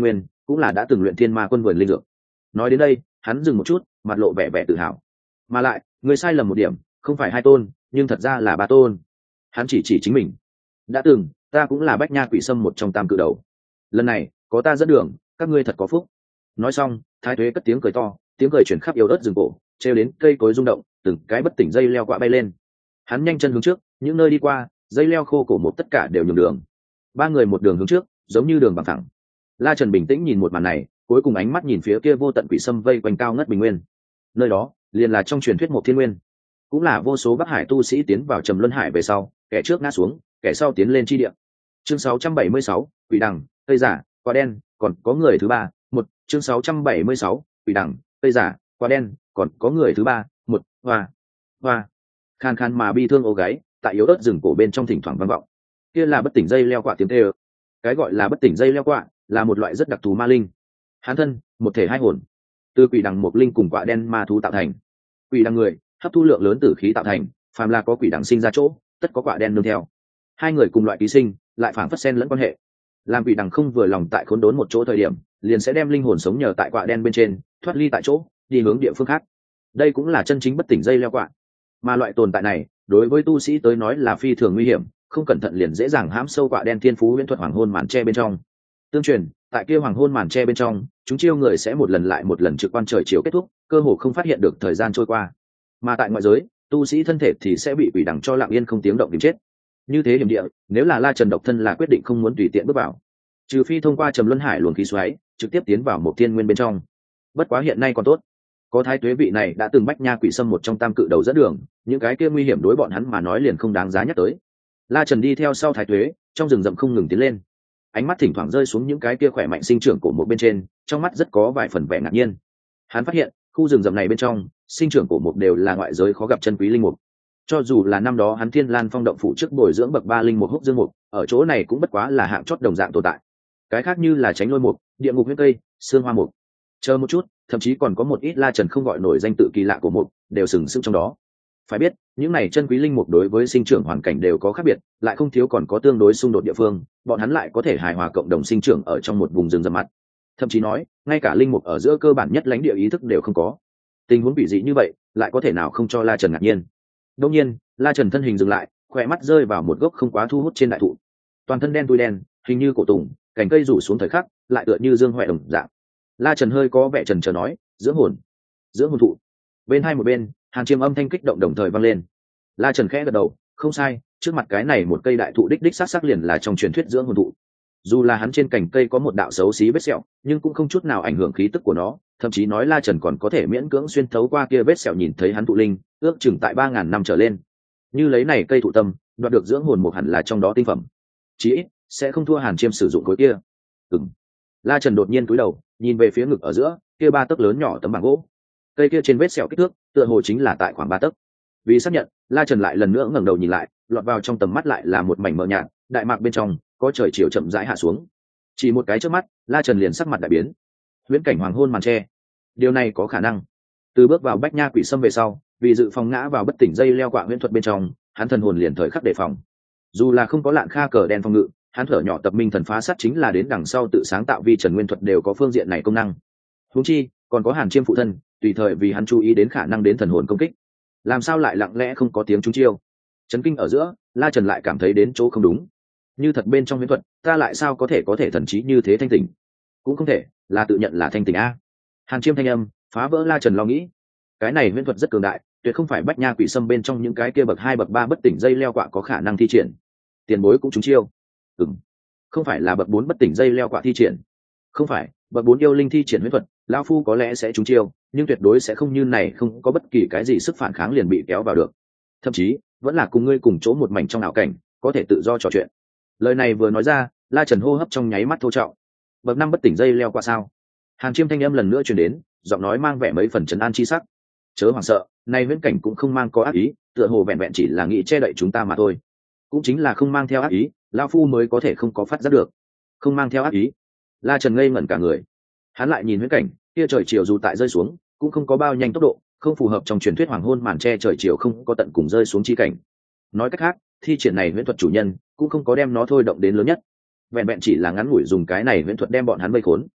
cũng là đã từng luyện thiên ma quân vườn linh dược. Nói đến đây hắn dừng một chút, mặt lộ vẻ vẻ tự hào. Mà lại người sai lầm một điểm, không phải hai tôn nhưng thật ra là ba tôn. Hắn chỉ chỉ chính mình. Đã từng ta cũng là bách nha quỷ sâm một trong tam cự đầu, lần này có ta dẫn đường, các ngươi thật có phúc. Nói xong thái tuế cất tiếng cười to, tiếng cười chuyển khắp yếu ớt rừng cổ, treo đến cây cối rung động, từng cái bất tỉnh dây leo quạ bay lên. Hắn nhanh chân hướng trước, những nơi đi qua dây leo khô cổ một tất cả đều nhường đường. Ba người một đường hướng trước, giống như đường bằng thẳng. La Trần bình tĩnh nhìn một màn này, cuối cùng ánh mắt nhìn phía kia vô tận quỷ sâm vây quanh cao ngất bình nguyên. Nơi đó liền là trong truyền thuyết một thiên nguyên, cũng là vô số bắc hải tu sĩ tiến vào trầm luân hải về sau, kẻ trước ngã xuống, kẻ sau tiến lên chi địa. Chương sáu trăm bảy mươi sáu, quỷ đằng, cây giả, quả đen, còn có người thứ ba. Một chương sáu trăm bảy mươi sáu, quỷ đằng, cây giả, quả đen, còn có người thứ ba. Một hoa hoa khan khan mà bi thương ô gáy tại yếu ớt rừng cổ bên trong thỉnh thoảng vang vọng. Kia là bất tỉnh dây leo quạ tiếng tê ơ. Cái gọi là bất tỉnh dây leo quạ là một loại rất đặc thù ma linh. Hán thân một thể hai hồn, từ quỷ đằng một linh cùng quạ đen ma thú tạo thành. Quỷ đằng người hấp thu lượng lớn tử khí tạo thành, phàm là có quỷ đằng sinh ra chỗ tất có quạ đen nương theo. Hai người cùng loại ký sinh, lại phảng phất xen lẫn quan hệ. Làm quỷ đằng không vừa lòng tại khốn đốn một chỗ thời điểm, liền sẽ đem linh hồn sống nhờ tại quạ đen bên trên, thoát ly tại chỗ đi hướng địa phương khác. Đây cũng là chân chính bất tỉnh dây leo quạ. Mà loại tồn tại này đối với tu sĩ tới nói là phi thường nguy hiểm, không cẩn thận liền dễ dàng hãm sâu quạ đen thiên phú huyễn thuật hoàng hôn màn tre bên trong. Tương truyền tại kia hoàng hôn màn tre bên trong, chúng chiêu người sẽ một lần lại một lần trực quan trời chiều kết thúc, cơ hồ không phát hiện được thời gian trôi qua. Mà tại ngoại giới, tu sĩ thân thể thì sẽ bị quỷ đằng cho lặng yên không tiếng động điểm chết. Như thế hiểm địa, nếu là La Trần độc thân là quyết định không muốn tùy tiện bước vào, trừ phi thông qua trầm luân hải luồng khí xoáy trực tiếp tiến vào một thiên nguyên bên trong. Bất quá hiện nay còn tốt, có thái tuế vị này đã từng bách nha quỷ sâm một trong tam cự đầu dẫn đường, những cái kia nguy hiểm đối bọn hắn mà nói liền không đáng giá nhắc tới. La Trần đi theo sau thái tuế, trong rừng rậm không ngừng tiến lên, ánh mắt thỉnh thoảng rơi xuống những cái kia khỏe mạnh sinh trưởng của một bên trên, trong mắt rất có vài phần vẻ ngạc nhiên. Hắn phát hiện khu rừng rậm này bên trong sinh trưởng của một đều là ngoại giới khó gặp chân quý linh mục. Cho dù là năm đó hắn Thiên Lan Phong động phủ trước bồi dưỡng bậc ba linh mục húc dương mục, ở chỗ này cũng bất quá là hạng chót đồng dạng tồn tại. Cái khác như là tránh lôi mục, địa ngục huyết cây, xương hoa mục, chờ một chút, thậm chí còn có một ít La Trần không gọi nổi danh tự kỳ lạ của mục, đều sừng sững trong đó. Phải biết, những này chân quý linh mục đối với sinh trưởng hoàn cảnh đều có khác biệt, lại không thiếu còn có tương đối xung đột địa phương, bọn hắn lại có thể hài hòa cộng đồng sinh trưởng ở trong một vùng rừng rậm mặt. Thậm chí nói, ngay cả linh mục ở giữa cơ bản nhất lãnh địa ý thức đều không có. Tình huống bị dị như vậy, lại có thể nào không cho La Trần ngạc nhiên. Đương nhiên, La Trần thân hình dừng lại, khỏe mắt rơi vào một gốc không quá thu hút trên đại thụ. Toàn thân đen tui đen, hình như cổ tùng, cành cây rủ xuống thời khắc, lại tựa như dương hoại đồng dạng. La Trần hơi có vẻ trần trờ nói, dưỡng hồn, dưỡng hồn thụ. Bên hai một bên, Hàn Chiêm âm thanh kích động đồng thời vang lên. La Trần khẽ gật đầu, không sai, trước mặt cái này một cây đại thụ đích đích sát sắc liền là trong truyền thuyết dưỡng hồn thụ. Dù là hắn trên cành cây có một đạo xấu xí vết sẹo, nhưng cũng không chút nào ảnh hưởng khí tức của nó, thậm chí nói La Trần còn có thể miễn cưỡng xuyên thấu qua kia vết sẹo nhìn thấy hắn thụ linh, ước chừng tại ba ngàn năm trở lên. Như lấy này cây thụ tâm, đoạt được dưỡng hồn một hẳn là trong đó tinh phẩm. Chí ít sẽ không thua Hàn Chiêm sử dụng khối kia. Ừm. La Trần đột nhiên cúi đầu, nhìn về phía ngực ở giữa, kia ba tấc lớn nhỏ tấm bảng gỗ. Cây kia trên vết sẹo kích thước, tựa hồ chính là tại khoảng ba tấc. Vì xác nhận, La Trần lại lần nữa ngẩng đầu nhìn lại, lọt vào trong tầm mắt lại là một mảnh mờ nhạt, đại mạc bên trong có trời chiều chậm rãi hạ xuống. Chỉ một cái chớp mắt, La Trần liền sắc mặt đại biến. Huyễn cảnh hoàng hôn màn che. Điều này có khả năng. Từ bước vào bách nha quỷ sâm về sau, vì dự phòng ngã vào bất tỉnh dây leo quạ huyễn thuật bên trong, hắn thần hồn liền thời khắc đề phòng. Dù là không có lạn kha cờ đen phòng ngự, hắn thở nhỏ tập minh thần phá sát chính là đến đằng sau tự sáng tạo vi trần nguyên thuật đều có phương diện này công năng. Huống chi còn có Hàn Chiêm phụ thân, tùy thời vì hắn chú ý đến khả năng đến thần hồn công kích. Làm sao lại lặng lẽ không có tiếng trúng chiêu? Chấn kinh ở giữa, La Trần lại cảm thấy đến chỗ không đúng. Như thật bên trong huyễn thuật, ta lại sao có thể có thể thần trí như thế thanh tỉnh? Cũng không thể, là tự nhận là thanh tỉnh a. Hàn Chiêm thanh âm phá vỡ La Trần lo nghĩ. Cái này huyễn thuật rất cường đại, tuyệt không phải bách nha quỷ sâm bên trong những cái kia bậc hai bậc ba bất tỉnh dây leo quạ có khả năng thi triển. Tiền bối cũng trúng chiêu. Ừm, không phải là bậc bốn bất tỉnh dây leo quạ thi triển. Không phải, bậc bốn yêu linh thi triển huyễn thuật, lão phu có lẽ sẽ trúng chiêu, nhưng tuyệt đối sẽ không như này, không có bất kỳ cái gì sức phản kháng liền bị kéo vào được. Thậm chí, vẫn là cùng ngươi cùng chỗ một mảnh trong ảo cảnh, có thể tự do trò chuyện. Lời này vừa nói ra, La Trần hô hấp trong nháy mắt thô trọng. Bậc năm bất tỉnh dây leo quạ sao? Hàn Chiêm thanh âm lần nữa truyền đến, giọng nói mang vẻ mấy phần trấn an chi sắc. Chớ hoảng sợ, nay huyễn cảnh cũng không mang có ác ý, tựa hồ vẹn vẹn chỉ là nghĩ che đậy chúng ta mà thôi. Cũng chính là không mang theo ác ý, lão phu mới có thể không có phát giác được. Không mang theo ác ý. La Trần ngây ngẩn cả người. Hắn lại nhìn huyễn cảnh, kia trời chiều dù tại rơi xuống, cũng không có bao nhanh tốc độ, không phù hợp trong truyền thuyết hoàng hôn màn che trời chiều không có tận cùng rơi xuống chi cảnh. Nói cách khác, thi triển này huyễn thuật chủ nhân cũng không có đem nó thôi động đến lớn nhất, vẹn vẹn chỉ là ngắn ngủi dùng cái này huyễn thuật đem bọn hắn vây khốn.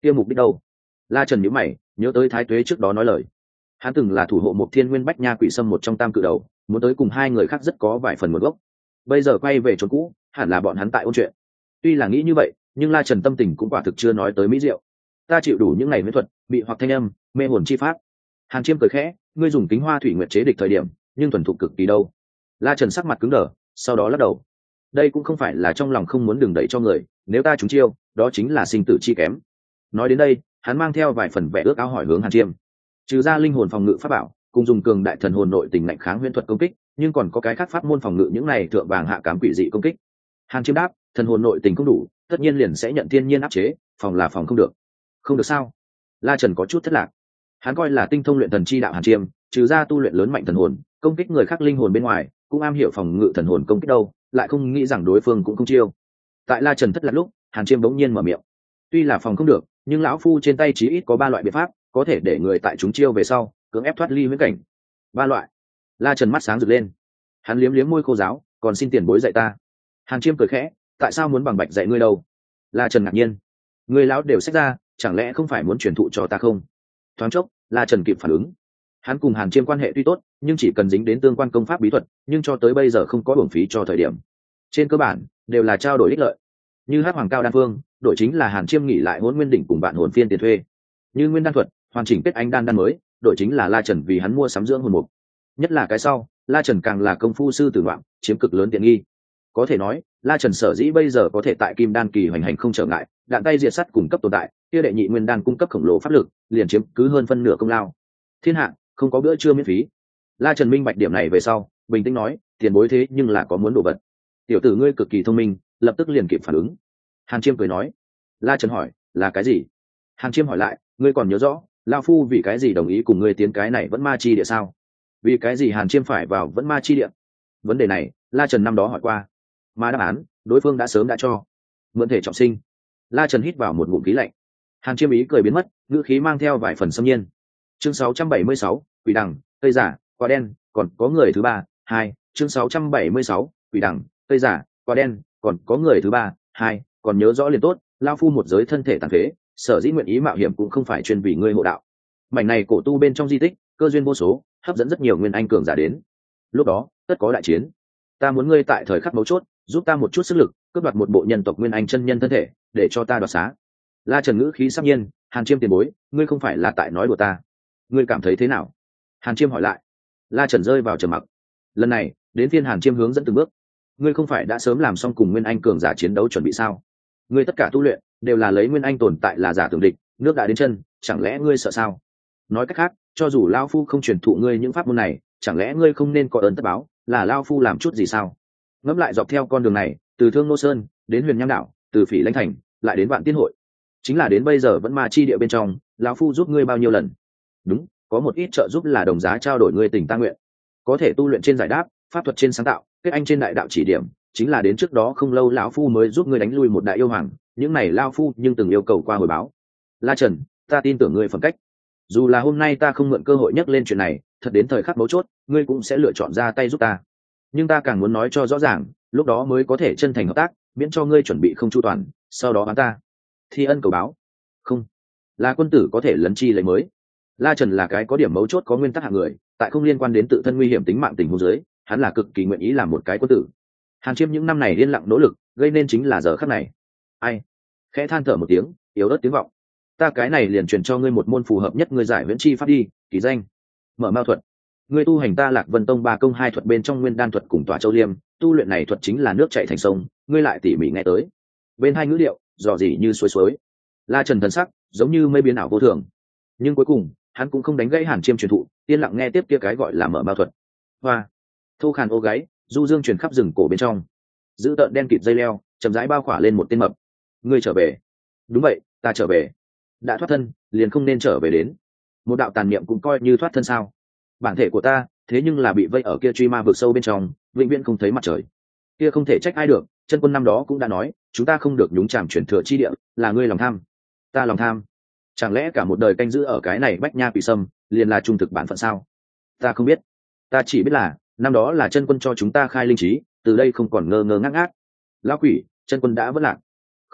kia mục đích đâu? La Trần nhíu mày, nhớ tới Thái Tuế trước đó nói lời. Hắn từng là thủ hộ một thiên nguyên bách nha quỷ sâm một trong tam cự đầu, muốn tới cùng hai người khác rất có vài phần nguồn gốc. Bây giờ quay về chốn cũ, hẳn là bọn hắn tại ôn chuyện. Tuy là nghĩ như vậy, nhưng La Trần tâm tình cũng quả thực chưa nói tới mỹ diệu. Ta chịu đủ những ngày huyễn thuật, bị hoặc thanh âm, mê hồn chi pháp. Hàn Chiêm cười khẽ, ngươi dùng kính hoa thủy nguyệt chế địch thời điểm, nhưng thuần thục cực kỳ đâu. La Trần sắc mặt cứng đờ, sau đó lắc đầu. Đây cũng không phải là trong lòng không muốn đừng đẩy cho người, nếu ta trúng chiêu, đó chính là sinh tử chi kém. Nói đến đây, hắn mang theo vài phần vẻ ước ao hỏi hướng Hàn Chiêm. Trừ ra linh hồn phòng ngự pháp bảo, cùng dùng cường đại thần hồn nội tình mạnh kháng huyễn thuật công kích, nhưng còn có cái khác pháp môn phòng ngự những này thượng vàng hạ cám quỷ dị công kích. Hàn Chiêm đáp, thần hồn nội tình không đủ, tất nhiên liền sẽ nhận thiên nhiên áp chế, phòng là phòng không được. Không được sao? La Trần có chút thất lạc. Hắn coi là tinh thông luyện thần chi đạo Hàn Chiêm, trừ ra tu luyện lớn mạnh thần hồn, công kích người khác linh hồn bên ngoài, cũng am hiểu phòng ngự thần hồn công kích đâu, lại không nghĩ rằng đối phương cũng không chiêu. Tại La Trần thất lạc lúc, Hàn Chiêm bỗng nhiên mở miệng. Tuy là phòng không được, nhưng lão phu trên tay chí ít có ba loại biện pháp, có thể để người tại chúng chiêu về sau, cưỡng ép thoát ly huyễn cảnh. Ba loại. La Trần mắt sáng rực lên. Hắn liếm liếm môi khô giáo, còn xin tiền bối dạy ta. Hàn Chiêm cười khẽ, tại sao muốn bằng bạch dạy ngươi đâu? La Trần ngạc nhiên. Ngươi lão đều xét ra, chẳng lẽ không phải muốn truyền thụ cho ta không? Thoáng chốc, La Trần kịp phản ứng. Hắn cùng Hàn Chiêm quan hệ tuy tốt, nhưng chỉ cần dính đến tương quan công pháp bí thuật, nhưng cho tới bây giờ không có uổng phí cho thời điểm. Trên cơ bản, đều là trao đổi ích lợi. Như Hắc Hoàng Cao Đan Phương, đổi chính là Hàn Chiêm nghỉ lại Hỗn Nguyên đỉnh cùng bạn hồn phiên tiền thuê. Như Nguyên Đan thuật, hoàn chỉnh kết anh đan đan mới, đổi chính là La Trần vì hắn mua sắm dưỡng hồn mục. Nhất là cái sau, La Trần càng là công phu sư tử ngoạm, chiếm cực lớn tiện nghi. Có thể nói, La Trần sở dĩ bây giờ có thể tại Kim Đan kỳ hoành hành không trở ngại, đạn tay diệt sắt cung cấp tồn tại, kia đệ nhị Nguyên Đan cung cấp khổng lồ pháp lực, liền chiếm cứ hơn phân nửa công lao. Thiên hạ không có bữa trưa miễn phí. La Trần minh bạch điểm này về sau, bình tĩnh nói, tiền bối thế nhưng là có muốn đồ vật. Tiểu tử ngươi cực kỳ thông minh, lập tức liền kịp phản ứng. Hàn Chiêm cười nói. La Trần hỏi, là cái gì? Hàn Chiêm hỏi lại, ngươi còn nhớ rõ, lão phu vì cái gì đồng ý cùng ngươi tiến cái này vẫn ma chi địa sao? Vì cái gì Hàn Chiêm phải vào vẫn ma chi địa? Vấn đề này, La Trần năm đó hỏi qua, mà đáp án, đối phương đã sớm đã cho. Mượn thể trọng sinh. La Trần hít vào một ngụm khí lạnh. Hàn Chiêm ý cười biến mất, ngữ khí mang theo vài phần xâm nhiên. Chương sáu trăm bảy mươi sáu, quỷ đằng, cây giả, quả đen, còn có người thứ ba, hai. Chương sáu trăm bảy mươi sáu, quỷ đằng, cây giả, quả đen, còn có người thứ ba, hai. Còn nhớ rõ liền tốt, lao phu một giới thân thể tàn phế, sở dĩ nguyện ý mạo hiểm cũng không phải chuyên vì ngươi hộ đạo. Mảnh này cổ tu bên trong di tích, cơ duyên vô số, hấp dẫn rất nhiều nguyên anh cường giả đến. Lúc đó, tất có đại chiến. Ta muốn ngươi tại thời khắc mấu chốt, giúp ta một chút sức lực, cướp đoạt một bộ nhân tộc nguyên anh chân nhân thân thể, để cho ta đoạt xá. La Trần ngữ khí sắc nhiên, Hàn Chiêm tiền bối, ngươi không phải là tại nói đùa ta. Ngươi cảm thấy thế nào? Hàn Chiêm hỏi lại. La Trần rơi vào trầm mặc. Lần này, đến phiên Hàn Chiêm hướng dẫn từng bước. Ngươi không phải đã sớm làm xong cùng nguyên anh cường giả chiến đấu chuẩn bị sao? Ngươi tất cả tu luyện đều là lấy nguyên anh tồn tại là giả tưởng địch, nước đã đến chân, chẳng lẽ ngươi sợ sao? Nói cách khác, cho dù lão phu không truyền thụ ngươi những pháp môn này, chẳng lẽ ngươi không nên có ơn tất báo, là lão phu làm chút gì sao? Ngẫm lại dọc theo con đường này, từ Thương Nô Sơn đến Huyền Nham Đảo, từ Phỉ Lãnh Thành lại đến Vạn Tiên Hội, chính là đến bây giờ vẫn ma chi địa bên trong, lão phu giúp ngươi bao nhiêu lần? Đúng, có một ít trợ giúp là đồng giá trao đổi ngươi tình ta nguyện, có thể tu luyện trên giải đáp, pháp thuật trên sáng tạo, kết anh trên đại đạo chỉ điểm, chính là đến trước đó không lâu lão phu mới giúp ngươi đánh lui một đại yêu hoàng, những này lão phu nhưng từng yêu cầu qua hồi báo. La Trần, ta tin tưởng ngươi phẩm cách. Dù là hôm nay ta không mượn cơ hội nhắc lên chuyện này, thật đến thời khắc mấu chốt, ngươi cũng sẽ lựa chọn ra tay giúp ta. Nhưng ta càng muốn nói cho rõ ràng, lúc đó mới có thể chân thành hợp tác, miễn cho ngươi chuẩn bị không chu toàn, sau đó bán ta. Thi ân cầu báo. Không, là quân tử có thể lấn chi lấy mới. La Trần là cái có điểm mấu chốt có nguyên tắc hạng người, tại không liên quan đến tự thân nguy hiểm tính mạng tình huống dưới, hắn là cực kỳ nguyện ý làm một cái quân tử. Hàn Chiêm những năm này yên lặng nỗ lực, gây nên chính là giờ khắc này. Ai? Khẽ than thở một tiếng, yếu ớt tiếng vọng. Ta cái này liền truyền cho ngươi một môn phù hợp nhất ngươi giải viễn chi pháp đi, kỳ danh mở mao thuật. Ngươi tu hành ta Lạc Vân Tông ba công hai thuật bên trong nguyên đan thuật cùng tỏa châu liêm, tu luyện này thuật chính là nước chảy thành sông, ngươi lại tỉ mỉ nghe tới. Bên hai ngữ điệu, dò dỉ như suối suối. La Trần thần sắc, giống như mây biến ảo vô thường. Nhưng cuối cùng, hắn cũng không đánh gãy Hàn Chiêm truyền thụ, yên lặng nghe tiếp kia cái gọi là mở mao thuật. Hoa, thu khàn ô gáy, du dương truyền khắp rừng cổ bên trong. Giữ tợn đen kịt dây leo, chậm rãi bao khỏa lên một tên mập. Ngươi trở về. Đúng vậy, ta trở về. Đã thoát thân, liền không nên trở về đến. Một đạo tàn niệm cũng coi như thoát thân sao? Bản thể của ta, thế nhưng là bị vây ở kia truy ma vực sâu bên trong, vĩnh viễn không thấy mặt trời. Kia không thể trách ai được, chân quân năm đó cũng đã nói, chúng ta không được nhúng chàm chuyển thừa chi địa, là ngươi lòng tham. Ta lòng tham. Chẳng lẽ cả một đời canh giữ ở cái này bách nha quỷ sâm, liền là trung thực bản phận sao? Ta không biết. Ta chỉ biết là, năm đó là chân quân cho chúng ta khai linh trí, từ đây không còn ngơ ngơ ngác ngác. Lão quỷ, chân quân đã vất lạc. Không,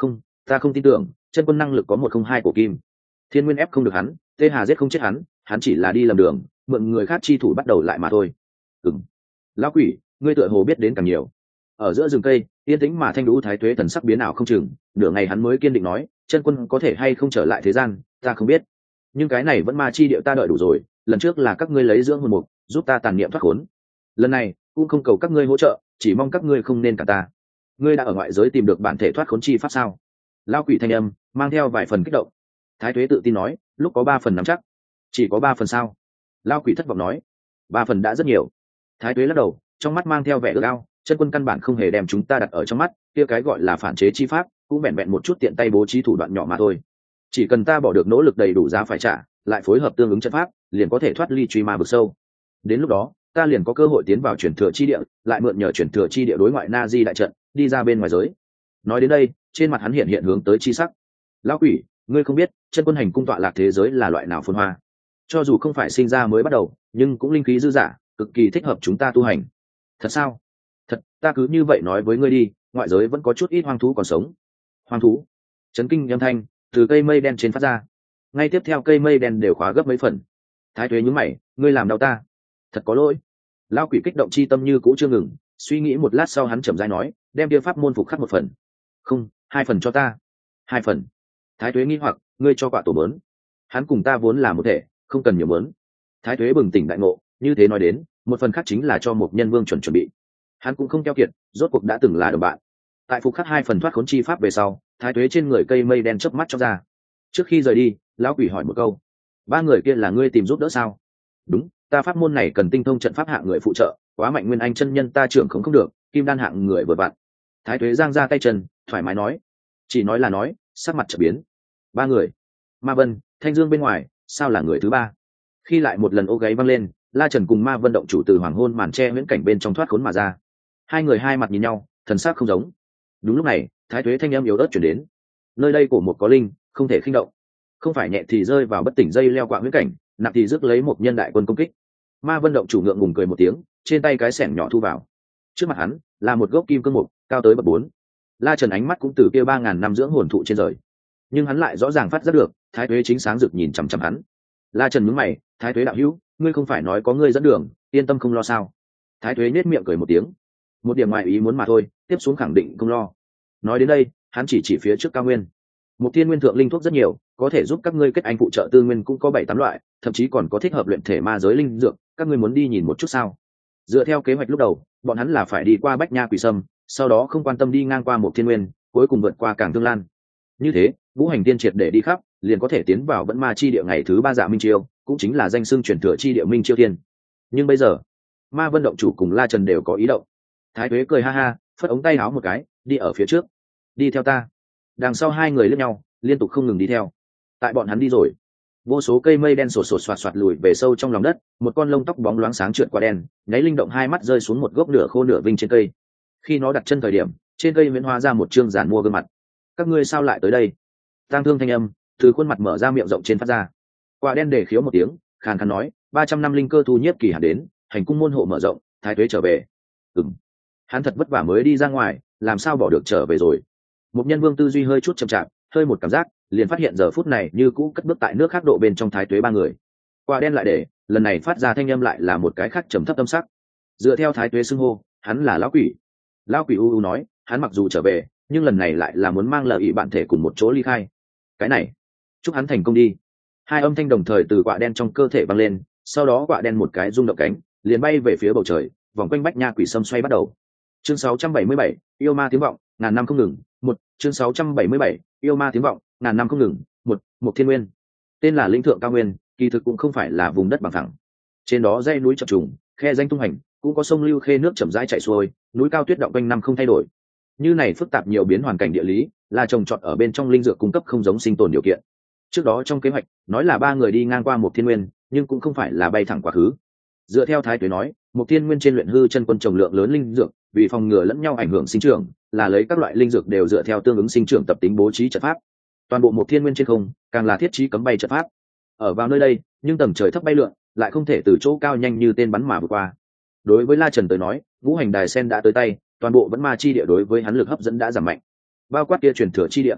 ta không tin tưởng chân quân năng lực có một không hai của kim. Thiên nguyên ép không được hắn, tê hà giết không chết hắn, hắn chỉ là đi lầm đường, mượn người khác chi thủ bắt đầu lại mà thôi. Ừm, lão quỷ, ngươi tựa hồ biết đến càng nhiều. Ở giữa rừng cây, yên tĩnh mà Thanh Đũ Thái Tuế thần sắc biến ảo không chừng, nửa ngày hắn mới kiên định nói, chân quân có thể hay không trở lại thế gian, ta không biết. Nhưng cái này vẫn ma chi điệu ta đợi đủ rồi, lần trước là các ngươi lấy dưỡng hồn mục, giúp ta tàn niệm thoát khốn. Lần này, cũng không cầu các ngươi hỗ trợ, chỉ mong các ngươi không nên cả ta. Ngươi đã ở ngoại giới tìm được bản thể thoát khốn chi pháp sao? Lão quỷ thanh âm mang theo vài phần kích động. Thái Tuế tự tin nói, lúc có ba phần nắm chắc. Chỉ có ba phần sao? Lão quỷ thất vọng nói, ba phần đã rất nhiều. Thái Tuế lắc đầu, trong mắt mang theo vẻ ước ao, chân quân căn bản không hề đem chúng ta đặt ở trong mắt, kia cái gọi là phản chế chi pháp cũng vẹn vẹn một chút tiện tay bố trí thủ đoạn nhỏ mà thôi. Chỉ cần ta bỏ được nỗ lực đầy đủ giá phải trả, lại phối hợp tương ứng trận pháp, liền có thể thoát ly truy ma vực sâu. Đến lúc đó, ta liền có cơ hội tiến vào chuyển thừa chi địa, lại mượn nhờ chuyển thừa chi địa đối ngoại na di đại trận, đi ra bên ngoài giới. Nói đến đây, trên mặt hắn hiện hiện hướng tới chi sắc. Lão quỷ, ngươi không biết chân quân hành cung tọa lạc thế giới là loại nào phồn hoa, cho dù không phải sinh ra mới bắt đầu, nhưng cũng linh khí dư dả, cực kỳ thích hợp chúng ta tu hành. Thật sao? Thật, ta cứ như vậy nói với ngươi đi, ngoại giới vẫn có chút ít hoang thú còn sống. Hoang thú? Chấn kinh âm thanh từ cây mây đen trên phát ra, ngay tiếp theo cây mây đen đều khóa gấp mấy phần. Thái Tuế nhướng mày, ngươi làm đau ta, thật có lỗi. Lão quỷ kích động chi tâm như cũ chưa ngừng, suy nghĩ một lát sau hắn chậm rãi nói, đem kia pháp môn phục khắc một phần. Không, hai phần cho ta. Hai phần? Thái Tuế nghi hoặc, ngươi cho quả tổ mớn. Hắn cùng ta vốn là một thể, không cần nhiều mớn. Thái Tuế bừng tỉnh đại ngộ, như thế nói đến, một phần khác chính là cho một nhân vương chuẩn chuẩn bị. Hắn cũng không keo kiệt, rốt cuộc đã từng là đồng bạn. Tại phục khắc hai phần thoát khốn chi pháp về sau, Thái Tuế trên người cây mây đen chớp mắt cho ra. Trước khi rời đi, lão quỷ hỏi một câu, ba người kia là ngươi tìm giúp đỡ sao? Đúng, ta pháp môn này cần tinh thông trận pháp hạng người phụ trợ, quá mạnh nguyên anh chân nhân ta trưởng không không được, kim đan hạng người vừa vặn. Thái Tuế giang ra tay chân, thoải mái nói, chỉ nói là nói, sắc mặt chợt biến. Ba người? Ma Vân, Thanh Dương bên ngoài, sao là người thứ ba? Khi lại một lần ô gáy văng lên, La Trần cùng Ma Vân động chủ từ hoàng hôn màn che huyễn cảnh bên trong thoát khốn mà ra. Hai người hai mặt nhìn nhau, thần sắc không giống. Đúng lúc này, Thái Tuế thanh âm yếu ớt chuyển đến, nơi đây cổ một có linh, không thể khinh động, không phải nhẹ thì rơi vào bất tỉnh dây leo quạ huyễn cảnh, nặng thì rước lấy một nhân đại quân công kích. Ma Vân động chủ ngượng ngùng cười một tiếng, trên tay cái xẻng nhỏ thu vào. Trước mặt hắn là một gốc kim cương mục, cao tới bậc bốn. La Trần ánh mắt cũng từ kia ba ngàn năm dưỡng hồn thụ trên rời, nhưng hắn lại rõ ràng phát giác được Thái Tuế chính sáng rực nhìn chằm chằm hắn. La Trần nhướng mày, Thái Tuế đạo hữu, ngươi không phải nói có ngươi dẫn đường, yên tâm không lo sao? Thái Tuế nhếch miệng cười một tiếng, một điểm ngoài ý muốn mà thôi, tiếp xuống khẳng định không lo. Nói đến đây, hắn chỉ chỉ phía trước cao nguyên. Một thiên nguyên thượng linh thuốc rất nhiều, có thể giúp các ngươi kết anh phụ trợ tư nguyên cũng có bảy tám loại, thậm chí còn có thích hợp luyện thể ma giới linh dược, các ngươi muốn đi nhìn một chút sao? Dựa theo kế hoạch lúc đầu, bọn hắn là phải đi qua Bách Nha Quỷ Sâm, sau đó không quan tâm đi ngang qua một thiên nguyên, cuối cùng vượt qua cảng Tương Lan. Như thế, ngũ hành tiên triệt để đi khắp, liền có thể tiến vào vẫn ma chi địa ngày thứ ba dạ minh chiêu, cũng chính là danh xưng truyền thừa chi địa minh chiêu thiên. Nhưng bây giờ, Ma Vân động chủ cùng La Trần đều có ý động. Thái Tuế cười ha ha, phất ống tay áo một cái, đi ở phía trước, đi theo ta. Đằng sau hai người liếc nhau, liên tục không ngừng đi theo. Tại bọn hắn đi rồi, vô số cây mây đen sột sột soạt soạt lùi về sâu trong lòng đất, một con lông tóc bóng loáng sáng trượt qua đen, nháy linh động hai mắt rơi xuống một gốc nửa khô nửa vinh trên cây. Khi nó đặt chân thời điểm, trên cây miễn hóa ra một trương giản mua gương mặt. Các ngươi sao lại tới đây? Tang thương thanh âm từ khuôn mặt mở ra miệng rộng trên phát ra. Quả đen để khiếu một tiếng, khàn khàn nói, ba trăm năm linh cơ thu nhiếp kỳ hạn đến, hành cung môn hộ mở rộng, Thái Tuế trở về. Ừm, hắn thật vất vả mới đi ra ngoài, làm sao bỏ được trở về rồi? Một nhân vương tư duy hơi chút chậm chạp, hơi một cảm giác, liền phát hiện giờ phút này như cũ cất bước tại nước khác độ bên trong Thái Tuế ba người. Quả đen lại để, lần này phát ra thanh âm lại là một cái khác trầm thấp tâm sắc. Dựa theo Thái Tuế xưng hô, hắn là lão quỷ. Lão quỷ u u nói, hắn mặc dù trở về, nhưng lần này lại là muốn mang lợi ý bạn thể cùng một chỗ ly khai. Cái này, chúc hắn thành công đi. Hai âm thanh đồng thời từ quạ đen trong cơ thể vang lên, sau đó quạ đen một cái rung động cánh, liền bay về phía bầu trời, vòng quanh Bách Nha Quỷ Sâm xoay bắt đầu. Chương sáu trăm bảy mươi bảy, yêu ma tiếng vọng, ngàn năm không ngừng. Một, chương sáu trăm bảy mươi bảy, yêu ma tiếng vọng, ngàn năm không ngừng. Một, một thiên nguyên. Tên là Lĩnh Thượng Cao Nguyên, kỳ thực cũng không phải là vùng đất bằng phẳng. Trên đó dãy núi chập trùng, khe danh tung hành, cũng có sông lưu khê nước chậm rãi chảy xuôi, núi cao tuyết động quanh năm không thay đổi. Như này phức tạp nhiều biến hoàn cảnh địa lý, là trồng trọt ở bên trong linh dược cung cấp không giống sinh tồn điều kiện. Trước đó trong kế hoạch nói là ba người đi ngang qua một thiên nguyên, nhưng cũng không phải là bay thẳng quá khứ. Dựa theo Thái Tuế nói, một thiên nguyên trên luyện hư chân quân trồng lượng lớn linh dược, vì phòng ngừa lẫn nhau ảnh hưởng sinh trưởng, là lấy các loại linh dược đều dựa theo tương ứng sinh trưởng tập tính bố trí trận pháp. Toàn bộ một thiên nguyên trên không, càng là thiết trí cấm bay trận pháp. Ở vào nơi đây, nhưng tầng trời thấp bay lượn, lại không thể từ chỗ cao nhanh như tên bắn mà vượt qua. Đối với La Trần tới nói, ngũ hành đài sen đã tới tay, toàn bộ vẫn ma chi địa đối với hắn lực hấp dẫn đã giảm mạnh, bao quát kia truyền thừa chi địa.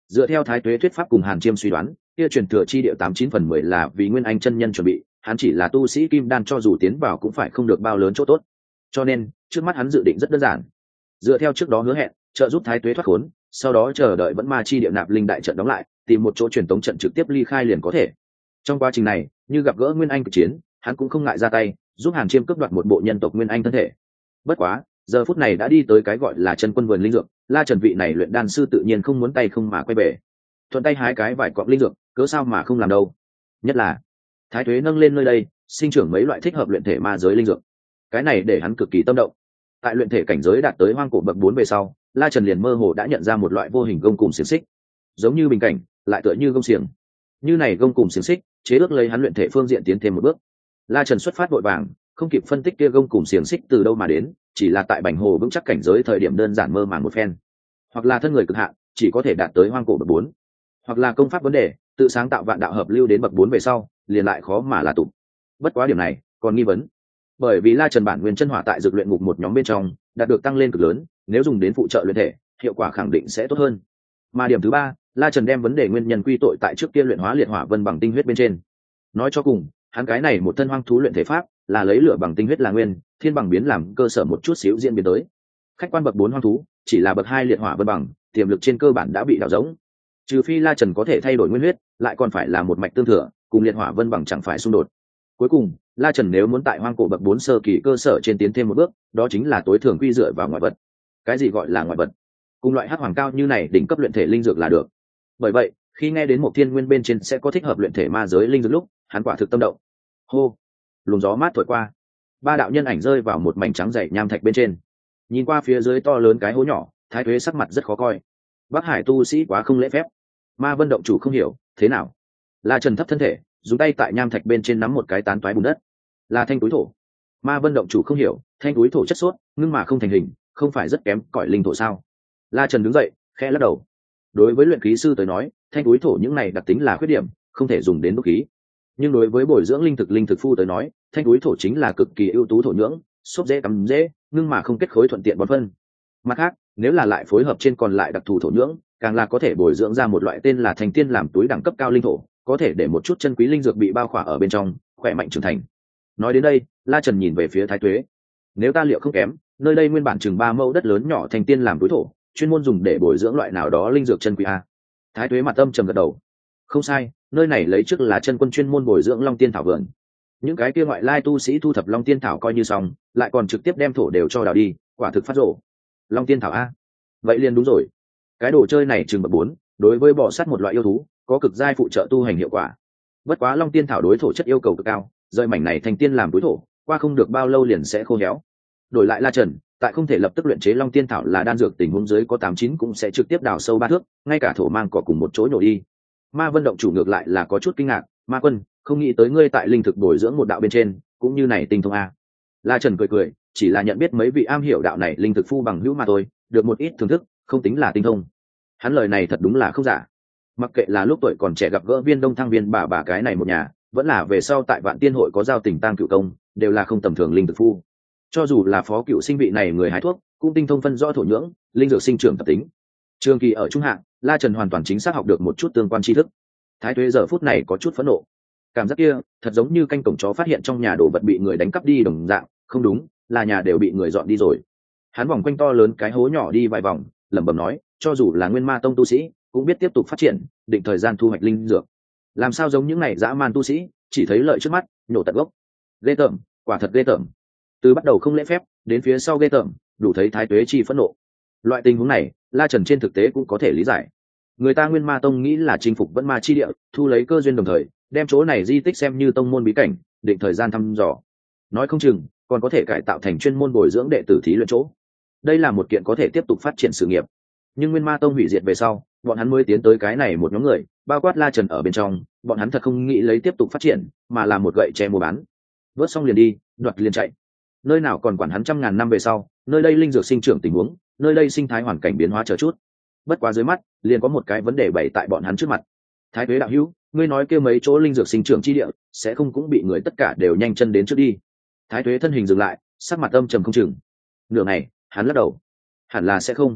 Dựa theo Thái Tuế thuyết pháp cùng Hàn Chiêm suy đoán, kia truyền thừa chi địa tám chín phần mười là vì Nguyên Anh chân nhân chuẩn bị, hắn chỉ là tu sĩ kim đan, cho dù tiến vào cũng phải không được bao lớn chỗ tốt. Cho nên, trước mắt hắn dự định rất đơn giản. Dựa theo trước đó hứa hẹn, trợ giúp Thái Tuế thoát khốn, sau đó chờ đợi vẫn ma chi địa nạp linh đại trận đóng lại, tìm một chỗ truyền tống trận trực tiếp ly khai liền có thể. Trong quá trình này, như gặp gỡ Nguyên Anh cực chiến, hắn cũng không ngại ra tay, giúp Hàn Chiêm cướp đoạt một bộ nhân tộc Nguyên Anh thân thể. Bất quá, giờ phút này đã đi tới cái gọi là chân quân vườn linh dược, La Trần vị này luyện đan sư tự nhiên không muốn tay không mà quay về. Thuận tay hái cái vài cọng linh dược, cớ sao mà không làm đâu. Nhất là Thái Tuế nâng lên nơi đây, sinh trưởng mấy loại thích hợp luyện thể ma giới linh dược. Cái này để hắn cực kỳ tâm động. Tại luyện thể cảnh giới đạt tới hoang cổ bậc bốn về sau, La Trần liền mơ hồ đã nhận ra một loại vô hình gông cùm xiềng xích, giống như bình cảnh, lại tựa như gông xiềng. Như này gông cùm xiềng xích, chế ước lấy hắn luyện thể phương diện tiến thêm một bước. La Trần xuất phát vội vàng, không kịp phân tích kia gông cùm xiềng xích từ đâu mà đến, chỉ là tại Bành Hồ vững chắc cảnh giới thời điểm đơn giản mơ màng một phen. Hoặc là thân người cực hạn, chỉ có thể đạt tới hoang cổ bậc bốn, hoặc là công pháp vấn đề, tự sáng tạo vạn đạo hợp lưu đến bậc bốn về sau, liền lại khó mà là tụ. Bất quá điểm này, còn nghi vấn. Bởi vì La Trần bản nguyên chân hỏa tại dược luyện ngục một nhóm bên trong, đạt được tăng lên cực lớn, nếu dùng đến phụ trợ luyện thể, hiệu quả khẳng định sẽ tốt hơn. Mà điểm thứ ba, La Trần đem vấn đề nguyên nhân quy tội tại trước kia luyện hóa liệt hỏa vân bằng tinh huyết bên trên. Nói cho cùng, hắn cái này một thân hoang thú luyện thể pháp, là lấy lửa bằng tinh huyết là nguyên, thiên bằng biến làm cơ sở một chút xíu diễn biến tới. Khách quan bậc bốn hoang thú, chỉ là bậc hai liệt hỏa vân bằng, tiềm lực trên cơ bản đã bị đảo rỗng. Trừ phi La Trần có thể thay đổi nguyên huyết, lại còn phải là một mạch tương thừa, cùng liệt hỏa vân bằng chẳng phải xung đột. Cuối cùng, La Trần nếu muốn tại hoang cổ bậc bốn sơ kỳ cơ sở trên tiến thêm một bước, đó chính là tối thường quy dựa vào ngoại vật. Cái gì gọi là ngoại vật? Cùng loại hắc hoàng cao như này đỉnh cấp luyện thể linh dược là được. Bởi vậy, khi nghe đến một thiên nguyên bên trên sẽ có thích hợp luyện thể ma giới linh dược lúc, hắn quả thực tâm động. Hô, luồng gió mát thổi qua, ba đạo nhân ảnh rơi vào một mảnh trắng dày nham thạch bên trên. Nhìn qua phía dưới to lớn cái hố nhỏ, Thái Tuế sắc mặt rất khó coi. Bắc Hải tu sĩ quá không lễ phép. Ma Vân động chủ không hiểu, thế nào? La Trần thấp thân thể, dùng tay tại nham thạch bên trên nắm một cái tán toái bùn đất, là thanh túi thổ. Ma Vân động chủ không hiểu, thanh túi thổ chất sốt nhưng mà không thành hình, không phải rất kém cỏi linh thổ sao? La Trần đứng dậy, khẽ lắc đầu. Đối với luyện khí sư tới nói, thanh túi thổ những này đặc tính là khuyết điểm, không thể dùng đến đúc khí. Nhưng đối với bồi dưỡng linh thực linh thực phu tới nói, thanh túi thổ chính là cực kỳ ưu tú thổ nhưỡng, xốp dễ cắm dễ, nhưng mà không kết khối thuận tiện bón phân. Mặt khác, nếu là lại phối hợp trên còn lại đặc thù thổ nhưỡng, càng là có thể bồi dưỡng ra một loại tên là thành tiên làm túi đẳng cấp cao linh thổ, có thể để một chút chân quý linh dược bị bao khỏa ở bên trong, khỏe mạnh trưởng thành. Nói đến đây, La Trần nhìn về phía Thái Tuế. Nếu ta liệu không kém, nơi đây nguyên bản chừng ba mẫu đất lớn nhỏ thành tiên làm túi thổ, chuyên môn dùng để bồi dưỡng loại nào đó linh dược chân quý a. Thái Tuế mặt âm trầm gật đầu. Không sai, nơi này lấy trước là chân quân chuyên môn bồi dưỡng long tiên thảo vườn. Những cái kia ngoại lai tu sĩ thu thập long tiên thảo coi như xong, lại còn trực tiếp đem thổ đều cho đào đi, quả thực phát rồ. Long tiên thảo a? Vậy liền đúng rồi. Cái đồ chơi này chừng bậc bốn, đối với bò sát một loại yêu thú, có cực giai phụ trợ tu hành hiệu quả. Bất quá long tiên thảo đối thổ chất yêu cầu cực cao, rơi mảnh này thành tiên làm túi thổ, qua không được bao lâu liền sẽ khô héo. Đổi lại La Trần, tại không thể lập tức luyện chế long tiên thảo là đan dược tình huống dưới có tám chín cũng sẽ trực tiếp đào sâu ba thước, ngay cả thổ mang cỏ cùng một chỗ nhổ đi. Ma Vân động chủ ngược lại là có chút kinh ngạc, Ma Quân, không nghĩ tới ngươi tại linh thực bồi dưỡng một đạo bên trên, cũng như này tinh thông a. La Trần cười cười, chỉ là nhận biết mấy vị am hiểu đạo này linh thực phu bằng hữu mà thôi, được một ít thưởng thức, không tính là tinh thông. Hắn lời này thật đúng là không giả. Mặc kệ là lúc tuổi còn trẻ gặp gỡ Viên Đông Thăng Viên bà bà cái này một nhà, vẫn là về sau tại Vạn Tiên hội có giao tình tang cựu công, đều là không tầm thường linh thực phu. Cho dù là phó cựu sinh vị này người hái thuốc, cũng tinh thông phân rõ thổ nhưỡng, linh dược sinh trưởng tập tính. Trường kỳ ở trung hạng, La Trần hoàn toàn chính xác học được một chút tương quan tri thức. Thái Tuế giờ phút này có chút phẫn nộ. Cảm giác kia, thật giống như canh cổng chó phát hiện trong nhà đồ vật bị người đánh cắp đi đồng dạng, không đúng, là nhà đều bị người dọn đi rồi. Hắn vòng quanh to lớn cái hố nhỏ đi vài vòng, lẩm bẩm nói, cho dù là Nguyên Ma tông tu sĩ, cũng biết tiếp tục phát triển, định thời gian thu hoạch linh dược. Làm sao giống những này dã man tu sĩ, chỉ thấy lợi trước mắt, nhổ tận gốc. Ghê tởm, quả thật ghê tởm. Từ bắt đầu không lễ phép, đến phía sau ghê tởm, đủ thấy Thái Tuế chi phẫn nộ. Loại tình huống này, La Trần trên thực tế cũng có thể lý giải. Người ta Nguyên Ma tông nghĩ là chinh phục vẫn ma chi địa, thu lấy cơ duyên đồng thời, đem chỗ này di tích xem như tông môn bí cảnh, định thời gian thăm dò. Nói không chừng, còn có thể cải tạo thành chuyên môn bồi dưỡng đệ tử thí luyện chỗ. Đây là một kiện có thể tiếp tục phát triển sự nghiệp. Nhưng Nguyên Ma tông hủy diệt về sau, bọn hắn mới tiến tới cái này một nhóm người, bao quát La Trần ở bên trong, bọn hắn thật không nghĩ lấy tiếp tục phát triển, mà là một gậy che mua bán. Vớt xong liền đi, đoạt liền chạy. Nơi nào còn quản hắn trăm ngàn năm về sau, nơi đây linh dược sinh trưởng tình huống, nơi đây sinh thái hoàn cảnh biến hóa chờ chút. Bất quá dưới mắt, liền có một cái vấn đề bày tại bọn hắn trước mặt. Thái Tuế đạo hữu, ngươi nói kêu mấy chỗ linh dược sinh trưởng chi địa, sẽ không cũng bị người tất cả đều nhanh chân đến trước đi. Thái Tuế thân hình dừng lại, sắc mặt âm trầm không chừng. Nửa ngày, hắn lắc đầu. Hẳn là sẽ không.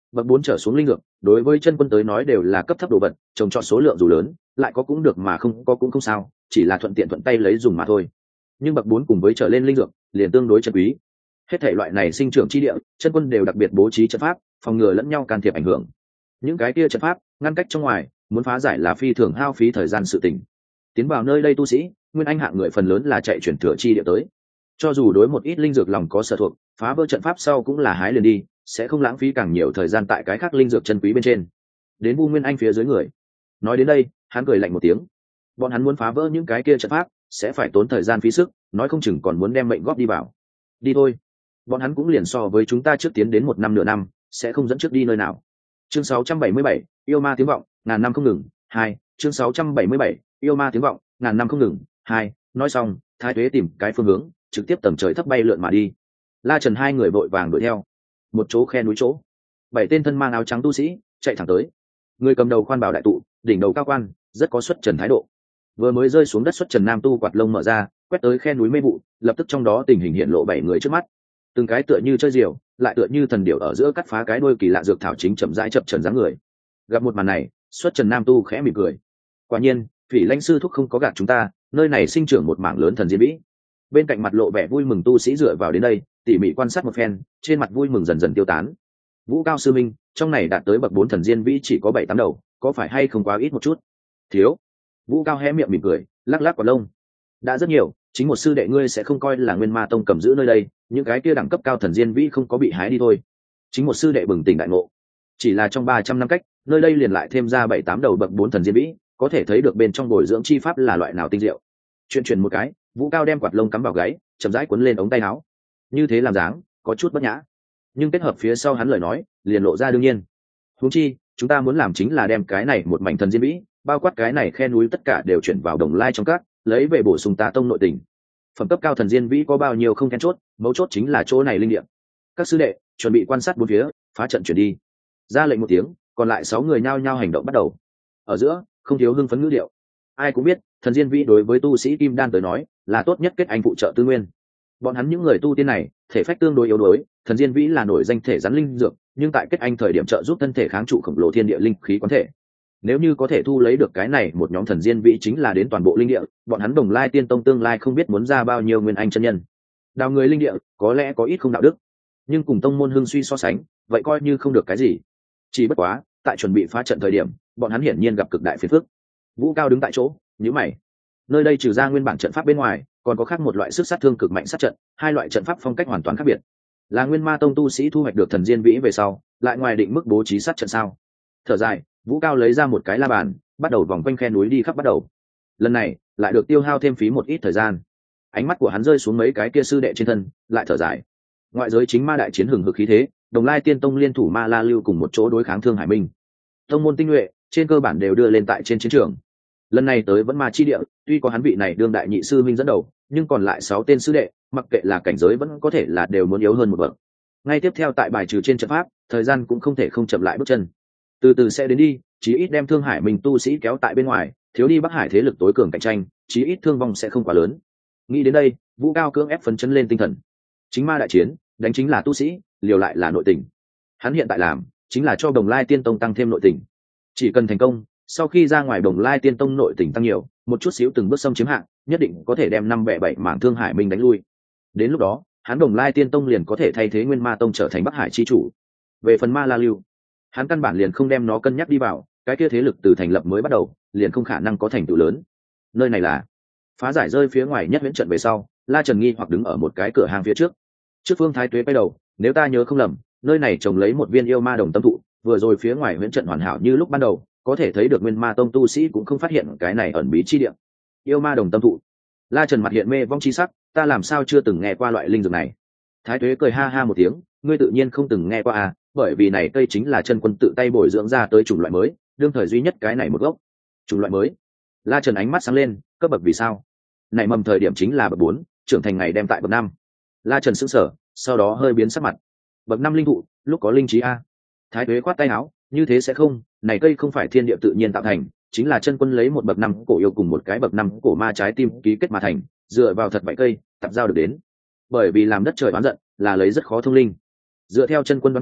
bậc bốn trở xuống linh dược đối với chân quân tới nói đều là cấp thấp đồ vật, trồng trọt số lượng dù lớn lại có cũng được mà không có cũng không sao, chỉ là thuận tiện thuận tay lấy dùng mà thôi. Nhưng bậc bốn cùng với trở lên linh dược liền tương đối chân quý. Hết thể loại này sinh trưởng chi địa, chân quân đều đặc biệt bố trí trận pháp phòng ngừa lẫn nhau can thiệp ảnh hưởng. Những cái kia trận pháp ngăn cách trong ngoài, muốn phá giải là phi thường hao phí thời gian sự tình. Tiến vào nơi đây tu sĩ nguyên anh hạng người phần lớn là chạy chuyển thừa chi địa tới, cho dù đối một ít linh dược lòng có sở thuộc, phá vỡ trận pháp sau cũng là hái liền đi, sẽ không lãng phí càng nhiều thời gian tại cái khác linh dược chân quý bên trên. Đến vu nguyên anh phía dưới người, nói đến đây hắn cười lạnh một tiếng, bọn hắn muốn phá vỡ những cái kia trận pháp sẽ phải tốn thời gian phí sức, nói không chừng còn muốn đem mệnh góp đi vào. Đi thôi, bọn hắn cũng liền so với chúng ta trước tiến đến một năm nửa năm, sẽ không dẫn trước đi nơi nào. Chương sáu trăm bảy mươi bảy, yêu ma tiếng vọng ngàn năm không ngừng. Hai, chương sáu trăm bảy mươi bảy, yêu ma tiếng vọng ngàn năm không ngừng. Hai, nói xong Thái Tuế tìm cái phương hướng trực tiếp tầm trời thấp bay lượn mà đi. La Trần hai người vội vàng đuổi theo. Một chỗ khe núi chỗ, bảy tên thân mang áo trắng tu sĩ chạy thẳng tới. Người cầm đầu khoan bảo đại tụ, đỉnh đầu cao quan, rất có xuất trần thái độ. Vừa mới rơi xuống đất xuất trần nam tu quạt lông mở ra, quét tới khe núi mê vụ, lập tức trong đó tình hình hiện lộ bảy người trước mắt. Từng cái tựa như chơi diều, lại tựa như thần điểu ở giữa cắt phá cái đuôi kỳ lạ dược thảo chính chậm rãi chập trần dáng người. Gặp một màn này, xuất trần nam tu khẽ mỉm cười. Quả nhiên, Phỉ Lãnh sư thúc không có gạt chúng ta, nơi này sinh trưởng một mảng lớn thần diên vĩ. Bên cạnh mặt lộ vẻ vui mừng tu sĩ dựa vào đến đây, tỉ mỉ quan sát một phen, trên mặt vui mừng dần dần tiêu tán. Vũ Cao sư minh, trong này đạt tới bậc bốn thần diên vĩ chỉ có bảy tám đầu, có phải hay không quá ít một chút? Thiếu. Vũ Cao hé miệng mỉm cười, lắc lắc quả lông. Đã rất nhiều, chính một sư đệ ngươi sẽ không coi là Nguyên Ma tông cầm giữ nơi đây, những cái kia đẳng cấp cao thần diên vĩ không có bị hái đi thôi. Chính một sư đệ bừng tỉnh đại ngộ. Chỉ là trong ba trăm năm cách, nơi đây liền lại thêm ra bảy tám đầu bậc bốn thần diên vĩ, có thể thấy được bên trong bồi dưỡng chi pháp là loại nào tinh diệu. Chuyện truyền một cái, Vũ Cao đem quạt lông cắm vào gáy, chậm rãi cuốn lên ống tay áo. Như thế làm dáng, có chút bất nhã. Nhưng kết hợp phía sau hắn lời nói, liền lộ ra đương nhiên. Huống chi, chúng ta muốn làm chính là đem cái này một mảnh thần diên vĩ, bao quát cái này khe núi tất cả đều chuyển vào Đồng Lai trong các, lấy về bổ sung Tà tông nội tình. Phẩm cấp cao thần diên vĩ có bao nhiêu không then chốt, mấu chốt chính là chỗ này linh nghiệm. Các sư đệ, chuẩn bị quan sát bốn phía, phá trận chuyển đi. Ra lệnh một tiếng, còn lại sáu người nhao nhao hành động bắt đầu. Ở giữa, không thiếu hưng phấn ngữ điệu. Ai cũng biết, thần diên vĩ đối với tu sĩ kim đan tới nói, là tốt nhất kết anh phụ trợ tư nguyên. Bọn hắn những người tu tiên này, thể phách tương đối yếu đuối, thần diên vĩ là nổi danh thể rắn linh dược, nhưng tại kết anh thời điểm trợ giúp thân thể kháng trụ khổng lồ thiên địa linh khí quán thể. Nếu như có thể thu lấy được cái này một nhóm thần diên vĩ chính là đến toàn bộ linh địa, bọn hắn Đồng Lai Tiên Tông tương lai không biết muốn ra bao nhiêu nguyên anh chân nhân. Đào người linh địa, có lẽ có ít không đạo đức, nhưng cùng tông môn hưng suy so sánh, vậy coi như không được cái gì. Chỉ bất quá, tại chuẩn bị phá trận thời điểm, bọn hắn hiển nhiên gặp cực đại phiền phức. Vũ Cao đứng tại chỗ, nhíu mày. Nơi đây trừ ra nguyên bản trận pháp bên ngoài, còn có khác một loại sức sát thương cực mạnh sát trận, hai loại trận pháp phong cách hoàn toàn khác biệt. Là Nguyên Ma tông tu sĩ thu hoạch được thần diên vĩ về sau, lại ngoài định mức bố trí sát trận sao? Thở dài, Vũ Cao lấy ra một cái la bàn, bắt đầu vòng quanh khe núi đi khắp bắt đầu. Lần này, lại được tiêu hao thêm phí một ít thời gian. Ánh mắt của hắn rơi xuống mấy cái kia sư đệ trên thân, lại thở dài. Ngoại giới chính ma đại chiến hừng hực khí thế, Đồng Lai Tiên Tông liên thủ Ma La Lưu cùng một chỗ đối kháng Thương Hải Minh. Tông môn tinh nhuệ, trên cơ bản đều đưa lên tại trên chiến trường. Lần này tới vẫn ma chi địa, tuy có hắn vị này đương đại nhị sư minh dẫn đầu, nhưng còn lại sáu tên sư đệ, mặc kệ là cảnh giới vẫn có thể là đều muốn yếu hơn một bậc. Ngay tiếp theo tại bài trừ trên trận pháp, thời gian cũng không thể không chậm lại bước chân. Từ từ sẽ đến đi, chí ít đem Thương Hải Minh tu sĩ kéo tại bên ngoài, thiếu đi Bắc Hải thế lực tối cường cạnh tranh, chí ít thương vong sẽ không quá lớn. Nghĩ đến đây, Vũ Cao cưỡng ép phấn chấn lên tinh thần. Chính ma đại chiến, đánh chính là tu sĩ, liều lại là nội tình. Hắn hiện tại làm, chính là cho Đồng Lai Tiên Tông tăng thêm nội tình. Chỉ cần thành công, sau khi ra ngoài Đồng Lai Tiên Tông nội tình tăng nhiều, một chút xíu từng bước xâm chiếm hạng, nhất định có thể đem năm bẻ bảy mảng Thương Hải Minh đánh lui. Đến lúc đó, hắn Đồng Lai Tiên Tông liền có thể thay thế Nguyên Ma Tông trở thành Bắc Hải chi chủ. Về phần Ma La Lưu, hắn căn bản liền không đem nó cân nhắc đi vào, cái kia thế lực từ thành lập mới bắt đầu, liền không khả năng có thành tựu lớn. Nơi này là phá giải rơi phía ngoài nhất huyễn trận về sau, La Trần nghi hoặc đứng ở một cái cửa hàng phía trước. Trước Phương Thái Tuế quay đầu, nếu ta nhớ không lầm, nơi này trồng lấy một viên yêu ma đồng tâm thụ, vừa rồi phía ngoài huyễn trận hoàn hảo như lúc ban đầu, có thể thấy được Nguyên Ma Tông tu sĩ cũng không phát hiện cái này ẩn bí chi địa. Yêu ma đồng tâm thụ. La Trần mặt hiện mê vong chi sắc, ta làm sao chưa từng nghe qua loại linh dược này. Thái Tuế cười ha ha một tiếng, ngươi tự nhiên không từng nghe qua à, bởi vì này cây chính là chân quân tự tay bồi dưỡng ra tới chủng loại mới, đương thời duy nhất cái này một gốc. Chủng loại mới? La Trần ánh mắt sáng lên, cấp bậc vì sao? Này mầm thời điểm chính là bậc bốn, trưởng thành ngày đem tại bậc năm. La Trần sững sờ, sau đó hơi biến sắc mặt. Bậc năm linh thụ, lúc có linh trí a. Thái Tuế khoát tay áo, như thế sẽ không, này cây không phải thiên địa tự nhiên tạo thành, chính là chân quân lấy một bậc năm cổ yêu cùng một cái bậc năm cổ ma trái tim ký kết mà thành, dựa vào thật vậy cây, tập giao được đến. Bởi vì làm đất trời oán giận, là lấy rất khó thông linh. Dựa theo chân quân đoán chừng,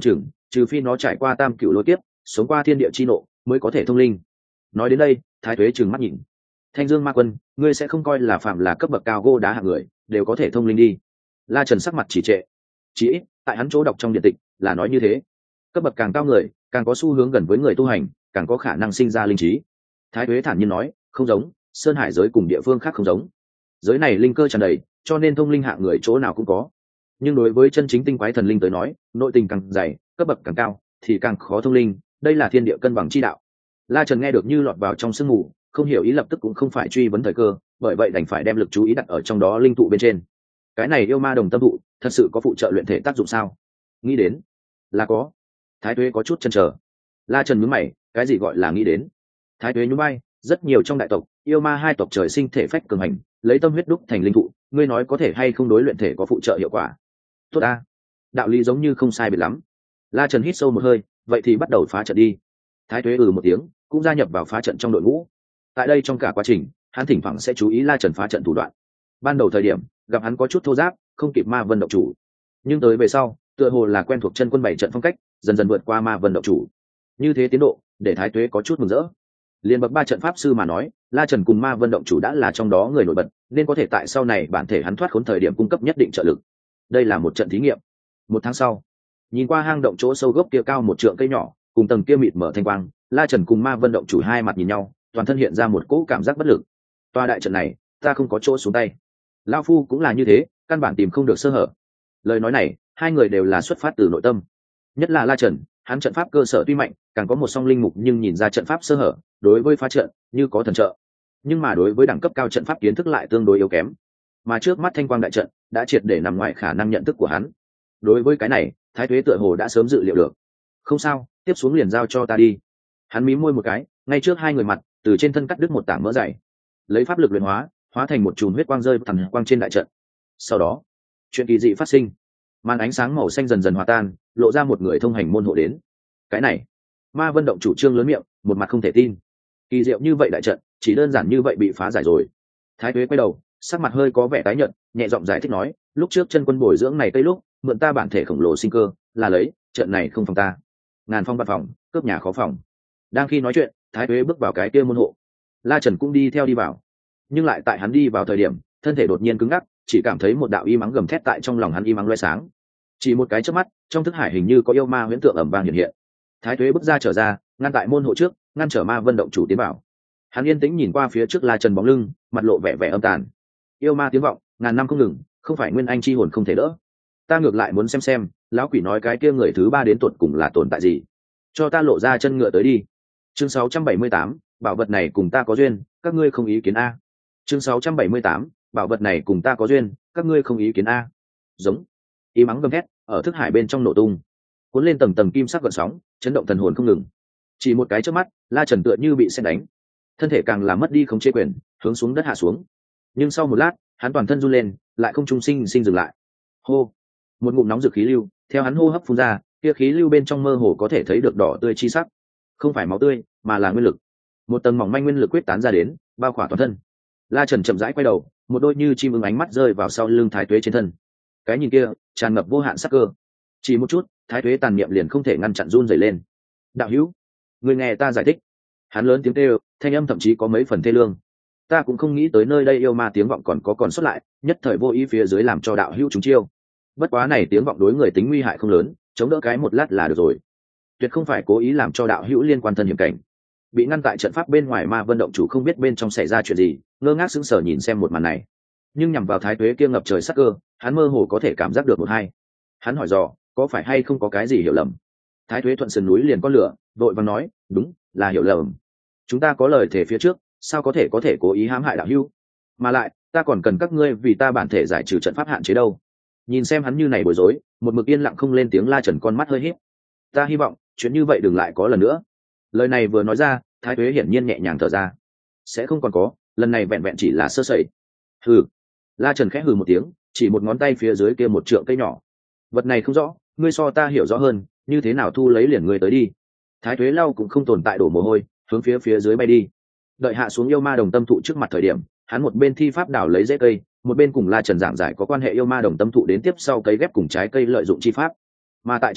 trừ phi nó trải qua tam cựu lôi kiếp, sống qua thiên địa chi nộ, mới có thể thông linh. Nói đến đây, Thái Tuế trừng mắt nhìn. Thanh Dương Ma Quân, ngươi sẽ không coi là phạm là cấp bậc cao gô đá hạng người đều có thể thông linh đi? La Trần sắc mặt chỉ trệ. Chỉ ít tại hắn chỗ đọc trong điện tịch là nói như thế. Cấp bậc càng cao người, càng có xu hướng gần với người tu hành, càng có khả năng sinh ra linh trí. Thái Tuế thản nhiên nói, không giống, Sơn Hải giới cùng địa phương khác không giống. Giới này linh cơ tràn đầy, cho nên thông linh hạng người chỗ nào cũng có. Nhưng đối với chân chính tinh quái thần linh tới nói, nội tình càng dày, cấp bậc càng cao, thì càng khó thông linh. Đây là thiên địa cân bằng chi đạo. La Trần nghe được như lọt vào trong sương mù, không hiểu ý, lập tức cũng không phải truy vấn thời cơ, bởi vậy đành phải đem lực chú ý đặt ở trong đó linh thụ bên trên. Cái này yêu ma đồng tâm thụ, thật sự có phụ trợ luyện thể tác dụng sao? Nghĩ đến, là có. Thái Tuế có chút chần chờ. La Trần nhướng mày, cái gì gọi là nghĩ đến? Thái Tuế nhún vai, rất nhiều trong đại tộc, yêu ma hai tộc trời sinh thể phách cường hành, lấy tâm huyết đúc thành linh thụ, ngươi nói có thể hay không đối luyện thể có phụ trợ hiệu quả? Tốt a, đạo lý giống như không sai biệt lắm. La Trần hít sâu một hơi, vậy thì bắt đầu phá trận đi. Thái Tuế ừ một tiếng, cũng gia nhập vào phá trận trong đội ngũ. Tại đây trong cả quá trình, hắn thỉnh thoảng sẽ chú ý La Trần phá trận thủ đoạn. Ban đầu thời điểm, gặp hắn có chút thô giáp, không kịp Ma Vân động chủ, nhưng tới về sau, tựa hồ là quen thuộc chân quân bảy trận phong cách, dần dần vượt qua Ma Vân động chủ. Như thế tiến độ, để Thái Tuế có chút mừng rỡ. Liên bậc ba trận pháp sư mà nói, La Trần cùng Ma Vân động chủ đã là trong đó người nổi bật, nên có thể tại sau này bản thể hắn thoát khốn thời điểm cung cấp nhất định trợ lực. Đây là một trận thí nghiệm. Một tháng sau, nhìn qua hang động chỗ sâu gốc kia cao một trượng cây nhỏ, cùng tầng kia mịt mở thanh quang, La Trần cùng Ma Vân động chủ hai mặt nhìn nhau, toàn thân hiện ra một cỗ cảm giác bất lực. Toa đại trận này, ta không có chỗ xuống tay. Lão phu cũng là như thế, căn bản tìm không được sơ hở. Lời nói này, hai người đều là xuất phát từ nội tâm. Nhất là La Trần, hắn trận pháp cơ sở tuy mạnh, càng có một song linh mục, nhưng nhìn ra trận pháp sơ hở, đối với phá trận như có thần trợ, nhưng mà đối với đẳng cấp cao trận pháp kiến thức lại tương đối yếu kém. Mà trước mắt thanh quang đại trận đã triệt để nằm ngoài khả năng nhận thức của hắn. Đối với cái này, Thái Tuế tựa hồ đã sớm dự liệu được. Không sao, tiếp xuống liền giao cho ta đi. Hắn mí môi một cái, ngay trước hai người mặt, từ trên thân cắt đứt một tảng mỡ dày, lấy pháp lực luyện hóa, hóa thành một chùm huyết quang rơi thẳng quang trên đại trận. Sau đó, chuyện kỳ dị phát sinh. Màn ánh sáng màu xanh dần dần hòa tan, lộ ra một người thông hành môn hộ đến. Cái này, Ma Vân động chủ trương lớn miệng, một mặt không thể tin. Kỳ diệu như vậy đại trận, chỉ đơn giản như vậy bị phá giải rồi. Thái Tuế quay đầu, sắc mặt hơi có vẻ tái nhợt, nhẹ giọng giải thích nói, lúc trước chân quân bồi dưỡng này cây lúc, mượn ta bản thể khổng lồ sinh cơ, là lấy, trận này không phòng ta. Ngàn phong bạt phòng, cướp nhà khó phòng. Đang khi nói chuyện, Thái Tuế bước vào cái kia môn hộ. La Trần cũng đi theo đi vào. Nhưng lại tại hắn đi vào thời điểm, thân thể đột nhiên cứng ngắc, chỉ cảm thấy một đạo y mắng gầm thét tại trong lòng hắn y mắng loé sáng. Chỉ một cái chớp mắt, trong thức hải hình như có yêu ma huyễn tượng ầm vang hiện hiện. Thái Tuế bước ra trở ra, ngăn tại môn hộ trước, ngăn trở Ma Vân động chủ tiến vào. Hắn yên tĩnh nhìn qua phía trước La Trần bóng lưng, mặt lộ vẻ vẻ âm tàn. Yêu ma tiếng vọng, ngàn năm không ngừng, không phải nguyên anh chi hồn không thể đỡ. Ta ngược lại muốn xem xem, lão quỷ nói cái kia người thứ ba đến tuột cùng là tồn tại gì. Cho ta lộ ra chân ngựa tới đi. Chương sáu trăm bảy mươi tám, bảo vật này cùng ta có duyên, các ngươi không ý kiến a. Chương sáu trăm bảy mươi tám, bảo vật này cùng ta có duyên, các ngươi không ý kiến a. Giống. Ý mắng gầm thét, ở thức hải bên trong nổ tung, cuốn lên tầng tầng kim sắc gợn sóng, chấn động thần hồn không ngừng. Chỉ một cái chớp mắt, La Trần tựa như bị sét đánh, thân thể càng làm mất đi không chế quyền, hướng xuống đất hạ xuống. Nhưng sau một lát, hắn toàn thân run lên, lại không trung sinh sinh dừng lại. Hô, một ngụm nóng rực khí lưu, theo hắn hô hấp phun ra, kia khí lưu bên trong mơ hồ có thể thấy được đỏ tươi chi sắc, không phải máu tươi, mà là nguyên lực. Một tầng mỏng manh nguyên lực quyết tán ra đến, bao khỏa toàn thân. La Trần chậm rãi quay đầu, một đôi như chim ưng ánh mắt rơi vào sau lưng Thái Tuế trên thân. Cái nhìn kia, tràn ngập vô hạn sắc cơ. Chỉ một chút, Thái Tuế tàn niệm liền không thể ngăn chặn run rẩy lên. Đạo hữu, người nghe ta giải thích. Hắn lớn tiếng kêu, thanh âm thậm chí có mấy phần thê lương. Ta cũng không nghĩ tới nơi đây yêu ma tiếng vọng còn có còn xuất lại, nhất thời vô ý phía dưới làm cho đạo hữu chúng chiêu. Bất quá này tiếng vọng đối người tính nguy hại không lớn, chống đỡ cái một lát là được rồi. Tuyệt không phải cố ý làm cho đạo hữu liên quan thân hiểm cảnh. Bị ngăn tại trận pháp bên ngoài Ma Vân động chủ không biết bên trong xảy ra chuyện gì, ngơ ngác sững sờ nhìn xem một màn này. Nhưng nhằm vào Thái Tuế kia ngập trời sắc cơ, hắn mơ hồ có thể cảm giác được một hai. Hắn hỏi dò, có phải hay không có cái gì hiểu lầm? Thái Tuế thuận sườn núi liền có lửa, vội vàng nói, đúng, là hiểu lầm. Chúng ta có lời thề phía trước, sao có thể có thể cố ý hãm hại đạo hữu? Mà lại, ta còn cần các ngươi vì ta bản thể giải trừ trận pháp hạn chế đâu. Nhìn xem hắn như này bối rối, một mực yên lặng không lên tiếng La Trần con mắt hơi híp. Ta hy vọng chuyện như vậy đừng lại có lần nữa. Lời này vừa nói ra, Thái Tuế hiển nhiên nhẹ nhàng thở ra. Sẽ không còn có, lần này vẹn vẹn chỉ là sơ sẩy. Hừ. La Trần khẽ hừ một tiếng, chỉ một ngón tay phía dưới kia một trượng cây nhỏ. Vật này không rõ, ngươi so ta hiểu rõ hơn, như thế nào thu lấy liền ngươi tới đi. Thái Tuế lau cũng không tồn tại đổ mồ hôi, hướng phía phía dưới bay đi. Đợi hạ xuống yêu ma đồng tâm thụ trước mặt thời điểm, hắn một bên thi pháp đảo lấy rễ cây, một bên cùng La Trần giảng giải có quan hệ yêu ma đồng tâm thụ đến tiếp sau cấy ghép cùng trái cây lợi dụng chi pháp. Mà tại trong lòng,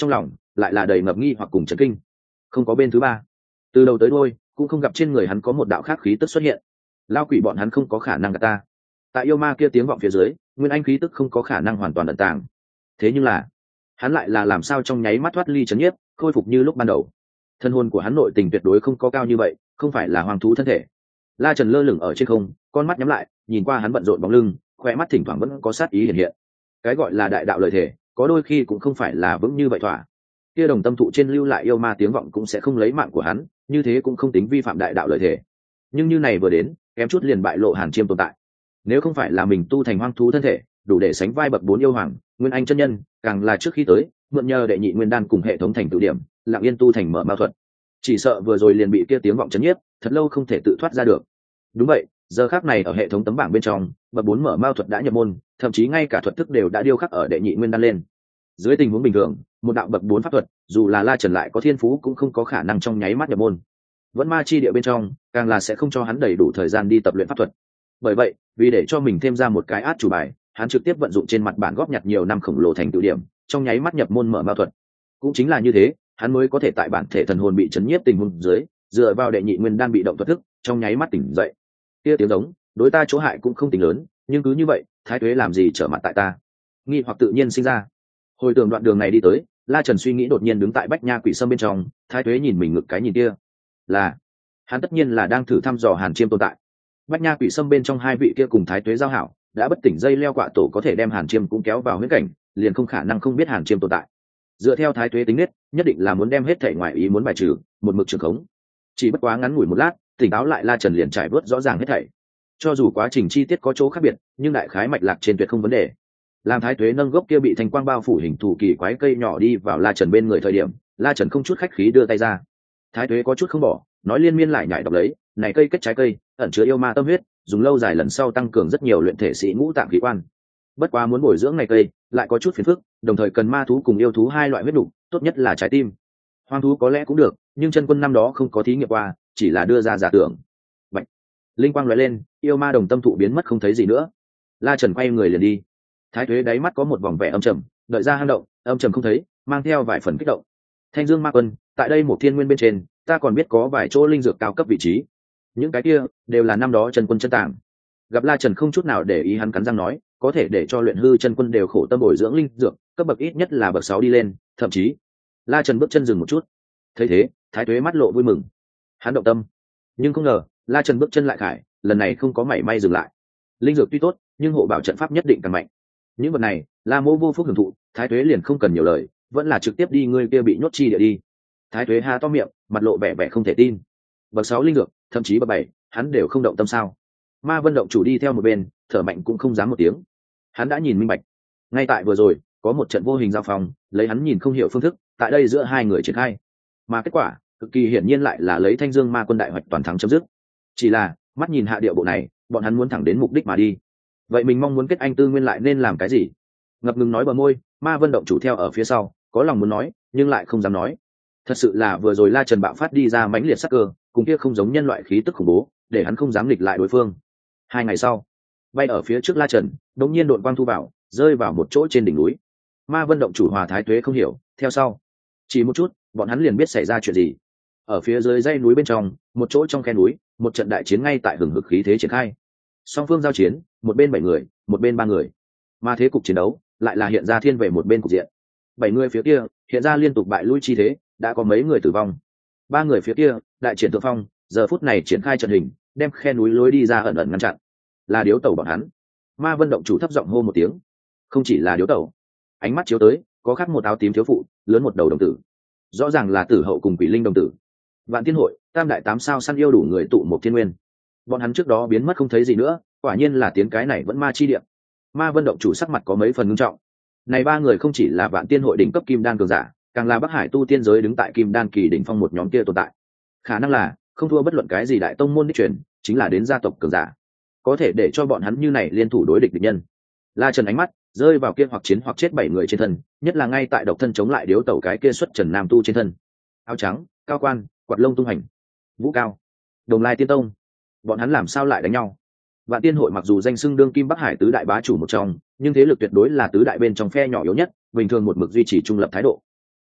lại là đầy ngập nghi hoặc cùng chấn kinh. Không có bên thứ ba, từ đầu tới đôi cũng không gặp trên người hắn có một đạo khác khí tức xuất hiện. Lao quỷ bọn hắn không có khả năng gạt ta. Tại yêu ma kia tiếng vọng phía dưới, nguyên anh khí tức không có khả năng hoàn toàn ẩn tàng. Thế nhưng là hắn lại là làm sao trong nháy mắt thoát ly chấn nhiếp, khôi phục như lúc ban đầu. Thân hồn của hắn nội tình tuyệt đối không có cao như vậy, không phải là hoàng thú thân thể. La Trần lơ lửng ở trên không, con mắt nhắm lại, nhìn qua hắn bận rộn bóng lưng, khóe mắt thỉnh thoảng vẫn có sát ý hiện hiện. Cái gọi là đại đạo lời thể, có đôi khi cũng không phải là vững như vậy thỏa. Kia đồng tâm thụ trên lưu lại yêu ma tiếng vọng cũng sẽ không lấy mạng của hắn, như thế cũng không tính vi phạm đại đạo lời thể. Nhưng như này vừa đến, kém chút liền bại lộ Hàn Chiêm tồn tại. Nếu không phải là mình tu thành hoang thú thân thể, đủ để sánh vai bậc bốn yêu hoàng, nguyên anh chân nhân, càng là trước khi tới, mượn nhờ đệ nhị nguyên đan cùng hệ thống thành tự điểm, lặng yên tu thành mở ma thuật. Chỉ sợ vừa rồi liền bị kia tiếng vọng chấn nhiếp, thật lâu không thể tự thoát ra được. Đúng vậy, giờ khắc này ở hệ thống tấm bảng bên trong, bậc bốn mở ma thuật đã nhập môn, thậm chí ngay cả thuật thức đều đã điêu khắc ở đệ nhị nguyên đan lên. Dưới tình huống bình thường, một đạo bậc bốn pháp thuật, dù là La Trần lại có thiên phú cũng không có khả năng trong nháy mắt nhập môn. Vẫn ma chi địa bên trong, càng là sẽ không cho hắn đầy đủ thời gian đi tập luyện pháp thuật. Bởi vậy, vì để cho mình thêm ra một cái át chủ bài, hắn trực tiếp vận dụng trên mặt bản góp nhặt nhiều năm khổng lồ thành tựu điểm, trong nháy mắt nhập môn mở ma thuật. Cũng chính là như thế, hắn mới có thể tại bản thể thần hồn bị chấn nhiếp tình huống dưới, dựa vào đệ nhị nguyên đan bị động thuật thức, trong nháy mắt tỉnh dậy. Kia tiếng giống, đối ta chỗ hại cũng không tính lớn, nhưng cứ như vậy, Thái Tuế làm gì trở mặt tại ta? Nghi hoặc tự nhiên sinh ra. Hồi tưởng đoạn đường này đi tới, La Trần suy nghĩ đột nhiên đứng tại Bách Nha Quỷ Sâm bên trong, Thái Tuế nhìn mình ngực cái nhìn kia, là hắn tất nhiên là đang thử thăm dò Hàn Chiêm tồn tại. Bách Nha Quỷ Sâm bên trong hai vị kia cùng Thái Tuế giao hảo, đã bất tỉnh dây leo quạ tổ có thể đem Hàn Chiêm cũng kéo vào huyễn cảnh, liền không khả năng không biết Hàn Chiêm tồn tại. Dựa theo Thái Tuế tính nết, nhất định là muốn đem hết thể ngoại ý muốn bài trừ, một mực trường khống. Chỉ bất quá ngắn ngủi một lát, tỉnh táo lại La Trần liền trải vớt rõ ràng hết thảy. Cho dù quá trình chi tiết có chỗ khác biệt, nhưng đại khái mạch lạc trên tuyệt không vấn đề. Làm Thái Tuế nâng gốc kia bị thanh quang bao phủ hình thù kỳ quái cây nhỏ đi vào La Trần bên người thời điểm, La Trần không chút khách khí đưa tay ra. Thái Tuế có chút không bỏ, nói liên miên lại nhảy đọc lấy, này cây kết trái cây, ẩn chứa yêu ma tâm huyết, dùng lâu dài lần sau tăng cường rất nhiều luyện thể sĩ ngũ tạng khí quan. Bất quá muốn bồi dưỡng này cây, lại có chút phiền phức, đồng thời cần ma thú cùng yêu thú hai loại huyết đủ, tốt nhất là trái tim. Hoang thú có lẽ cũng được, nhưng chân quân năm đó không có thí nghiệm qua, chỉ là đưa ra giả tưởng. Bạch. Linh quang lóe lên, yêu ma đồng tâm thụ biến mất không thấy gì nữa. La Trần quay người liền đi. Thái Tuế đáy mắt có một vòng vẻ âm trầm, đợi ra hang động, âm trầm không thấy, mang theo vài phần kích động. Thanh Dương Ma Quân, tại đây một thiên nguyên bên trên, ta còn biết có vài chỗ linh dược cao cấp vị trí. Những cái kia đều là năm đó Trần Quân chân tàng. Gặp La Trần không chút nào để ý, hắn cắn răng nói, có thể để cho luyện hư chân quân đều khổ tâm bồi dưỡng linh dược, cấp bậc ít nhất là bậc sáu đi lên, thậm chí. La Trần bước chân dừng một chút. Thấy thế, Thái Tuế mắt lộ vui mừng. Hắn động tâm, nhưng không ngờ, La Trần bước chân lại khải, lần này không có mảy may dừng lại. Linh dược tuy tốt, nhưng hộ bảo trận pháp nhất định càng mạnh. Những vật này, La Mỗ vô phúc hưởng thụ, Thái Tuế liền không cần nhiều lời, vẫn là trực tiếp đi ngươi kia bị nhốt chi địa đi. Thái Tuế há to miệng, mặt lộ vẻ vẻ không thể tin. Bậc sáu linh dược, thậm chí bậc bảy, hắn đều không động tâm sao? Ma Vân động chủ đi theo một bên, thở mạnh cũng không dám một tiếng. Hắn đã nhìn minh bạch. Ngay tại vừa rồi, có một trận vô hình giao phong, lấy hắn nhìn không hiểu phương thức, tại đây giữa hai người triển khai. Mà kết quả, cực kỳ hiển nhiên lại là lấy Thanh Dương Ma Quân đại hoạch toàn thắng chấm dứt. Chỉ là, mắt nhìn hạ địa bộ này, bọn hắn muốn thẳng đến mục đích mà đi. Vậy mình mong muốn kết anh tư nguyên lại nên làm cái gì? Ngập ngừng nói bờ môi, Ma Vân động chủ theo ở phía sau, có lòng muốn nói, nhưng lại không dám nói. Thật sự là vừa rồi La Trần bạo phát đi ra mãnh liệt sắc cơ, cùng kia không giống nhân loại khí tức khủng bố, để hắn không dám nghịch lại đối phương. Hai ngày sau, bay ở phía trước La Trần, đột nhiên độn quang thu vào, rơi vào một chỗ trên đỉnh núi. Ma Vân động chủ Hòa Thái Tuế không hiểu, theo sau, chỉ một chút, bọn hắn liền biết xảy ra chuyện gì. Ở phía dưới dãy núi bên trong, một chỗ trong khe núi, một trận đại chiến ngay tại hừng hực khí thế triển khai. Song phương giao chiến, một bên bảy người, một bên ba người, mà thế cục chiến đấu lại là hiện ra thiên về một bên cục diện. Bảy người phía kia hiện ra liên tục bại lui chi thế, đã có mấy người tử vong. Ba người phía kia đại triển thượng phong, giờ phút này triển khai trận hình, đem khe núi lối đi ra ẩn ẩn ngăn chặn. Là điếu tẩu bọn hắn. Ma Vân động chủ thấp giọng hô một tiếng. Không chỉ là điếu tẩu, ánh mắt chiếu tới, có khác một áo tím thiếu phụ, lớn một đầu đồng tử, rõ ràng là Tử Hậu cùng Quỷ Linh đồng tử. Vạn Tiên hội, tam đại tám sao săn yêu đủ người tụ một thiên nguyên. Bọn hắn trước đó biến mất không thấy gì nữa, quả nhiên là tiếng cái này vẫn ma chi địa. Ma Vân động chủ sắc mặt có mấy phần ngưng trọng. Này ba người không chỉ là Vạn Tiên hội đỉnh cấp kim đan cường giả, càng là Bắc Hải tu tiên giới đứng tại kim đan kỳ đỉnh phong một nhóm kia tồn tại. Khả năng là không thua bất luận cái gì đại tông môn đích truyền, chính là đến gia tộc cường giả, có thể để cho bọn hắn như này liên thủ đối địch địch nhân. La Trần ánh mắt rơi vào kia hoặc chiến hoặc chết bảy người trên thân, nhất là ngay tại độc thân chống lại điếu tẩu cái kia xuất trần nam tu trên thân. Áo trắng, cao quan, quạt lông tung hành, vũ cao, Đồng Lai Tiên Tông, bọn hắn làm sao lại đánh nhau? Vạn Tiên hội mặc dù danh xưng đương kim Bắc Hải tứ đại bá chủ một trong, nhưng thế lực tuyệt đối là tứ đại bên trong phe nhỏ yếu nhất, bình thường một mực duy trì trung lập thái độ.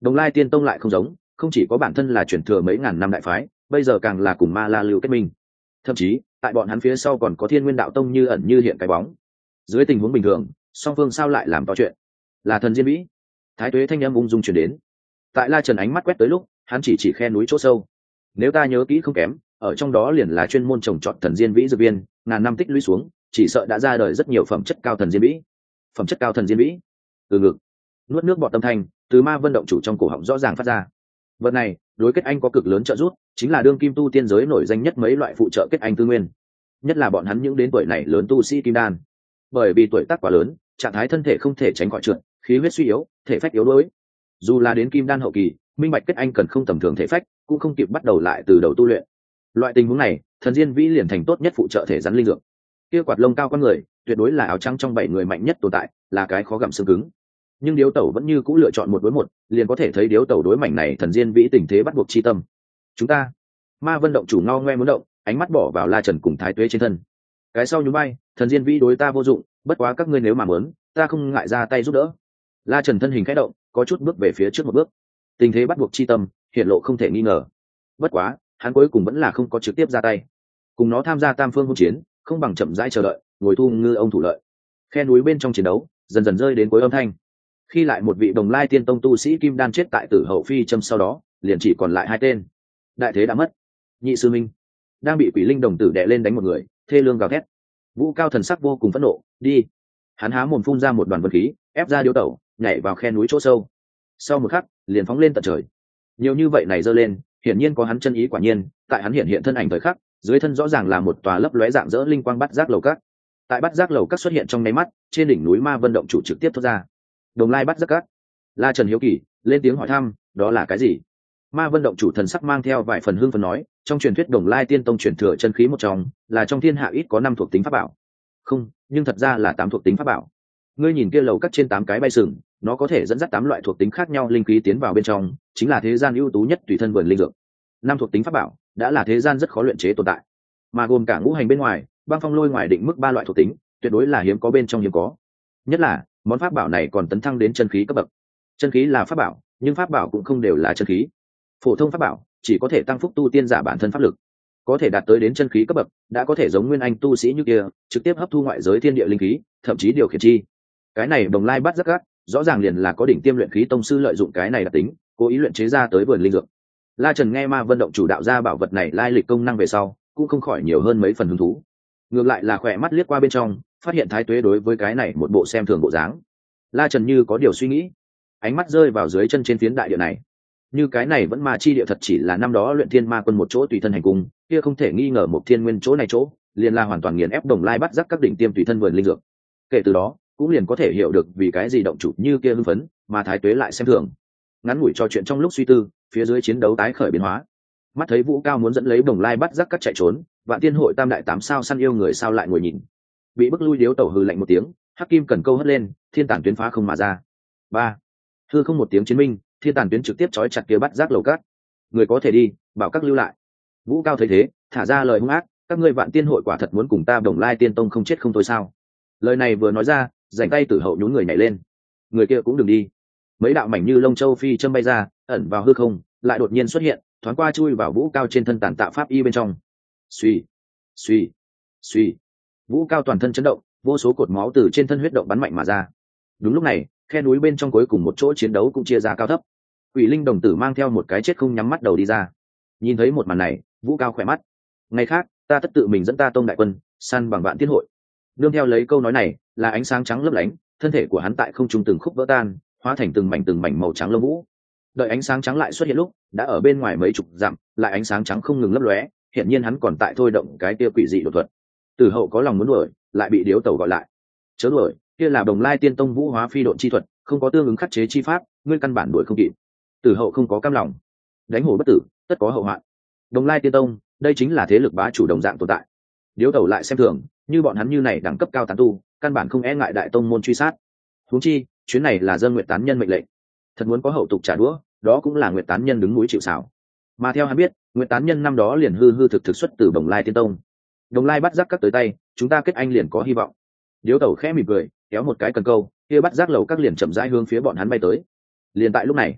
Đồng Lai Tiên Tông lại không giống, không chỉ có bản thân là truyền thừa mấy ngàn năm đại phái, bây giờ càng là cùng Ma La Lưu kết minh. Thậm chí, tại bọn hắn phía sau còn có Thiên Nguyên Đạo Tông như ẩn như hiện cái bóng. Dưới tình huống bình thường, song phương sao lại làm to chuyện? Là thần Diên Vĩ. Thái Tuế thanh âm ung dung truyền đến. Tại La Trần ánh mắt quét tới lúc, hắn chỉ chỉ khe núi chỗ sâu. Nếu ta nhớ kỹ không kém, ở trong đó liền là chuyên môn trồng trọt thần Diên Vĩ dược viên, ngàn năm tích lũy xuống, chỉ sợ đã ra đời rất nhiều phẩm chất cao thần Diên Vĩ. Phẩm chất cao thần Diên Vĩ. Từ ngực, nuốt nước bọt tâm thanh, từ Ma Vân động chủ trong cổ họng rõ ràng phát ra. Vật này, đối kết anh có cực lớn trợ giúp, chính là đương kim tu tiên giới nổi danh nhất mấy loại phụ trợ kết anh tư nguyên. Nhất là bọn hắn những đến tuổi này lớn tu sĩ kim đan. Bởi vì tuổi tác quá lớn, trạng thái thân thể không thể tránh khỏi trượt, khí huyết suy yếu, thể phách yếu đuối. Dù là đến kim đan hậu kỳ, minh bạch kết anh cần không tầm thường thể phách, cũng không kịp bắt đầu lại từ đầu tu luyện. Loại tình huống này, thần Diên Vĩ liền thành tốt nhất phụ trợ thể rắn linh dược. Kia quạt lông cao con người, tuyệt đối là áo trắng trong bảy người mạnh nhất tồn tại, là cái khó gặm xương cứng. Nhưng điếu tẩu vẫn như cũ lựa chọn một đối một, liền có thể thấy điếu tẩu đối mảnh này thần Diên Vĩ tình thế bắt buộc chi tâm. Chúng ta, Ma Vân động chủ ngao ngoe muốn động, ánh mắt bỏ vào La Trần cùng Thái Tuế trên thân. Cái sau nhún bay, thần Diên Vĩ đối ta vô dụng, bất quá các ngươi nếu mà muốn, ta không ngại ra tay giúp đỡ. La Trần thân hình khẽ động, có chút bước về phía trước một bước. Tình thế bắt buộc chi tâm, hiện lộ không thể nghi ngờ. Bất quá, hắn cuối cùng vẫn là không có trực tiếp ra tay. Cùng nó tham gia tam phương hỗn chiến, không bằng chậm rãi chờ đợi, ngồi thu ngư ông thủ lợi. Khe núi bên trong chiến đấu, dần dần rơi đến cuối âm thanh. Khi lại một vị Đồng Lai Tiên Tông tu sĩ kim đan chết tại Tử Hậu Phi châm sau đó, liền chỉ còn lại hai tên. Đại thế đã mất. Nhị sư minh đang bị Quỷ Linh đồng tử đè lên đánh một người, thê lương gào thét. Vũ Cao thần sắc vô cùng phẫn nộ, đi. Hắn há mồm phun ra một đoàn vật khí, ép ra điếu tẩu, nhảy vào khe núi chỗ sâu. Sau một khắc, liền phóng lên tận trời. Nhiều như vậy này giơ lên, hiển nhiên có hắn chân ý quả nhiên, tại hắn hiện hiện thân ảnh thời khắc, dưới thân rõ ràng là một tòa lấp lóe dạng dỡ linh quang bắt giác lầu các. Tại bắt giác lầu các xuất hiện trong nháy mắt, trên đỉnh núi Ma Vân động chủ trực tiếp thoát ra. Đồng Lai bắt giác các. La Trần hiếu kỳ, lên tiếng hỏi thăm, đó là cái gì? Ma Vân động chủ thần sắc mang theo vài phần hương phần nói, trong truyền thuyết Đồng Lai Tiên Tông truyền thừa chân khí một trong, là trong thiên hạ ít có năm thuộc tính pháp bảo. Không, nhưng thật ra là tám thuộc tính pháp bảo. Ngươi nhìn kia lầu các trên tám cái bay sừng, nó có thể dẫn dắt tám loại thuộc tính khác nhau linh khí tiến vào bên trong, chính là thế gian ưu tú nhất tùy thân vườn linh dược. Năm thuộc tính pháp bảo đã là thế gian rất khó luyện chế tồn tại, mà gồm cả ngũ hành bên ngoài, băng phong lôi ngoài định mức ba loại thuộc tính, tuyệt đối là hiếm có bên trong hiếm có. Nhất là món pháp bảo này còn tấn thăng đến chân khí cấp bậc. Chân khí là pháp bảo, nhưng pháp bảo cũng không đều là chân khí. Phổ thông pháp bảo chỉ có thể tăng phúc tu tiên giả bản thân pháp lực, có thể đạt tới đến chân khí cấp bậc, đã có thể giống nguyên anh tu sĩ như kia, trực tiếp hấp thu ngoại giới thiên địa linh khí, thậm chí điều khiển chi. Cái này Đồng Lai bắt rất gắt, rõ ràng liền là có đỉnh tiêm luyện khí tông sư lợi dụng cái này đặc tính, cố ý luyện chế ra tới vườn linh dược. La Trần nghe Ma Vân động chủ đạo ra bảo vật này lai lịch công năng về sau, cũng không khỏi nhiều hơn mấy phần hứng thú. Ngược lại là khỏe mắt liếc qua bên trong, phát hiện Thái Tuế đối với cái này một bộ xem thường bộ dáng. La Trần như có điều suy nghĩ, ánh mắt rơi vào dưới chân trên phiến đại địa này. Như cái này vẫn mà chi địa thật chỉ là năm đó luyện thiên ma quân một chỗ tùy thân hành cung, kia không thể nghi ngờ một thiên nguyên chỗ này chỗ, liền là hoàn toàn nghiền ép Đồng Lai bắt giác các đỉnh tiêm tùy thân vườn linh dược. Kể từ đó, cũng liền có thể hiểu được vì cái gì động chủ như kia hưng phấn, mà Thái Tuế lại xem thường. Ngắn ngủi trò chuyện trong lúc suy tư, phía dưới chiến đấu tái khởi biến hóa. Mắt thấy Vũ Cao muốn dẫn lấy Đồng Lai bắt giác các chạy trốn, Vạn Tiên hội tam đại tám sao săn yêu người sao lại ngồi nhìn. Bị bức lui điếu tẩu hừ lạnh một tiếng, hắc kim cần câu hất lên, thiên tản tuyến phá không mà ra. Ba, hư không một tiếng chiến minh, thiên tản tuyến trực tiếp trói chặt kia bắt giác lầu cát. Người có thể đi, bảo các lưu lại. Vũ Cao thấy thế, thả ra lời hung ác, các ngươi Vạn Tiên hội quả thật muốn cùng ta Đồng Lai Tiên Tông không chết không thôi sao? Lời này vừa nói ra, rảnh tay Tử Hậu nhún người nhảy lên. Người kia cũng đừng đi. Mấy đạo mảnh như lông châu phi châm bay ra, ẩn vào hư không, lại đột nhiên xuất hiện, thoáng qua chui vào Vũ Cao trên thân tản tạo pháp y bên trong. Suy, suy, suy. Vũ Cao toàn thân chấn động, vô số cột máu từ trên thân huyết động bắn mạnh mà ra. Đúng lúc này, khe núi bên trong cuối cùng một chỗ chiến đấu cũng chia ra cao thấp. Quỷ Linh đồng tử mang theo một cái chết không nhắm mắt đầu đi ra. Nhìn thấy một màn này, Vũ Cao khỏe mắt. Ngày khác, ta tất tự mình dẫn ta tông đại quân, săn bằng Vạn Tiên hội. Nương theo lấy câu nói này, là ánh sáng trắng lấp lánh, thân thể của hắn tại không trung từng khúc vỡ tan, hóa thành từng mảnh từng mảnh màu trắng lông vũ. Đợi ánh sáng trắng lại xuất hiện lúc, đã ở bên ngoài mấy chục dặm, lại ánh sáng trắng không ngừng lấp lóe, hiện nhiên hắn còn tại thôi động cái kia quỷ dị đột thuật. Tử Hậu có lòng muốn đuổi, lại bị điếu tẩu gọi lại. Chớ đuổi, kia là Đồng Lai Tiên Tông vũ hóa phi độn chi thuật, không có tương ứng khắc chế chi pháp, ngươi căn bản đuổi không kịp. Tử Hậu không có cam lòng, đánh hổ bất tử, tất có hậu hoạn. Đồng Lai Tiên Tông, đây chính là thế lực bá chủ đồng dạng tồn tại. Điếu tẩu lại xem thường, như bọn hắn như này đẳng cấp cao tán tu, căn bản không e ngại đại tông môn truy sát. Huống chi, chuyến này là dân nguyện tán nhân mệnh lệnh, thật muốn có hậu tục trả đũa, đó cũng là nguyện tán nhân đứng núi chịu sào. Mà theo hắn biết, nguyện tán nhân năm đó liền hư hư thực thực xuất từ Đồng Lai Tiên Tông. Đồng Lai bắt giác các tới tay, chúng ta kết anh liền có hy vọng. Điếu tẩu khẽ mỉm cười, kéo một cái cần câu, kia bắt giác lầu các liền chậm rãi hướng phía bọn hắn bay tới. Liền tại lúc này,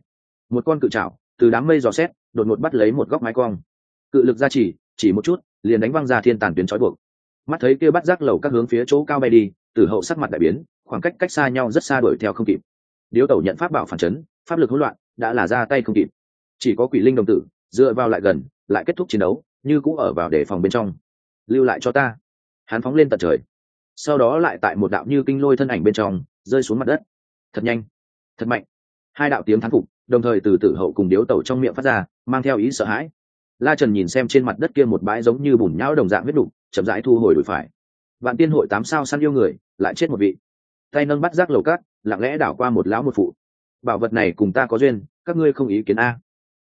một con cự trảo từ đám mây dò xét đột ngột bắt lấy một góc mái cong, cự lực ra chỉ chỉ một chút liền đánh văng ra thiên tàn tuyến trói buộc. Mắt thấy kia bắt giác lầu các hướng phía chỗ cao bay đi, Tử Hậu sắc mặt đại biến, khoảng cách cách xa nhau rất xa, đuổi theo không kịp. Điếu Tẩu nhận pháp bảo phản chấn, pháp lực hỗn loạn, đã là ra tay không kịp. Chỉ có Quỷ Linh đồng tử dựa vào lại gần, lại kết thúc chiến đấu, như cũng ở vào đề phòng bên trong. Lưu lại cho ta. Hắn phóng lên tận trời, sau đó lại tại một đạo như kinh lôi thân ảnh bên trong rơi xuống mặt đất. Thật nhanh, thật mạnh. Hai đạo tiếng thán phục đồng thời từ Tử Hậu cùng Điếu Tẩu trong miệng phát ra, mang theo ý sợ hãi. La Trần nhìn xem trên mặt đất kia một bãi giống như bùn nhão đồng dạng huyết đục, chậm rãi thu hồi đùi phải. Vạn Tiên hội tám sao săn yêu người, lại chết một vị. Tay nâng bắt giác lầu cát, lặng lẽ đảo qua một lão một phụ. Bảo vật này cùng ta có duyên, các ngươi không ý kiến a?